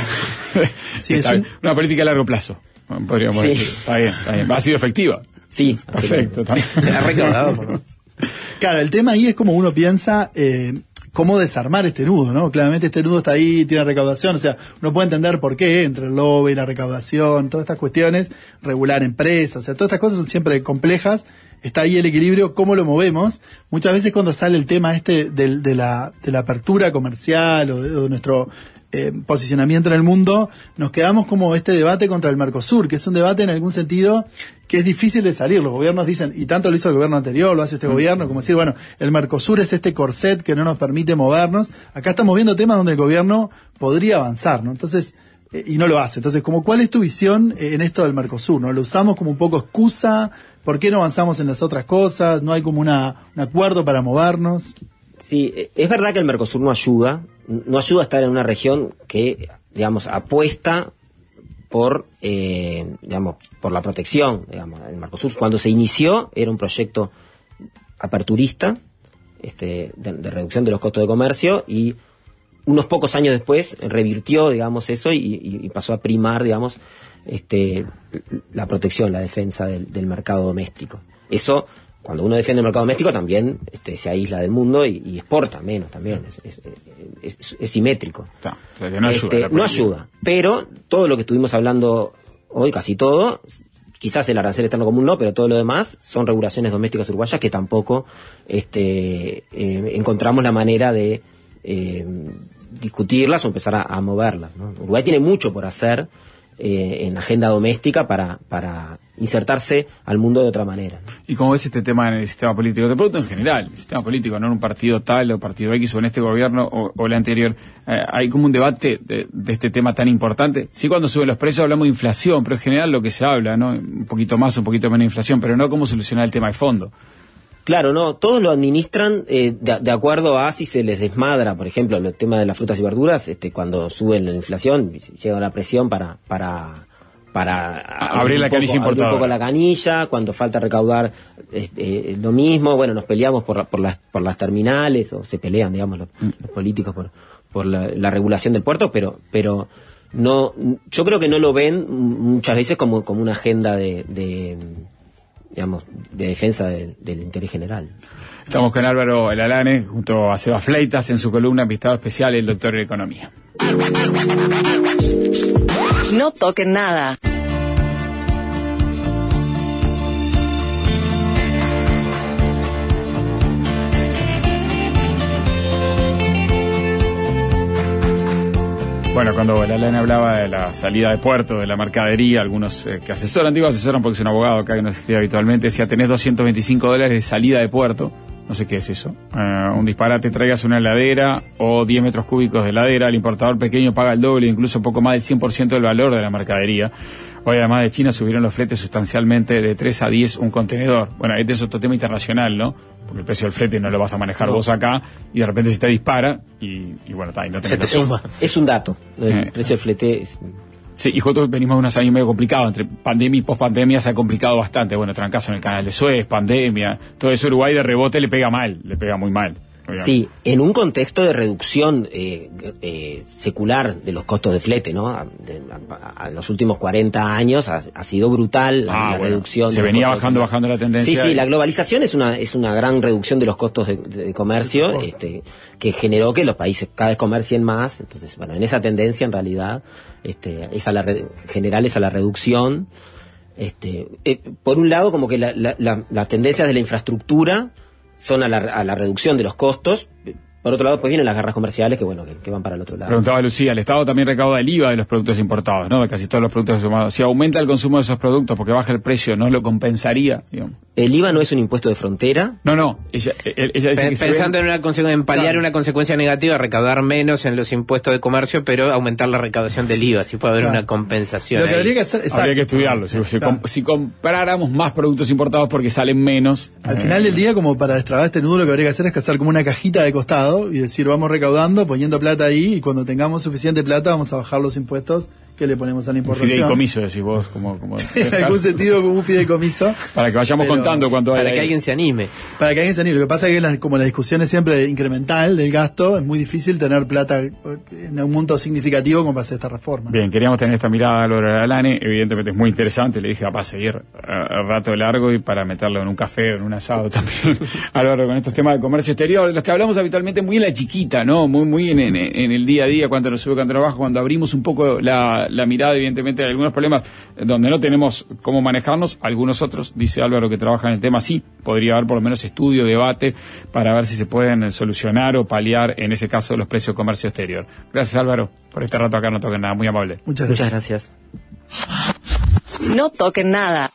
[SPEAKER 2] Sí, es un... una política a largo plazo, podríamos sí. decir. Está bien, está bien. Ha sido efectiva.
[SPEAKER 21] Sí,
[SPEAKER 2] perfecto.
[SPEAKER 21] Ha recaudado.
[SPEAKER 20] Claro, el tema ahí es como uno piensa eh, cómo desarmar este nudo, ¿no? Claramente este nudo está ahí, tiene recaudación, o sea, uno puede entender por qué entre el lobby, la recaudación, todas estas cuestiones, regular empresas, o sea, todas estas cosas son siempre complejas. Está ahí el equilibrio, cómo lo movemos. Muchas veces cuando sale el tema este de, de, la, de la apertura comercial o de, o de nuestro eh, posicionamiento en el mundo, nos quedamos como este debate contra el Mercosur, que es un debate en algún sentido que es difícil de salir. Los gobiernos dicen, y tanto lo hizo el gobierno anterior, lo hace este mm. gobierno, como decir, bueno, el Mercosur es este corset que no nos permite movernos. Acá estamos viendo temas donde el gobierno podría avanzar, ¿no? Entonces, eh, y no lo hace. Entonces, como, ¿cuál es tu visión eh, en esto del Mercosur, no? ¿Lo usamos como un poco excusa? ¿Por qué no avanzamos en las otras cosas? ¿No hay como una, un acuerdo para movernos?
[SPEAKER 21] Sí, es verdad que el Mercosur no ayuda, no ayuda a estar en una región que, digamos, apuesta por, eh, digamos, por la protección. Digamos, el Mercosur cuando se inició era un proyecto aperturista, este, de, de reducción de los costos de comercio, y unos pocos años después revirtió, digamos, eso y, y, y pasó a primar, digamos, este, la protección, la defensa del, del mercado doméstico. Eso, cuando uno defiende el mercado doméstico, también este, se aísla del mundo y, y exporta menos también. Es, es, es, es, es simétrico.
[SPEAKER 2] No, o sea que no ayuda.
[SPEAKER 21] Este, no ayuda. Pero todo lo que estuvimos hablando hoy, casi todo, quizás el arancel externo común no, pero todo lo demás son regulaciones domésticas uruguayas que tampoco este, eh, encontramos la manera de eh, discutirlas o empezar a, a moverlas, ¿no? Uruguay tiene mucho por hacer Eh, en agenda doméstica para, para insertarse al mundo de otra manera, ¿no?
[SPEAKER 2] ¿Y cómo ves este tema en el sistema político? Te pregunto en general, el sistema político, no en un partido tal o partido X o en este gobierno o, o el anterior. Eh, ¿Hay como un debate de, de este tema tan importante? Sí, cuando suben los precios hablamos de inflación, pero en general lo que se habla, ¿no? Un poquito más, un poquito menos de inflación, pero no cómo solucionar el tema de fondo.
[SPEAKER 21] Claro, no, todos lo administran eh, de, de acuerdo a si se les desmadra, por ejemplo, el tema de las frutas y verduras, este, cuando suben la inflación, llega la presión para para para
[SPEAKER 2] abrir la canilla importadora.
[SPEAKER 21] Un poco la canilla, cuando falta recaudar este, lo mismo, bueno, nos peleamos por por las por las terminales, o se pelean, digamos, los, los políticos por por la, la regulación del puerto, pero pero no, yo creo que no lo ven muchas veces como como una agenda de, de digamos, de defensa de, del interés general.
[SPEAKER 2] Estamos con Álvaro Elalane, junto a Seba Fleitas, en su columna Invitado Especial, el doctor en Economía.
[SPEAKER 1] No toquen nada.
[SPEAKER 2] Bueno, cuando Elalane hablaba de la salida de puerto, de la mercadería, algunos eh, que asesoran, digo asesoran porque es un abogado acá que nos escribe habitualmente, decía, tenés doscientos veinticinco dólares de salida de puerto, no sé qué es eso, uh, un disparate, traigas una heladera o diez metros cúbicos de heladera, el importador pequeño paga el doble, incluso poco más del cien por ciento del valor de la mercadería. Hoy además de China subieron los fletes sustancialmente de tres a diez un contenedor. Bueno, este es otro tema internacional, ¿no? Porque el precio del flete no lo vas a manejar no. vos acá y de repente se te dispara y, y bueno, está ahí no tenés
[SPEAKER 21] se te suma. Es un dato, el eh, precio del flete es...
[SPEAKER 2] Sí, y justo venimos de unos años medio complicados, entre pandemia y pospandemia se ha complicado bastante, bueno, trancazo en el canal de Suez, pandemia, todo eso Uruguay de rebote le pega mal, le pega muy mal.
[SPEAKER 21] Sí, en un contexto de reducción eh, eh, secular de los costos de flete, ¿no? A, de, a, a los últimos cuarenta años ha, ha sido brutal la,
[SPEAKER 2] ah,
[SPEAKER 21] la
[SPEAKER 2] bueno,
[SPEAKER 21] reducción.
[SPEAKER 2] Se
[SPEAKER 21] de
[SPEAKER 2] venía
[SPEAKER 21] costos.
[SPEAKER 2] bajando, bajando la tendencia.
[SPEAKER 21] Sí, sí,
[SPEAKER 2] y...
[SPEAKER 21] la globalización es una es una gran reducción de los costos de, de comercio, este, que generó que los países cada vez comercien más. Entonces, bueno, en esa tendencia en realidad, este, es a la re, general es a la reducción. Este, eh, por un lado, como que la, la, la, las tendencias de la infraestructura son a la, a la reducción de los costos. Por otro lado, pues vienen las guerras comerciales que, bueno, que, que van para el otro lado.
[SPEAKER 2] Preguntaba Lucía, el Estado también recauda el I V A de los productos importados, ¿no? De casi todos los productos consumados. Si aumenta el consumo de esos productos porque baja el precio, ¿no lo compensaría? Digamos.
[SPEAKER 21] El I V A no es un impuesto de frontera.
[SPEAKER 2] No, no. Ella, ella dice
[SPEAKER 4] P-
[SPEAKER 2] que
[SPEAKER 4] Pensando
[SPEAKER 2] se
[SPEAKER 4] en, una conse- en paliar
[SPEAKER 21] Claro.
[SPEAKER 4] una consecuencia negativa, recaudar menos en los impuestos de comercio, pero aumentar la recaudación del I V A. Así puede haber
[SPEAKER 20] Claro.
[SPEAKER 4] una compensación.
[SPEAKER 20] Lo que
[SPEAKER 4] ahí.
[SPEAKER 20] habría que hacer, exacto.
[SPEAKER 2] habría que estudiarlo. Si, si,
[SPEAKER 20] Claro.
[SPEAKER 2] com- si compráramos más productos importados porque salen menos.
[SPEAKER 20] Al
[SPEAKER 2] eh,
[SPEAKER 20] final del día, como para destrabar este nudo, lo que habría que hacer es hacer como una cajita de costado y decir, vamos recaudando, poniendo plata ahí, y cuando tengamos suficiente plata vamos a bajar los impuestos que le ponemos a la
[SPEAKER 2] un
[SPEAKER 20] importación.
[SPEAKER 2] fideicomiso, decís vos. Como, como,
[SPEAKER 20] En algún sentido, como un fideicomiso.
[SPEAKER 2] para que vayamos
[SPEAKER 20] Pero-
[SPEAKER 2] contando cuánto hay
[SPEAKER 4] Para
[SPEAKER 2] ahí.
[SPEAKER 20] Eh,
[SPEAKER 4] que alguien se anime.
[SPEAKER 20] Para que alguien se anime. Lo que pasa es que la- como la discusión es siempre incremental del gasto, es muy difícil tener plata en un monto significativo como para hacer esta reforma.
[SPEAKER 2] Bien, queríamos tener esta mirada a Álvaro Alane, evidentemente es muy interesante, le dije, va a seguir a rato largo y para meterlo en un café o en un asado también, Álvaro, con estos temas de comercio exterior, de los que hablamos habitualmente muy en la chiquita, ¿no? Muy muy en, en, en el día a día, cuando nos sube, cuando nos baja, cuando abrimos un poco la, la mirada, evidentemente hay algunos problemas donde no tenemos cómo manejarnos, algunos otros, dice Álvaro que trabaja en el tema, sí, podría haber por lo menos estudio, debate, para ver si se pueden solucionar o paliar, en ese caso, los precios de comercio exterior. Gracias, Álvaro, por este rato acá, no toquen nada, muy amable.
[SPEAKER 20] Muchas
[SPEAKER 21] Muchas
[SPEAKER 20] gracias.
[SPEAKER 21] gracias.
[SPEAKER 1] No toquen nada.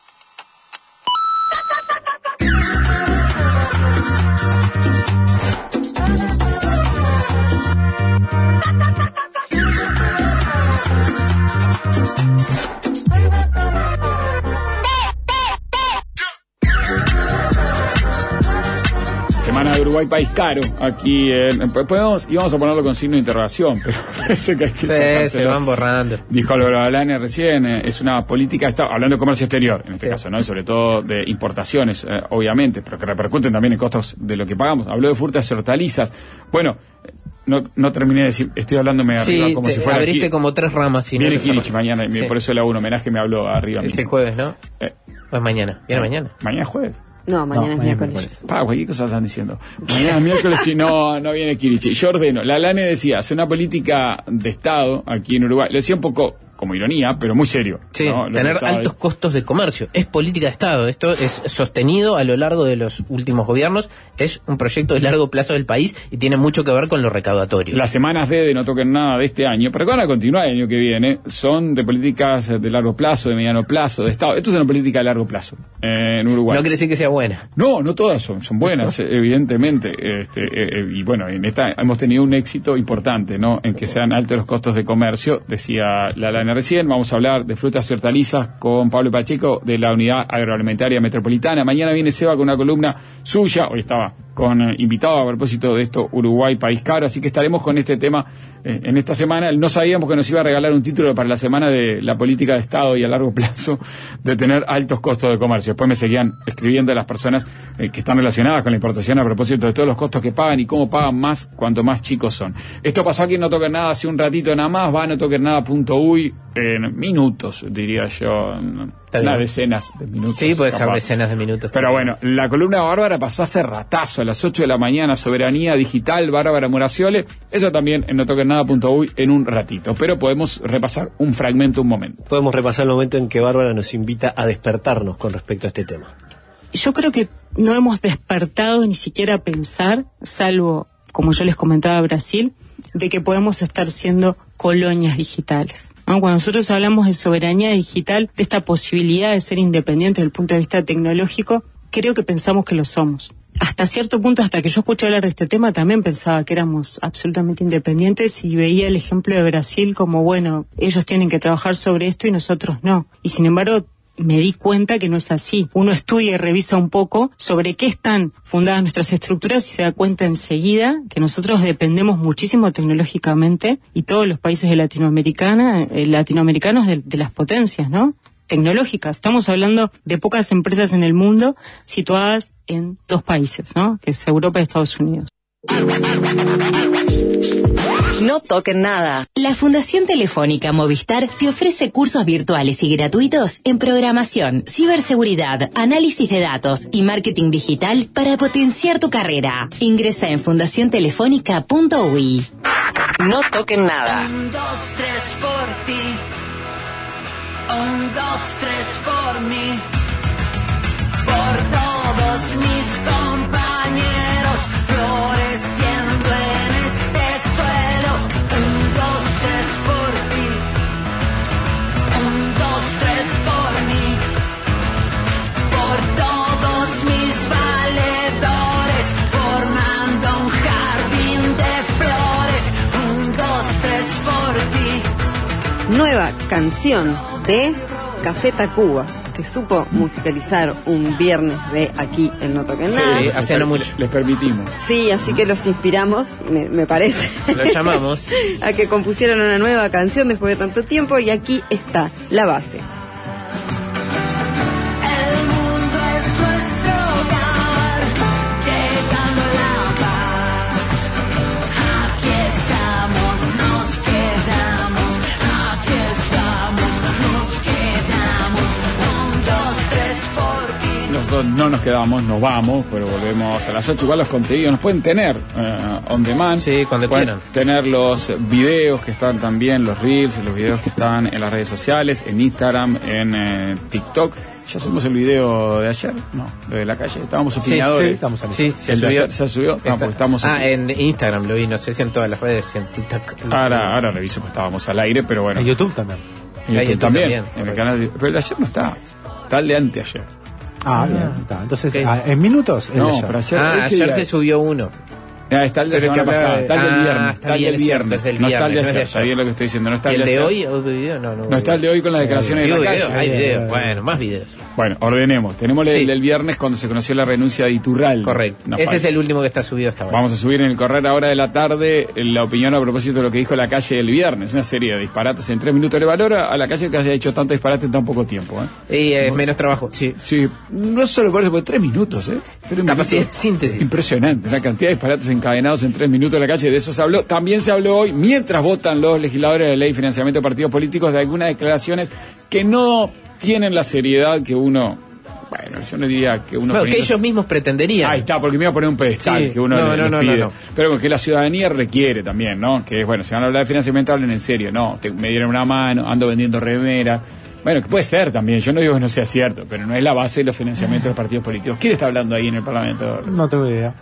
[SPEAKER 2] Semana de Uruguay, país caro. Aquí en, podemos, íbamos a ponerlo con signo de interrogación, pero parece que hay que
[SPEAKER 4] Sí,
[SPEAKER 2] sacárselo.
[SPEAKER 4] se van borrando.
[SPEAKER 2] Dijo Álvaro Alane recién, eh, es una política, está hablando de comercio exterior, en este caso, ¿no? Y sobre todo de importaciones, eh, obviamente, pero que repercuten también en costos de lo que pagamos. Habló de frutas y hortalizas. Bueno, eh, no, no terminé de decir, estoy hablándome arriba
[SPEAKER 4] Sí,
[SPEAKER 2] como
[SPEAKER 4] te
[SPEAKER 2] si fuera
[SPEAKER 4] abriste
[SPEAKER 2] aquí.
[SPEAKER 4] como tres ramas. Y no
[SPEAKER 2] Viene
[SPEAKER 4] te
[SPEAKER 2] Kirich
[SPEAKER 4] cerraste.
[SPEAKER 2] mañana,
[SPEAKER 4] Sí.
[SPEAKER 2] por eso le hago un homenaje, me habló arriba.
[SPEAKER 4] Es
[SPEAKER 2] mismo.
[SPEAKER 4] el jueves, ¿no?
[SPEAKER 2] Eh,
[SPEAKER 4] O es mañana. ¿Viene mañana?
[SPEAKER 2] Mañana es jueves.
[SPEAKER 10] No, mañana
[SPEAKER 20] No,
[SPEAKER 10] es
[SPEAKER 20] mañana
[SPEAKER 10] miércoles.
[SPEAKER 2] Pa, güey, ¿qué cosas están diciendo? Mañana es miércoles y no, no viene Kirichi. Yo ordeno. La Lane decía, hace una política de Estado aquí en Uruguay. Lo decía un poco como ironía, pero muy serio.
[SPEAKER 4] Sí,
[SPEAKER 2] ¿no? Lo
[SPEAKER 4] tener
[SPEAKER 2] que estaba
[SPEAKER 4] altos costos de comercio. Es política de Estado. Esto es sostenido a lo largo de los últimos gobiernos. Es un proyecto de largo plazo del país y tiene mucho que ver con lo recaudatorio.
[SPEAKER 2] Las semanas D de No Toquen Nada de este año, pero que van a continuar el año que viene, son de políticas de largo plazo, de mediano plazo, de Estado. Esto es una política de largo plazo eh, en Uruguay.
[SPEAKER 4] No quiere decir que sea buena.
[SPEAKER 2] No, no todas son, son buenas, eh, evidentemente. Este, eh, eh, y bueno, en esta hemos tenido un éxito importante, ¿no? En que sean altos los costos de comercio, decía la Lana recién. Vamos a hablar de frutas y hortalizas con Pablo Pacheco de la Unidad Agroalimentaria Metropolitana. Mañana viene Seba con una columna suya. Hoy estaba con eh, invitado a propósito de esto, Uruguay, país caro. Así que estaremos con este tema eh, en esta semana. No sabíamos que nos iba a regalar un título para la semana de la política de Estado y a largo plazo de tener altos costos de comercio. Después me seguían escribiendo las personas eh, que están relacionadas con la importación a propósito de todos los costos que pagan y cómo pagan más cuanto más chicos son. Esto pasó aquí en No Toquen Nada hace un ratito nada más. Va a no toquen nada punto uy en minutos, diría yo. Unas decenas de minutos.
[SPEAKER 4] Sí, puede ser
[SPEAKER 2] capaz.
[SPEAKER 4] decenas de minutos.
[SPEAKER 2] Pero bueno, la columna Bárbara pasó hace ratazo, a las ocho de la mañana, Soberanía Digital, Bárbara Muraciole. Eso también en no toquen nada punto uy en un ratito. Pero podemos repasar un fragmento, un momento.
[SPEAKER 6] Podemos repasar el momento en que Bárbara nos invita a despertarnos con respecto a este tema.
[SPEAKER 7] Yo creo que no hemos despertado ni siquiera a pensar, salvo, como yo les comentaba, Brasil, de que podemos estar siendo colonias digitales, ¿no? Cuando nosotros hablamos de soberanía digital, de esta posibilidad de ser independientes desde el punto de vista tecnológico, creo que pensamos que lo somos. Hasta cierto punto, hasta que yo escuché hablar de este tema, también pensaba que éramos absolutamente independientes y veía el ejemplo de Brasil como, bueno, ellos tienen que trabajar sobre esto y nosotros no. Y sin embargo, me di cuenta que no es así. Uno estudia y revisa un poco sobre qué están fundadas nuestras estructuras y se da cuenta enseguida que nosotros dependemos muchísimo tecnológicamente y todos los países de Latinoamericana, eh, latinoamericanos de, de las potencias, ¿no? Tecnológicas. Estamos hablando de pocas empresas en el mundo situadas en dos países, ¿no? Que es Europa y Estados Unidos.
[SPEAKER 1] No toquen nada.
[SPEAKER 8] La Fundación Telefónica Movistar te ofrece cursos virtuales y gratuitos en programación, ciberseguridad, análisis de datos y marketing digital para potenciar tu carrera. Ingresa en fundación telefónica punto u i.
[SPEAKER 1] No toquen nada.
[SPEAKER 16] Un, dos, tres por ti. Un, dos, tres por mí. Por todos mis compañeros floreciendo en este suelo. Un, dos, tres por ti. Un, dos, tres por mí. Por todos mis valedores formando un jardín de flores. Un, dos, tres por ti.
[SPEAKER 10] Nueva canción de Café Tacuba, que supo musicalizar un viernes de aquí en No Toquen Nada.
[SPEAKER 4] Sí, hace no mucho.
[SPEAKER 2] Les permitimos.
[SPEAKER 10] Sí, así que los inspiramos, me, me parece.
[SPEAKER 4] Los llamamos.
[SPEAKER 10] A que compusieran una nueva canción después de tanto tiempo, y aquí está la base.
[SPEAKER 2] Nosotros no nos quedamos, nos vamos, pero volvemos a las ocho. Igual los contenidos nos pueden tener uh, on demand.
[SPEAKER 4] Sí, cuando
[SPEAKER 2] pueden
[SPEAKER 4] quieran.
[SPEAKER 2] tener los videos que están también, los reels, los videos que están en las redes sociales, en Instagram, en eh, TikTok. ¿Ya subimos el video de ayer? No, lo de la calle. Estábamos opinadores.
[SPEAKER 3] Sí, estamos en
[SPEAKER 4] Sí, se
[SPEAKER 2] ¿El de
[SPEAKER 4] subió.
[SPEAKER 2] ayer se subió? No, porque estamos
[SPEAKER 4] Ah, en Instagram lo vi, no sé si en todas las redes, en TikTok. no
[SPEAKER 2] Ahora,
[SPEAKER 4] sé.
[SPEAKER 2] ahora reviso, pues estábamos al aire, pero bueno.
[SPEAKER 3] En YouTube también.
[SPEAKER 2] En
[SPEAKER 4] Ah,
[SPEAKER 2] YouTube,
[SPEAKER 4] YouTube
[SPEAKER 2] también.
[SPEAKER 4] también,
[SPEAKER 2] En el
[SPEAKER 4] correcto.
[SPEAKER 2] canal de- pero el de ayer no está. Está el de anteayer.
[SPEAKER 3] Ah, bien. Está. Entonces,
[SPEAKER 4] Ok.
[SPEAKER 3] ah, en minutos. el de
[SPEAKER 2] No,
[SPEAKER 3] ayer.
[SPEAKER 2] pero ayer.
[SPEAKER 4] Ah,
[SPEAKER 2] ¿qué
[SPEAKER 4] ayer
[SPEAKER 2] día
[SPEAKER 4] se
[SPEAKER 2] es?
[SPEAKER 4] subió uno.
[SPEAKER 2] Ah, está el de la
[SPEAKER 4] Pero es
[SPEAKER 2] semana
[SPEAKER 4] que
[SPEAKER 2] pasada,
[SPEAKER 4] hablaba de-
[SPEAKER 2] está el del
[SPEAKER 4] Ah,
[SPEAKER 2] viernes,
[SPEAKER 4] está
[SPEAKER 2] está el
[SPEAKER 4] bien,
[SPEAKER 2] del
[SPEAKER 4] es cierto,
[SPEAKER 2] viernes,
[SPEAKER 4] es del
[SPEAKER 2] no está el de
[SPEAKER 4] viernes, no es
[SPEAKER 2] ayer,
[SPEAKER 4] de
[SPEAKER 2] está
[SPEAKER 4] ayer.
[SPEAKER 2] bien lo que estoy diciendo, no está
[SPEAKER 4] ¿Y
[SPEAKER 2] el
[SPEAKER 4] el
[SPEAKER 2] de
[SPEAKER 4] de
[SPEAKER 2] ayer.
[SPEAKER 4] hoy? ¿Otro video? No, no.
[SPEAKER 2] No está el de hoy con las declaraciones
[SPEAKER 4] Sí,
[SPEAKER 2] de la
[SPEAKER 4] video,
[SPEAKER 2] calle.
[SPEAKER 4] hay
[SPEAKER 3] Eh,
[SPEAKER 4] video.
[SPEAKER 3] eh,
[SPEAKER 4] Bueno, más videos.
[SPEAKER 2] Bueno, ordenemos. Tenemos el
[SPEAKER 4] Sí.
[SPEAKER 2] del viernes cuando se conoció la renuncia de Iturralde.
[SPEAKER 4] Correcto.
[SPEAKER 2] Nos
[SPEAKER 4] Ese
[SPEAKER 2] falta.
[SPEAKER 4] es el último que está subido hasta ahora.
[SPEAKER 2] Vamos a subir en el correr ahora de la tarde la opinión a propósito de lo que dijo la calle el viernes. Una serie de disparates en tres minutos. Le valora a la calle que haya hecho tanto disparate en tan poco tiempo. ¿eh?
[SPEAKER 4] Y es menos trabajo, sí.
[SPEAKER 2] Sí, no solo por eso, por tres minutos. ¿eh? Tres
[SPEAKER 4] Capacidad
[SPEAKER 2] minutos.
[SPEAKER 4] de síntesis.
[SPEAKER 2] Impresionante. Una cantidad de disparates encadenados en tres minutos en la calle. De eso se habló. También se habló hoy, mientras votan los legisladores de la ley de financiamiento de partidos políticos, de algunas declaraciones que no tienen la seriedad que uno... Bueno, yo no diría que uno...
[SPEAKER 4] No, que
[SPEAKER 2] poniendo-
[SPEAKER 4] ellos mismos pretendían.
[SPEAKER 2] Ahí está, porque me iba a poner un pedestal
[SPEAKER 4] Sí,
[SPEAKER 2] que uno
[SPEAKER 4] no,
[SPEAKER 2] le-
[SPEAKER 4] no,
[SPEAKER 2] les
[SPEAKER 4] no,
[SPEAKER 2] pide.
[SPEAKER 4] no, no.
[SPEAKER 2] Pero que la ciudadanía requiere también, ¿no? Que es, bueno, si van a hablar de financiamiento, hablen en serio. No, te- me dieron una mano, ando vendiendo remera. Bueno, que puede ser también, yo no digo que no sea cierto, pero no es la base de los financiamientos de los partidos políticos. ¿Quién está hablando ahí en el Parlamento?
[SPEAKER 3] No tengo idea.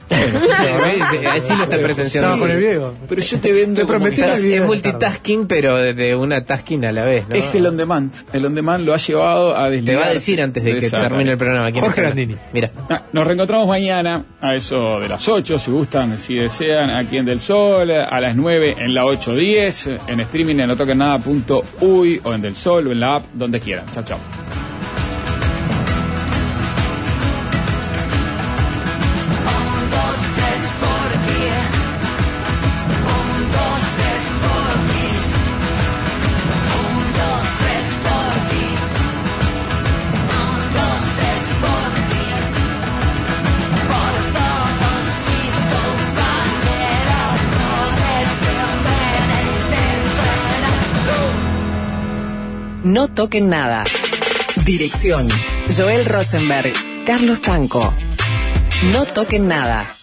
[SPEAKER 4] Ahí sí lo está presenciando.
[SPEAKER 3] Estaba con el Diego.
[SPEAKER 2] Pero yo te vendo
[SPEAKER 3] Te
[SPEAKER 2] como
[SPEAKER 3] prometí
[SPEAKER 2] que
[SPEAKER 3] la
[SPEAKER 2] estás-
[SPEAKER 3] vida.
[SPEAKER 4] Es multitasking, pero de- de una tasking a la vez, ¿no?
[SPEAKER 2] Es el on demand. El on demand lo ha llevado a
[SPEAKER 4] Te
[SPEAKER 2] desligar.
[SPEAKER 4] va a decir antes de que
[SPEAKER 2] esa
[SPEAKER 4] termine
[SPEAKER 2] tarea.
[SPEAKER 4] el programa. ¿Quién
[SPEAKER 3] Jorge
[SPEAKER 4] está hablando?
[SPEAKER 3] Landini.
[SPEAKER 4] Mira.
[SPEAKER 2] Ah, Nos reencontramos mañana a eso de las ocho, si gustan, si desean, aquí en Del Sol, a las nueve en la ocho diez, en streaming en no toquen nada punto uy o en Del Sol o en la app, donde quieran. Chao, chao.
[SPEAKER 1] No toquen nada. Dirección: Joel Rosenberg, Carlos Tanco. No toquen nada.